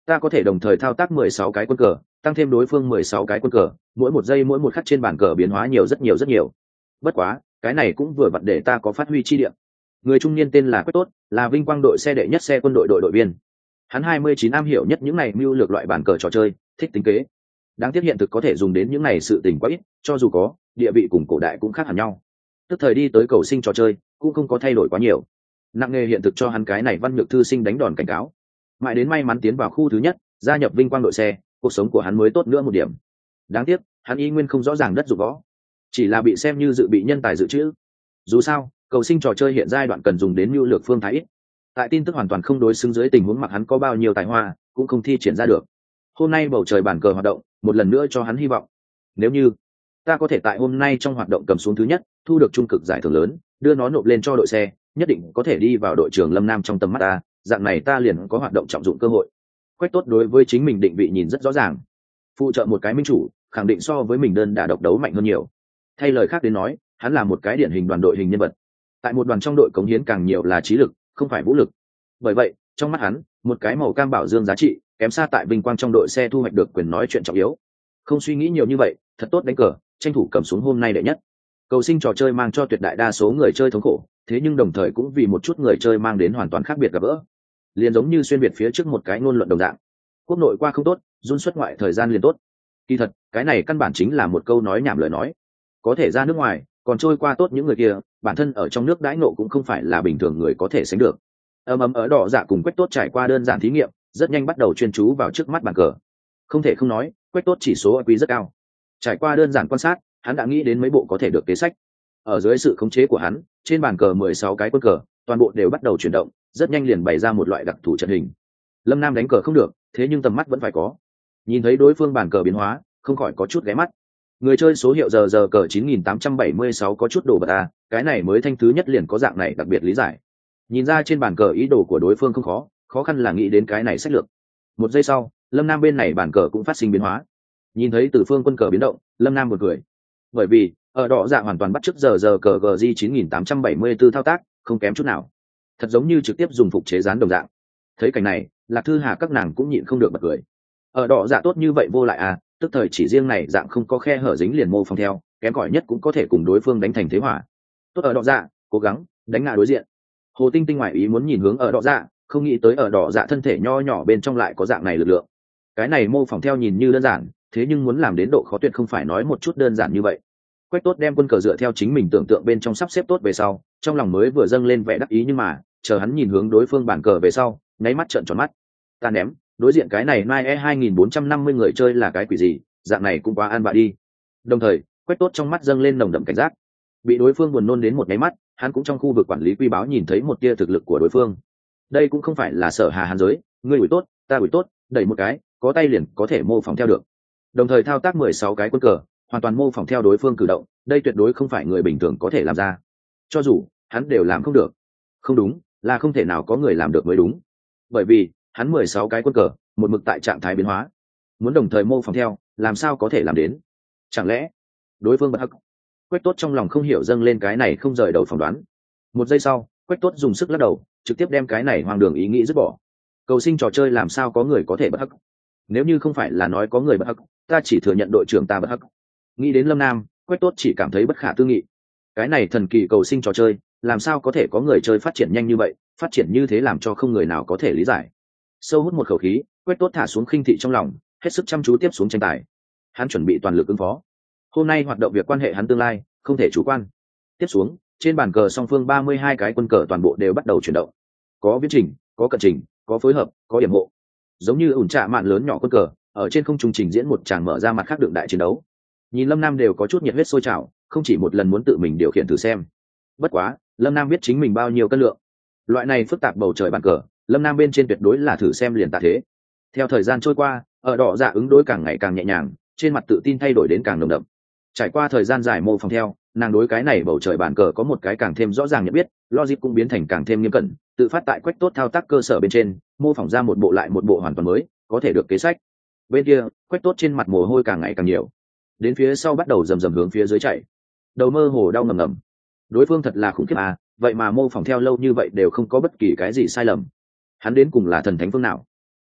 ta có thể đồng thời thao tác 16 cái quân cờ, tăng thêm đối phương 16 cái quân cờ, mỗi một giây mỗi một khắc trên bàn cờ biến hóa nhiều rất nhiều. Bất quá cái này cũng vừa vặn để ta có phát huy chi điểm. Người trung niên tên là Quách Tốt, là Vinh Quang đội xe đệ nhất xe quân đội đội viên. Hắn 29 am hiểu nhất những này mưu lược loại bàn cờ trò chơi, thích tính kế. Đáng tiếc hiện thực có thể dùng đến những này sự tình quá ít, cho dù có, địa vị cùng cổ đại cũng khác hẳn nhau. Tức thời đi tới cầu sinh trò chơi, cũng không có thay đổi quá nhiều. Nặng nghề hiện thực cho hắn cái này văn nhược thư sinh đánh đòn cảnh cáo. Mãi đến may mắn tiến vào khu thứ nhất, gia nhập Vinh Quang đội xe, cuộc sống của hắn mới tốt nữa một điểm. Đáng tiếc, hắn y nguyên không rõ ràng đất dụng võ, chỉ là bị xem như dự bị nhân tài dự trữ. Dù sao, cầu sinh trò chơi hiện giai đoạn cần dùng đến mưu lược phương thái ít. Tại tin tức hoàn toàn không đối xứng dưới tình huống mặc hắn có bao nhiêu tài hoa, cũng không thi triển ra được. Hôm nay bầu trời bàn cờ hoạt động, một lần nữa cho hắn hy vọng. Nếu như ta có thể tại hôm nay trong hoạt động cầm xuống thứ nhất, thu được trung cực giải thưởng lớn, đưa nó nộp lên cho đội xe, nhất định có thể đi vào đội trưởng Lâm Nam trong tầm mắt ta, dạng này ta liền có hoạt động trọng dụng cơ hội. Quách Tốt đối với chính mình định vị nhìn rất rõ ràng, phụ trợ một cái minh chủ, khẳng định so với mình đơn đả độc đấu mạnh hơn nhiều. Thay lời khác đến nói, hắn là một cái điển hình đoàn đội hình nhân vật. Tại một đoàn trong đội cống hiến càng nhiều là trí lực, không phải vũ lực. Bởi vậy, trong mắt hắn, một cái màu cam bảo dương giá trị, kém xa tại Vinh Quang trong đội xe thu hoạch được quyền nói chuyện trọng yếu. Không suy nghĩ nhiều như vậy, thật tốt đánh cờ, tranh thủ cầm xuống hôm nay đệ nhất. Cầu sinh trò chơi mang cho tuyệt đại đa số người chơi thống khổ, thế nhưng đồng thời cũng vì một chút người chơi mang đến hoàn toàn khác biệt gặp gỡ. Liền giống như xuyên việt phía trước một cái ngôn luận đồng dạng. Quốc nội qua không tốt, run xuất ngoại thời gian liền tốt. Kỳ thật, cái này căn bản chính là một câu nói nhảm lời nói. Có thể ra nước ngoài, còn trôi qua tốt những người kia, bản thân ở trong nước đãi ngộ cũng không phải là bình thường người có thể sánh được. Ở Đỏ Dạ cùng Quách Tốt trải qua đơn giản thí nghiệm, rất nhanh bắt đầu chuyên chú vào trước mắt bàn cờ. Không thể không nói, Quách Tốt chỉ số IQ rất cao. Trải qua đơn giản quan sát, hắn đã nghĩ đến mấy bộ có thể được kế sách. Ở dưới sự khống chế của hắn, trên bàn cờ 16 cái quân cờ, toàn bộ đều bắt đầu chuyển động, rất nhanh liền bày ra một loại đặc thù trận hình. Lâm Nam đánh cờ không được, thế nhưng tầm mắt vẫn phải có. Nhìn thấy đối phương bàn cờ biến hóa, không khỏi có chút ghé mắt. Người chơi số hiệu giờ cờ 9876 có chút đồ bật à, cái này mới thanh thứ nhất liền có dạng này đặc biệt lý giải. Nhìn ra trên bàn cờ ý đồ của đối phương không khó, khó khăn là nghĩ đến cái này sách lược. Một giây sau, Lâm Nam bên này bàn cờ cũng phát sinh biến hóa. Nhìn thấy từ phương quân cờ biến động, Lâm Nam một cười. Bởi vì, ở Đỏ Dạ hoàn toàn bắt chước giờ cờ GG 9874 thao tác, không kém chút nào. Thật giống như trực tiếp dùng phục chế dán đồng dạng. Thấy cảnh này, Lạc Thư Hà các nàng cũng nhịn không được bật cười. Ở Đỏ Dạ tốt như vậy vô lại à, tức thời chỉ riêng này dạng không có khe hở dính liền mô phỏng theo, kém cỏi nhất cũng có thể cùng đối phương đánh thành thế hòa. Tốt ở Đỏ Dạ, cố gắng đánh ngã đối diện. Hồ Tinh Tinh ngoại ý muốn nhìn hướng ở Đỏ Dạ, không nghĩ tới ở Đỏ Dạ thân thể nho nhỏ bên trong lại có dạng này lực lượng. Cái này mô phỏng theo nhìn như đơn giản, thế nhưng muốn làm đến độ khó tuyệt không phải nói một chút đơn giản như vậy. Quách Tốt đem quân cờ dựa theo chính mình tưởng tượng bên trong sắp xếp tốt về sau, trong lòng mới vừa dâng lên vẻ đắc ý, nhưng mà chờ hắn nhìn hướng đối phương bàn cờ về sau, nháy mắt trợn tròn mắt. Ta ném, đối diện cái này Mai 2450 người chơi là cái quỷ gì, dạng này cũng quá an bạ đi. Đồng thời, Quách Tốt trong mắt dâng lên nồng đậm cảnh giác. Bị đối phương buồn nôn đến một nháy mắt, hắn cũng trong khu vực quản lý quy báo nhìn thấy một tia thực lực của đối phương. Đây cũng không phải là sở hà hàn giới, ngươi ủi tốt, ta ủi tốt, đẩy một cái, có tay liền có thể mô phỏng theo được. Đồng thời thao tác 16 cái quân cờ, hoàn toàn mô phỏng theo đối phương cử động, đây tuyệt đối không phải người bình thường có thể làm ra. Cho dù hắn đều làm không được. Không đúng, là không thể nào có người làm được mới đúng. Bởi vì, hắn 16 cái quân cờ, một mực tại trạng thái biến hóa. Muốn đồng thời mô phỏng theo, làm sao có thể làm đến? Chẳng lẽ đối phương bật hắc? Quách Tốt trong lòng không hiểu dâng lên cái này không rời đầu phỏng đoán. Một giây sau, Quách Tốt dùng sức lắc đầu, trực tiếp đem cái này hoang đường ý nghĩ dứt bỏ. Cầu sinh trò chơi làm sao có người có thể bất hắc? Nếu như không phải là nói có người bất hắc, ta chỉ thừa nhận đội trưởng ta bất hắc. Nghĩ đến Lâm Nam, Quách Tốt chỉ cảm thấy bất khả tư nghị. Cái này thần kỳ cầu sinh trò chơi, làm sao có thể có người chơi phát triển nhanh như vậy, phát triển như thế làm cho không người nào có thể lý giải. Sâu hút một khẩu khí, Quách Tốt thả xuống khinh thị trong lòng, hết sức chăm chú tiếp xuống tranh tài. Hắn chuẩn bị toàn lực ứng phó. Hôm nay hoạt động việc quan hệ hắn tương lai, không thể chủ quan. Tiếp xuống, trên bàn cờ song phương 32 cái quân cờ toàn bộ đều bắt đầu chuyển động. Có viễn trình, có cận trình, có phối hợp, có điểm hộ. Giống như ủn trạ mạn lớn nhỏ quân cờ, ở trên không trung trình diễn một tràng mở ra mặt khác đựng đại chiến đấu. Nhìn Lâm Nam đều có chút nhiệt huyết sôi trào, không chỉ một lần muốn tự mình điều khiển thử xem. Bất quá, Lâm Nam biết chính mình bao nhiêu cân lượng. Loại này phức tạp bầu trời bàn cờ, Lâm Nam bên trên tuyệt đối là thử xem liền tạ thế. Theo thời gian trôi qua, ở Đỏ Dạ ứng đối càng ngày càng nhẹ nhàng, trên mặt tự tin thay đổi đến càng nồng đậm. Trải qua thời gian dài mô phỏng theo, nàng đối cái này bầu trời bàn cờ có một cái càng thêm rõ ràng nhận biết, logic cũng biến thành càng thêm nghiêm cẩn, tự phát tại Quách Tốt thao tác cơ sở bên trên, mô phỏng ra một bộ lại một bộ hoàn toàn mới, có thể được kế sách. Bên kia, Quách Tốt trên mặt mồ hôi càng ngày càng nhiều, đến phía sau bắt đầu rầm rầm hướng phía dưới chạy, đầu mơ hồ đau ngầm ngầm. Đối phương thật là khủng khiếp à, vậy mà mô phỏng theo lâu như vậy đều không có bất kỳ cái gì sai lầm. Hắn đến cùng là thần thánh phương nào?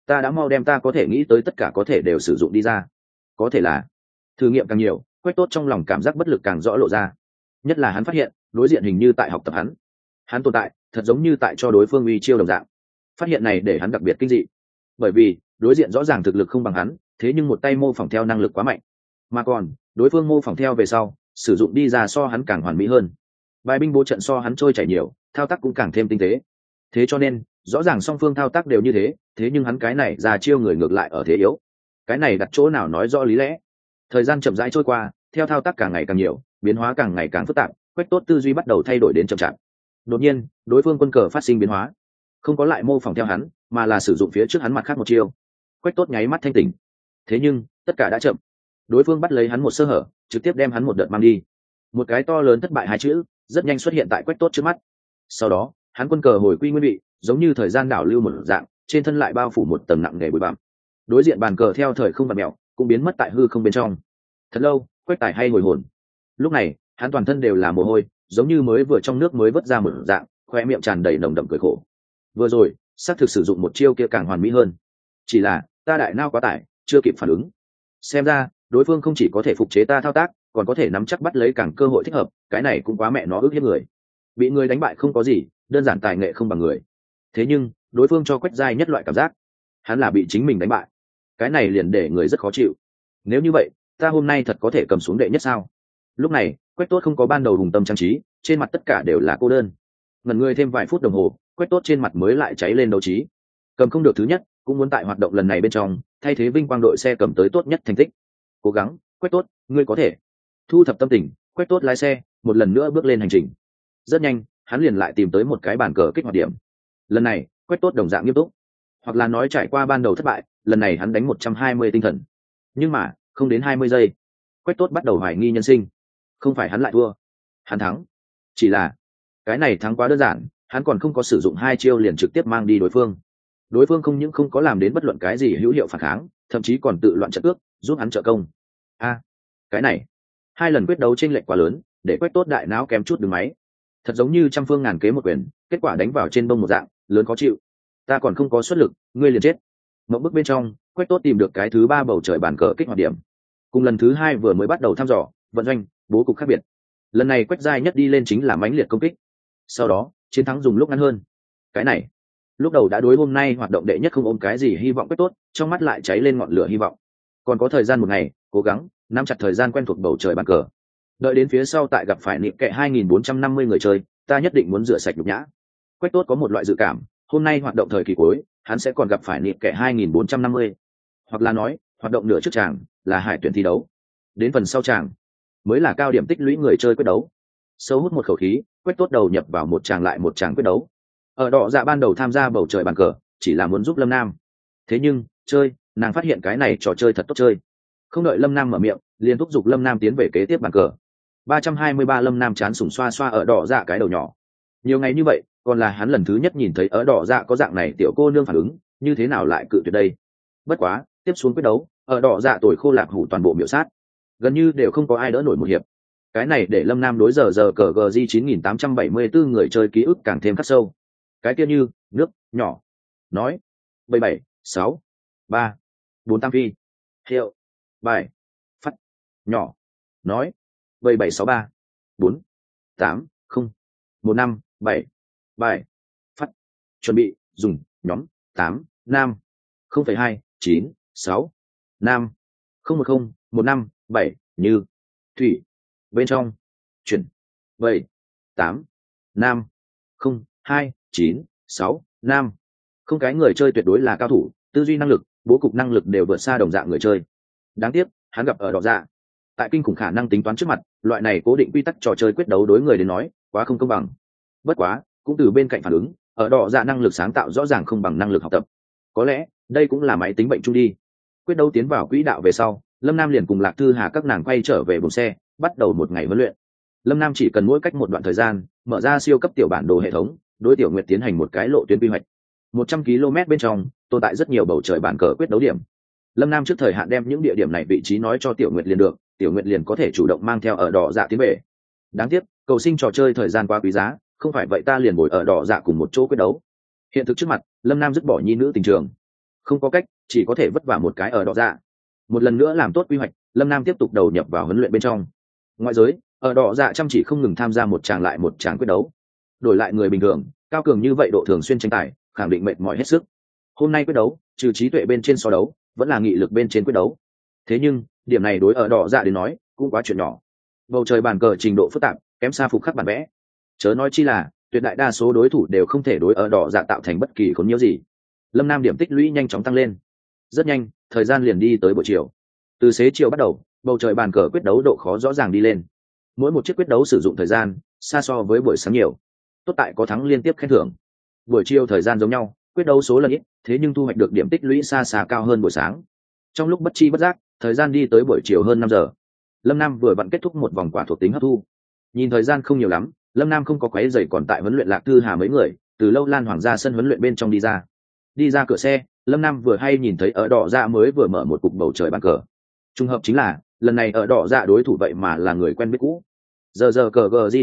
ta đã mau đem ta có thể nghĩ tới tất cả có thể đều sử dụng đi ra. Có thể là thử nghiệm càng nhiều, Quách Tốt trong lòng cảm giác bất lực càng rõ lộ ra. Nhất là hắn phát hiện đối diện hình như tại học tập hắn tồn tại thật giống như tại cho đối phương uy chiêu đồng dạng. Phát hiện này để hắn đặc biệt kinh dị, bởi vì đối diện rõ ràng thực lực không bằng hắn, thế nhưng một tay mô phỏng theo năng lực quá mạnh, mà còn đối phương mô phỏng theo về sau sử dụng đi ra so hắn càng hoàn mỹ hơn, bài binh bố trận so hắn trôi chảy nhiều, thao tác cũng càng thêm tinh tế. Thế cho nên rõ ràng song phương thao tác đều như thế nhưng hắn cái này ra chiêu người ngược lại ở thế yếu. Cái này đặt chỗ nào nói rõ lý lẽ. Thời gian chậm rãi trôi qua, theo thao tác càng ngày càng nhiều, biến hóa càng ngày càng phức tạp, Quách Tốt tư duy bắt đầu thay đổi đến chậm chạp. Đột nhiên đối phương quân cờ phát sinh biến hóa, không có lại mô phỏng theo hắn mà là sử dụng phía trước hắn mặt khác một chiêu. Quách Tốt nháy mắt thanh tỉnh, thế nhưng tất cả đã chậm. Đối phương bắt lấy hắn một sơ hở, trực tiếp đem hắn một đợt mang đi. Một cái to lớn thất bại hai chữ rất nhanh xuất hiện tại Quách Tốt trước mắt. Sau đó hắn quân cờ hồi quy nguyên vị, giống như thời gian đảo lưu một dạng, trên thân lại bao phủ một tầng nặng nề bụi bặm. Đối diện bàn cờ theo thời không vặn mèo cũng biến mất tại hư không bên trong. Thật lâu Quách Tài hay hồi hồn. Lúc này hắn toàn thân đều là mồ hôi, giống như mới vừa trong nước mới vớt ra một dạng, khoe miệng tràn đầy nồng đậm cười khổ. Vừa rồi xác thực sử dụng một chiêu kia càng hoàn mỹ hơn, chỉ là ta đại nao quá tải, chưa kịp phản ứng. Xem ra đối phương không chỉ có thể phục chế ta thao tác, còn có thể nắm chắc bắt lấy càng cơ hội thích hợp. Cái này cũng quá mẹ nó ức hiếp người. Bị người đánh bại không có gì, đơn giản tài nghệ không bằng người. Thế nhưng đối phương cho Quách Giai nhất loại cảm giác hắn là bị chính mình đánh bại. Cái này liền để người rất khó chịu. Nếu như vậy ta hôm nay thật có thể cầm xuống đệ nhất sao? Lúc này Quách Tốt không có ban đầu hùng tâm trang trí, trên mặt tất cả đều là cô đơn. Ngẩn người thêm vài phút đồng hồ, Quách Tốt trên mặt mới lại cháy lên đấu trí. Cầm không được thứ nhất, cũng muốn tại hoạt động lần này bên trong thay thế vinh quang đội xe cầm tới tốt nhất thành tích. Cố gắng Quách Tốt, ngươi có thể. Thu thập tâm tình, Quách Tốt lái xe một lần nữa bước lên hành trình. Rất nhanh hắn liền lại tìm tới một cái bàn cờ kích hoạt điểm. Lần này Quách Tốt đồng dạng nghiêm túc, hoặc là nói trải qua ban đầu thất bại, lần này hắn đánh 120 tinh thần. Nhưng mà không đến 20 giây, Quách Tốt bắt đầu hoài nghi nhân sinh. Không phải hắn lại thua, hắn thắng. Chỉ là cái này thắng quá đơn giản, hắn còn không có sử dụng hai chiêu liền trực tiếp mang đi đối phương. Đối phương không những không có làm đến bất luận cái gì hữu hiệu phản kháng, thậm chí còn tự loạn trận ước giúp hắn trợ công. Cái này hai lần quyết đấu chênh lệch quá lớn, để Quách Tốt đại não kém chút đứng máy. Thật giống như trăm phương ngàn kế một quyền, kết quả đánh vào trên bông một dạng lớn khó chịu. Ta còn không có xuất lực, ngươi liền chết. Mộng bức bên trong, Quách Tốt tìm được cái thứ ba bầu trời bàn cờ kích hoạt điểm. Cùng lần thứ hai vừa mới bắt đầu thăm dò vận doanh bố cục khác biệt, lần này Quách Giai nhất đi lên chính là mãnh liệt công kích. Sau đó chiến thắng dùng lúc ngắn hơn. Cái này lúc đầu đã đối hôm nay hoạt động đệ nhất không ôm cái gì hy vọng Quách Tốt, trong mắt lại cháy lên ngọn lửa hy vọng. Còn có thời gian một ngày, cố gắng nắm chặt thời gian quen thuộc bầu trời bàn cờ. Đợi đến phía sau tại gặp phải nịm kệ 2450 người chơi, ta nhất định muốn rửa sạch nhục nhã. Quách Tốt có một loại dự cảm, hôm nay hoạt động thời kỳ cuối, hắn sẽ còn gặp phải nịm kệ 2450. Hoặc là nói, hoạt động nửa trước tràng là hải tuyển thi đấu, đến phần sau tràng mới là cao điểm tích lũy người chơi quyết đấu. Sâu hút một khẩu khí, Quách Tốt đầu nhập vào một tràng lại một tràng quyết đấu. Ở Đọ Dạ ban đầu tham gia bầu trời bàn cờ chỉ là muốn giúp Lâm Nam, thế nhưng nàng phát hiện cái này trò chơi thật tốt chơi. Không đợi Lâm Nam mở miệng, liền thúc giục Lâm Nam tiến về kế tiếp bàn cờ. 323 Lâm Nam chán sủng xoa xoa ở Đọ Dạ cái đầu nhỏ. Nhiều ngày như vậy, còn là hắn lần thứ nhất nhìn thấy ở Đọ Dạ có dạng này tiểu cô nương phản ứng, như thế nào lại cự tuyệt đây. Bất quá tiếp xuống quyết đấu, ở Đọ Dạ tuổi khô lạc hủ toàn bộ miểu sát, gần như đều không có ai đỡ nổi một hiệp. Cái này để Lâm Nam đối giờ cờ GG 9874 người chơi ký ức càng thêm khắc sâu. Cái kia như nước nhỏ nói 77 6 3 4 tam phi hiệu bài phát nhỏ nói 7763 4 8 0 1 5 7 bài phát chuẩn bị dùng nhóm 8 nam 0,2 9 6 nam 010 15 7 như thủy bên trong chuyển 7 8 nam 02 9 6 nam. Không, cái người chơi tuyệt đối là cao thủ, tư duy năng lực, bố cục năng lực đều vượt xa đồng dạng người chơi. Đáng tiếc hắn gặp ở Đọ Dạ, tại kinh khủng khả năng tính toán trước mặt, loại này cố định quy tắc trò chơi quyết đấu đối người đến nói quá không công bằng. Bất quá cũng từ bên cạnh phản ứng, ở Đọ Dạ năng lực sáng tạo rõ ràng không bằng năng lực học tập. Có lẽ đây cũng là máy tính bệnh chung đi. Quyết đấu tiến vào quỹ đạo về sau, Lâm Nam liền cùng Lạc Thư Hà các nàng quay trở về buồng xe, bắt đầu một ngày huấn luyện. Lâm Nam chỉ cần mỗi cách một đoạn thời gian mở ra siêu cấp tiểu bản đồ hệ thống, đối Tiểu Nguyệt tiến hành một cái lộ tuyến quy hoạch. 100 km bên trong tồn tại rất nhiều bầu trời bàn cờ quyết đấu điểm. Lâm Nam trước thời hạn đem những địa điểm này vị trí nói cho Tiểu Nguyệt liền được, Tiểu Nguyệt liền có thể chủ động mang theo ở Đọ Dạ tiến về. Đáng tiếc cầu sinh trò chơi thời gian quá quý giá, không phải vậy ta liền ngồi ở Đọ Dạ cùng một chỗ quyết đấu. Hiện thực trước mặt, Lâm Nam dứt bỏ nhi nữ tình trường, Không có cách, chỉ có thể vất vả một cái ở đỏ dạ. Một lần nữa làm tốt quy hoạch, Lâm Nam tiếp tục đầu nhập vào huấn luyện bên trong. Ngoại giới, ở đỏ dạ chăm chỉ không ngừng tham gia một tràng lại một tràng quyết đấu. Đổi lại người bình thường, cao cường như vậy độ thường xuyên tranh tài, khẳng định mệt mỏi hết sức. Hôm nay quyết đấu, trừ trí tuệ bên trên so đấu, vẫn là nghị lực bên trên quyết đấu. Thế nhưng, điểm này đối ở đỏ dạ đến nói, cũng quá chuyện nhỏ. Bầu trời bàn cờ trình độ phức tạp, kém xa phục khắc bản vẽ. Chớ nói chi là, tuyệt đại đa số đối thủ đều không thể đối ở đỏ dạ tạo thành bất kỳ khốn nhiễu gì. Lâm Nam điểm tích lũy nhanh chóng tăng lên. Rất nhanh, thời gian liền đi tới buổi chiều. Từ xế chiều bắt đầu, bầu trời bàn cờ quyết đấu độ khó rõ ràng đi lên. Mỗi một chiếc quyết đấu sử dụng thời gian xa so với buổi sáng nhiều. Tốt tại có thắng liên tiếp khen thưởng. Buổi chiều thời gian giống nhau, quyết đấu số lần ít, thế nhưng thu hoạch được điểm tích lũy xa xa cao hơn buổi sáng. Trong lúc bất chi bất giác, thời gian đi tới buổi chiều hơn 5 giờ. Lâm Nam vừa vặn kết thúc một vòng quả thuộc tính hấp thu. Nhìn thời gian không nhiều lắm, Lâm Nam không có quấy rầy còn tại huấn luyện Lạc Thư Hà mấy người, từ Lâu Lan Hoàng gia sân huấn luyện bên trong đi ra. Đi ra cửa xe, Lâm Nam vừa hay nhìn thấy ở đỏ dạ mới vừa mở một cục bầu trời bàn cờ. Trùng hợp chính là, lần này ở đỏ dạ đối thủ vậy mà là người quen biết cũ. Giờ cờ GG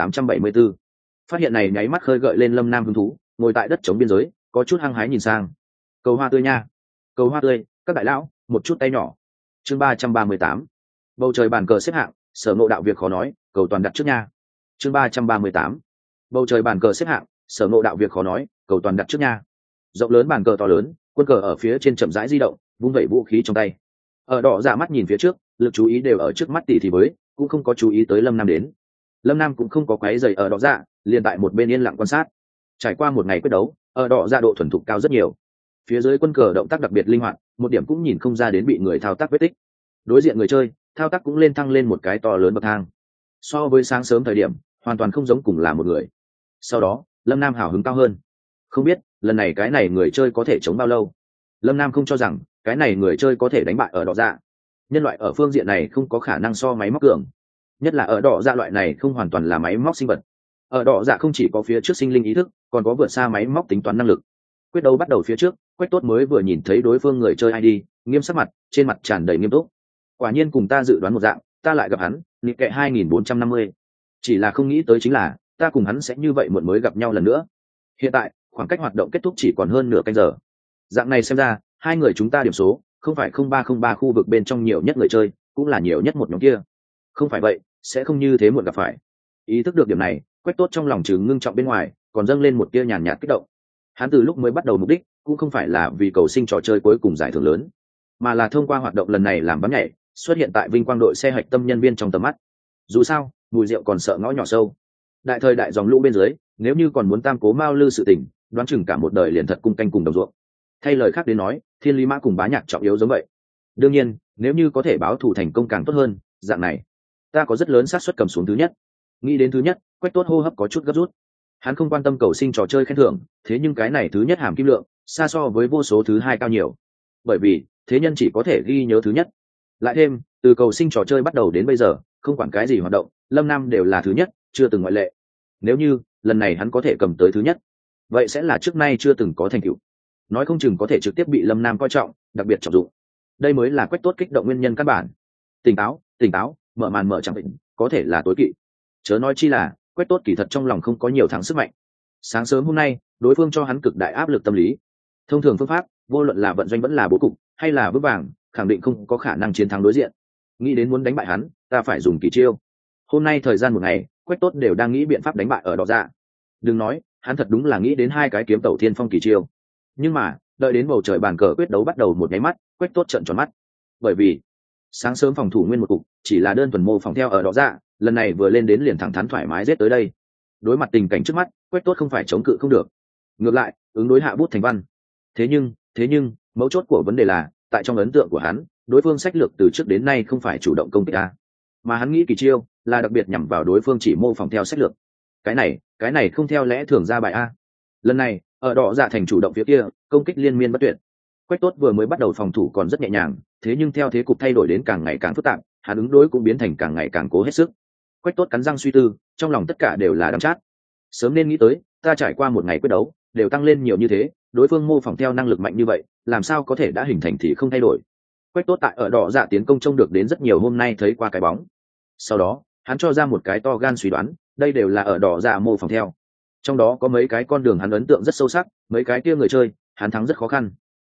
9874. Phát hiện này nháy mắt khơi gợi lên Lâm Nam hứng thú, ngồi tại đất chống biên giới, có chút hăng hái nhìn sang. Cầu hoa tươi nha, cầu hoa tươi, các đại lão, một chút tay nhỏ. Chương 338. Bầu trời bàn cờ xếp hạng, Sở Ngộ Đạo việc khó nói, cầu toàn đặt trước nha. Chương 338. Bầu trời bàn cờ xếp hạng, Sở Ngộ Đạo việc khó nói, cầu toàn đặt trước nha. Rộng lớn bàn cờ to lớn, quân cờ ở phía trên chậm rãi di động, vung vẩy vũ khí trong tay. Ở đỏ dạ mắt nhìn phía trước, lực chú ý đều ở trước mắt tỷ thì với, cũng không có chú ý tới Lâm Nam đến. Lâm Nam cũng không có quấy rầy ở đỏ dạ, liền tại một bên yên lặng quan sát. Trải qua một ngày quyết đấu, ở đỏ dạ độ thuần thục cao rất nhiều. Phía dưới quân cờ động tác đặc biệt linh hoạt, một điểm cũng nhìn không ra đến bị người thao tác vết tích. Đối diện người chơi, thao tác cũng lên thăng lên một cái to lớn bậc thang. So với sáng sớm thời điểm, hoàn toàn không giống cùng là một người. Sau đó, Lâm Nam hào hứng cao hơn. Không biết, lần này cái này người chơi có thể chống bao lâu. Lâm Nam không cho rằng cái này người chơi có thể đánh bại ở đỏ dạ. Nhân loại ở phương diện này không có khả năng so máy móc cường, nhất là ở đỏ dạ loại này không hoàn toàn là máy móc sinh vật. Ở đỏ dạ không chỉ có phía trước sinh linh ý thức, còn có vượt xa máy móc tính toán năng lực. Quyết đấu bắt đầu phía trước, Quách Tốt mới vừa nhìn thấy đối phương người chơi ID, nghiêm sắc mặt, trên mặt tràn đầy nghiêm túc. Quả nhiên cùng ta dự đoán một dạng, ta lại gặp hắn, nịp kệ 2450. Chỉ là không nghĩ tới chính là, ta cùng hắn sẽ như vậy muộn mới gặp nhau lần nữa. Hiện tại, khoảng cách hoạt động kết thúc chỉ còn hơn nửa canh giờ. Dạng này xem ra, hai người chúng ta điểm số, không phải 0303 khu vực bên trong nhiều nhất người chơi, cũng là nhiều nhất một nhóm kia. Không phải vậy, sẽ không như thế muộn gặp phải. Ý thức được điểm này, Quách Tốt trong lòng trừ ngưng trọng bên ngoài, còn dâng lên một tia nhàn nhạt kích động. Hắn từ lúc mới bắt đầu mục đích, cũng không phải là vì cầu sinh trò chơi cuối cùng giải thưởng lớn, mà là thông qua hoạt động lần này làm bắn nhảy, xuất hiện tại vinh quang đội xe hạch tâm nhân viên trong tầm mắt. Dù sao, mùi rượu còn sợ ngõ nhỏ sâu. Đại thời đại dòng lũ bên dưới, nếu như còn muốn tam cố mao lư sự tình, đoán chừng cả một đời liền thật cung canh cùng đồng ruộng. Thay lời khác đến nói, Thiên Lý Mã cùng Bá Nhạc trọng yếu giống vậy. Đương nhiên, nếu như có thể báo thù thành công càng tốt hơn, dạng này, ta có rất lớn xác suất cầm xuống thứ nhất. Nghĩ đến thứ nhất, Quách Tốt hô hấp có chút gấp rút. Hắn không quan tâm cầu sinh trò chơi khen thưởng, thế nhưng cái này thứ nhất hàm kim lượng, xa so với vô số thứ hai cao nhiều. Bởi vì, thế nhân chỉ có thể ghi nhớ thứ nhất. Lại thêm, từ cầu sinh trò chơi bắt đầu đến bây giờ, không quản cái gì hoạt động, Lâm Nam đều là thứ nhất, chưa từng ngoại lệ. Nếu như lần này hắn có thể cầm tới thứ nhất, vậy sẽ là trước nay chưa từng có thành tựu. Nói không chừng có thể trực tiếp bị Lâm Nam coi trọng, đặc biệt trọng dụng. Đây mới là Quách Tốt kích động nguyên nhân căn bản. Tỉnh táo, mở màn mở chẳng định, có thể là tối kỵ. Chớ nói chi là, Quách Tốt kỳ thật trong lòng không có nhiều thắng sức mạnh. Sáng sớm hôm nay, đối phương cho hắn cực đại áp lực tâm lý. Thông thường phương pháp, vô luận là vận doanh vẫn là bố cục, hay là vững vàng, khẳng định không có khả năng chiến thắng đối diện. Nghĩ đến muốn đánh bại hắn, ta phải dùng kỳ chiêu. Hôm nay thời gian một ngày, Quách Tốt đều đang nghĩ biện pháp đánh bại ở đỏ dạ. Đừng nói, hắn thật đúng là nghĩ đến hai cái kiếm tẩu thiên phong kỳ chiêu. Nhưng mà, đợi đến bầu trời bàn cờ quyết đấu bắt đầu một nháy mắt, Quách Tốt trợn tròn mắt. Bởi vì, sáng sớm phòng thủ nguyên một cục, chỉ là đơn thuần mô phỏng theo ở đỏ dạ, lần này vừa lên đến liền thẳng thắn thoải mái giết tới đây. Đối mặt tình cảnh trước mắt, Quách Tốt không phải chống cự không được, ngược lại, ứng đối hạ bút thành văn. Thế nhưng, mấu chốt của vấn đề là, tại trong ấn tượng của hắn, đối phương sách lược từ trước đến nay không phải chủ động công kích ta, mà hắn nghĩ kỳ chiêu là đặc biệt nhằm vào đối phương chỉ mô phỏng theo sách lược. Cái này không theo lẽ thường ra bài a. Lần này, ở đỏ dạ thành chủ động phía kia, công kích liên miên bất tuyệt. Quách Tốt vừa mới bắt đầu phòng thủ còn rất nhẹ nhàng, thế nhưng theo thế cục thay đổi đến càng ngày càng phức tạp, hắn ứng đối cũng biến thành càng ngày càng cố hết sức. Quách Tốt cắn răng suy tư, trong lòng tất cả đều là đắng chát. Sớm nên nghĩ tới, ta trải qua một ngày quyết đấu, đều tăng lên nhiều như thế, đối phương mô phỏng theo năng lực mạnh như vậy, làm sao có thể đã hình thành thì không thay đổi. Quách Tốt tại ở đỏ dạ tiến công trông được đến rất nhiều hôm nay thấy qua cái bóng. Sau đó, hắn cho ra một cái to gan suy đoán, đây đều là ở đỏ dạ mô phỏng theo. Trong đó có mấy cái con đường hắn ấn tượng rất sâu sắc, mấy cái kia người chơi, hắn thắng rất khó khăn.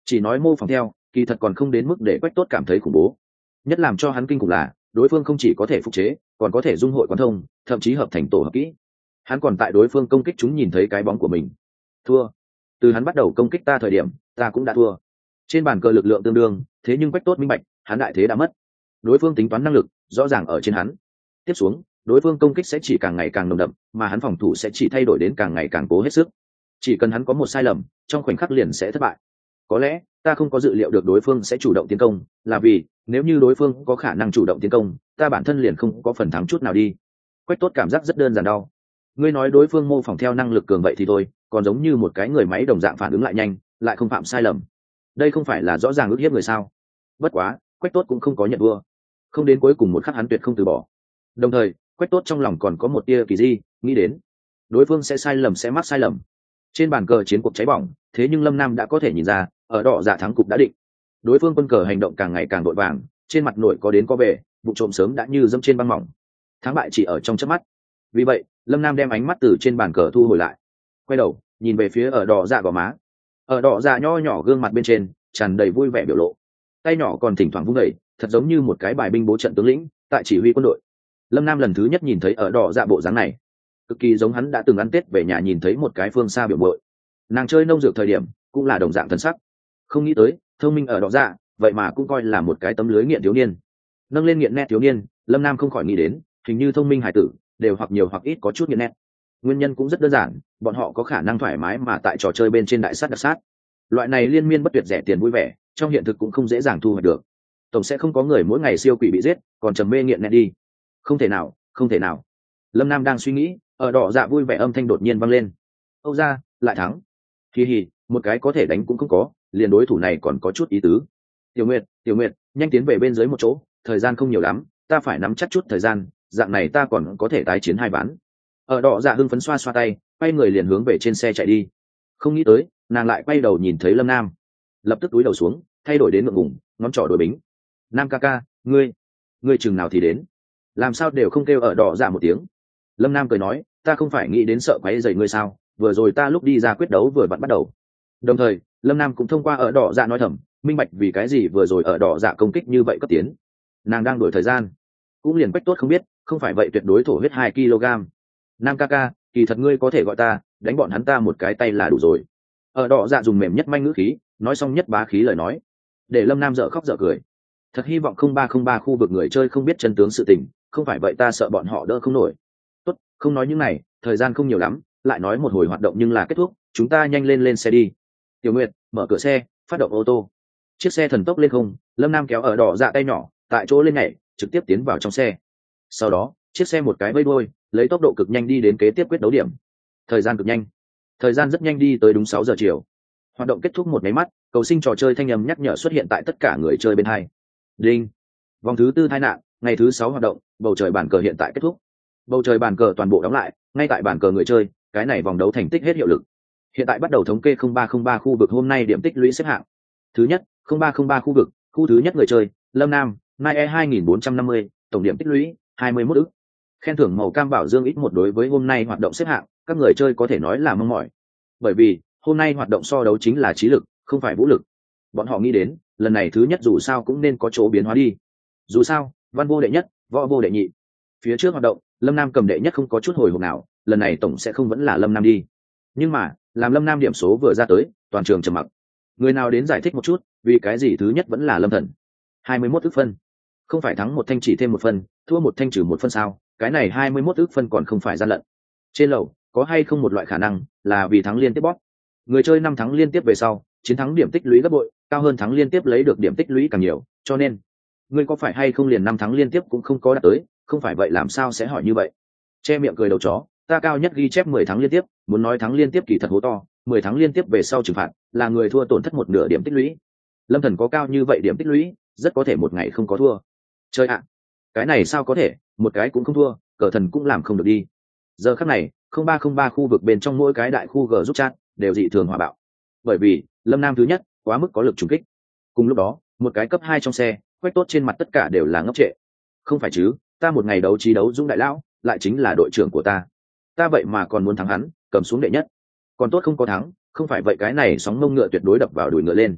Chỉ nói mô phỏng theo, kỳ thật còn không đến mức để Quách Tốt cảm thấy khủng bố. Nhất làm cho hắn kinh khủng là, đối phương không chỉ có thể phục chế, còn có thể dung hội quán thông, thậm chí hợp thành tổ hợp kỹ. Hắn còn tại đối phương công kích chúng nhìn thấy cái bóng của mình. Thua. Từ hắn bắt đầu công kích ta thời điểm, ta cũng đã thua. Trên bàn cờ lực lượng tương đương, thế nhưng Quách Tốt minh bạch, hắn đại thế đã mất. Đối phương tính toán năng lực, rõ ràng ở trên hắn. Tiếp xuống, đối phương công kích sẽ chỉ càng ngày càng nồng đậm, mà hắn phòng thủ sẽ chỉ thay đổi đến càng ngày càng cố hết sức. Chỉ cần hắn có một sai lầm, trong khoảnh khắc liền sẽ thất bại. Có lẽ ta không có dự liệu được đối phương sẽ chủ động tiến công, là vì nếu như đối phương có khả năng chủ động tiến công, ta bản thân liền không có phần thắng chút nào đi. Quách Tốt cảm giác rất đơn giản đau. Ngươi nói đối phương mô phỏng theo năng lực cường vậy thì thôi, còn giống như một cái người máy đồng dạng phản ứng lại nhanh, lại không phạm sai lầm. Đây không phải là rõ ràng ức hiếp người sao? Bất quá, Quách Tốt cũng không có nhận vua. Không đến cuối cùng một khắc hắn tuyệt không từ bỏ. Đồng thời, Quách Tốt trong lòng còn có một tia kỳ di, nghĩ đến đối phương sẽ sai lầm sẽ mắc sai lầm. Trên bàn cờ chiến cuộc cháy bỏng, thế nhưng Lâm Nam đã có thể nhìn ra, ở đỏ dạ thắng cục đã định. Đối phương quân cờ hành động càng ngày càng vội vàng, trên mặt nổi có đến có về, vụ trộm sớm đã như dẫm trên băng mỏng. Thắng bại chỉ ở trong chớp mắt. Vì vậy, Lâm Nam đem ánh mắt từ trên bàn cờ thu hồi lại, quay đầu nhìn về phía ở đỏ dạ gò má. Ở đỏ dạ nho nhỏ gương mặt bên trên tràn đầy vui vẻ biểu lộ, tay nhỏ còn thỉnh thoảng vung đẩy, thật giống như một cái bài binh bố trận tướng lĩnh tại chỉ huy quân đội. Lâm Nam lần thứ nhất nhìn thấy ở đỏ dạ bộ dáng này, cực kỳ giống hắn đã từng ăn tết về nhà nhìn thấy một cái phương xa biểu muội. Nàng chơi nông dược thời điểm cũng là đồng dạng thân sắc. Không nghĩ tới thông minh ở đỏ dạ vậy mà cũng coi là một cái tấm lưới nghiện thiếu niên. Nâng lên nghiện nét thiếu niên, Lâm Nam không khỏi nghĩ đến hình như thông minh hải tử đều hoặc nhiều hoặc ít có chút nghiện nét. Nguyên nhân cũng rất đơn giản, bọn họ có khả năng thoải mái mà tại trò chơi bên trên đại sát đặc sát. Loại này liên miên bất tuyệt rẻ tiền vui vẻ, trong hiện thực cũng không dễ dàng thu hoạch được. Tổng sẽ không có người mỗi ngày siêu quỷ bị giết còn trầm mê nghiện nét đi. Không thể nào, không thể nào. Lâm Nam đang suy nghĩ, ở đỏ dạ vui vẻ âm thanh đột nhiên vang lên. Âu ra, lại thắng. Hi hi, một cái có thể đánh cũng không có, liền đối thủ này còn có chút ý tứ. Tiểu Nguyệt, nhanh tiến về bên dưới một chỗ, thời gian không nhiều lắm, ta phải nắm chắc chút thời gian, dạng này ta còn có thể tái chiến 2 ván. Ở đỏ dạ hưng phấn xoa xoa tay, quay người liền hướng về trên xe chạy đi. Không nghĩ tới, nàng lại quay đầu nhìn thấy Lâm Nam, lập tức cúi đầu xuống, thay đổi đến ngượng ngùng, ngón trỏ đối bính. Nam ca ca, ngươi chừng nào thì đến, làm sao đều không kêu ở đỏ dạ một tiếng. Lâm Nam cười nói, ta không phải nghĩ đến sợ quấy rầy ngươi sao, vừa rồi ta lúc đi ra quyết đấu vừa vặn bắt đầu. Đồng thời, Lâm Nam cũng thông qua ở đỏ dạ nói thầm, minh bạch vì cái gì vừa rồi ở đỏ dạ công kích như vậy cấp tiến. Nàng đang đổi thời gian, cũng liền Quách Tốt không biết, không phải vậy tuyệt đối thổ huyết 2 kg. Nam ca ca, kỳ thật ngươi có thể gọi ta, đánh bọn hắn ta một cái tay là đủ rồi. Ở đỏ dạ dùng mềm nhất manh ngữ khí, nói xong nhất bá khí lời nói, để Lâm Nam dở khóc dở cười. Thật hy vọng 0303 khu vực người chơi không biết chân tướng sự tình, không phải vậy ta sợ bọn họ đỡ không nổi. Tốt, không nói những này, thời gian không nhiều lắm, lại nói một hồi hoạt động nhưng là kết thúc, chúng ta nhanh lên xe đi. Tiểu Nguyệt, mở cửa xe, phát động ô tô. Chiếc xe thần tốc lên không, Lâm Nam kéo ở đỏ dạ tay nhỏ, tại chỗ lên nhảy, trực tiếp tiến vào trong xe. Sau đó, chiếc xe một cái vây đuôi, lấy tốc độ cực nhanh đi đến kế tiếp quyết đấu điểm. Thời gian cực nhanh, thời gian rất nhanh đi tới đúng 6 giờ chiều. Hoạt động kết thúc một máy mắt, cầu sinh trò chơi thanh âm nhắc nhở xuất hiện tại tất cả người chơi bên hai. Đinh. Vòng thứ 4 tai nạn, ngày thứ 6 hoạt động, bầu trời bàn cờ hiện tại kết thúc. Bầu trời bàn cờ toàn bộ đóng lại, ngay tại bàn cờ người chơi, cái này vòng đấu thành tích hết hiệu lực. Hiện tại bắt đầu thống kê 0303 khu vực hôm nay điểm tích lũy xếp hạng. Thứ nhất, 0303 khu vực, khu thứ nhất người chơi, Lâm Nam, Nai 2450, tổng điểm tích lũy 21 ức. Khen thưởng màu cam bảo dương ít một đối với hôm nay hoạt động xếp hạng, các người chơi có thể nói là mong mỏi. Bởi vì, hôm nay hoạt động so đấu chính là trí lực, không phải vũ lực. Bọn họ nghĩ đến, lần này thứ nhất dù sao cũng nên có chỗ biến hóa đi. Dù sao, văn vô đệ nhất, võ vô đệ nhị. Phía trước hoạt động, Lâm Nam cầm đệ nhất không có chút hồi hộp nào, lần này tổng sẽ không vẫn là Lâm Nam đi. Nhưng mà, làm Lâm Nam điểm số vừa ra tới, toàn trường trầm mặc. Người nào đến giải thích một chút, vì cái gì thứ nhất vẫn là Lâm Thần? 21 ức phân. Không phải thắng một thanh chỉ thêm một phân, thua một thanh trừ một phân sao? Cái này 21 ức phân còn không phải gian lận. Trên lầu, có hay không một loại khả năng là vì thắng liên tiếp bóp? Người chơi 5 thắng liên tiếp về sau, chiến thắng điểm tích lũy gấp bội, cao hơn thắng liên tiếp lấy được điểm tích lũy càng nhiều, cho nên ngươi có phải hay không liền 5 thắng liên tiếp cũng không có đạt tới, không phải vậy làm sao sẽ hỏi như vậy? Che miệng cười đầu chó, ta cao nhất ghi chép 10 thắng liên tiếp, muốn nói thắng liên tiếp kỳ thật hố to, 10 thắng liên tiếp về sau trừng phạt, là người thua tổn thất một nửa điểm tích lũy. Lâm Thần có cao như vậy điểm tích lũy, rất có thể một ngày không có thua. Chơi ạ, cái này sao có thể, một cái cũng không thua, cờ thần cũng làm không được đi. Giờ khắc này, 0303 khu vực bên trong mỗi cái đại khu G giúp chat đều dị thường hòa bạo. Bởi vì, Lâm Nam thứ nhất, quá mức có lực trùng kích. Cùng lúc đó, một cái cấp 2 trong xe, Quách Tốt trên mặt tất cả đều là ngốc trệ. Không phải chứ, ta một ngày đấu trí đấu dũng đại lão, lại chính là đội trưởng của ta. Ta vậy mà còn muốn thắng hắn, cầm xuống đệ nhất. Còn tốt không có thắng, không phải vậy cái này sóng mông ngựa tuyệt đối đập vào đùi ngựa lên.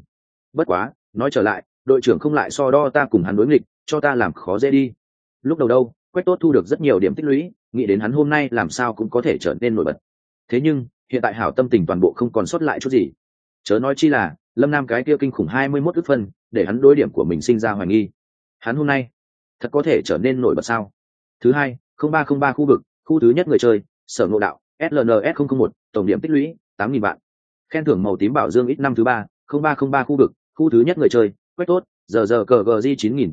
Bất quá nói trở lại, đội trưởng không lại so đo ta cùng hắn đối nghịch, cho ta làm khó dễ đi. Lúc đầu đâu Quách Tốt thu được rất nhiều điểm tích lũy, nghĩ đến hắn hôm nay làm sao cũng có thể trở nên nổi bật. Thế nhưng hiện tại hảo tâm tình toàn bộ không còn sót lại chút gì. Chớ nói chi là Lâm Nam cái kia kinh khủng 21 ức phân, để hắn đối điểm của mình sinh ra hoài nghi. Hắn hôm nay thật có thể trở nên nổi bật sao? Thứ hai, 0303 khu vực, khu thứ nhất người chơi, Sở Ngộ Đạo, SLNS 001, tổng điểm tích lũy 8.000 vạn. Khen thưởng màu tím bảo dương ít năm thứ ba, 0303 khu vực, khu thứ nhất người chơi, Quách Tốt, giờ cờ GG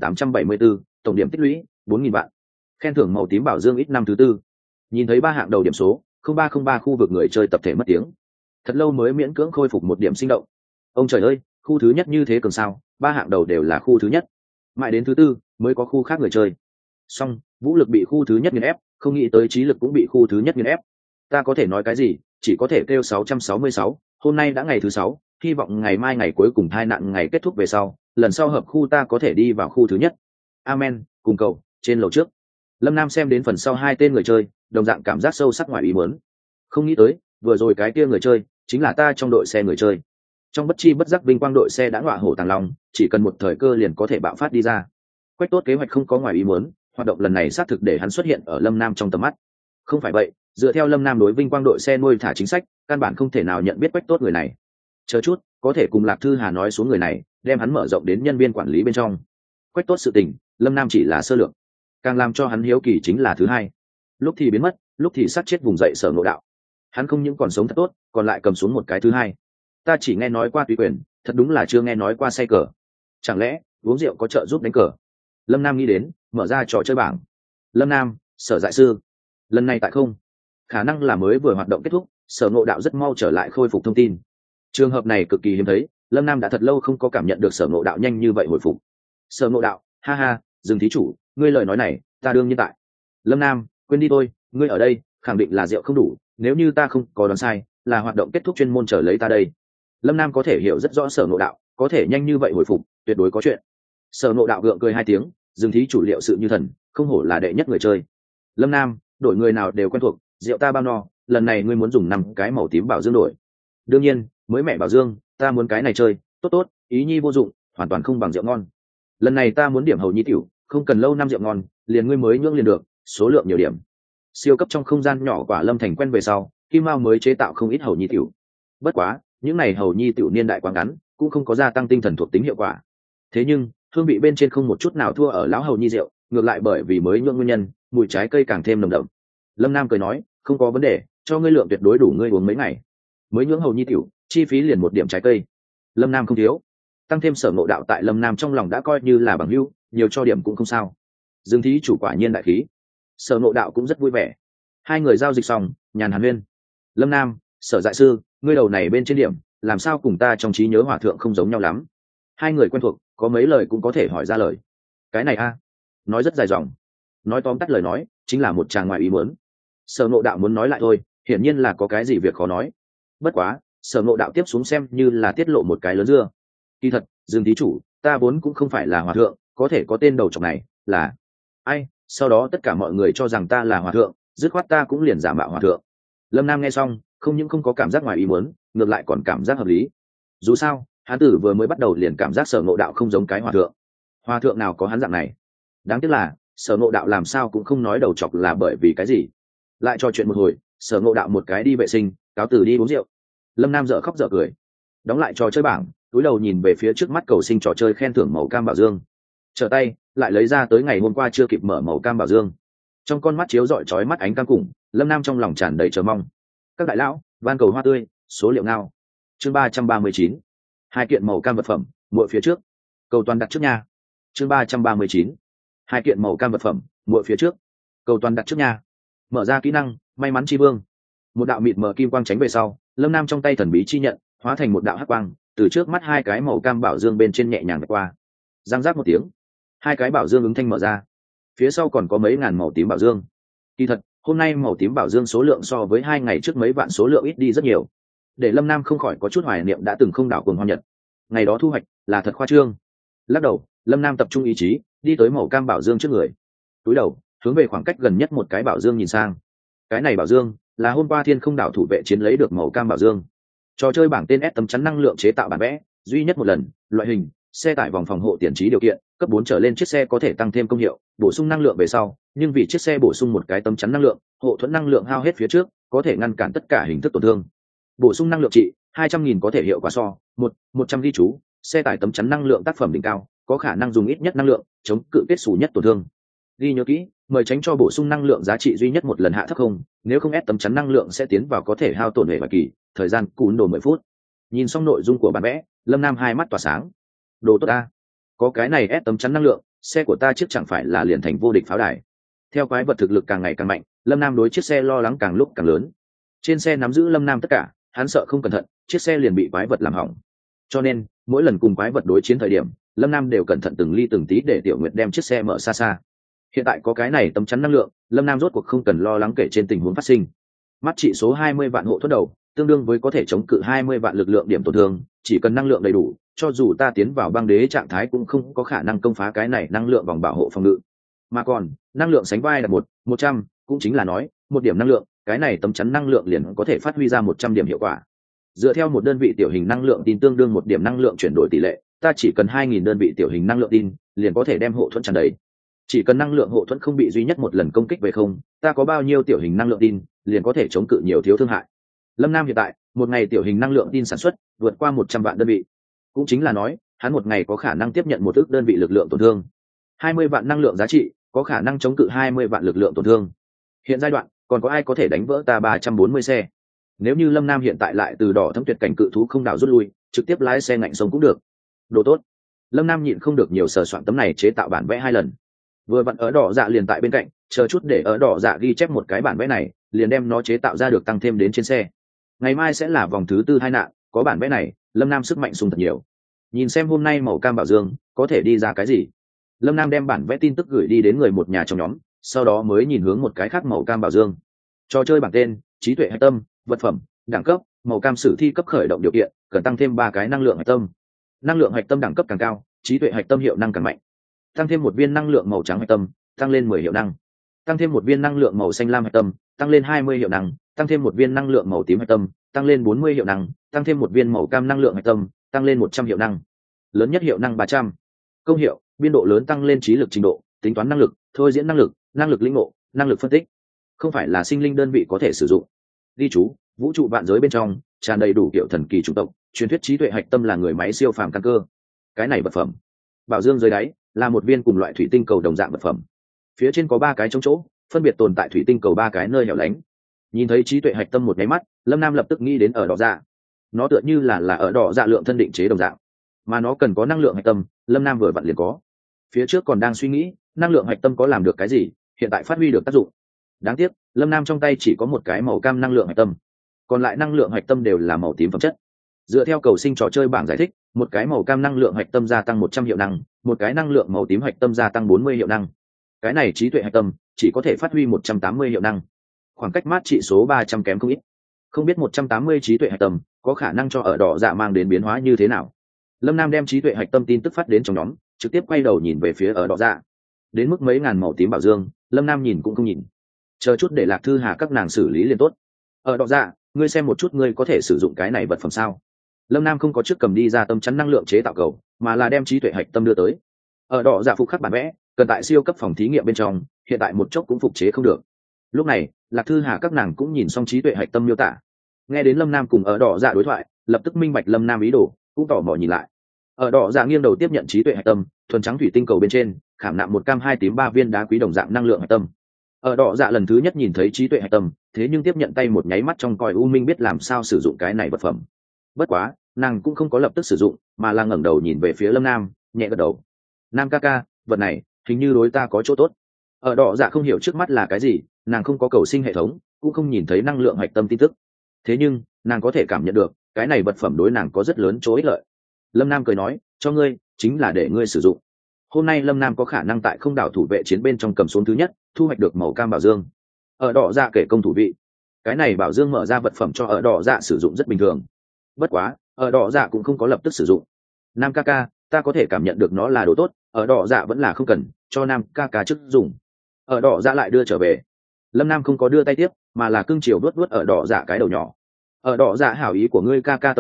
9874, tổng điểm tích lũy 4.000 vạn. Khen thưởng màu tím bảo dương ít năm thứ tư. Nhìn thấy ba hạng đầu điểm số, 0303 khu vực người chơi tập thể mất tiếng. Thật lâu mới miễn cưỡng khôi phục một điểm sinh động. Ông trời ơi, khu thứ nhất như thế cường sao, ba hạng đầu đều là khu thứ nhất. Mãi đến thứ tư mới có khu khác người chơi. Song vũ lực bị khu thứ nhất nghiền ép, không nghĩ tới trí lực cũng bị khu thứ nhất nghiền ép. Ta có thể nói cái gì, chỉ có thể kêu 666, hôm nay đã ngày thứ 6, hy vọng ngày mai ngày cuối cùng tai nạn ngày kết thúc về sau, lần sau hợp khu ta có thể đi vào khu thứ nhất. Amen, cùng cầu, trên lầu trước. Lâm Nam xem đến phần sau hai tên người chơi, đồng dạng cảm giác sâu sắc ngoài ý muốn. Không nghĩ tới, vừa rồi cái kia người chơi, chính là ta trong đội xe người chơi. Trong bất chi bất giác vinh quang đội xe đã ngọa hổ tàng long, chỉ cần một thời cơ liền có thể bạo phát đi ra. Quách Tốt kế hoạch không có ngoài ý muốn, hoạt động lần này xác thực để hắn xuất hiện ở Lâm Nam trong tầm mắt. Không phải vậy, dựa theo Lâm Nam đối vinh quang đội xe nuôi thả chính sách, căn bản không thể nào nhận biết Quách Tốt người này. Chờ chút, có thể cùng Lạc Thư Hà nói xuống người này, đem hắn mở rộng đến nhân viên quản lý bên trong. Quách Tốt sự tình, Lâm Nam chỉ là sơ lược. Càng làm cho hắn hiếu kỳ chính là thứ hai. Lúc thì biến mất, lúc thì sát chết vùng dậy Sở Ngộ Đạo. Hắn không những còn sống thật tốt, còn lại cầm xuống một cái thứ hai. Ta chỉ nghe nói qua tùy quyền, thật đúng là chưa nghe nói qua say cờ. Chẳng lẽ uống rượu có trợ giúp đánh cờ? Lâm Nam nghĩ đến, mở ra trò chơi bảng. Lâm Nam, Sở Dại Sư. Lần này tại không, khả năng là mới vừa hoạt động kết thúc, Sở Ngộ Đạo rất mau trở lại khôi phục thông tin. Trường hợp này cực kỳ hiếm thấy, Lâm Nam đã thật lâu không có cảm nhận được Sở Ngộ Đạo nhanh như vậy hồi phục. Sở Ngộ Đạo, ha ha, dừng thí chủ, ngươi lời nói này, ta đương nhiên tại. Lâm Nam, quên đi thôi, ngươi ở đây, khẳng định là rượu không đủ, nếu như ta không có đoán sai, là hoạt động kết thúc chuyên môn chờ lấy ta đây. Lâm Nam có thể hiểu rất rõ Sở Ngộ Đạo, có thể nhanh như vậy hồi phục, tuyệt đối có chuyện. Sở Ngộ Đạo gượng cười hai tiếng, dừng thí chủ liệu sự như thần, không hổ là đệ nhất người chơi. Lâm Nam, đổi người nào đều quen thuộc, rượu ta bao no, lần này ngươi muốn dùng 5 cái màu tím bảo dương đổi. Đương nhiên, mới mẹ bảo dương, ta muốn cái này chơi, tốt tốt, ý nhi vô dụng, hoàn toàn không bằng rượu ngon. Lần này ta muốn điểm hầu nhi tiểu, không cần lâu năm rượu ngon, liền ngươi mới nhưỡng liền được, số lượng nhiều điểm. Siêu cấp trong không gian nhỏ quả Lâm Thành quen về sau, Kim Mao mới chế tạo không ít hầu nhi tiểu. Bất quá, những này hầu nhi tiểu niên đại quá ngắn, cũng không có gia tăng tinh thần thuộc tính hiệu quả. Thế nhưng, hương vị bên trên không một chút nào thua ở lão hầu nhi rượu, ngược lại bởi vì mới nhưỡng nguyên nhân, mùi trái cây càng thêm nồng đậm. Lâm Nam cười nói, không có vấn đề, cho ngươi lượng tuyệt đối đủ ngươi uống mấy ngày. Mới nhưỡng hầu nhi tiểu, chi phí liền 1 điểm trái cây. Lâm Nam không thiếu, tăng thêm Sở Ngộ Đạo tại Lâm Nam trong lòng đã coi như là bằng hữu, nhiều cho điểm cũng không sao. Dương thí chủ quả nhiên đại khí. Sở Ngộ Đạo cũng rất vui vẻ. Hai người giao dịch xong, nhàn hàn huyên. Lâm Nam, Sở Dại Sư, ngươi đầu này bên trên điểm, làm sao cùng ta trong trí nhớ hòa thượng không giống nhau lắm. Hai người quen thuộc, có mấy lời cũng có thể hỏi ra lời. Cái này a, nói rất dài dòng. Nói tóm tắt lời nói, chính là một tràng ngoài ý muốn. Sở Ngộ Đạo muốn nói lại thôi, hiển nhiên là có cái gì việc khó nói. Bất quá, Sở Ngộ Đạo tiếp xuống xem như là tiết lộ một cái lớn dưa. Kỳ thật, Dương thí chủ, ta vốn cũng không phải là hòa thượng, có thể có tên đầu trọc này là ai? Sau đó tất cả mọi người cho rằng ta là hòa thượng, dứt khoát ta cũng liền giả mạo hòa thượng. Lâm Nam nghe xong, không những không có cảm giác ngoài ý muốn, ngược lại còn cảm giác hợp lý. Dù sao, hắn tử vừa mới bắt đầu liền cảm giác Sở Ngộ Đạo không giống cái hòa thượng. Hòa thượng nào có hắn dạng này? Đáng tiếc là Sở Ngộ Đạo làm sao cũng không nói đầu chọc là bởi vì cái gì. Lại trò chuyện một hồi, Sở Ngộ Đạo một cái đi vệ sinh, cáo từ đi uống rượu. Lâm Nam dở khóc dở cười, đóng lại trò chơi bảng, túi đầu nhìn về phía trước mắt cầu sinh trò chơi khen thưởng màu cam bảo dương. Trở tay lại lấy ra tới ngày hôm qua chưa kịp mở màu cam bảo dương. Trong con mắt chiếu rọi chói mắt ánh cam cùng, Lâm Nam trong lòng tràn đầy chờ mong. Các đại lão, van cầu hoa tươi, số liệu nào? Chương 339. Hai kiện màu cam vật phẩm, muội phía trước. Cầu toàn đặt trước nha. Chương 339. Hai kiện màu cam vật phẩm, muội phía trước. Cầu toàn đặt trước nha. Mở ra kỹ năng, may mắn chi vương. Một đạo mịt mờ kim quang tránh về sau, Lâm Nam trong tay thần bí chi nhận, hóa thành một đạo hắc quang, từ trước mắt hai cái màu cam bảo dương bên trên nhẹ nhàng vượt qua. Giang giác một tiếng, hai cái bảo dương ứng thanh mở ra. Phía sau còn có mấy ngàn màu tím bảo dương. Kỳ thật, hôm nay màu tím bảo dương số lượng so với 2 ngày trước mấy vạn số lượng ít đi rất nhiều. Để Lâm Nam không khỏi có chút hoài niệm đã từng không đảo cuồng hoa nhật. Ngày đó thu hoạch là thật khoa trương. Lắc đầu, Lâm Nam tập trung ý chí, đi tới màu cam bảo dương trước người. Túi đầu, hướng về khoảng cách gần nhất một cái bảo dương nhìn sang. Cái này bảo dương là hôm qua Thiên Không đảo thủ vệ chiến lấy được màu cam bảo dương. Trò chơi bảng tên S tấm chắn năng lượng chế tạo bản vẽ, duy nhất một lần, loại hình xe tải vòng phòng hộ tiền trí điều kiện, cấp 4 trở lên chiếc xe có thể tăng thêm công hiệu, bổ sung năng lượng về sau, nhưng vì chiếc xe bổ sung một cái tấm chắn năng lượng, hộ thuẫn năng lượng hao hết phía trước, có thể ngăn cản tất cả hình thức tổn thương. Bổ sung năng lượng trị 200.000 có thể hiệu quả so 100 ghi chú, xe tải tấm chắn năng lượng tác phẩm đỉnh cao, có khả năng dùng ít nhất năng lượng, chống cự kết xù nhất tổn thương. Ghi nhớ kỹ, mời tránh cho bổ sung năng lượng giá trị duy nhất một lần hạ thấp không, nếu không ép tấm chắn năng lượng sẽ tiến vào có thể hao tổn hệ và kỳ, thời gian cún đồ 10 phút. Nhìn xong nội dung của bản vẽ, Lâm Nam hai mắt tỏa sáng. Đồ tốt ta, có cái này ép tấm chắn năng lượng, xe của ta chiếc chẳng phải là liền thành vô địch pháo đài. Theo quái vật thực lực càng ngày càng mạnh, Lâm Nam đối chiếc xe lo lắng càng lúc càng lớn. Trên xe nắm giữ Lâm Nam tất cả, hắn sợ không cẩn thận, chiếc xe liền bị quái vật làm hỏng. Cho nên, mỗi lần cùng quái vật đối chiến thời điểm, Lâm Nam đều cẩn thận từng ly từng tí để Tiểu Nguyệt đem chiếc xe mở xa xa. Hiện tại có cái này tấm chắn năng lượng, Lâm Nam rốt cuộc không cần lo lắng kể trên tình huống phát sinh. Mắt trị số 20 vạn hộ thuẫn đầu, tương đương với có thể chống cự 20 vạn lực lượng điểm tổn thương, chỉ cần năng lượng đầy đủ, cho dù ta tiến vào băng đế trạng thái cũng không có khả năng công phá cái này năng lượng vòng bảo hộ phòng ngự. Mà còn, năng lượng sánh vai là 100, cũng chính là nói, một điểm năng lượng, cái này tấm chắn năng lượng liền có thể phát huy ra 100 điểm hiệu quả. Dựa theo một đơn vị tiểu hình năng lượng tin tương đương một điểm năng lượng chuyển đổi tỷ lệ, ta chỉ cần 2000 đơn vị tiểu hình năng lượng tin, liền có thể đem hộ thuẫn tràn đầy. Chỉ cần năng lượng hộ thuẫn không bị duy nhất một lần công kích về không, ta có bao nhiêu tiểu hình năng lượng tin, liền có thể chống cự nhiều thiếu thương hại. Lâm Nam hiện tại, một ngày tiểu hình năng lượng tin sản xuất vượt qua 100 vạn đơn vị. Cũng chính là nói, hắn một ngày có khả năng tiếp nhận một ức đơn vị lực lượng tổn thương. 20 vạn năng lượng giá trị, có khả năng chống cự 20 vạn lực lượng tổn thương. Hiện giai đoạn, còn có ai có thể đánh vỡ ta 340 xe? Nếu như Lâm Nam hiện tại lại từ đỏ thâm tuyệt cảnh cự thú không đảo rút lui, trực tiếp lái xe ngạnh sông cũng được. Đồ tốt. Lâm Nam nhịn không được nhiều sờ soạn tấm này chế tạo bản vẽ 2 lần. Vừa vặn ở đỏ dạ liền tại bên cạnh, chờ chút để ở đỏ dạ ghi chép một cái bản vẽ này, liền đem nó chế tạo ra được tăng thêm đến trên xe. Ngày mai sẽ là vòng thứ 4 tai nạn, có bản vẽ này, Lâm Nam sức mạnh sung thật nhiều. Nhìn xem hôm nay màu cam bảo dương có thể đi ra cái gì. Lâm Nam đem bản vẽ tin tức gửi đi đến người một nhà trong nhóm, sau đó mới nhìn hướng một cái khác màu cam bảo dương. Trò chơi bảng tên, trí tuệ hạch tâm, vật phẩm, đẳng cấp, màu cam sử thi cấp khởi động điều kiện, cần tăng thêm 3 cái năng lượng hạch tâm. Năng lượng hạch tâm đẳng cấp càng cao, trí tuệ hạch tâm hiệu năng càng mạnh. Tăng thêm một viên năng lượng màu trắng hạch tâm, tăng lên 10 hiệu năng. Tăng thêm một viên năng lượng màu xanh lam hạch tâm, tăng lên 20 hiệu năng. Tăng thêm một viên năng lượng màu tím hạch tâm, tăng lên 40 hiệu năng. Tăng thêm một viên màu cam năng lượng hạch tâm, tăng lên 100 hiệu năng. Lớn nhất hiệu năng 300. Công hiệu, biên độ lớn tăng lên trí lực trình độ, tính toán năng lực, thôi diễn năng lực, năng lực lĩnh ngộ, năng lực phân tích. Không phải là sinh linh đơn vị có thể sử dụng. Ghi chú, vũ trụ vạn giới bên trong tràn đầy đủ kiểu thần kỳ chủng tộc, truyền thuyết trí tuệ hạch tâm là người máy siêu phàm căn cơ. Cái này vật phẩm. Bảo dương dưới đáy là một viên cùng loại thủy tinh cầu đồng dạng vật phẩm. Phía trên có 3 cái trống chỗ, phân biệt tồn tại thủy tinh cầu 3 cái nơi hẻo lánh. Nhìn thấy trí tuệ hạch tâm một cái mắt, Lâm Nam lập tức nghĩ đến ở đỏ dạ. Nó tựa như là ở đỏ dạ lượng thân định chế đồng dạng, mà nó cần có năng lượng hạch tâm, Lâm Nam vừa vặn liền có. Phía trước còn đang suy nghĩ, năng lượng hạch tâm có làm được cái gì, hiện tại phát huy được tác dụng. Đáng tiếc, Lâm Nam trong tay chỉ có một cái màu cam năng lượng hạch tâm, còn lại năng lượng hạch tâm đều là màu tím phẩm chất. Dựa theo cầu sinh trò chơi bảng giải thích, một cái màu cam năng lượng hạch tâm gia tăng 100 hiệu năng, một cái năng lượng màu tím hạch tâm gia tăng 40 hiệu năng. Cái này trí tuệ hạch tâm chỉ có thể phát huy 180 hiệu năng, khoảng cách mát trị số 300 kém không ít. Không biết 180 trí tuệ hạch tâm có khả năng cho ở đỏ dạ mang đến biến hóa như thế nào. Lâm Nam đem trí tuệ hạch tâm tin tức phát đến trong nhóm, trực tiếp quay đầu nhìn về phía ở đỏ dạ. Đến mức mấy ngàn màu tím bảo dương, Lâm Nam nhìn cũng không nhìn, chờ chút để Lạc Thư Hà các nàng xử lý liền tốt. Ở đỏ dạ, ngươi xem một chút ngươi có thể sử dụng cái này vật phẩm sao? Lâm Nam không có trước cầm đi ra tâm chắn năng lượng chế tạo cầu, mà là đem trí tuệ hạch tâm đưa tới. Ở đỏ dạ phục khắc bản vẽ, cần tại siêu cấp phòng thí nghiệm bên trong, hiện tại một chốc cũng phục chế không được. Lúc này, Lạc Thư Hà các nàng cũng nhìn xong trí tuệ hạch tâm miêu tả. Nghe đến Lâm Nam cùng ở đỏ dạ đối thoại, lập tức minh bạch Lâm Nam ý đồ, cũng tò mò nhìn lại. Ở đỏ dạ nghiêng đầu tiếp nhận trí tuệ hạch tâm, thuần trắng thủy tinh cầu bên trên khảm nạm 1 cam 2 tím 3 viên đá quý đồng dạng năng lượng hạch tâm. Ở đỏ dạ lần thứ nhất nhìn thấy trí tuệ hạch tâm, thế nhưng tiếp nhận tay một nháy mắt trong còi u minh biết làm sao sử dụng cái này vật phẩm. Bất quá, nàng cũng không có lập tức sử dụng, mà là ngẩng đầu nhìn về phía Lâm Nam, nhẹ gật đầu. Nam ca ca, vật này hình như đối ta có chỗ tốt. Ở đỏ dạ không hiểu trước mắt là cái gì, nàng không có cầu sinh hệ thống, cũng không nhìn thấy năng lượng hạch tâm tin tức. Thế nhưng nàng có thể cảm nhận được cái này vật phẩm đối nàng có rất lớn chỗ ích lợi. Lâm Nam cười nói, cho ngươi, chính là để ngươi sử dụng. Hôm nay Lâm Nam có khả năng tại không đảo thủ vệ chiến bên trong cầm xuống thứ nhất, thu hoạch được màu cam bảo dương. Ở đỏ dạ kể công thủ vị, cái này bảo dương mở ra vật phẩm cho ở đỏ dạ sử dụng rất bình thường. Bất quá, ở đỏ dạ cũng không có lập tức sử dụng. Nam ca ca, ta có thể cảm nhận được nó là đồ tốt, ở đỏ dạ vẫn là không cần, cho Nam ca ca trước dùng. Ở đỏ dạ lại đưa trở về. Lâm Nam không có đưa tay tiếp, mà là cưng chiều vuốt vuốt ở đỏ dạ cái đầu nhỏ. Ở đỏ dạ hảo ý của ngươi ca ca tâm lĩnh,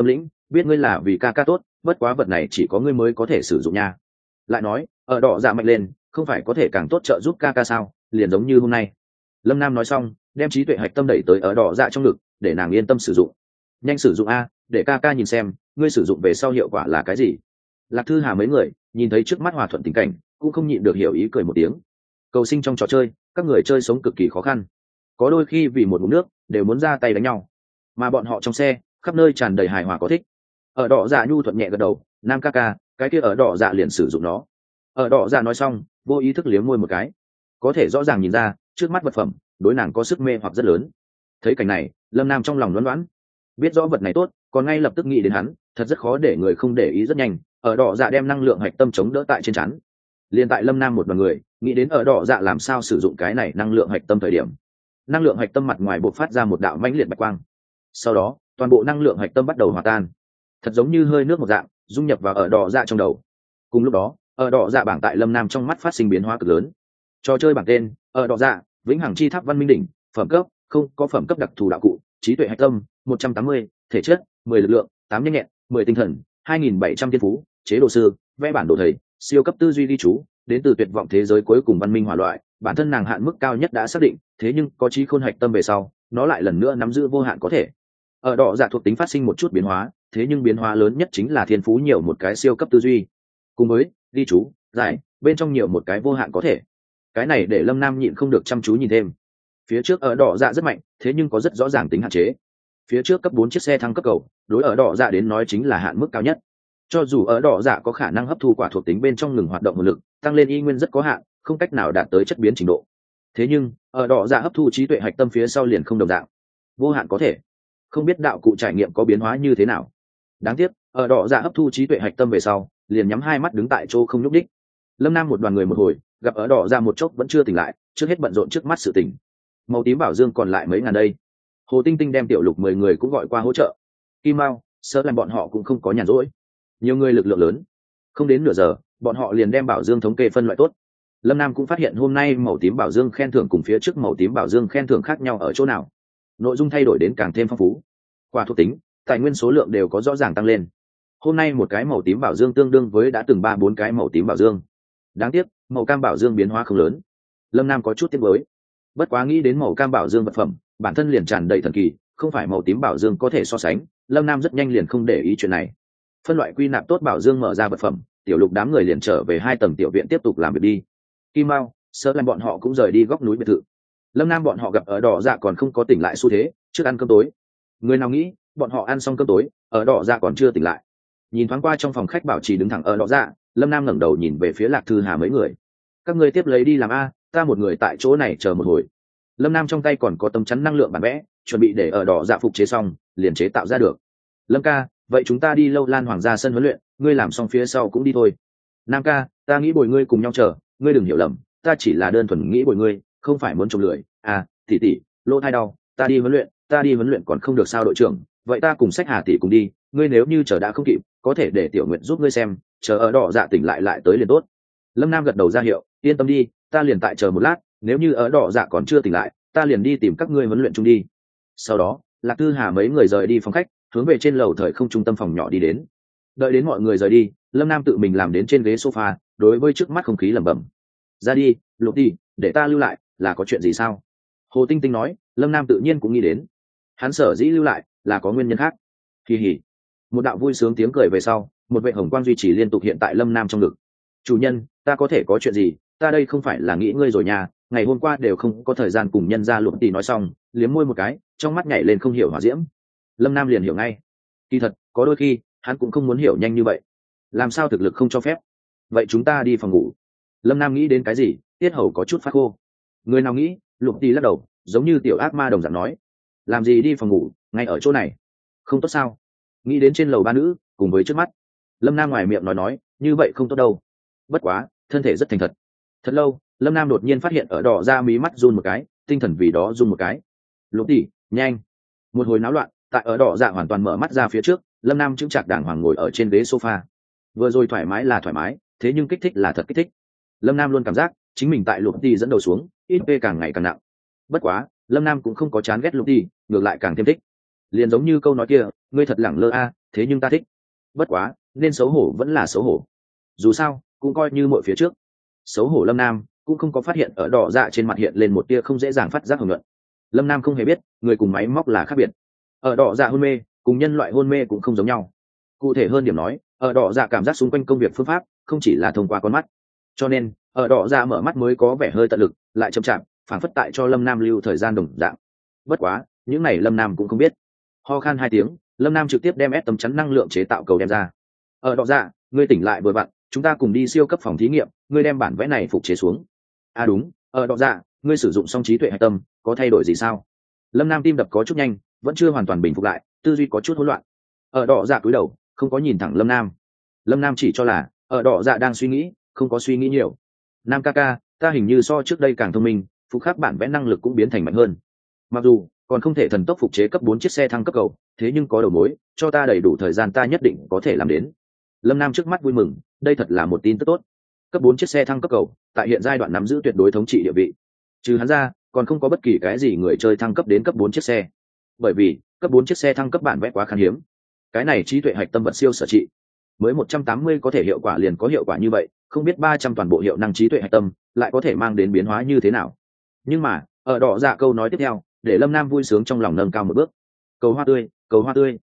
biết ngươi là vì ca ca tốt, bất quá vật này chỉ có ngươi mới có thể sử dụng nha. Lại nói ở đỏ dạ mạnh lên không phải có thể càng tốt trợ giúp ca ca sao, liền giống như hôm nay. Lâm Nam nói xong đem trí tuệ hạch tâm đẩy tới ở đỏ dạ trong ngực để nàng yên tâm sử dụng. Nhanh sử dụng a, để ca ca nhìn xem ngươi sử dụng về sau hiệu quả là cái gì. Lạc Thư Hà mấy người nhìn thấy trước mắt hòa thuận tình cảnh cũng không nhịn được hiểu ý cười một tiếng. Cầu sinh trong trò chơi các người chơi sống cực kỳ khó khăn, có đôi khi vì một ngụm nước đều muốn ra tay đánh nhau, mà bọn họ trong xe khắp nơi tràn đầy hài hòa có thích. Ở đỏ dạ nhu thuận nhẹ gật đầu, Nam ca ca cái kia ở đỏ dạ liền sử dụng nó. Ở đỏ dạ nói xong vô ý thức liếm môi một cái, có thể rõ ràng nhìn ra trước mắt vật phẩm đối nàng có sức mê hoặc rất lớn. Thấy cảnh này Lâm Nam trong lòng đoán đoán, biết rõ vật này tốt còn ngay lập tức nghĩ đến hắn, thật rất khó để người không để ý. Rất nhanh ở đỏ dạ đem năng lượng hạch tâm chống đỡ tại trên chắn. Liên tại Lâm Nam một đoàn người nghĩ đến ở đỏ dạ làm sao sử dụng cái này năng lượng hạch tâm thời điểm, năng lượng hạch tâm mặt ngoài bộc phát ra một đạo mãnh liệt bạch quang, sau đó toàn bộ năng lượng hạch tâm bắt đầu hòa tan, thật giống như hơi nước một dạng dung nhập vào ở đỏ dạ trong đầu. Cùng lúc đó ở đỏ dạ bảng tại Lâm Nam trong mắt phát sinh biến hóa cực lớn. Trò chơi bảng tên ở đỏ dạ vĩnh hằng chi tháp văn minh đỉnh, phẩm cấp không có phẩm cấp đặc thù đạo cụ, trí tuệ hạch tâm 180, thể chất 10 lực lượng 8 nhanh nhẹn 10 tinh thần 2700 thiên phú, chế độ sư vẽ bản đồ thầy, siêu cấp tư duy ghi chú, đến từ tuyệt vọng thế giới cuối cùng văn minh hỏa loại. Bản thân nàng hạn mức cao nhất đã xác định, thế nhưng có trí khôn hạch tâm về sau nó lại lần nữa nắm giữ vô hạn có thể. Ở đỏ dạ thuộc tính phát sinh một chút biến hóa, thế nhưng biến hóa lớn nhất chính là thiên phú nhiều một cái siêu cấp tư duy, cùng với ghi chú giải bên trong nhiều một cái vô hạn có thể. Cái này để Lâm Nam nhịn không được chăm chú nhìn thêm. Phía trước ở đỏ dạ rất mạnh, thế nhưng có rất rõ ràng tính hạn chế. Phía trước cấp 4 chiếc xe thăng cấp cầu đối ở đỏ dạ đến nói chính là hạn mức cao nhất. Cho dù ở đỏ dạ có khả năng hấp thu quả thuộc tính bên trong ngừng hoạt động nguồn lực, tăng lên y nguyên rất có hạn, không cách nào đạt tới chất biến trình độ. Thế nhưng ở đỏ dạ hấp thu trí tuệ hạch tâm phía sau liền không đồng dạng, vô hạn có thể. Không biết đạo cụ trải nghiệm có biến hóa như thế nào. Đáng tiếc ở đỏ dạ hấp thu trí tuệ hạch tâm về sau liền nhắm hai mắt đứng tại chỗ không nhúc đích. Lâm Nam một đoàn người một hồi gặp ở đỏ dạ một chốc vẫn chưa tỉnh lại, trước hết bận rộn trước mắt sự tỉnh. Màu tím bảo dương còn lại mấy ngàn đây. Hồ Tinh Tinh đem tiểu lục 10 người cũng gọi qua hỗ trợ. Kim Mao sơ làm bọn họ cũng không có nhàn rỗi, nhiều người lực lượng lớn, không đến nửa giờ bọn họ liền đem bảo dương thống kê phân loại tốt. Lâm Nam cũng phát hiện hôm nay màu tím bảo dương khen thưởng cùng phía trước màu tím bảo dương khen thưởng khác nhau ở chỗ nào, nội dung thay đổi đến càng thêm phong phú, quả thuộc tính tài nguyên số lượng đều có rõ ràng tăng lên. Hôm nay một cái màu tím bảo dương tương đương với đã từng 3-4 cái màu tím bảo dương. Đáng tiếc màu cam bảo dương biến hóa không lớn. Lâm Nam có chút tiếc nuối, bất quá nghĩ đến màu cam bảo dương vật phẩm bản thân liền tràn đầy thần kỳ, không phải màu tím bảo dương có thể so sánh. Lâm Nam rất nhanh liền không để ý chuyện này. Phân loại quy nạp tốt bảo dương, mở ra vật phẩm, tiểu lục đám người liền trở về 2 tầng tiểu viện tiếp tục làm việc đi. Kim Mao sơ làm bọn họ cũng rời đi góc núi biệt thự. Lâm Nam bọn họ gặp ở đỏ dạ còn không có tỉnh lại xu thế, trước ăn cơm tối. Người nào nghĩ bọn họ ăn xong cơm tối ở đỏ dạ còn chưa tỉnh lại. Nhìn thoáng qua trong phòng khách bảo trì đứng thẳng ở đỏ dạ, Lâm Nam ngẩng đầu nhìn về phía Lạc Thư Hà mấy người. Các ngươi tiếp lấy đi làm a, ta một người tại chỗ này chờ một hồi. Lâm Nam trong tay còn có tấm chắn năng lượng bản vẽ, chuẩn bị để ở đỏ dạ phục chế xong liền chế tạo ra được. Lâm ca, vậy chúng ta đi Lâu Lan Hoàng gia sân huấn luyện, ngươi làm xong phía sau cũng đi thôi. Nam ca, ta nghĩ bồi ngươi cùng nhau chờ, ngươi đừng hiểu lầm, ta chỉ là đơn thuần nghĩ bồi ngươi, không phải muốn trồng lười. À, tỷ, lỗ thai đau, ta đi huấn luyện còn không được sao đội trưởng, vậy ta cùng Sách Hà tỷ cùng đi, ngươi nếu như chờ đã không kịp, có thể để Tiểu Nguyệt giúp ngươi xem, chờ ở đỏ dạ tỉnh lại tới liền tốt. Lâm Nam gật đầu ra hiệu, yên tâm đi, ta liền tại chờ một lát, nếu như ở đỏ dạ còn chưa tỉnh lại, ta liền đi tìm các ngươi huấn luyện chung đi. Sau đó Lạc Tư Hà mấy người rời đi phòng khách, hướng về trên lầu thời không trung tâm phòng nhỏ đi đến. Đợi đến mọi người rời đi, Lâm Nam tự mình làm đến trên ghế sofa, đối với trước mắt không khí lẩm bẩm. Ra đi, Lục đi, để ta lưu lại, là có chuyện gì sao? Hồ Tinh Tinh nói. Lâm Nam tự nhiên cũng nghĩ đến, hắn sở dĩ lưu lại là có nguyên nhân khác. Kỳ hỉ. Một đạo vui sướng tiếng cười về sau, một vệ hồng quang duy trì liên tục hiện tại Lâm Nam trong ngực. Chủ nhân, ta có thể có chuyện gì? Ta đây không phải là nghĩ ngươi rồi nhà, ngày hôm qua đều không có thời gian cùng nhân gia Lục tỷ nói xong, liếm môi một cái, trong mắt nhảy lên không hiểu hỏa diễm. Lâm Nam liền hiểu ngay. Kỳ thật có đôi khi hắn cũng không muốn hiểu nhanh như vậy, làm sao thực lực không cho phép. Vậy chúng ta đi phòng ngủ. Lâm Nam nghĩ đến cái gì, tiết hầu có chút phát khô. Người nào nghĩ? Lục tỷ lắc đầu, giống như tiểu ác ma đồng dạng nói. Làm gì đi phòng ngủ, ngay ở chỗ này không tốt sao? Nghĩ đến trên lầu ba nữ cùng với trước mắt, Lâm Nam ngoài miệng nói như vậy không tốt đâu, bất quá thân thể rất thành thật. Thật lâu Lâm Nam đột nhiên phát hiện ở đỏ ra mí mắt run một cái, tinh thần vì đó run một cái. Lục tỷ, nhanh. Một hồi náo loạn tại ở đỏ dạ hoàn toàn mở mắt ra phía trước, Lâm Nam chững chạc đàng hoàng ngồi ở trên ghế sofa. Vừa rồi thoải mái là thoải mái, thế nhưng kích thích là thật kích thích. Lâm Nam luôn cảm giác chính mình tại Lục tỷ dẫn đầu xuống, ít p càng ngày càng nặng. Bất quá Lâm Nam cũng không có chán ghét Lục tỷ, ngược lại càng thêm thích. Liền giống như câu nói kia, ngươi thật lẳng lơ a, thế nhưng ta thích. Bất quá nên xấu hổ vẫn là xấu hổ, dù sao cũng coi như mọi phía trước. Xấu hổ Lâm Nam cũng không có phát hiện ở đỏ dạ trên mặt hiện lên một tia không dễ dàng phát giác hưởng luận. Lâm Nam không hề biết người cùng máy móc là khác biệt. Ở đỏ dạ hôn mê cùng nhân loại hôn mê cũng không giống nhau. Cụ thể hơn điểm nói, ở đỏ dạ cảm giác xung quanh công việc phương pháp không chỉ là thông qua con mắt, cho nên ở đỏ dạ mở mắt mới có vẻ hơi tận lực lại chậm chạp, phản phất tại cho Lâm Nam lưu thời gian đồng dạng. Bất quá những này Lâm Nam cũng không biết. Ho khan 2 tiếng, Lâm Nam trực tiếp đem ép tấm chắn năng lượng chế tạo cầu đem ra. Ở đỏ dạ, ngươi tỉnh lại vừa vặn, chúng ta cùng đi siêu cấp phòng thí nghiệm, ngươi đem bản vẽ này phục chế xuống. À đúng, ở đỏ dạ, ngươi sử dụng xong trí tuệ hạch tâm có thay đổi gì sao? Lâm Nam tim đập có chút nhanh, vẫn chưa hoàn toàn bình phục lại, tư duy có chút hỗn loạn. Ở đỏ dạ cúi đầu không có nhìn thẳng Lâm Nam. Lâm Nam chỉ cho là ở đỏ dạ đang suy nghĩ, không có suy nghĩ nhiều. Nam ca ca, ta hình như so trước đây càng thông minh, phục khắc bản vẽ năng lực cũng biến thành mạnh hơn. Mặc dù còn không thể thần tốc phục chế cấp 4 chiếc xe thăng cấp cầu, thế nhưng có đầu mối cho ta đầy đủ thời gian, ta nhất định có thể làm đến. Lâm Nam trước mắt vui mừng, đây thật là một tin tức tốt. Cấp 4 chiếc xe thăng cấp cầu tại hiện giai đoạn nắm giữ tuyệt đối thống trị địa vị, trừ hắn ra còn không có bất kỳ cái gì người chơi thăng cấp đến cấp 4 chiếc xe, bởi vì cấp 4 chiếc xe thăng cấp bản vẽ quá khan hiếm. Cái này trí tuệ hạch tâm vật siêu sở trị, mới 180 có thể hiệu quả liền có hiệu quả như vậy, không biết 300 toàn bộ hiệu năng trí tuệ hạch tâm lại có thể mang đến biến hóa như thế nào. Nhưng mà ở đỏ dạ câu nói tiếp theo để Lâm Nam vui sướng trong lòng nâng cao một bước. Cầu hoa tươi, cầu hoa tươi.